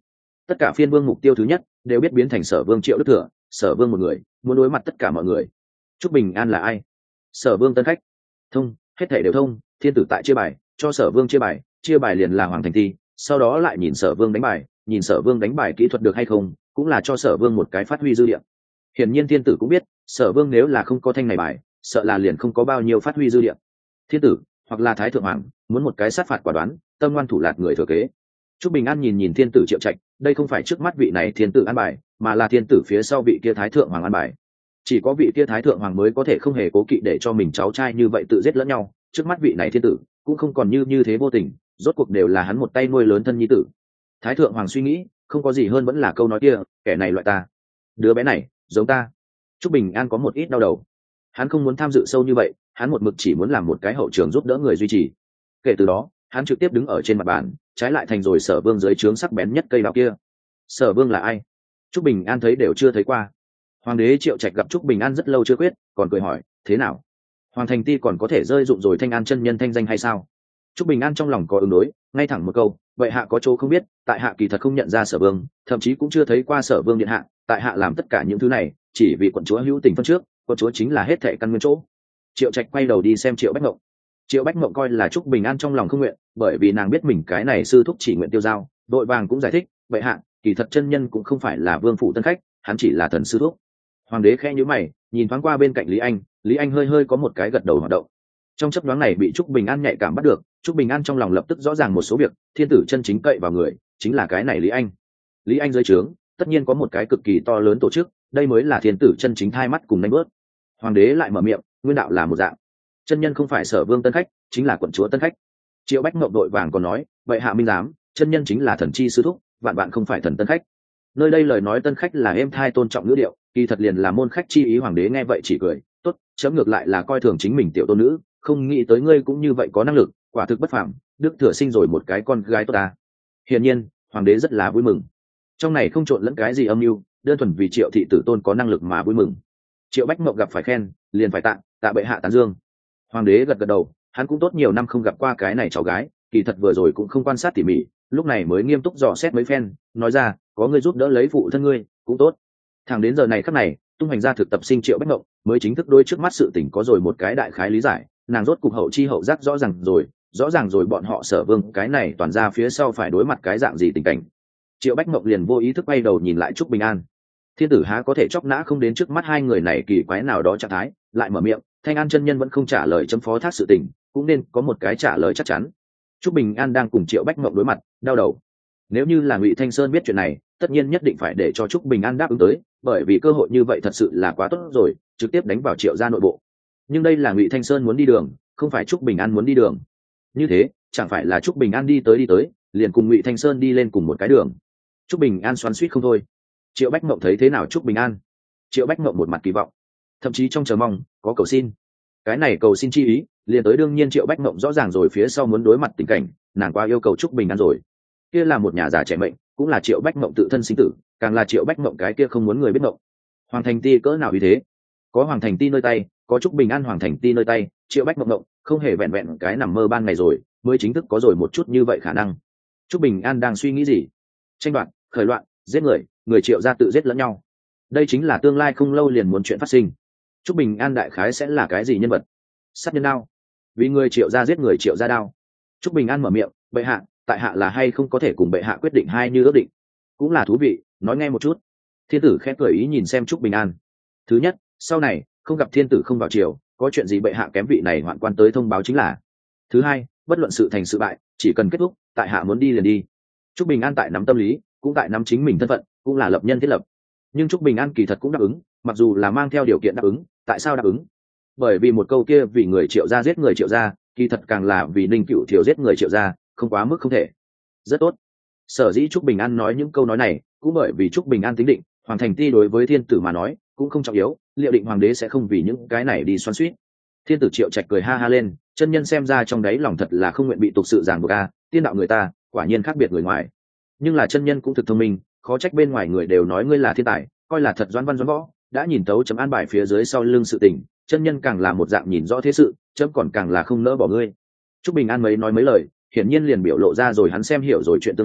tất cả phiên vương mục tiêu thứ nhất đều biết biến thành Sở Vương Triệu Đức Thừa, Sở Vương một người muốn đối mặt tất cả mọi người. Trúc Bình An là ai? Sở Vương tân khách. Thông, hết thảy đều thông. Thiên tử tại chia bài, cho Sở Vương chia bài liền là Hoàng Thành Ti, sau đó lại nhìn Sở Vương đánh bài, nhìn Sở Vương đánh bài kỹ thuật được hay không, cũng là cho Sở Vương một cái phát huy dư địa. Hiển nhiên Thiên tử cũng biết, Sở Vương nếu là không có thanh này bài, sợ là liền không có bao nhiêu phát huy dư địa. Thiên tử hoặc là Thái thượng hoàng muốn một cái sát phạt quả đoán, tâm ngoan thủ lạt người thừa kế. Trúc Bình An nhìn Thiên tử Triệu Trạch, đây không phải trước mắt vị này Thiên tử an bài, mà là Thiên tử phía sau vị kia Thái thượng hoàng an bài. Chỉ có vị kia Thái thượng hoàng mới có thể không hề cố kỵ để cho mình cháu trai như vậy tự giết lẫn nhau. Trước mắt vị này Thiên tử cũng không còn như thế vô tình, rốt cuộc đều là hắn một tay nuôi lớn thân nhi tử. Thái thượng hoàng suy nghĩ, không có gì hơn vẫn là câu nói kia, kẻ này loại ta, đứa bé này giống ta. Trúc Bình An có một ít đau đầu, hắn không muốn tham dự sâu như vậy, hắn một mực chỉ muốn làm một cái hậu trường giúp đỡ người duy trì. Kể từ đó hắn trực tiếp đứng ở trên mặt bàn, trái lại thành rồi Sở Vương dưới trướng sắc bén nhất cây đao kia. Sở Vương là ai? Trúc Bình An thấy đều chưa thấy qua. Hoàng đế Triệu Trạch gặp Trúc Bình An rất lâu chưa quyết, còn cười hỏi, thế nào, Hoàng Thành Ti còn có thể rơi dụng rồi Thanh An chân nhân thanh danh hay sao? Trúc Bình An trong lòng có ứng đối, ngay thẳng một câu, vậy hạ có chỗ không biết, tại hạ kỳ thật không nhận ra Sở Vương, thậm chí cũng chưa thấy qua Sở Vương điện hạ, tại hạ làm tất cả những thứ này chỉ vì quận chúa hữu tình phân trước, quận chúa chính là hết thệ căn nguyên chỗ. Triệu Trạch quay đầu đi xem Triệu Bách Mộng. Triệu Bách Mộng coi là Trúc Bình An trong lòng không nguyện, bởi vì nàng biết mình cái này sư thúc chỉ nguyện tiêu giao, đội vàng cũng giải thích, vậy hạ kỳ thật chân nhân cũng không phải là vương phủ tân khách, hắn chỉ là thần sư thúc. Hoàng đế khẽ nhíu mày, nhìn thoáng qua bên cạnh Lý Anh hơi có một cái gật đầu hoạt động. Trong chớp nhoáng này bị Trúc Bình An nhạy cảm bắt được, Trúc Bình An trong lòng lập tức rõ ràng một số việc, Thiên tử chân chính cậy vào người chính là cái này Lý Anh. Lý Anh dưới trướng tất nhiên có một cái cực kỳ to lớn tổ chức, đây mới là Thiên tử chân chính thay mắt cùng đánh bớt. Hoàng đế lại mở miệng, nguyên đạo là một dạng, chân nhân không phải Sở Vương tân khách, chính là quận chúa tân khách. Triệu Bách Mộng đội vàng còn nói, vậy hạ minh giám, chân nhân chính là thần chi sư thúc, vạn bạn không phải thần tân khách. Nơi đây lời nói tân khách là êm thai tôn trọng ngữ điệu, kỳ thật liền là môn khách chi ý. Hoàng đế nghe vậy chỉ cười, tốt, chấm ngược lại là coi thường chính mình tiểu tôn nữ, không nghĩ tới ngươi cũng như vậy có năng lực, quả thực bất phàm, đức thừa sinh rồi một cái con gái tốt ta. Hiển nhiên hoàng đế rất là vui mừng, trong này không trộn lẫn cái gì âm mưu, đơn thuần vì Triệu thị tử tôn có năng lực mà vui mừng. Triệu Bách Mộng gặp phải khen, liền phải tạ bệ hạ tán dương. Hoàng đế gật gật đầu, hắn cũng tốt nhiều năm không gặp qua cái này cháu gái, kỳ thật vừa rồi cũng không quan sát tỉ mỉ, lúc này mới nghiêm túc dò xét mấy phen, nói ra, có người giúp đỡ lấy phụ thân ngươi cũng tốt. Thẳng đến giờ này khắc này, tung hành ra thực tập sinh Triệu Bách Mộng mới chính thức đôi trước mắt sự tình có rồi một cái đại khái lý giải, nàng rốt cục hậu chi hậu giác rõ ràng rồi bọn họ Sở Vương cái này toàn ra phía sau phải đối mặt cái dạng gì tình cảnh. Triệu Bách Mộng liền vô ý thức bay đầu nhìn lại Trúc Bình An. Thiên tử há có thể chọc nã không đến trước mắt hai người này kỳ quái nào đó trạng thái, lại mở miệng, Thanh An chân nhân vẫn không trả lời chấm phó thác sự tình, cũng nên có một cái trả lời chắc chắn. Trúc Bình An đang cùng Triệu Bách Mộng đối mặt, đau đầu. Nếu như là Ngụy Thanh Sơn biết chuyện này, tất nhiên nhất định phải để cho Trúc Bình An đáp ứng tới, bởi vì cơ hội như vậy thật sự là quá tốt rồi, trực tiếp đánh vào Triệu gia nội bộ. Nhưng đây là Ngụy Thanh Sơn muốn đi đường, không phải Trúc Bình An muốn đi đường. Như thế, chẳng phải là Trúc Bình An đi tới, liền cùng Ngụy Thanh Sơn đi lên cùng một cái đường. Trúc Bình An xoắn xuýt không thôi. Triệu Bách Mộng thấy thế nào Trúc Bình An? Triệu Bách Mộng một mặt kỳ vọng, thậm chí trong chờ mong, có cầu xin. Cái này cầu xin chi ý, liền tới đương nhiên Triệu Bách Mộng rõ ràng rồi phía sau muốn đối mặt tình cảnh, nàng qua yêu cầu Trúc Bình An rồi. Kia là một nhà già trẻ mệnh, cũng là Triệu Bách Mộng tự thân sinh tử, càng là Triệu Bách Mộng cái kia không muốn người biết mộng. Hoàng Thành Ti cỡ nào như thế? Có Hoàng Thành Ti nơi tay, có Trúc Bình An Hoàng Thành Ti nơi tay, Triệu Bách Mộng không hề vẹn vẹn cái nằm mơ ban ngày rồi, mới chính thức có rồi một chút như vậy khả năng. Trúc Bình An đang suy nghĩ gì? Tranh đoạt, khởi loạn, giết người Triệu gia tự giết lẫn nhau. Đây chính là tương lai không lâu liền muốn chuyện phát sinh. Trúc Bình An đại khái sẽ là cái gì nhân vật? Sát nhân đao. Vì người Triệu gia giết người Triệu gia đao. Trúc Bình An mở miệng, bệ hạ, tại hạ là hay không có thể cùng bệ hạ quyết định hai như ước định? Cũng là thú vị, nói nghe một chút. Thiên tử khẽ cười ý nhìn xem Trúc Bình An. Thứ nhất, sau này không gặp thiên tử không vào triều, có chuyện gì bệ hạ kém vị này hoạn quan tới thông báo chính là. Thứ hai, bất luận sự thành sự bại, chỉ cần kết thúc, tại hạ muốn đi liền đi. Trúc Bình An tại nắm tâm lý, cũng tại nắm chính mình thân phận, cũng là lập nhân thiết lập. Nhưng Trúc Bình An kỳ thật cũng đáp ứng, mặc dù là mang theo điều kiện đáp ứng. Tại sao đáp ứng? Bởi vì một câu kia, vì người Triệu gia giết người Triệu gia, kỳ thật càng là vì Ninh Cửu Thiều giết người Triệu gia, không quá mức không thể. Rất tốt. Sở dĩ Trúc Bình An nói những câu nói này, cũng bởi vì Trúc Bình An tính định, Hoàng Thành Ti đối với thiên tử mà nói cũng không trọng yếu, liệu định hoàng đế sẽ không vì những cái này đi xoắn xuýt. Thiên tử Triệu Trạch cười ha ha lên, chân nhân xem ra trong đáy lòng thật là không nguyện bị tục sự ràng buộc a, tiên đạo người ta quả nhiên khác biệt người ngoài. Nhưng là chân nhân cũng thực thông minh, khó trách bên ngoài người đều nói ngươi là thiên tài, coi là thật doãn văn doãn võ, đã nhìn tấu chấm an bài phía dưới sau lưng sự tình, chân nhân càng là một dạng nhìn rõ thế sự, chấm còn càng là không nỡ bỏ ngươi. Trúc Bình An nói mấy lời, hiển nhiên liền biểu lộ ra rồi hắn xem hiểu rồi chuyện tương lai,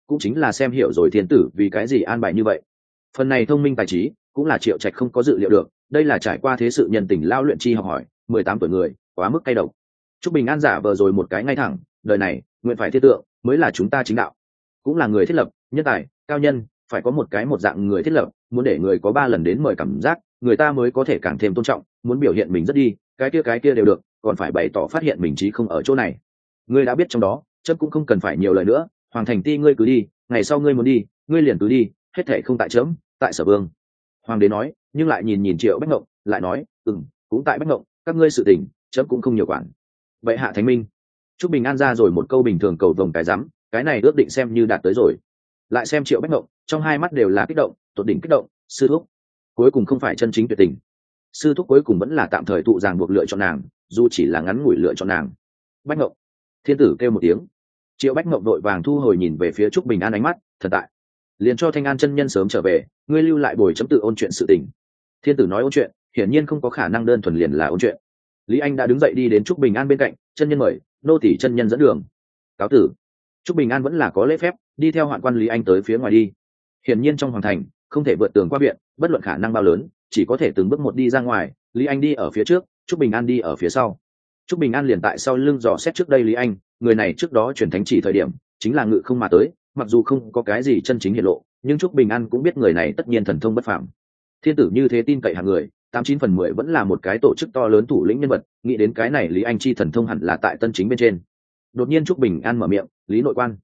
cũng chính là xem hiểu rồi thiên tử vì cái gì an bài như vậy. Phần này thông minh tài trí cũng là Triệu Trạch không có dự liệu được, đây là trải qua thế sự nhân tình lao luyện chi học hỏi, 18 tuổi người quá mức cay độc. Trúc Bình An giả vờ rồi một cái ngay thẳng, đời này nguyện phải thiết tượng mới là chúng ta chính đạo, cũng là người thiết lập nhân tài cao nhân, phải có một cái một dạng người thiết lập, muốn để người có 3 lần đến mời cảm giác, người ta mới có thể càng thêm tôn trọng, muốn biểu hiện mình rất đi cái kia đều được, còn phải bày tỏ phát hiện mình trí không ở chỗ này. Ngươi đã biết trong đó, chấm cũng không cần phải nhiều lời nữa, Hoàng Thành Ti ngươi cứ đi, ngày sau ngươi muốn đi ngươi liền cứ đi, hết thảy không tại chấm, tại Sở Vương. Hoàng đế nói, nhưng lại nhìn Triệu Bách Ngộng, lại nói, cũng tại Bách Ngộng, các ngươi sự tình chấm cũng không nhiều quản. Vậy hạ thánh minh. Trúc Bình An ra rồi một câu bình thường cầu vồng cái rắm, cái này ước định xem như đạt tới rồi. Lại xem Triệu Bách Ngộng, trong hai mắt đều là kích động, tột đỉnh kích động, sư thúc cuối cùng không phải chân chính tuyệt tình, sư thúc cuối cùng vẫn là tạm thời thụ ràng buộc lựa chọn nàng, dù chỉ là ngắn ngủi lựa chọn nàng. Bách Ngộng. Thiên tử kêu một tiếng. Triệu Bách Ngộng đội vàng thu hồi nhìn về phía Trúc Bình An ánh mắt thần tại, liền cho Thanh An chân nhân sớm trở về, ngươi lưu lại bồi chấm tự ôn chuyện sự tình. Thiên tử nói ôn chuyện hiển nhiên không có khả năng đơn thuần liền là ôn chuyện. Lý Anh đã đứng dậy đi đến Trúc Bình An bên cạnh, chân nhân mời, nô tỳ chân nhân dẫn đường. Cáo tử. Trúc Bình An vẫn là có lễ phép, đi theo hoạn quan Lý Anh tới phía ngoài đi. Hiển nhiên trong hoàng thành không thể vượt tường qua viện, bất luận khả năng bao lớn, chỉ có thể từng bước một đi ra ngoài. Lý Anh đi ở phía trước, Trúc Bình An đi ở phía sau. Trúc Bình An liền tại sau lưng dò xét trước đây Lý Anh, người này trước đó truyền thánh chỉ thời điểm chính là ngự không mà tới, mặc dù không có cái gì chân chính hiện lộ, nhưng Trúc Bình An cũng biết người này tất nhiên thần thông bất phàm. Thiên tử như thế tin cậy hàng người, 89/10 vẫn là một cái tổ chức to lớn thủ lĩnh nhân vật, nghĩ đến cái này Lý Anh chi thần thông hẳn là tại tân chính bên trên. Đột nhiên Trúc Bình An mở miệng, Lý nội quan.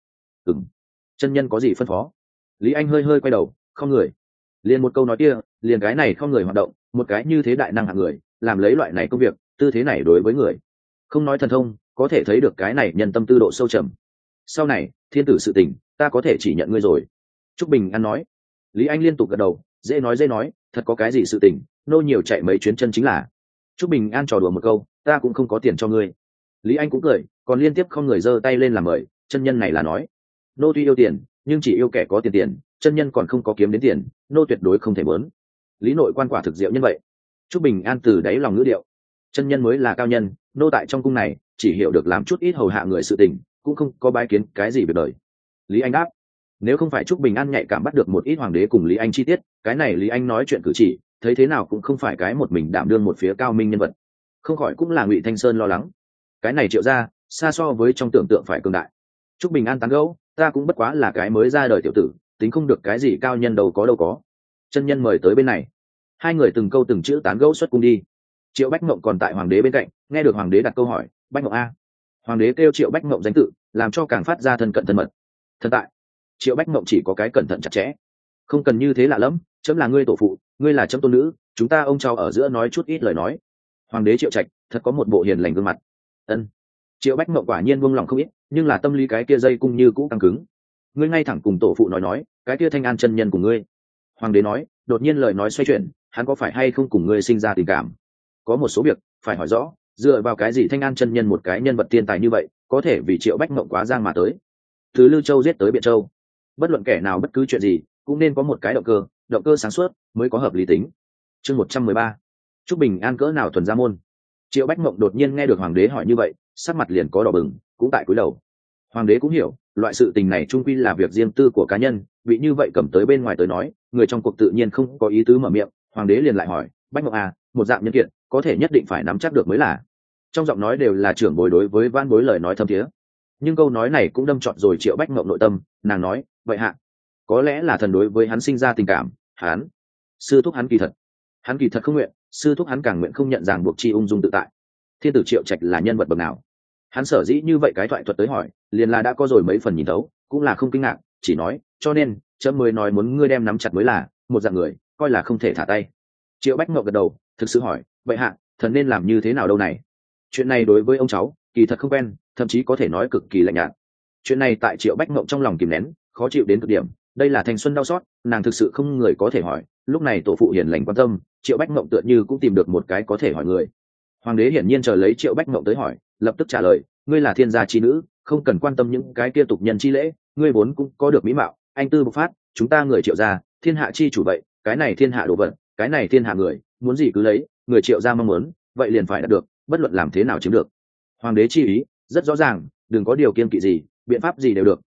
Chân nhân có gì phân phó? Lý Anh hơi hơi quay đầu, không người. Liền một câu nói kia, liền cái này không người hoạt động, một cái như thế đại năng hạng người, làm lấy loại này công việc, tư thế này đối với người. Không nói thần thông, có thể thấy được cái này nhân tâm tư độ sâu trầm. Sau này, thiên tử sự tình, ta có thể chỉ nhận ngươi rồi. Trúc Bình An nói. Lý Anh liên tục gật đầu, dễ nói, thật có cái gì sự tình, nô nhiều chạy mấy chuyến chân chính là. Trúc Bình An trò đùa một câu, ta cũng không có tiền cho ngươi. Lý Anh cũng cười, còn liên tiếp không người giơ tay lên làm mời, chân nhân này là nói, nô tuy yêu tiền, nhưng chỉ yêu kẻ có tiền, chân nhân còn không có kiếm đến tiền, nô tuyệt đối không thể muốn. Lý nội quan quả thực diệu nhân vậy. Trúc Bình An từ đáy lòng ngữ điệu, chân nhân mới là cao nhân, nô tại trong cung này chỉ hiểu được làm chút ít hầu hạ người sự tình, cũng không có bái kiến cái gì về đời. Lý Anh đáp, nếu không phải Trúc Bình An nhạy cảm bắt được một ít hoàng đế cùng Lý Anh chi tiết, cái này Lý Anh nói chuyện cử chỉ, thấy thế nào cũng không phải cái một mình đảm đương một phía cao minh nhân vật, không khỏi cũng là Ngụy Thanh Sơn lo lắng. Cái này Triệu gia xa so với trong tưởng tượng phải cường đại. Trúc Bình An tán gẫu, ta cũng bất quá là cái mới ra đời tiểu tử, tính không được cái gì cao nhân đâu có. Chân nhân mời tới bên này. Hai người từng câu từng chữ tán gẫu xuất cung đi. Triệu Bách Ngộng còn tại hoàng đế bên cạnh, nghe được hoàng đế đặt câu hỏi, Bách Ngộng a. Hoàng đế kêu Triệu Bách Ngộng danh tự, làm cho càng phát ra thân cận thân mật. Thân tại, Triệu Bách Ngộng chỉ có cái cẩn thận chặt chẽ. Không cần như thế lạ lắm, chấm là ngươi tổ phụ, ngươi là chấm tôn nữ, chúng ta ông cháu ở giữa nói chút ít lời nói. Hoàng đế Triệu Trạch thật có một bộ hiền lành gương mặt. Ân. Triệu Bách Ngộng quả nhiên buông lòng không ít, nhưng là tâm lý cái kia dây cung như cũ căng cứng. Ngươi ngay thẳng cùng tổ phụ nói, cái kia Thanh An chân nhân của ngươi. Hoàng đế nói, đột nhiên lời nói xoay chuyển, hắn có phải hay không cùng ngươi sinh ra tình cảm? Có một số việc phải hỏi rõ, dựa vào cái gì Thanh An chân nhân một cái nhân vật thiên tài như vậy, có thể vì Triệu Bách Ngộng quá giang mà tới, từ Lư Châu giết tới Biện Châu. Bất luận kẻ nào bất cứ chuyện gì, cũng nên có một cái động cơ sáng suốt mới có hợp lý tính. Chương 113. Trúc Bình An cỡ nào thuần gia môn. Triệu Bách Ngộng đột nhiên nghe được hoàng đế hỏi như vậy, sắc mặt liền có đỏ bừng, cũng tại cúi đầu. Hoàng đế cũng hiểu, loại sự tình này trung quy là việc riêng tư của cá nhân, bị như vậy cầm tới bên ngoài tới nói, người trong cuộc tự nhiên không có ý tứ mở miệng. Hoàng đế liền lại hỏi, Bách Ngộng à, một dạng nhân kiện, có thể nhất định phải nắm chắc được mới là. Trong giọng nói đều là trưởng bối đối với van bối lời nói thâm thiế, nhưng câu nói này cũng đâm trọn rồi Triệu Bách Ngộng nội tâm. Nàng nói, vậy hạ, có lẽ là thần đối với hắn sinh ra tình cảm, hắn sư thúc hắn kỳ thật không nguyện, sư thúc hắn càng nguyện không nhận ràng buộc chi ung dung tự tại. Thiên tử Triệu Trạch là nhân vật bậc nào? Hắn sở dĩ như vậy cái thoại thuật tới hỏi, liền là đã có rồi mấy phần nhìn thấu, cũng là không kinh ngạc, chỉ nói, cho nên chấm mới nói muốn ngươi đem nắm chặt mới là, một dạng người coi là không thể thả tay. Triệu Bách Ngộng gật đầu, thực sự hỏi, vậy hạ, thần nên làm như thế nào đâu này? Chuyện này đối với ông cháu kỳ thật không quen, thậm chí có thể nói cực kỳ lạnh nhạt. Chuyện này tại Triệu Bách Ngộng trong lòng kìm nén, khó chịu đến cực điểm, đây là thanh xuân đau xót, nàng thực sự không người có thể hỏi. Lúc này tổ phụ hiền lành quan tâm, Triệu Bách Ngộng tựa như cũng tìm được một cái có thể hỏi người. Hoàng đế hiển nhiên chờ lấy Triệu Bách Ngộng tới hỏi, lập tức trả lời, ngươi là thiên gia chi nữ, không cần quan tâm những cái kia tục nhân chi lễ, ngươi vốn cũng có được mỹ mạo, anh tư bộc phát, chúng ta người Triệu gia, thiên hạ chi chủ vậy, cái này thiên hạ đồ vật, cái này thiên hạ người, muốn gì cứ lấy, người Triệu gia mong muốn, vậy liền phải đạt được, bất luận làm thế nào chiếm được. Hoàng đế chi ý rất rõ ràng, đừng có điều kiêng kỵ gì, biện pháp gì đều được,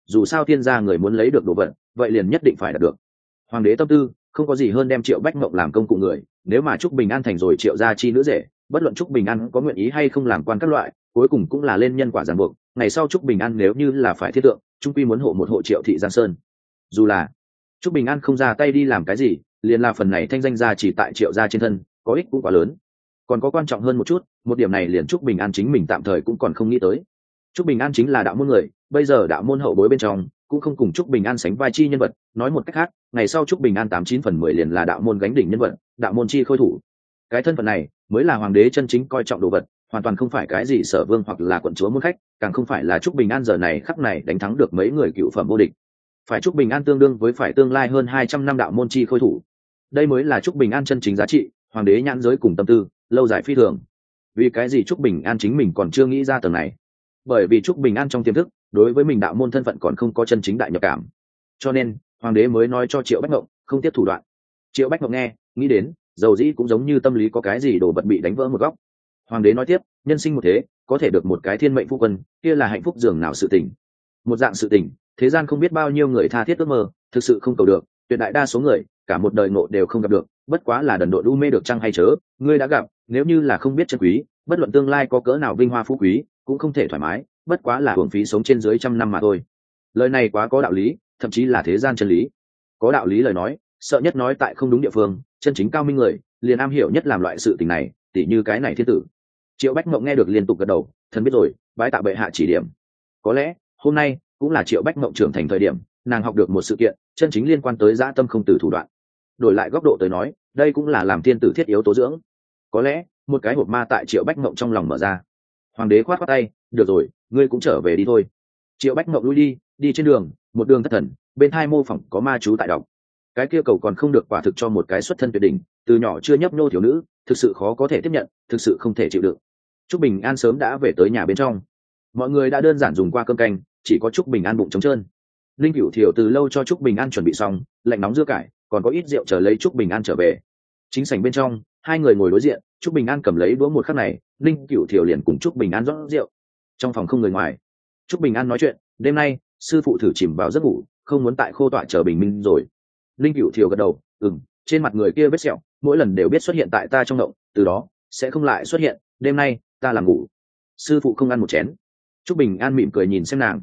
dù sao thiên gia người muốn lấy được đồ vật vậy liền nhất định phải đạt được. Hoàng đế tâm tư không có gì hơn đem Triệu Bách Mộng làm công cụ người, nếu mà Trúc Bình An thành rồi Triệu gia chi nữ rể, bất luận Trúc Bình An có nguyện ý hay không làm quan các loại, cuối cùng cũng là lên nhân quả ràng buộc. Ngày sau Trúc Bình An nếu như là phải thiết tượng, trung quy muốn hộ một hộ Triệu thị Giang Sơn. Dù là Trúc Bình An không ra tay đi làm cái gì, liền là phần này thanh danh gia chỉ tại Triệu gia trên thân, có ích cũng quá lớn. Còn có quan trọng hơn một chút, một điểm này liền Trúc Bình An chính mình tạm thời cũng còn không nghĩ tới. Trúc Bình An chính là đạo môn người, bây giờ đạo môn hậu bối bên trong cũng không cùng Trúc Bình An sánh vai chi nhân vật, nói một cách khác, ngày sau Trúc Bình An 89/10 liền là đạo môn gánh đỉnh nhân vật, đạo môn chi khôi thủ. Cái thân phận này mới là hoàng đế chân chính coi trọng đồ vật, hoàn toàn không phải cái gì sở vương hoặc là quận chúa môn khách, càng không phải là Trúc Bình An giờ này khắc này đánh thắng được mấy người cựu phẩm vô địch. Phải Trúc Bình An tương đương với phải tương lai hơn 200 năm đạo môn chi khôi thủ. Đây mới là Trúc Bình An chân chính giá trị, hoàng đế nhãn giới cùng tâm tư, lâu dài phi thường. Vì cái gì Trúc Bình An chính mình còn chưa nghĩ ra tầng này? Bởi vì Trúc Bình An trong tiềm thức, đối với mình đạo môn thân phận còn không có chân chính đại nhập cảm. Cho nên, hoàng đế mới nói cho Triệu Bách Ngộng, không tiếp thủ đoạn. Triệu Bách Ngộng nghe, nghĩ đến, dầu dĩ cũng giống như tâm lý có cái gì đồ vật bị đánh vỡ một góc. Hoàng đế nói tiếp, nhân sinh một thế, có thể được một cái thiên mệnh phu quân, kia là hạnh phúc dường nào sự tình. Một dạng sự tình, thế gian không biết bao nhiêu người tha thiết ước mơ, thực sự không cầu được, tuyệt đại đa số người, cả một đời ngộ đều không gặp được, bất quá là đần độn u mê được chăng hay chớ, ngươi đã gặp, nếu như là không biết trân quý, bất luận tương lai có cỡ nào vinh hoa phú quý, cũng không thể thoải mái, bất quá là hưởng phí sống trên dưới trăm năm mà thôi. Lời này quá có đạo lý, thậm chí là thế gian chân lý. Có đạo lý lời nói, sợ nhất nói tại không đúng địa phương, chân chính cao minh người, liền am hiểu nhất làm loại sự tình này, tỉ như cái này thiên tử. Triệu Bách Mộng nghe được liên tục gật đầu, thần biết rồi, bái tạ bệ hạ chỉ điểm. Có lẽ hôm nay cũng là Triệu Bách Mộng trưởng thành thời điểm, nàng học được một sự kiện chân chính liên quan tới dã tâm không từ thủ đoạn. Đổi lại góc độ tới nói, đây cũng là làm thiên tử thiết yếu tố dưỡng. Có lẽ một cái hộp ma tại Triệu Bách Mộng trong lòng mở ra. Hoàng đế khoát khoát tay, được rồi, ngươi cũng trở về đi thôi. Triệu Bách Mộng lui đi trên đường, một đường thất thần, bên hai mô phỏng có ma chú tại đọc. Cái kia cầu còn không được quả thực cho một cái xuất thân tuyệt đỉnh, từ nhỏ chưa nhấp nhô thiếu nữ, thực sự khó có thể tiếp nhận, thực sự không thể chịu đựng. Trúc Bình An sớm đã về tới nhà bên trong, mọi người đã đơn giản dùng qua cơm canh, chỉ có Trúc Bình An bụng trống trơn. Linh Cửu Thiều từ lâu cho Trúc Bình An chuẩn bị xong lạnh nóng dưa cải, còn có ít rượu chờ lấy Trúc Bình An trở về. Chính sảnh bên trong, hai người ngồi đối diện, Trúc Bình An cầm lấy đũa một khắc này, Linh Cửu Thiều liền cùng Trúc Bình An rót rượu. Trong phòng không người ngoài, Trúc Bình An nói chuyện, đêm nay sư phụ thử chìm vào giấc ngủ, không muốn tại khô tọa chờ bình minh rồi. Linh Cửu Thiều gật đầu, trên mặt người kia vết sẹo, mỗi lần đều biết xuất hiện tại ta trong động, từ đó sẽ không lại xuất hiện, đêm nay ta làm ngủ. Sư phụ không ăn một chén. Trúc Bình An mỉm cười nhìn xem nàng,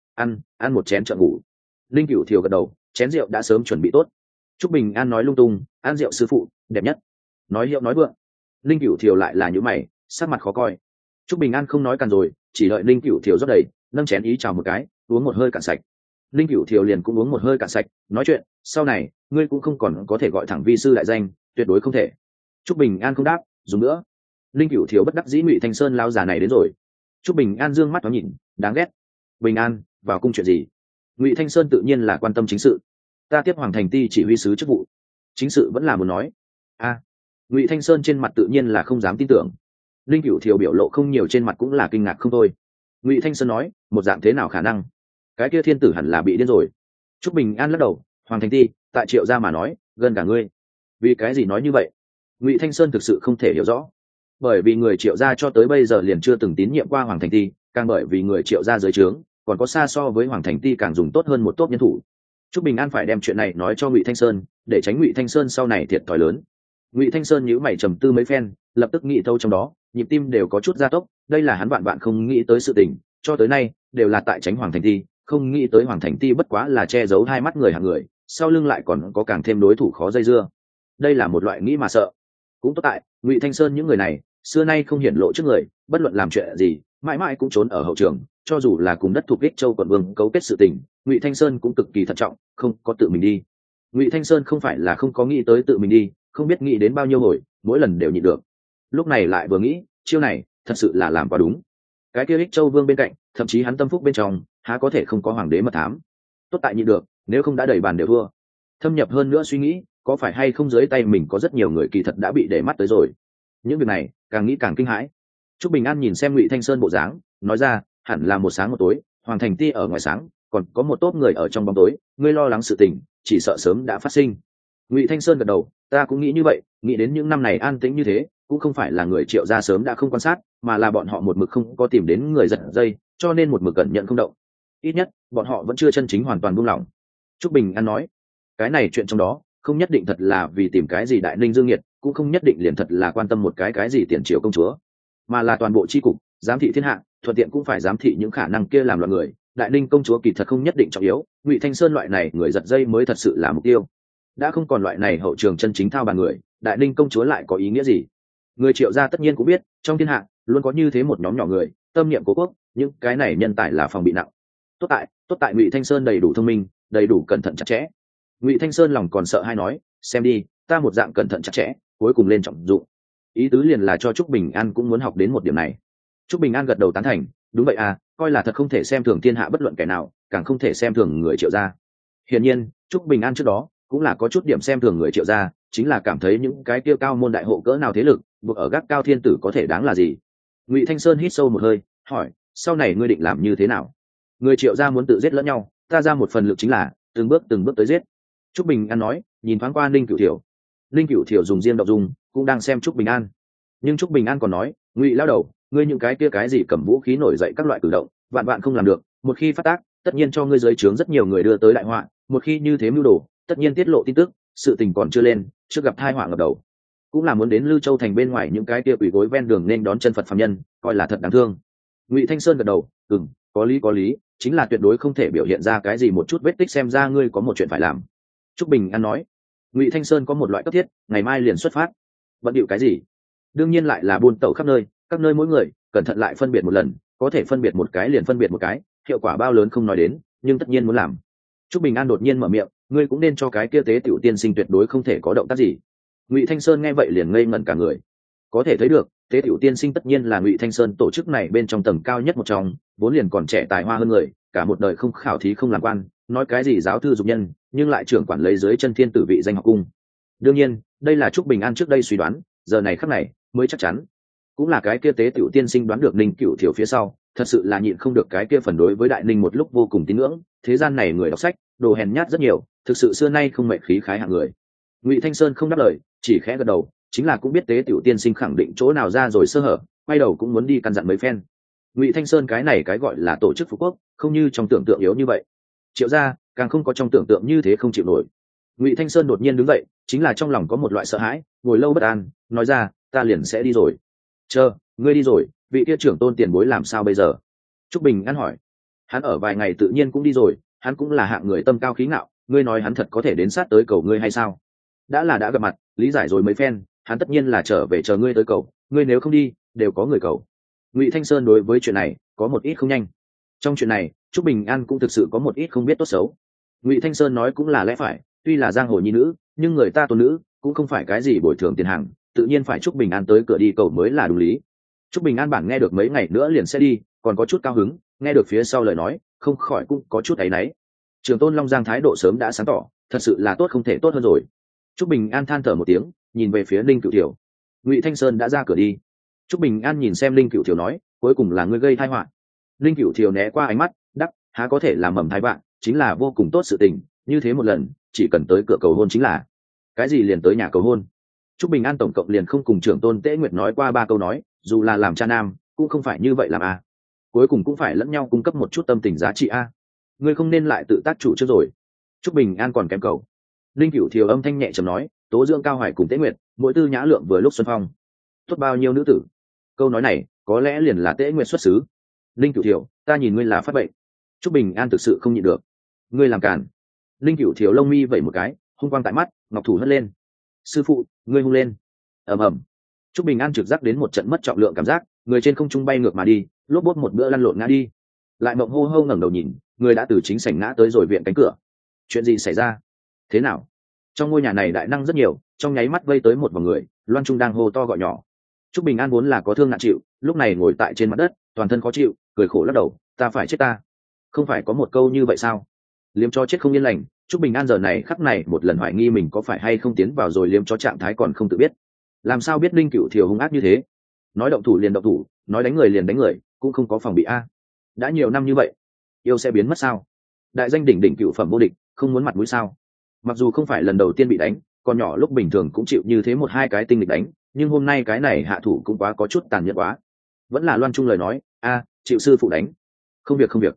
ăn một chén trợ ngủ. Linh Cửu Thiều gật đầu, chén rượu đã sớm chuẩn bị tốt. Trúc Bình An nói lung tung, ăn rượu sư phụ đẹp nhất. Nói hiệu nói vượng. Linh Cửu Thiều lại là những mày, sắc mặt khó coi. Trúc Bình An không nói cằn rồi, chỉ đợi Linh Cửu Thiều rót đầy, nâng chén ý chào một cái, uống một hơi cạn sạch. Linh Cửu Thiều liền cũng uống một hơi cạn sạch, nói chuyện, sau này ngươi cũng không còn có thể gọi thẳng vi sư đại danh, tuyệt đối không thể. Trúc Bình An không đáp, dùng nữa. Linh Cửu Thiều bất đắc dĩ Ngụy Thanh Sơn lao già này đến rồi. Trúc Bình An dương mắt thoáng nhìn, đáng ghét. Bình An, vào cung chuyện gì? Ngụy Thanh Sơn tự nhiên là quan tâm chính sự. Ta tiếp Hoàng Thành Ti chỉ huy sứ chức vụ. Chính sự vẫn là muốn nói. Ngụy Thanh Sơn trên mặt tự nhiên là không dám tin tưởng. Linh Cửu Thiều biểu lộ không nhiều, trên mặt cũng là kinh ngạc không thôi. Ngụy Thanh Sơn nói, một dạng thế nào khả năng? Cái kia thiên tử hẳn là bị điên rồi. Trúc Bình An lắc đầu, Hoàng Thành Ti, tại Triệu gia mà nói, gần cả ngươi. Vì cái gì nói như vậy? Ngụy Thanh Sơn thực sự không thể hiểu rõ. Bởi vì người Triệu gia cho tới bây giờ liền chưa từng tín nhiệm qua Hoàng Thành Ti, càng bởi vì người Triệu gia dưới trướng còn có xa so với Hoàng Thành Ti càng dùng tốt hơn một tốt nhân thủ. Trúc Bình An phải đem chuyện này nói cho Ngụy Thanh Sơn, để tránh Ngụy Thanh Sơn sau này thiệt thòi lớn. Ngụy Thanh Sơn nhíu mày trầm tư mấy phen, lập tức nghĩ thâu trong đó, nhịp tim đều có chút gia tốc, đây là hắn vạn không nghĩ tới sự tình, cho tới nay đều là tại tránh Hoàng Thành Ti, không nghĩ tới Hoàng Thành Ti bất quá là che giấu hai mắt người hạng người, sau lưng lại còn có càng thêm đối thủ khó dây dưa. Đây là một loại nghĩ mà sợ. Cũng tốt tại Ngụy Thanh Sơn những người này xưa nay không hiển lộ trước người, bất luận làm chuyện gì mãi mãi cũng trốn ở hậu trường, cho dù là cùng đất thuộc Ích Châu quận vương cấu kết sự tình, Ngụy Thanh Sơn cũng cực kỳ thận trọng, không có tự mình đi. Ngụy Thanh Sơn không phải là không có nghĩ tới tự mình đi, không biết nghĩ đến bao nhiêu hồi, mỗi lần đều nhịn được. Lúc này lại vừa nghĩ, chiêu này thật sự là làm quá đúng. Cái kia Ích Châu vương bên cạnh, thậm chí hắn tâm phúc bên trong, há có thể không có hoàng đế mật thám. Tốt tại nhịn được, nếu không đã đẩy bàn đều thua. Thâm nhập hơn nữa suy nghĩ, có phải hay không dưới tay mình có rất nhiều người kỳ thật đã bị để mắt tới rồi. Những việc này càng nghĩ càng kinh hãi. Trúc Bình An nhìn xem Ngụy Thanh Sơn bộ dáng, nói ra, hẳn là một sáng một tối, Hoàng Thành Ti ở ngoài sáng, còn có một tốp người ở trong bóng tối, ngươi lo lắng sự tình, chỉ sợ sớm đã phát sinh. Ngụy Thanh Sơn gật đầu, ta cũng nghĩ như vậy, nghĩ đến những năm này an tĩnh như thế, cũng không phải là người Triệu gia sớm đã không quan sát, mà là bọn họ một mực không có tìm đến người giật dây, cho nên một mực cẩn nhận không động. ít nhất bọn họ vẫn chưa chân chính hoàn toàn buông lỏng. Trúc Bình An nói, cái này chuyện trong đó không nhất định thật là vì tìm cái gì đại ninh dương nhiệt, cũng không nhất định liền thật là quan tâm một cái gì tiền triều công chúa, mà là toàn bộ tri cục giám thị thiên hạ, thuận tiện cũng phải giám thị những khả năng kia làm loạn người. Đại ninh công chúa kỳ thật không nhất định trọng yếu, Ngụy Thanh Sơn loại này người giật dây mới thật sự là mục tiêu. Đã không còn loại này hậu trường chân chính thao bàn người, đại ninh công chúa lại có ý nghĩa gì? Người Triệu gia tất nhiên cũng biết, trong thiên hạ luôn có như thế một nhóm nhỏ người tâm niệm cố quốc, những cái này nhân tài là phòng bị nặng. Tốt tại Ngụy Thanh Sơn đầy đủ thông minh, đầy đủ cẩn thận chặt chẽ. Ngụy Thanh Sơn lòng còn sợ hay nói, xem đi, ta một dạng cẩn thận chặt chẽ, cuối cùng lên trọng dụng. Ý tứ liền là cho Trúc Bình An cũng muốn học đến một điểm này. Trúc Bình An gật đầu tán thành, đúng vậy à, coi là thật không thể xem thường thiên hạ bất luận kẻ nào, càng không thể xem thường người Triệu gia. Hiển nhiên Trúc Bình An trước đó cũng là có chút điểm xem thường người Triệu gia, chính là cảm thấy những cái kia cao môn đại hộ cỡ nào thế lực buộc ở gác cao thiên tử có thể đáng là gì. Ngụy Thanh Sơn hít sâu một hơi, hỏi, sau này ngươi định làm như thế nào? Người Triệu gia muốn tự giết lẫn nhau, ta ra một phần lực chính là từng bước tới giết. Trúc Bình An nói, nhìn thoáng qua Ninh Cửu Thiểu. Ninh Cửu Thiểu dùng riêng đọc dùng cũng đang xem Trúc Bình An, nhưng Trúc Bình An còn nói, Ngụy lao đầu, ngươi những cái kia cái gì cầm vũ khí nổi dậy các loại cử động vạn vạn không làm được, một khi phát tác tất nhiên cho ngươi dưới trướng rất nhiều người đưa tới đại họa, một khi như thế mưu đồ tất nhiên tiết lộ tin tức, sự tình còn chưa lên trước gặp tai họa ngập đầu. Cũng là muốn đến Lưu Châu thành bên ngoài những cái kia quỷ gối ven đường nên đón chân Phật phàm nhân, coi là thật đáng thương. Ngụy Thanh Sơn gật đầu, có lý, chính là tuyệt đối không thể biểu hiện ra cái gì một chút vết tích, xem ra ngươi có một chuyện phải làm. Trúc Bình An nói. Ngụy Thanh Sơn có một loại cấp thiết, ngày mai liền xuất phát. Bận điệu cái gì? Đương nhiên lại là buôn tẩu khắp nơi, các nơi mỗi người cẩn thận lại phân biệt một lần, có thể phân biệt một cái liền phân biệt một cái, hiệu quả bao lớn không nói đến, nhưng tất nhiên muốn làm. Trúc Bình An đột nhiên mở miệng, ngươi cũng nên cho cái kia tế tiểu tiên sinh tuyệt đối không thể có động tác gì. Ngụy Thanh Sơn nghe vậy liền ngây ngẩn cả người. Có thể thấy được, tế tiểu tiên sinh tất nhiên là Ngụy Thanh Sơn tổ chức này bên trong tầng cao nhất một trong, vốn liền còn trẻ tài hoa hơn người, cả một đời không khảo thí không làm quan, nói cái gì giáo thư dục nhân, nhưng lại trưởng quản lấy dưới chân thiên tử vị danh học cung. Đương nhiên, đây là Trúc Bình An trước đây suy đoán, giờ này khắc này mới chắc chắn. Cũng là cái kia tế tiểu tiên sinh đoán được Ninh Cửu Thiểu phía sau, thật sự là nhịn không được cái kia phần đối với đại ninh một lúc vô cùng tín ngưỡng. Thế gian này người đọc sách đồ hèn nhát rất nhiều, thực sự xưa nay không mệnh khí khái hạng người. Ngụy Thanh Sơn không đáp lời, chỉ khẽ gật đầu, chính là cũng biết tế tiểu tiên sinh khẳng định chỗ nào ra rồi sơ hở, quay đầu cũng muốn đi căn dặn mấy phen. Ngụy Thanh Sơn cái này cái gọi là tổ chức phục quốc, không như trong tưởng tượng yếu như vậy. Triệu gia càng không có trong tưởng tượng như thế không chịu nổi. Ngụy Thanh Sơn đột nhiên đứng dậy, chính là trong lòng có một loại sợ hãi, ngồi lâu bất an, nói ra, ta liền sẽ đi rồi. Chờ, ngươi đi rồi, vị kia trưởng tôn tiền bối làm sao bây giờ? Trúc Bình An hỏi. Hắn ở vài ngày tự nhiên cũng đi rồi, hắn cũng là hạng người tâm cao khí ngạo, ngươi nói hắn thật có thể đến sát tới cầu ngươi hay sao? Đã gặp mặt, lý giải rồi mấy phen, hắn tất nhiên là trở về chờ ngươi tới cầu, ngươi nếu không đi, đều có người cầu. Ngụy Thanh Sơn đối với chuyện này có một ít không nhanh. Trong chuyện này, Trúc Bình An cũng thực sự có một ít không biết tốt xấu. Ngụy Thanh Sơn nói cũng là lẽ phải, tuy là giang hồ nhi nữ, nhưng người ta tôn nữ cũng không phải cái gì bồi thường tiền hàng, tự nhiên phải Trúc Bình An tới cửa đi cầu mới là đúng lý. Trúc Bình An bản nghe được mấy ngày nữa liền sẽ đi, còn có chút cao hứng, nghe được phía sau lời nói, không khỏi cũng có chút áy náy. Trường tôn Long Giang thái độ sớm đã sáng tỏ, thật sự là tốt không thể tốt hơn rồi. Trúc Bình An than thở một tiếng, nhìn về phía Ninh Cửu Thiểu. Ngụy Thanh Sơn đã ra cửa đi. Trúc Bình An nhìn xem Ninh Cửu Thiểu nói, cuối cùng là ngươi gây tai họa. Ninh Cửu Thiểu né qua ánh mắt, đắc, há có thể làm mầm thai bạn, chính là vô cùng tốt sự tình, như thế một lần, chỉ cần tới cửa cầu hôn chính là. Cái gì liền tới nhà cầu hôn? Trúc Bình An tổng cộng liền không cùng trưởng tôn Tế Nguyệt nói qua 3 câu nói, dù là làm cha nam, cũng không phải như vậy làm a. Cuối cùng cũng phải lẫn nhau cung cấp một chút tâm tình giá trị a. Ngươi không nên lại tự tác chủ trước rồi. Trúc Bình An còn kém cầu. Linh Cửu Thiều âm thanh nhẹ trầm nói, tố dưỡng cao hoài cùng Tế Nguyệt, mỗi tư nhã lượng vừa lúc xuân phong. Tốt bao nhiêu nữ tử. Câu nói này, có lẽ liền là Tế Nguyệt xuất xứ. Linh Cửu Thiều, ta nhìn ngươi là phát bệnh. Trúc Bình An thực sự không nhịn được. Ngươi làm càn. Linh Cửu Thiều lông mi vẩy một cái, hung quang tại mắt, ngọc thủ hất lên. Sư phụ, ngươi hung lên. Ầm ầm. Trúc Bình An trực giác đến một trận mất trọng lượng cảm giác, người trên không trung bay ngược mà đi, lốp bốt một bữa lăn lộn ngã đi. Lại mộng hô hô ngẩng đầu nhìn, người đã từ chính sảnh ngã tới rồi viện cánh cửa. Chuyện gì xảy ra? Thế nào? Trong ngôi nhà này đại năng rất nhiều, trong nháy mắt vây tới một vòng người, Loan Trung đang hô to gọi nhỏ. Trúc Bình An vốn là có thương ngạn chịu, lúc này ngồi tại trên mặt đất, toàn thân khó chịu, cười khổ lắc đầu, ta phải chết ta. Không phải có một câu như vậy sao? Liếm cho chết không yên lành. Trúc Bình An giờ này khắc này một lần hoài nghi mình có phải hay không tiến vào rồi liếm cho trạng thái còn không tự biết. Làm sao biết Linh Cửu Thiều hung ác như thế? Nói động thủ liền động thủ, nói đánh người liền đánh người, cũng không có phòng bị a. Đã nhiều năm như vậy, yêu sẽ biến mất sao? Đại danh đỉnh đỉnh cựu phẩm vô địch, không muốn mặt mũi sao? Mặc dù không phải lần đầu tiên bị đánh, còn nhỏ lúc bình thường cũng chịu như thế một hai cái tinh địch đánh, nhưng hôm nay cái này hạ thủ cũng quá có chút tàn nhẫn quá. Vẫn là Loan Trung lời nói, a, chịu sư phụ đánh. Không việc.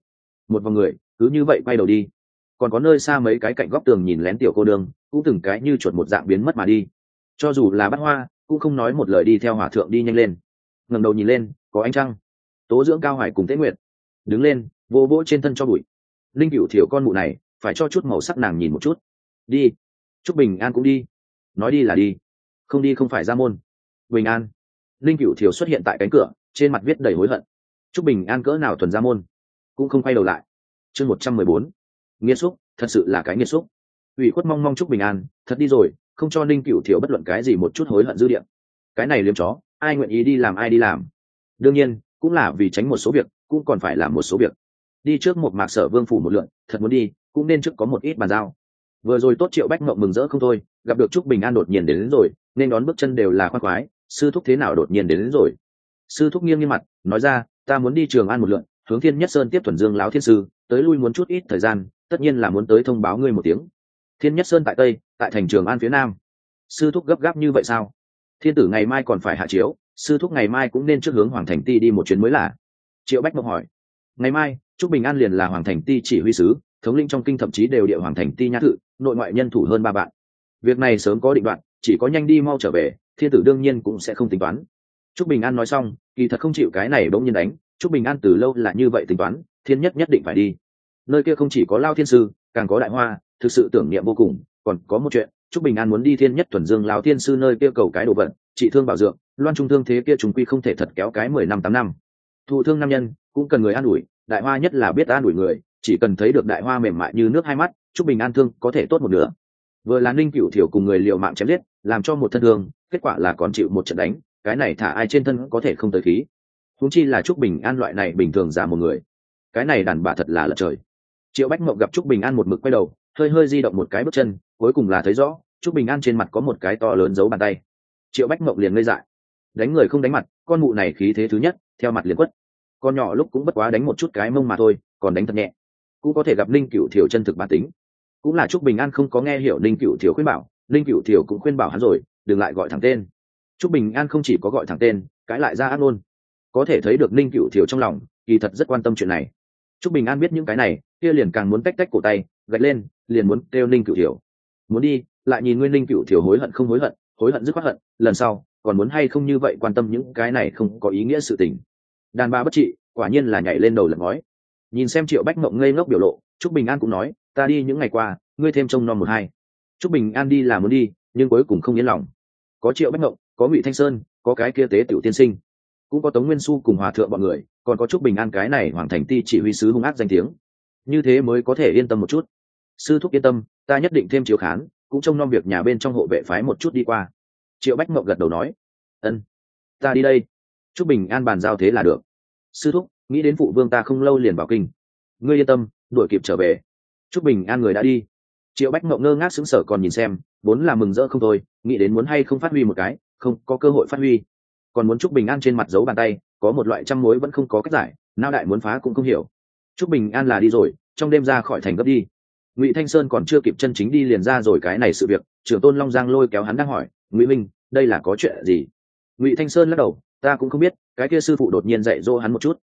một vòng người cứ như vậy quay đầu đi. Còn có nơi xa mấy cái cạnh góc tường nhìn lén tiểu cô đương cũng từng cái như chuột một dạng biến mất mà đi. Cho dù là Bát Hoa cũng không nói một lời đi theo hòa thượng đi nhanh lên. Ngẩng đầu nhìn lên có ánh trăng. Tố Dưỡng, Cao Hải cùng Tế Nguyệt đứng lên vô vỗ trên thân cho bụi. Linh Cửu Thiểu con mụ này phải cho chút màu sắc nàng nhìn một chút. Đi. Trúc Bình An cũng đi. Nói đi là đi, không đi không phải ra môn. Bình An. Linh Cửu Thiểu xuất hiện tại cánh cửa, trên mặt viết đầy hối hận. Trúc Bình An cỡ nào thuần ra môn, cũng không quay đầu lại. Chương 114. Nghiệt xúc, thật sự là cái nghiệt xúc. Ủy khuất mong mong Trúc Bình An thật đi rồi, không cho Linh Cửu Thiểu bất luận cái gì một chút hối hận dư địa. Cái này liếm chó, ai nguyện ý đi làm ai đi làm. Đương nhiên cũng là vì tránh một số việc, cũng còn phải làm một số việc. Đi trước một Mạc Sở Vương phủ một lượn, thật muốn đi cũng nên trước có một ít bàn giao. Vừa rồi tốt Triệu Bách Ngộng mừng rỡ không thôi, gặp được Trúc Bình An đột nhiên đến rồi, nên đón bước chân đều là khoan khoái. Sư thúc thế nào đột nhiên đến rồi? Sư thúc nghiêng nghiêng mặt nói ra, ta muốn đi Trường An một lượn, hướng Thiên Nhất Sơn tiếp Thuần Dương Láo Thiên Sư, tới lui muốn chút ít thời gian, tất nhiên là muốn tới thông báo ngươi một tiếng. Thiên Nhất Sơn tại tây, tại thành Trường An phía nam. Sư thúc gấp gáp như vậy sao? Thiên tử ngày mai còn phải hạ chiếu, sư thúc ngày mai cũng nên trước hướng Hoàng Thành Ti đi một chuyến mới là. Triệu Bách Ngộng hỏi. Ngày mai Trúc Bình An liền là Hoàng Thành Ti chỉ huy sứ, thống lĩnh trong kinh thậm chí đều địa Hoàng Thành Ti nhã thự, nội ngoại nhân thủ hơn 3 vạn. Việc này sớm có định đoạn, chỉ có nhanh đi mau trở về, thiên tử đương nhiên cũng sẽ không tính toán. Trúc Bình An nói xong, kỳ thật không chịu cái này bỗng nhiên đánh. Trúc Bình An từ lâu là như vậy tính toán, thiên nhất nhất định phải đi. Nơi kia không chỉ có Lao Thiên Sư, càng có Đại Hoa, thực sự tưởng niệm vô cùng. Còn có một chuyện, Trúc Bình An muốn đi Thiên Nhất Thuần Dương Lao Thiên Sư nơi kia cầu cái đồ vật, trị thương bảo dưỡng. Loan trung thương thế kia trùng quy không thể thật kéo cái 10 năm 8 năm. Thụ thương nam nhân cũng cần người an ủi, Đại Hoa nhất là biết an ủi người, chỉ cần thấy được Đại Hoa mềm mại như nước hai mắt, Trúc Bình An thương có thể tốt một nửa. Vừa là Ninh Cửu Thiểu cùng người liều mạng chém giết, làm cho một thân thương, kết quả là còn chịu một trận đánh, cái này thả ai trên thân có thể không tới khí. Huống chi là Trúc Bình An loại này bình thường giả một người, cái này đàn bà thật là lật trời. Triệu Bách Ngộng gặp Trúc Bình An một mực quay đầu, hơi hơi di động một cái bước chân, cuối cùng là thấy rõ Trúc Bình An trên mặt có một cái to lớn dấu bàn tay. Triệu Bách Ngộng liền ngây dại, đánh người không đánh mặt, con mụ này khí thế thứ nhất, theo mặt liền quất. Con nhỏ lúc cũng bất quá đánh một chút cái mông mà thôi, còn đánh thật nhẹ, cũng có thể gặp Ninh Cửu Thiểu chân thực bản tính. Cũng là Trúc Bình An không có nghe hiểu Ninh Cửu Thiểu khuyên bảo, Ninh Cửu Thiểu cũng khuyên bảo hắn rồi, đừng lại gọi thẳng tên. Trúc Bình An không chỉ có gọi thẳng tên, cãi lại ra ác ngôn, có thể thấy được Ninh Cửu Thiểu trong lòng kỳ thật rất quan tâm chuyện này. Trúc Bình An biết những cái này, kia liền càng muốn tách cổ tay, gạch lên, liền muốn kêu Ninh Cửu Thiểu. Muốn đi, lại nhìn Nguyên Ninh Cửu Thiểu hối hận không hối hận, hối hận dứt khoát hận, lần sau còn muốn hay không như vậy quan tâm những cái này không có ý nghĩa sự tình. Đàn bà bất trị, quả nhiên là nhảy lên đầu lật ngói. Nhìn xem Triệu Bách Ngộng ngây ngốc biểu lộ, Trúc Bình An cũng nói, ta đi những ngày qua, ngươi thêm trông nom một hai. Trúc Bình An đi là muốn đi, nhưng cuối cùng không yên lòng. Có Triệu Bách Ngộng, có Ngụy Thanh Sơn, có cái kia Tế Tiểu tiên sinh, cũng có Tống Nguyên Xu cùng hòa thượng bọn người, còn có Trúc Bình An cái này Hoàng Thành Ti chỉ huy sứ hung ác danh tiếng, như thế mới có thể yên tâm một chút. Sư thúc yên tâm, ta nhất định thêm chiếu khán, cũng trông nom việc nhà bên trong hộ vệ phái một chút đi qua. Triệu Bách Ngộng gật đầu nói, ân, ta đi đây. Trúc Bình An bàn giao thế là được. Sư thúc, nghĩ đến phụ vương ta không lâu liền vào kinh, ngươi yên tâm, đuổi kịp trở về. Trúc Bình An người đã đi. Triệu Bách Ngộng ngơ ngác sững sờ còn nhìn xem, vốn là mừng rỡ không thôi, nghĩ đến muốn hay không phát huy một cái, không có cơ hội phát huy. Còn muốn Trúc Bình An trên mặt giấu bàn tay, có một loại trăm mối vẫn không có cách giải, não đại muốn phá cũng không hiểu. Trúc Bình An là đi rồi, trong đêm ra khỏi thành gấp đi. Ngụy Thanh Sơn còn chưa kịp chân chính đi liền ra rồi cái này sự việc, Trưởng Tôn Long Giang lôi kéo hắn đang hỏi, Ngụy Minh, đây là có chuyện gì? Ngụy Thanh Sơn lắc đầu, ta cũng không biết, cái kia sư phụ đột nhiên dạy dỗ hắn một chút.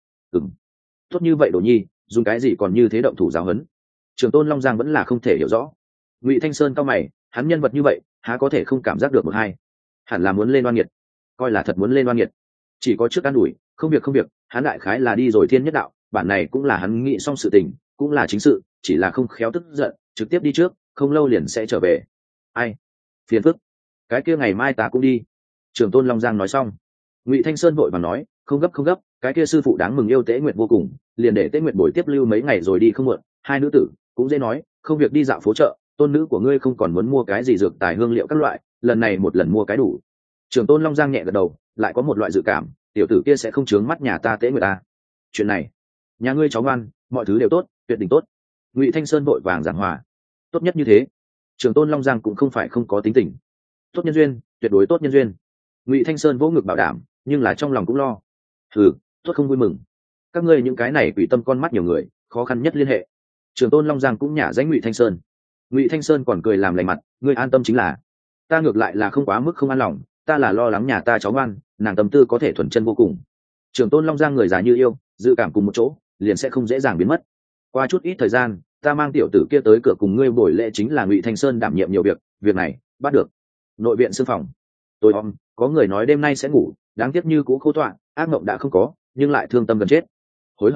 Tốt như vậy Đồ Nhi, dùng cái gì còn như thế động thủ giáo huấn? Trưởng Tôn Long Giang vẫn là không thể hiểu rõ. Ngụy Thanh Sơn cao mày, hắn nhân vật như vậy, há có thể không cảm giác được một hai? Hẳn là muốn lên oan nghiệt, coi là thật muốn lên oan nghiệt. Chỉ có trước an ủi, không việc, hắn đại khái là đi rồi Thiên Nhất Đạo, bản này cũng là hắn nghĩ xong sự tình, cũng là chính sự, chỉ là không khéo tức giận, trực tiếp đi trước, không lâu liền sẽ trở về. Ai? Phiền phức. Cái kia ngày mai ta cũng đi. Trưởng Tôn Long Giang nói xong, Ngụy Thanh Sơn vội vàng nói, không gấp, cái kia sư phụ đáng mừng yêu Tế Nguyệt vô cùng, liền để Tế Nguyệt buổi tiếp lưu mấy ngày rồi đi không muộn. Hai nữ tử cũng dễ nói, không việc đi dạo phố chợ, tôn nữ của ngươi không còn muốn mua cái gì dược tài hương liệu các loại, lần này một lần mua cái đủ. Trưởng Tôn Long Giang nhẹ gật đầu, lại có một loại dự cảm, tiểu tử kia sẽ không chướng mắt nhà ta Tế Nguyệt ta. Chuyện này, nhà ngươi cháu ngoan, mọi thứ đều tốt, tuyệt đỉnh tốt. Ngụy Thanh Sơn vội vàng giảng hòa, tốt nhất như thế. Trưởng Tôn Long Giang cũng không phải không có tính tình, tốt nhân duyên, tuyệt đối tốt nhân duyên. Ngụy Thanh Sơn vỗ ngực bảo đảm, nhưng là trong lòng cũng lo. Tốt không vui mừng. Các ngươi những cái này quỷ tâm con mắt nhiều người, khó khăn nhất liên hệ. Trưởng Tôn Long Giang cũng nhả danh Ngụy Thanh Sơn. Ngụy Thanh Sơn còn cười làm lành mặt, ngươi an tâm chính là. Ta ngược lại là không quá mức không an lòng, ta là lo lắng nhà ta cháu ngoan, nàng tâm tư có thể thuần chân vô cùng. Trưởng Tôn Long Giang người già như yêu, dự cảm cùng một chỗ, liền sẽ không dễ dàng biến mất. qua chút ít thời gian ta mang tiểu tử kia tới cửa cùng ngươi buổi lễ, chính là Ngụy Thanh Sơn đảm nhiệm nhiều việc, việc này bắt được. Nội viện sư phòng tôi có người nói đêm nay sẽ ngủ, đáng tiếc như cũ khô tọa, ác mộng đã không có, nhưng lại thương tâm gần chết. Hối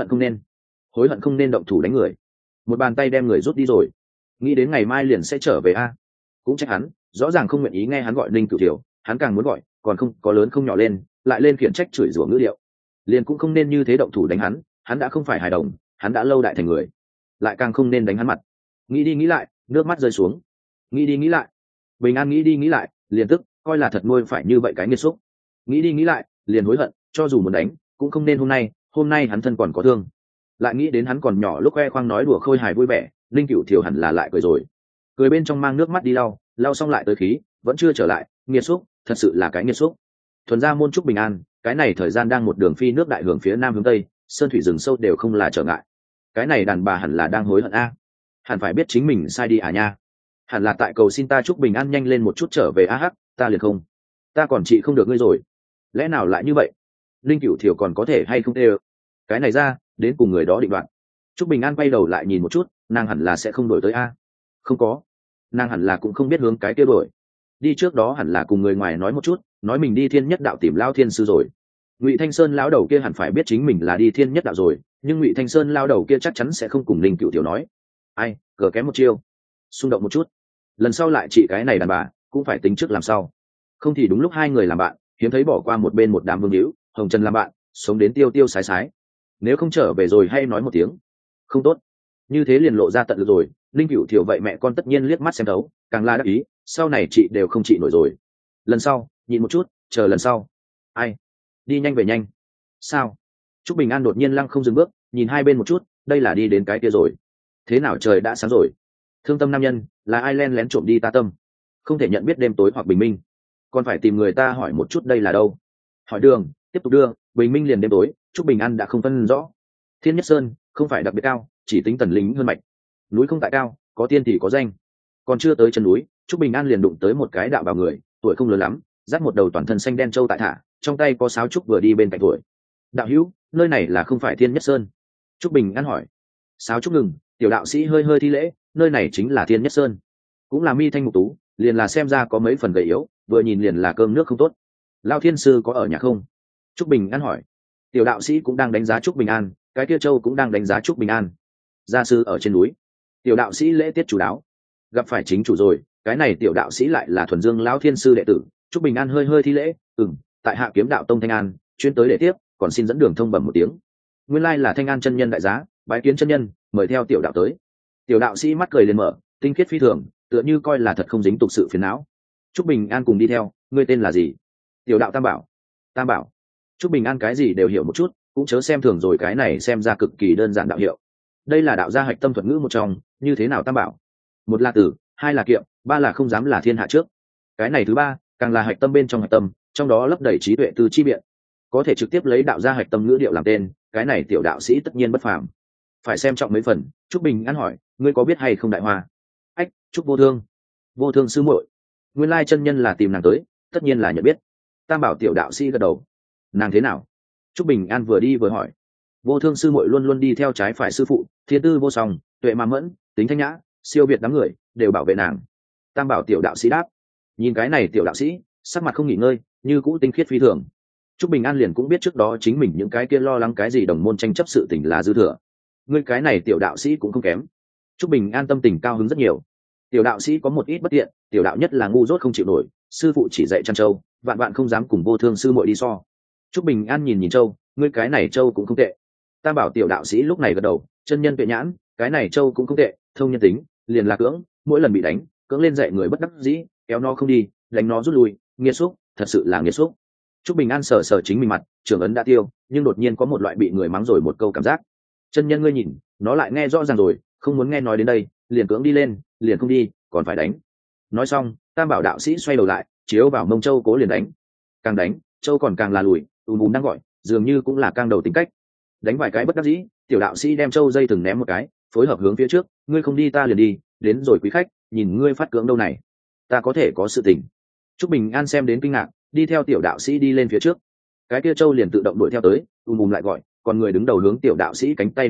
hận không nên động thủ đánh người, một bàn tay đem người rút đi rồi, nghĩ đến ngày mai liền sẽ trở về a. Cũng trách hắn, rõ ràng không nguyện ý nghe hắn gọi Ninh Cửu Thiểu, hắn càng muốn gọi, còn không có lớn không nhỏ lên, lại lên khiển trách chửi rủa ngữ điệu. Liền cũng không nên như thế động thủ đánh hắn đã không phải hài đồng, hắn đã lâu đại thành người, lại càng không nên đánh hắn mặt. Nghĩ đi nghĩ lại, nước mắt rơi xuống. Nghĩ đi nghĩ lại, Bình An nghĩ đi nghĩ lại, liền tức coi là thật nuôi phải như vậy cái nghiệt xúc. Nghĩ đi nghĩ lại, liền hối hận, cho dù muốn đánh cũng không nên hôm nay hắn thân còn có thương. Lại nghĩ đến hắn còn nhỏ lúc khoe khoang nói đùa khôi hài vui vẻ, Linh Cửu Thiểu hẳn là lại cười rồi, cười bên trong mang nước mắt đi lau xong lại tới khí, vẫn chưa trở lại, nghiệt xúc, thật sự là cái nghiệt xúc. Thuần ra môn trúc bình an, cái này thời gian đang một đường phi nước đại hướng phía nam hướng tây, sơn thủy rừng sâu đều không là trở ngại. Cái này đàn bà hẳn là đang hối hận a, hẳn phải biết chính mình sai đi à nha, hẳn là tại cầu xin ta trúc bình an nhanh lên một chút trở về a hắc, ta liền không, ta còn trị không được ngươi rồi, lẽ nào lại như vậy? Linh Cửu Thiểu còn có thể hay không tê, cái này ra đến cùng người đó định đoạt. Trúc bình an quay đầu lại nhìn một chút, nàng hẳn là sẽ không đổi tới a, không có, nàng hẳn là cũng không biết hướng cái kia đổi đi, trước đó hẳn là cùng người ngoài nói một chút, nói mình đi thiên nhất đạo tìm Lao Thiên sư rồi. Ngụy Thanh Sơn lão đầu kia hẳn phải biết chính mình là đi thiên nhất đạo rồi, nhưng Ngụy Thanh Sơn lão đầu kia chắc chắn sẽ không cùng Linh Cửu Thiểu nói. Ai cờ kém một chiêu, xung động một chút, lần sau lại chị cái này đàn bà cũng phải tính trước làm sao, không thì đúng lúc hai người làm bạn, hiếm thấy bỏ qua một bên một đám vương hữu hồng trần làm bạn, sống đến tiêu tiêu sái sái. Nếu không trở về rồi hay nói một tiếng không tốt, như thế liền lộ ra tận lực rồi. Linh Cửu Thiểu vậy mẹ con tất nhiên liếc mắt xem thấu, càng la đắc ý, sau này chị đều không chị nổi rồi. Lần sau nhịn một chút, chờ lần sau. Ai đi nhanh về nhanh. Sao? Trúc Bình An đột nhiên lăng không dừng bước, nhìn hai bên một chút, đây là đi đến cái kia rồi. Thế nào trời đã sáng rồi. Thương tâm nam nhân, là ai len lén trộm đi ta tâm? Không thể nhận biết đêm tối hoặc bình minh, còn phải tìm người ta hỏi một chút đây là đâu. Hỏi đường, tiếp tục đưa, bình minh liền đêm tối, Trúc Bình An đã không phân rõ. Thiên Nhất Sơn không phải đặc biệt cao, chỉ tính tần lính hơn mạch. Núi không tại cao, có tiên thì có danh. Còn chưa tới chân núi, Trúc Bình An liền đụng tới một cái đạo bào người, tuổi không lớn lắm, dắt một đầu toàn thân xanh đen trâu tại thả, trong tay có sáo trúc vừa đi bên cạnh tuổi. Đạo hữu, nơi này là không phải Thiên Nhất Sơn? Trúc Bình An hỏi. Sáo trúc ngừng, tiểu đạo sĩ hơi hơi thi lễ, nơi này chính là Thiên Nhất Sơn. Cũng là mi thanh mục tú, liền là xem ra có mấy phần gầy yếu, vừa nhìn liền là cơm nước không tốt. Lao Thiên sư có ở nhà không? Trúc Bình An hỏi. Tiểu đạo sĩ cũng đang đánh giá Trúc Bình An, cái kia châu cũng đang đánh giá Trúc Bình An. Gia sư ở trên núi. Tiểu đạo sĩ lễ tiết chủ đáo, gặp phải chính chủ rồi. Cái này tiểu đạo sĩ lại là thuần dương lão thiên sư đệ tử. Trúc Bình An hơi hơi thi lễ, tại hạ kiếm đạo tông Thanh An, chuyên tới để tiếp, còn xin dẫn đường thông bẩm một tiếng. Nguyên lai là Thanh An chân nhân đại giá, bái kiến chân nhân, mời theo tiểu đạo tới. Tiểu đạo sĩ mắt cười lên mở, tinh khiết phi thường, tựa như coi là thật không dính tục sự phiền não. Trúc Bình An cùng đi theo. Ngươi tên là gì? Tiểu đạo Tam Bảo. Tam Bảo. Trúc Bình An cái gì đều hiểu một chút, cũng chớ xem thường rồi cái này xem ra cực kỳ đơn giản đạo hiệu. Đây là đạo gia hạch tâm thuật ngữ một trong, như thế nào Tam Bảo? Một là tử, hai là kiệm, ba là không dám là thiên hạ trước. Cái này thứ ba càng là hạch tâm bên trong hạch tâm, trong đó lấp đầy trí tuệ từ chi biện, có thể trực tiếp lấy đạo gia hạch tâm ngữ điệu làm tên. Cái này tiểu đạo sĩ tất nhiên bất phàm, phải xem trọng mấy phần. Trúc Bình An hỏi, ngươi có biết hay không Đại Hoa? Ách, Trúc vô thương. Vô thương sư muội. Nguyên lai chân nhân là tìm nàng tới, tất nhiên là nhận biết. Tam Bảo tiểu đạo sĩ gật đầu. Nàng thế nào? Trúc Bình An vừa đi vừa hỏi. Vô thương sư muội luôn luôn đi theo trái phải sư phụ, thiên tư vô song, tuệ mà mẫn, tính thanh nhã, siêu việt đám người, đều bảo vệ nàng. Tam Bảo tiểu đạo sĩ đáp. Nhìn cái này tiểu đạo sĩ, sắc mặt không nghỉ ngơi, như cũ tinh khiết phi thường. Trúc Bình An liền cũng biết trước đó chính mình những cái kia lo lắng cái gì đồng môn tranh chấp sự tình là dư thừa. Ngươi cái này tiểu đạo sĩ cũng không kém. Trúc Bình An tâm tình cao hứng rất nhiều. Tiểu đạo sĩ có một ít bất tiện, tiểu đạo nhất là ngu dốt không chịu nổi, sư phụ chỉ dạy chăn trâu, vạn vạn không dám cùng vô thương sư muội đi so. Trúc Bình An nhìn trâu, ngươi cái này trâu cũng không tệ. Tam Bảo tiểu đạo sĩ lúc này gật đầu, chân nhân tuệ nhãn, cái này trâu cũng không tệ, thông nhân tính, liền là cưỡng, mỗi lần bị đánh, cưỡng lên dạy người bất đắc dĩ, kéo nó không đi, đánh nó rút lui, nghiệt xúc, thật sự là nghiệt xúc. Trúc Bình An sờ sờ chính mình mặt, trưởng ấn đã tiêu, nhưng đột nhiên có một loại bị người mắng rồi một câu cảm giác. Chân nhân ngươi nhìn, nó lại nghe rõ ràng rồi, không muốn nghe nói đến đây, liền cưỡng đi lên, liền không đi, còn phải đánh. Nói xong, Tam Bảo đạo sĩ xoay đầu lại, chiếu vào mông châu cố liền đánh. Càng đánh, châu còn càng là lùi, đang gọi, dường như cũng là căng đầu tính cách. Đánh vài cái bất đắc dĩ, tiểu đạo sĩ đem châu dây thừng ném một cái, phối hợp hướng phía trước, ngươi không đi ta liền đi, đến rồi quý khách, nhìn ngươi phát cưỡng đâu này, ta có thể có sự tình. Trúc Bình An xem đến kinh ngạc, đi theo tiểu đạo sĩ đi lên phía trước. Cái kia châu liền tự động đuổi theo tới, lại gọi, còn người đứng đầu hướng tiểu đạo sĩ cánh tay đi cọ,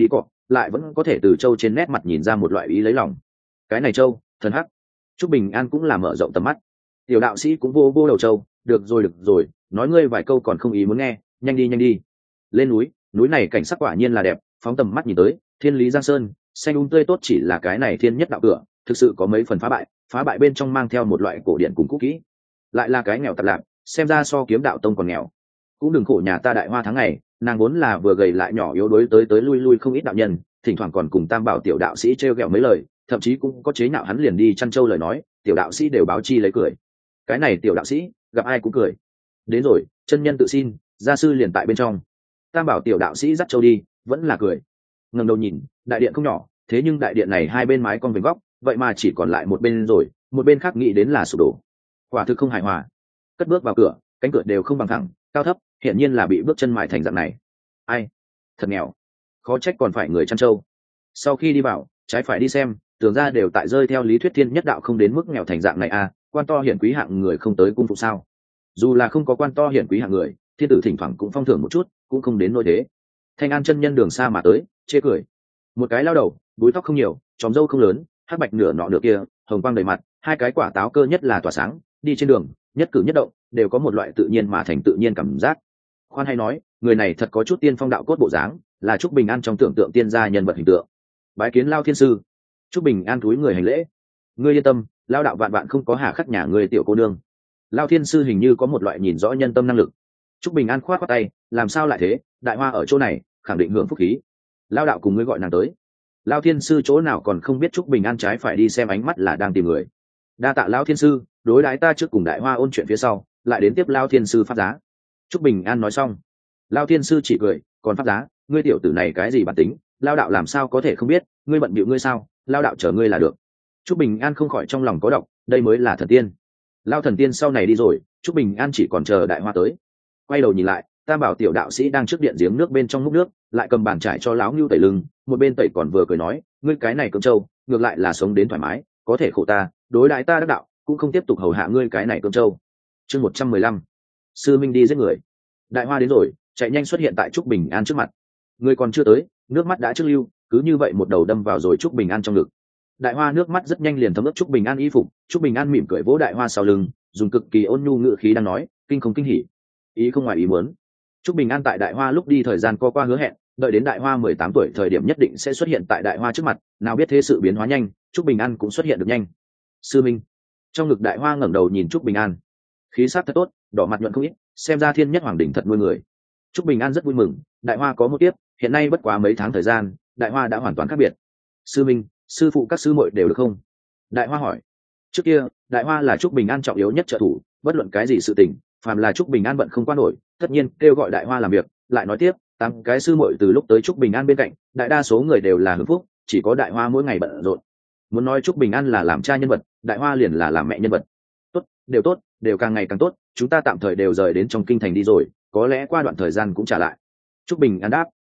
lại vẫn có thể từ châu trên nét mặt nhìn ra một loại ý lấy lòng. Cái này châu thần hắc. Trúc Bình An cũng là mở rộng tầm mắt. Tiểu đạo sĩ cũng vô vô đầu châu, được rồi, nói ngươi vài câu còn không ý muốn nghe, nhanh đi. Lên núi này cảnh sắc quả nhiên là đẹp, phóng tầm mắt nhìn tới, thiên lý giang sơn, xanh tươi tốt, chỉ là cái này thiên nhất đạo cửa, thực sự có mấy phần phá bại bên trong mang theo một loại cổ điển cùng cũ kỹ. Lại là cái nghèo tạp lạc, xem ra so Kiếm Đạo Tông còn nghèo. Cũng đừng khổ nhà ta Đại Hoa tháng ngày, nàng vốn là vừa gầy lại nhỏ yếu đuối tới lui không ít đạo nhân, thỉnh thoảng còn cùng Tam Bảo tiểu đạo sĩ trêu ghẹo mấy lời, thậm chí cũng có chế nhạo hắn liền đi chăn trâu lời nói, tiểu đạo sĩ đều báo chi lấy cười. Cái này tiểu đạo sĩ gặp ai cũng cười. Đến rồi, chân nhân tự xin, gia sư liền tại bên trong. Tam Bảo tiểu đạo sĩ dắt trâu đi, vẫn là cười. Ngẩng đầu nhìn, đại điện không nhỏ, thế nhưng đại điện này hai bên mái cong vênh góc, vậy mà chỉ còn lại một bên rồi, một bên khác nghĩ đến là sụp đổ. Quả thực không hài hòa. Cất bước vào cửa, cánh cửa đều không bằng thẳng, cao thấp, hiển nhiên là bị bước chân mài thành dạng này. Ai, thật nghèo, khó trách còn phải người chăn trâu. Sau khi đi vào, trái phải đi xem, tưởng ra đều tại rơi theo lý thuyết thiên nhất đạo không đến mức nghèo thành dạng này à, quan to hiển quý hạng người không tới cung phụ sao? Dù là không có quan to hiển quý hạng người, thiên tử thỉnh thoảng cũng phong thưởng một chút, cũng không đến nỗi thế. Thanh An chân nhân đường xa mà tới, chê cười. Một cái lao đầu, búi tóc không nhiều, chòm râu không lớn, hắc bạch nửa nọ nửa kia, hồng quang đầy mặt, hai cái quả táo cơ nhất là tỏa sáng, đi trên đường, nhất cử nhất động đều có một loại tự nhiên mà thành tự nhiên cảm giác. Khoan hay nói, người này thật có chút tiên phong đạo cốt bộ dáng, là Trúc Bình An trong tưởng tượng tiên gia nhân vật hình tượng. Bái kiến Lao thiên sư. Trúc Bình An cúi người hành lễ. Ngươi yên tâm, Lao đạo vạn vạn không có hà khắc nhà người tiểu cô nương. Lao thiên sư hình như có một loại nhìn rõ nhân tâm năng lực. Trúc Bình An khoát tay, làm sao lại thế, Đại Hoa ở chỗ này, khẳng định hưởng phúc khí. Lao đạo cùng ngươi gọi nàng tới. Lao thiên sư chỗ nào còn không biết Trúc Bình An trái phải đi xem ánh mắt là đang tìm người. Đa tạ Lao thiên sư, đối đãi ta trước cùng Đại Hoa ôn chuyện phía sau, lại đến tiếp Lao thiên sư phát giá. Trúc Bình An nói xong, Lao thiên sư chỉ cười, còn phát giá, ngươi tiểu tử này cái gì bản tính, Lao đạo làm sao có thể không biết, ngươi bận bịu ngươi sao, Lao đạo chờ ngươi là được. Trúc Bình An không khỏi trong lòng có độc, đây mới là thần tiên. Lao thần tiên sau này đi rồi, Trúc Bình An chỉ còn chờ Đại Hoa tới. Quay đầu nhìn lại, Tam Bảo tiểu đạo sĩ đang trước điện giếng nước bên trong múc nước, lại cầm bàn trải cho lão Ngưu tẩy lưng, một bên tẩy còn vừa cười nói, ngươi cái này cơm trâu, ngược lại là sống đến thoải mái, có thể khổ ta, đối đãi ta đắc đạo, cũng không tiếp tục hầu hạ ngươi cái này cơm trâu. Chương 115. Sư Minh đi giết người. Đại Hoa đến rồi, chạy nhanh xuất hiện tại Trúc Bình An trước mặt. Người còn chưa tới, nước mắt đã trước lưu, cứ như vậy một đầu đâm vào rồi Trúc Bình An trong ngực. Đại Hoa nước mắt rất nhanh liền thấm ướt Trúc Bình An y phục, Trúc Bình An mỉm cười vỗ Đại Hoa sau lưng, dùng cực kỳ ôn nhu ngữ khí đang nói, kinh không kinh hỉ, ý không ngoài ý muốn. Trúc Bình An tại Đại Hoa lúc đi thời gian co qua hứa hẹn, đợi đến Đại Hoa 18 tuổi thời điểm nhất định sẽ xuất hiện tại Đại Hoa trước mặt, nào biết thế sự biến hóa nhanh, Trúc Bình An cũng xuất hiện được nhanh. Sư Minh. Trong ngực Đại Hoa ngẩng đầu nhìn Trúc Bình An, khí sắc thật tốt, đỏ mặt nhuận không ít, xem ra thiên nhất hoàng đỉnh thật nuôi người. Trúc Bình An rất vui mừng, Đại Hoa có một tiếp, hiện nay bất quá mấy tháng thời gian, Đại Hoa đã hoàn toàn khác biệt. Sư Minh, sư phụ các sư muội đều được không? Đại Hoa hỏi. Trước kia, Đại Hoa là Trúc Bình An trọng yếu nhất trợ thủ, bất luận cái gì sự tình, phàm là Trúc Bình An bận không qua nổi, tất nhiên kêu gọi Đại Hoa làm việc. Lại nói tiếp, 8 cái sư muội từ lúc tới Trúc Bình An bên cạnh, đại đa số người đều là hưởng phúc, chỉ có Đại Hoa mỗi ngày bận rộn. Muốn nói Trúc Bình An là làm cha nhân vật, Đại Hoa liền là làm mẹ nhân vật. Tốt, đều càng ngày càng tốt, chúng ta tạm thời đều rời đến trong kinh thành đi rồi, có lẽ qua đoạn thời gian cũng trả lại. Trúc Bình An đáp.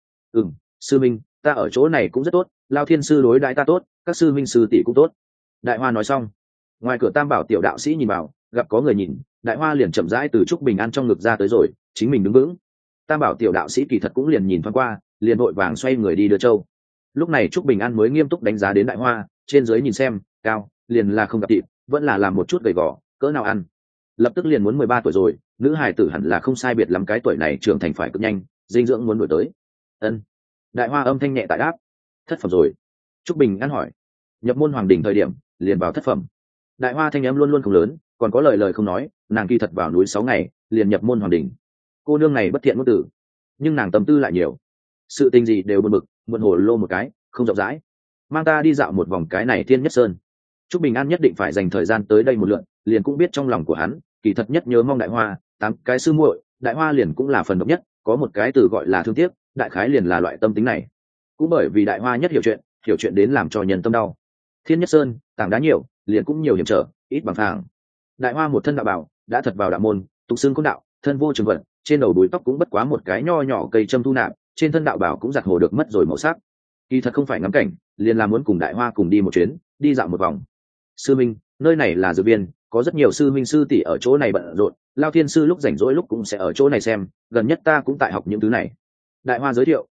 Sư Minh, ta ở chỗ này cũng rất tốt, Lao thiên sư đối đãi ta tốt, các sư minh sư tỷ cũng tốt. Đại Hoa nói xong, ngoài cửa Tam Bảo tiểu đạo sĩ nhìn vào, gặp có người nhìn, Đại Hoa liền chậm rãi từ Trúc Bình An trong ngực ra tới rồi, chính mình đứng vững. Tam Bảo tiểu đạo sĩ kỳ thật cũng liền nhìn thoáng qua, liền vội vàng xoay người đi đưa châu. Lúc này Trúc Bình An mới nghiêm túc đánh giá đến Đại Hoa, trên dưới nhìn xem, cao, liền là không gặp thịt, vẫn là làm một chút gầy gò, cỡ nào ăn. Lập tức liền muốn 13 tuổi rồi, nữ hài tử hẳn là không sai biệt lắm cái tuổi này trưởng thành phải cực nhanh, dinh dưỡng muốn đuổi tới. Ân. Đại Hoa âm thanh nhẹ tại đáp. Thất phẩm rồi. Trúc Bình An hỏi. Nhập môn hoàng đỉnh thời điểm, liền vào thất phẩm. Đại Hoa thanh âm luôn luôn không lớn, còn có lời không nói, nàng kỳ thật vào núi 6 ngày, liền nhập môn hoàng đỉnh. Cô nương này bất thiện ngôn tử, nhưng nàng tâm tư lại nhiều. Sự tình gì đều buồn bực, muộn hồ lô một cái, không rộng rãi. Mang ta đi dạo một vòng cái này Thiên Nhất Sơn. Trúc Bình An nhất định phải dành thời gian tới đây một lượt, liền cũng biết trong lòng của hắn, kỳ thật nhất nhớ mong Đại Hoa, 8 cái sư muội, Đại Hoa liền cũng là phần độc nhất, có một cái từ gọi là thương tiếc, đại khái liền là loại tâm tính này. Cũng bởi vì Đại Hoa nhất hiểu chuyện đến làm cho nhân tâm đau. Thiên Nhất Sơn, tảng đá nhiều, liền cũng nhiều hiểm trở, ít bằng phẳng. Đại Hoa một thân đạo bảo, đã thật vào đạo môn, tục xưng côn đạo, thân vô trường vận, trên đầu đuôi tóc cũng bất quá một cái nho nhỏ cây châm thu nạp, trên thân đạo bảo cũng giặt hồ được mất rồi màu sắc. Kỳ thật không phải ngắm cảnh, liền là muốn cùng Đại Hoa cùng đi một chuyến, đi dạo một vòng. Sư Minh, nơi này là dược viên, có rất nhiều sư minh sư tỷ ở chỗ này bận rộn, Lao thiên sư lúc rảnh rỗi lúc cũng sẽ ở chỗ này xem, gần nhất ta cũng tại học những thứ này. Đại Hoa giới thiệu,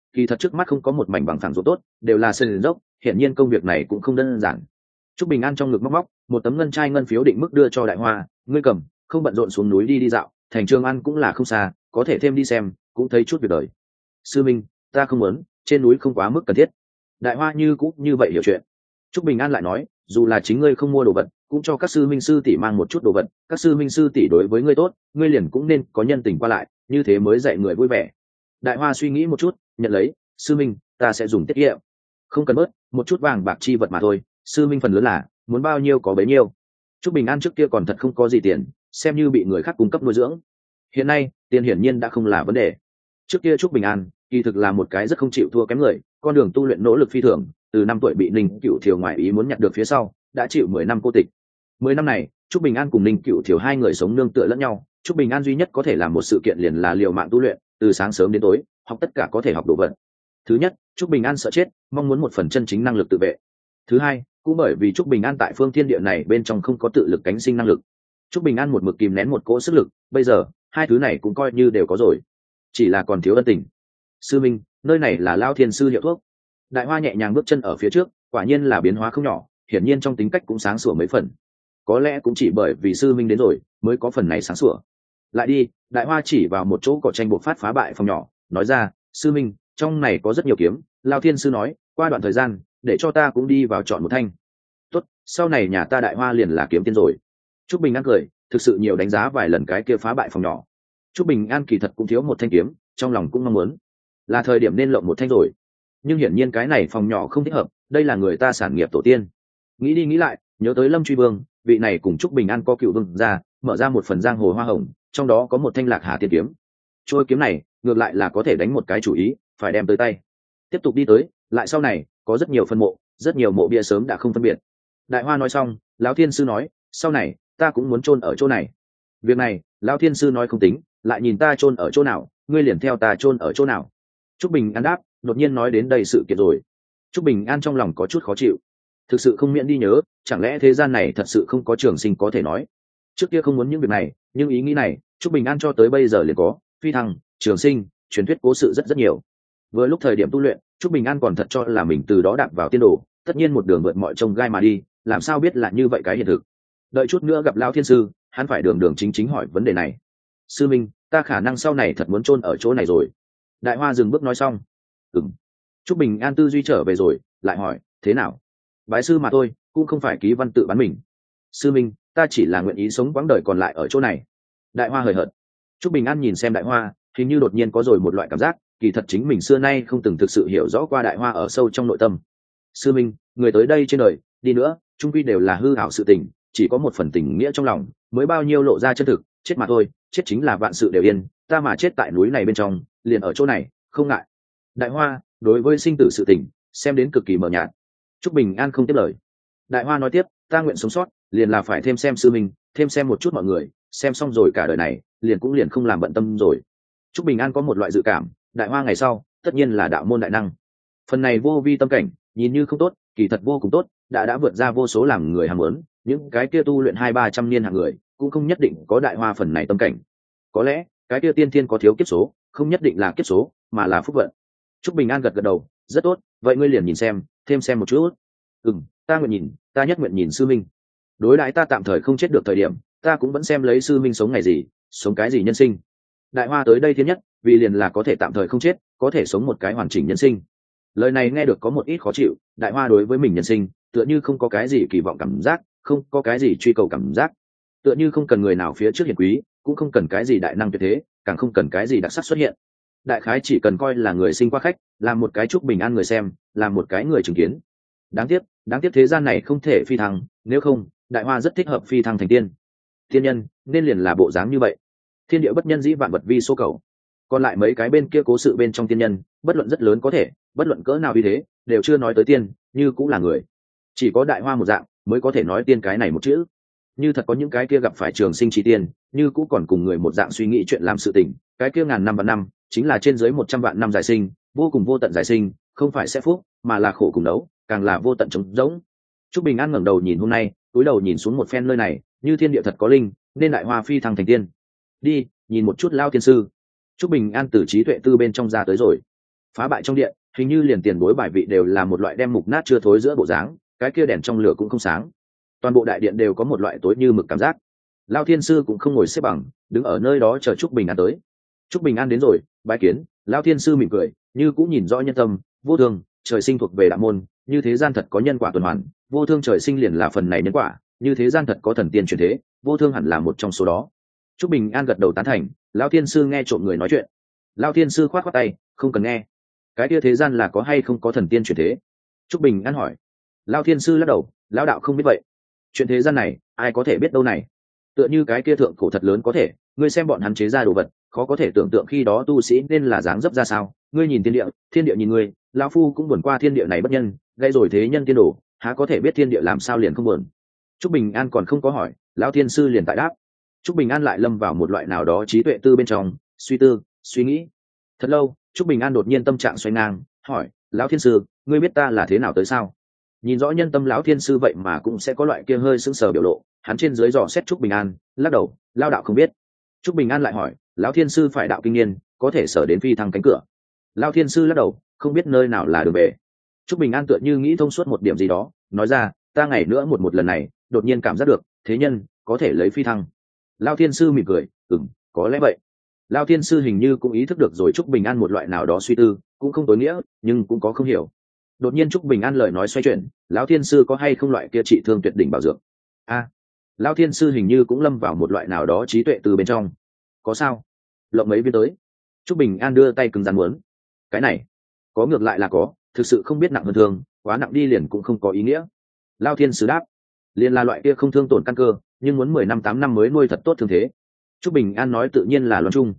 kỳ thật trước mắt không có một mảnh bằng phẳng ruộng tốt, đều là sườn dốc, hiện nhiên công việc này cũng không đơn giản. Trúc Bình An trong ngực móc móc một tấm ngân trai ngân phiếu định mức đưa cho Đại Hoa, ngươi cầm, không bận rộn xuống núi đi dạo, thành Trường An cũng là không xa, có thể thêm đi xem, cũng thấy chút việc đời. Sư Minh, ta không muốn, trên núi không quá mức cần thiết. Đại Hoa như cũng như vậy hiểu chuyện. Trúc Bình An lại nói, dù là chính ngươi không mua đồ vật, cũng cho các sư minh sư tỷ mang một chút đồ vật, các sư minh sư tỷ đối với ngươi tốt, ngươi liền cũng nên có nhân tình qua lại, như thế mới dạy người vui vẻ. Đại Hoa suy nghĩ một chút, nhận lấy, sư minh, ta sẽ dùng tiết kiệm. Không cần bớt, một chút vàng bạc chi vật mà thôi, sư minh phần lớn là muốn bao nhiêu có bấy nhiêu. Trúc Bình An trước kia còn thật không có gì tiền, xem như bị người khác cung cấp nuôi dưỡng. Hiện nay, tiền hiển nhiên đã không là vấn đề. Trước kia Trúc Bình An kỳ thực là một cái rất không chịu thua kém người, con đường tu luyện nỗ lực phi thường, từ 5 tuổi bị Ninh Cựu Thiều ngoại ý muốn nhặt được phía sau, đã chịu 10 năm cô tịch. 10 năm này, Trúc Bình An cùng Ninh Cựu Thiều hai người sống nương tựa lẫn nhau, Trúc Bình An duy nhất có thể làm một sự kiện liền là liều mạng tu luyện, từ sáng sớm đến tối, học tất cả có thể học đồ vật. Thứ nhất, Trúc Bình An sợ chết, mong muốn một phần chân chính năng lực tự vệ. Thứ hai, cũng bởi vì Trúc Bình An tại phương thiên địa này bên trong không có tự lực cánh sinh năng lực. Trúc Bình An một mực kìm nén một cỗ sức lực, bây giờ, hai thứ này cũng coi như đều có rồi. Chỉ là còn thiếu ân tình. Sư minh, nơi này là Lao Thiên sư hiệu thuốc. Đại Hoa nhẹ nhàng bước chân ở phía trước, quả nhiên là biến hóa không nhỏ, hiển nhiên trong tính cách cũng sáng sủa mấy phần. Có lẽ cũng chỉ bởi vì sư minh đến rồi, mới có phần này sáng sủa. Lại đi, Đại Hoa chỉ vào một chỗ cỏ tranh bộc phát phá bại phòng nhỏ, nói ra, sư minh, trong này có rất nhiều kiếm, Lao Thiên sư nói, qua đoạn thời gian, để cho ta cũng đi vào chọn một thanh. Tốt, sau này nhà ta Đại Hoa liền là kiếm tiên rồi. Trúc Bình An cười, thực sự nhiều đánh giá vài lần cái kia phá bại phòng nhỏ. Trúc Bình An kỳ thật cũng thiếu một thanh kiếm, trong lòng cũng mong muốn là thời điểm nên lộng một thanh rồi. Nhưng hiển nhiên cái này phòng nhỏ không thích hợp, đây là người ta sản nghiệp tổ tiên. Nghĩ đi nghĩ lại, nhớ tới Lâm Truy Vương, vị này cùng Trúc Bình An có cựu vương ra, mở ra một phần giang hồ hoa hồng, trong đó có một thanh Lạc Hà tiên kiếm. Trôi kiếm này, ngược lại là có thể đánh một cái chủ ý, phải đem tới tay. Tiếp tục đi tới, lại sau này, có rất nhiều phân mộ, rất nhiều mộ bia sớm đã không phân biệt. Đại Hoa nói xong, lão Thiên sư nói, sau này, ta cũng muốn chôn ở chỗ này. Việc này, lão Thiên sư nói không tính, lại nhìn ta chôn ở chỗ nào, ngươi liền theo ta chôn ở chỗ nào. Trúc Bình An đáp, đột nhiên nói đến đây sự kiện rồi. Trúc Bình An trong lòng có chút khó chịu, thực sự không miễn đi nhớ, chẳng lẽ thế gian này thật sự không có trường sinh có thể nói. Trước kia không muốn những việc này, nhưng ý nghĩ này, Trúc Bình An cho tới bây giờ liền có, phi thăng, trường sinh, truyền thuyết cố sự rất rất nhiều. Vừa lúc thời điểm tu luyện, Trúc Bình An còn thật cho là mình từ đó đạp vào tiên đồ, tất nhiên một đường vượt mọi trông gai mà đi, làm sao biết là như vậy cái hiện thực. Đợi chút nữa gặp lão Thiên sư, hắn phải đường đường chính chính hỏi vấn đề này. Sư minh, ta khả năng sau này thật muốn chôn ở chỗ này rồi. Đại Hoa dừng bước nói xong. Trúc Bình An tư duy trở về rồi, lại hỏi, thế nào? Bái sư mà thôi, cũng không phải ký văn tự bán mình. Sư minh, ta chỉ là nguyện ý sống quãng đời còn lại ở chỗ này. Đại Hoa hời hợt. Trúc Bình An nhìn xem Đại Hoa, hình như đột nhiên có rồi một loại cảm giác, kỳ thật chính mình xưa nay không từng thực sự hiểu rõ qua Đại Hoa ở sâu trong nội tâm. Sư minh, người tới đây trên đời, đi nữa, chung quy đều là hư ảo sự tình, chỉ có một phần tình nghĩa trong lòng, mới bao nhiêu lộ ra chân thực, chết mà thôi, chết chính là vạn sự đều yên, ta mà chết tại núi này bên trong, liền ở chỗ này, không ngại. Đại Hoa, đối với sinh tử sự tình, xem đến cực kỳ mờ nhạt. Trúc Bình An không tiếp lời. Đại Hoa nói tiếp, ta nguyện sống sót, liền là phải thêm xem sư minh, thêm xem một chút mọi người, xem xong rồi cả đời này, liền không làm bận tâm rồi. Trúc Bình An có một loại dự cảm, Đại Hoa ngày sau, tất nhiên là đạo môn đại năng. Phần này vô vi tâm cảnh, nhìn như không tốt, kỳ thật vô cùng tốt, đã vượt ra vô số làm người ham muốn, những cái kia tu luyện 200-300 niên hàng người, cũng không nhất định có Đại Hoa phần này tâm cảnh. Có lẽ, cái kia tiên thiên có thiếu kiếp số, không nhất định là kiếp số, mà là phúc vận. Trúc Bình An gật gật đầu, rất tốt, vậy ngươi liền nhìn xem, thêm xem một chút. Ta nguyện nhìn, ta nhất nguyện nhìn sư minh. Đối đãi ta tạm thời không chết được thời điểm, ta cũng vẫn xem lấy sư minh sống ngày gì, sống cái gì nhân sinh. Đại Hoa tới đây thiên nhất, vì liền là có thể tạm thời không chết, có thể sống một cái hoàn chỉnh nhân sinh. Lời này nghe được có một ít khó chịu, Đại Hoa đối với mình nhân sinh, tựa như không có cái gì kỳ vọng cảm giác, không có cái gì truy cầu cảm giác, tựa như không cần người nào phía trước hiển quý, cũng không cần cái gì đại năng tuyệt thế, càng không cần cái gì đặc sắc xuất hiện. Đại khái chỉ cần coi là người sinh qua khách, làm một cái Trúc Bình An người xem, làm một cái người chứng kiến. Đáng tiếc thế gian này không thể phi thăng, nếu không, Đại Hoa rất thích hợp phi thăng thành tiên. Tiên nhân nên liền là bộ dáng như vậy. Thiên địa bất nhân dĩ vạn vật vi số cầu. Còn lại mấy cái bên kia cố sự bên trong tiên nhân, bất luận rất lớn có thể, bất luận cỡ nào vì thế, đều chưa nói tới tiên, như cũng là người. Chỉ có Đại Hoa một dạng mới có thể nói tiên cái này một chữ. Như thật có những cái kia gặp phải trường sinh trí tiên, như cũng còn cùng người một dạng suy nghĩ chuyện làm sự tình, cái kia ngàn năm vạn năm, chính là trên dưới 100 vạn năm giải sinh, vô cùng vô tận giải sinh, không phải sẽ phúc, mà là khổ cùng đấu, càng là vô tận trống rỗng. Trúc Bình An ngẩng đầu nhìn hôm nay, cúi đầu nhìn xuống một phen nơi này, như thiên địa thật có linh, nên Đại Hoa phi thăng thành tiên. Đi, nhìn một chút Lao Tiên sư. Trúc Bình An từ trí tuệ tư bên trong ra tới rồi. Phá bại trong điện, hình như liền tiền bối bài vị đều là một loại đem mục nát chưa thối giữa bộ dáng, cái kia đèn trong lửa cũng không sáng. Toàn bộ đại điện đều có một loại tối như mực cảm giác. Lao thiên sư cũng không ngồi xếp bằng, đứng ở nơi đó chờ Trúc Bình An tới. Trúc Bình An đến rồi, bái kiến. Lao thiên sư mỉm cười, như cũng nhìn rõ nhân tâm, vô thương, trời sinh thuộc về đạo môn, như thế gian thật có nhân quả tuần hoàn, vô thương trời sinh liền là phần này nhân quả, như thế gian thật có thần tiên truyền thế, vô thương hẳn là một trong số đó. Trúc Bình An gật đầu tán thành. Lao thiên sư nghe trộm người nói chuyện. Lao thiên sư khoát khoát tay, không cần nghe. Cái kia thế gian là có hay không có thần tiên truyền thế? Trúc Bình An hỏi. Lao thiên sư lắc đầu, lão đạo không biết vậy. Chuyện thế gian này ai có thể biết đâu này. Tựa như cái kia thượng cổ thật lớn có thể, ngươi xem bọn hắn chế ra đồ vật, khó có thể tưởng tượng khi đó tu sĩ nên là dáng dấp ra sao. Ngươi nhìn thiên địa nhìn ngươi, lão phu cũng buồn qua thiên địa này bất nhân, gây rồi thế nhân tiên đồ, há có thể biết thiên địa làm sao liền không buồn. Trúc Bình An còn không có hỏi, lão thiên sư liền tại đáp. Trúc Bình An lại lâm vào một loại nào đó trí tuệ tư bên trong, suy tư, suy nghĩ. Thật lâu, Trúc Bình An đột nhiên tâm trạng xoay ngang, hỏi, lão thiên sư, ngươi biết ta là thế nào tới sao? Nhìn rõ nhân tâm lão thiên sư vậy mà cũng sẽ có loại kia hơi sững sờ biểu lộ, hắn trên dưới dò xét Trúc Bình An, lắc đầu, lao đạo không biết. Trúc Bình An lại hỏi, lão thiên sư phải đạo kinh niên, có thể sở đến phi thăng cánh cửa. Lão thiên sư lắc đầu, không biết nơi nào là đường về. Trúc Bình An tựa như nghĩ thông suốt một điểm gì đó, nói ra, ta ngày nữa một lần này, đột nhiên cảm giác được, thế nhân có thể lấy phi thăng. Lão thiên sư mỉm cười, có lẽ vậy. Lão thiên sư hình như cũng ý thức được rồi Trúc Bình An một loại nào đó suy tư, cũng không tối nghĩa, nhưng cũng có không hiểu. Đột nhiên Trúc Bình An lời nói xoay chuyển, lão thiên sư có hay không loại kia trị thương tuyệt đỉnh bảo dược? Lão thiên sư hình như cũng lâm vào một loại nào đó trí tuệ từ bên trong. Có sao? Lộng mấy viên tới. Trúc Bình An đưa tay cứng rắn muốn. Cái này, có ngược lại là có, thực sự không biết nặng hơn thương, quá nặng đi liền cũng không có ý nghĩa. Lão thiên sư đáp, liền là loại kia không thương tổn căn cơ, nhưng muốn 10 năm 8 năm mới nuôi thật tốt thương thế. Trúc Bình An nói tự nhiên là loan trung.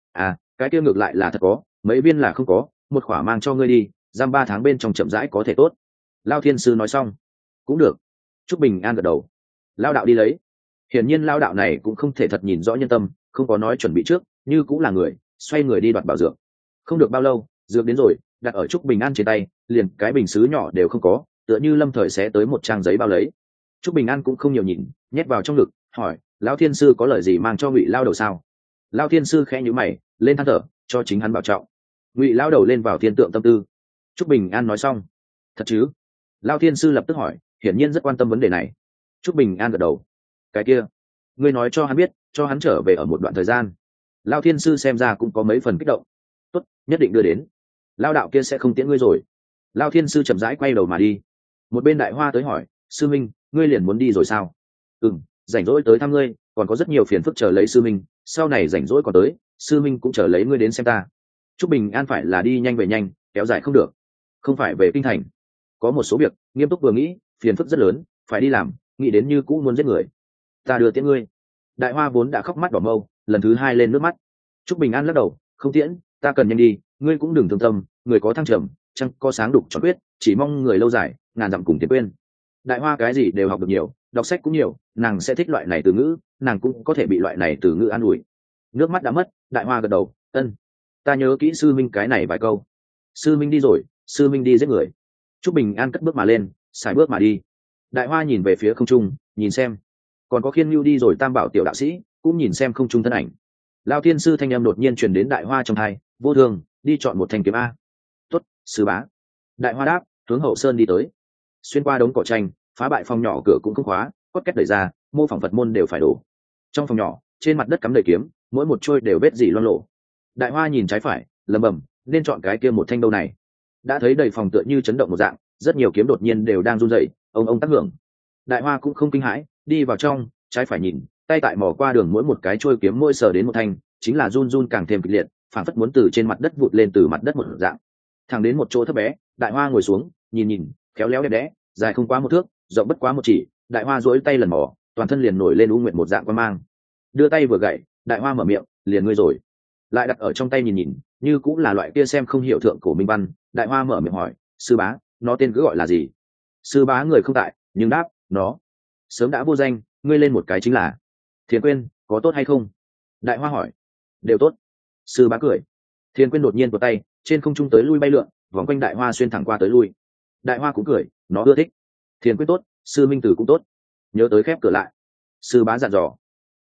Cái kia ngược lại là thật có, mấy viên là không có, một khỏa mang cho ngươi đi, giam 3 tháng bên trong chậm rãi có thể tốt. Lão thiên sư nói xong, cũng được. Trúc Bình An gật đầu. Lão đạo đi lấy. Hiển nhiên lão đạo này cũng không thể thật nhìn rõ nhân tâm, không có nói chuẩn bị trước, như cũng là người, xoay người đi đoạt bảo dược. Không được bao lâu, dược đến rồi, đặt ở Trúc Bình An trên tay, liền cái bình sứ nhỏ đều không có, tựa như lâm thời sẽ tới một trang giấy bao lấy. Trúc Bình An cũng không nhiều nhìn, nhét vào trong ngực, hỏi, lão thiên sư có lời gì mang cho Ngụy lao đầu sao? Lão thiên sư khẽ nhíu mày, lên than thở, cho chính hắn bảo trọng. Ngụy lao đầu lên vào thiên tượng tâm tư. Trúc Bình An nói xong, thật chứ? Lão thiên sư lập tức hỏi, hiển nhiên rất quan tâm vấn đề này. Trúc Bình An gật đầu. Cái kia, ngươi nói cho hắn biết, cho hắn trở về ở một đoạn thời gian. Lão thiên sư xem ra cũng có mấy phần kích động. Tốt, nhất định đưa đến. Lão đạo kia sẽ không tiễn ngươi rồi. Lão thiên sư chậm rãi quay đầu mà đi. Một bên Đại Hoa tới hỏi, sư minh, ngươi liền muốn đi rồi sao? Rảnh rỗi tới thăm ngươi, còn có rất nhiều phiền phức chờ lấy sư minh, sau này rảnh rỗi còn tới, sư minh cũng chờ lấy ngươi đến xem ta. Trúc Bình An phải là đi nhanh về nhanh, kéo dài không được. Không phải về kinh thành, có một số việc nghiêm túc vừa nghĩ, phiền phức rất lớn, phải đi làm, nghĩ đến như cũ muốn giết người. Ta đưa tiễn ngươi. Đại Hoa vốn đã khóc mắt đỏ mâu, lần thứ 2 lên nước mắt. Trúc Bình An lắc đầu, không tiễn, ta cần nhanh đi, ngươi cũng đừng thương tâm, người có thăng trầm, chẳng có sáng đục tròn quyết, chỉ mong người lâu dài, ngàn dặm cùng tiến quên. Đại Hoa cái gì đều học được nhiều, đọc sách cũng nhiều, nàng sẽ thích loại này từ ngữ, nàng cũng có thể bị loại này từ ngữ an ủi. Nước mắt đã mất, Đại Hoa gật đầu, ân, ta nhớ kỹ sư minh cái này vài câu. Sư minh đi rồi, sư minh đi giết người. Trúc Bình An cất bước mà lên, xài bước mà đi. Đại Hoa nhìn về phía không trung, nhìn xem, còn có Khiên Nưu đi rồi, Tam Bảo tiểu đạo sĩ cũng nhìn xem không trung thân ảnh. Lão thiên sư thanh âm đột nhiên truyền đến Đại Hoa trong tai, vô thường, đi chọn một thanh kiếm a. Tốt, sư bá. Đại Hoa đáp, hướng hậu sơn đi tới. Xuyên qua đống cỏ tranh, phá bại phòng nhỏ cửa cũng không khóa, cốt két đẩy ra, mô phỏng Phật môn đều phải đổ. Trong phòng nhỏ, trên mặt đất cắm đầy kiếm, mỗi một trôi đều vết dỉ loang lổ. Đại Hoa nhìn trái phải, lẩm bẩm, nên chọn cái kia một thanh đâu này. Đã thấy đầy phòng tựa như chấn động một dạng, rất nhiều kiếm đột nhiên đều đang run rẩy, ông tác hưởng. Đại Hoa cũng không kinh hãi, đi vào trong, trái phải nhìn, tay tại mò qua đường mỗi một cái trôi kiếm mỗi sờ đến một thanh, chính là run run càng thêm kịch liệt, phản phất muốn từ trên mặt đất vụt lên từ mặt đất một dạng. Thẳng đến một chỗ thấp bé, Đại Hoa ngồi xuống, nhìn, khéo léo đẹp đẽ, dài không quá 1 thước, rộng bất quá 1 chỉ. Đại Hoa duỗi tay lần mò, toàn thân liền nổi lên u nguyện một dạng quan mang. Đưa tay vừa gậy, Đại Hoa mở miệng, liền ngươi rồi. Lại đặt ở trong tay nhìn, như cũng là loại kia xem không hiểu thượng cổ minh văn. Đại Hoa mở miệng hỏi, sư bá, nó tên cứ gọi là gì? Sư bá người không tại, nhưng đáp, nó sớm đã vô danh, ngươi lên một cái chính là Thiền Quyên, có tốt hay không? Đại Hoa hỏi. Đều tốt. Sư bá cười. Thiền Quyên đột nhiên của tay, trên không trung tới lui bay lượn, vòng quanh Đại Hoa xuyên thẳng qua tới lui. Đại Hoa cũng cười, nó ưa thích. Thiền Quyên tốt, sư minh tử cũng tốt. Nhớ tới khép cửa lại. Sư bá dặn dò.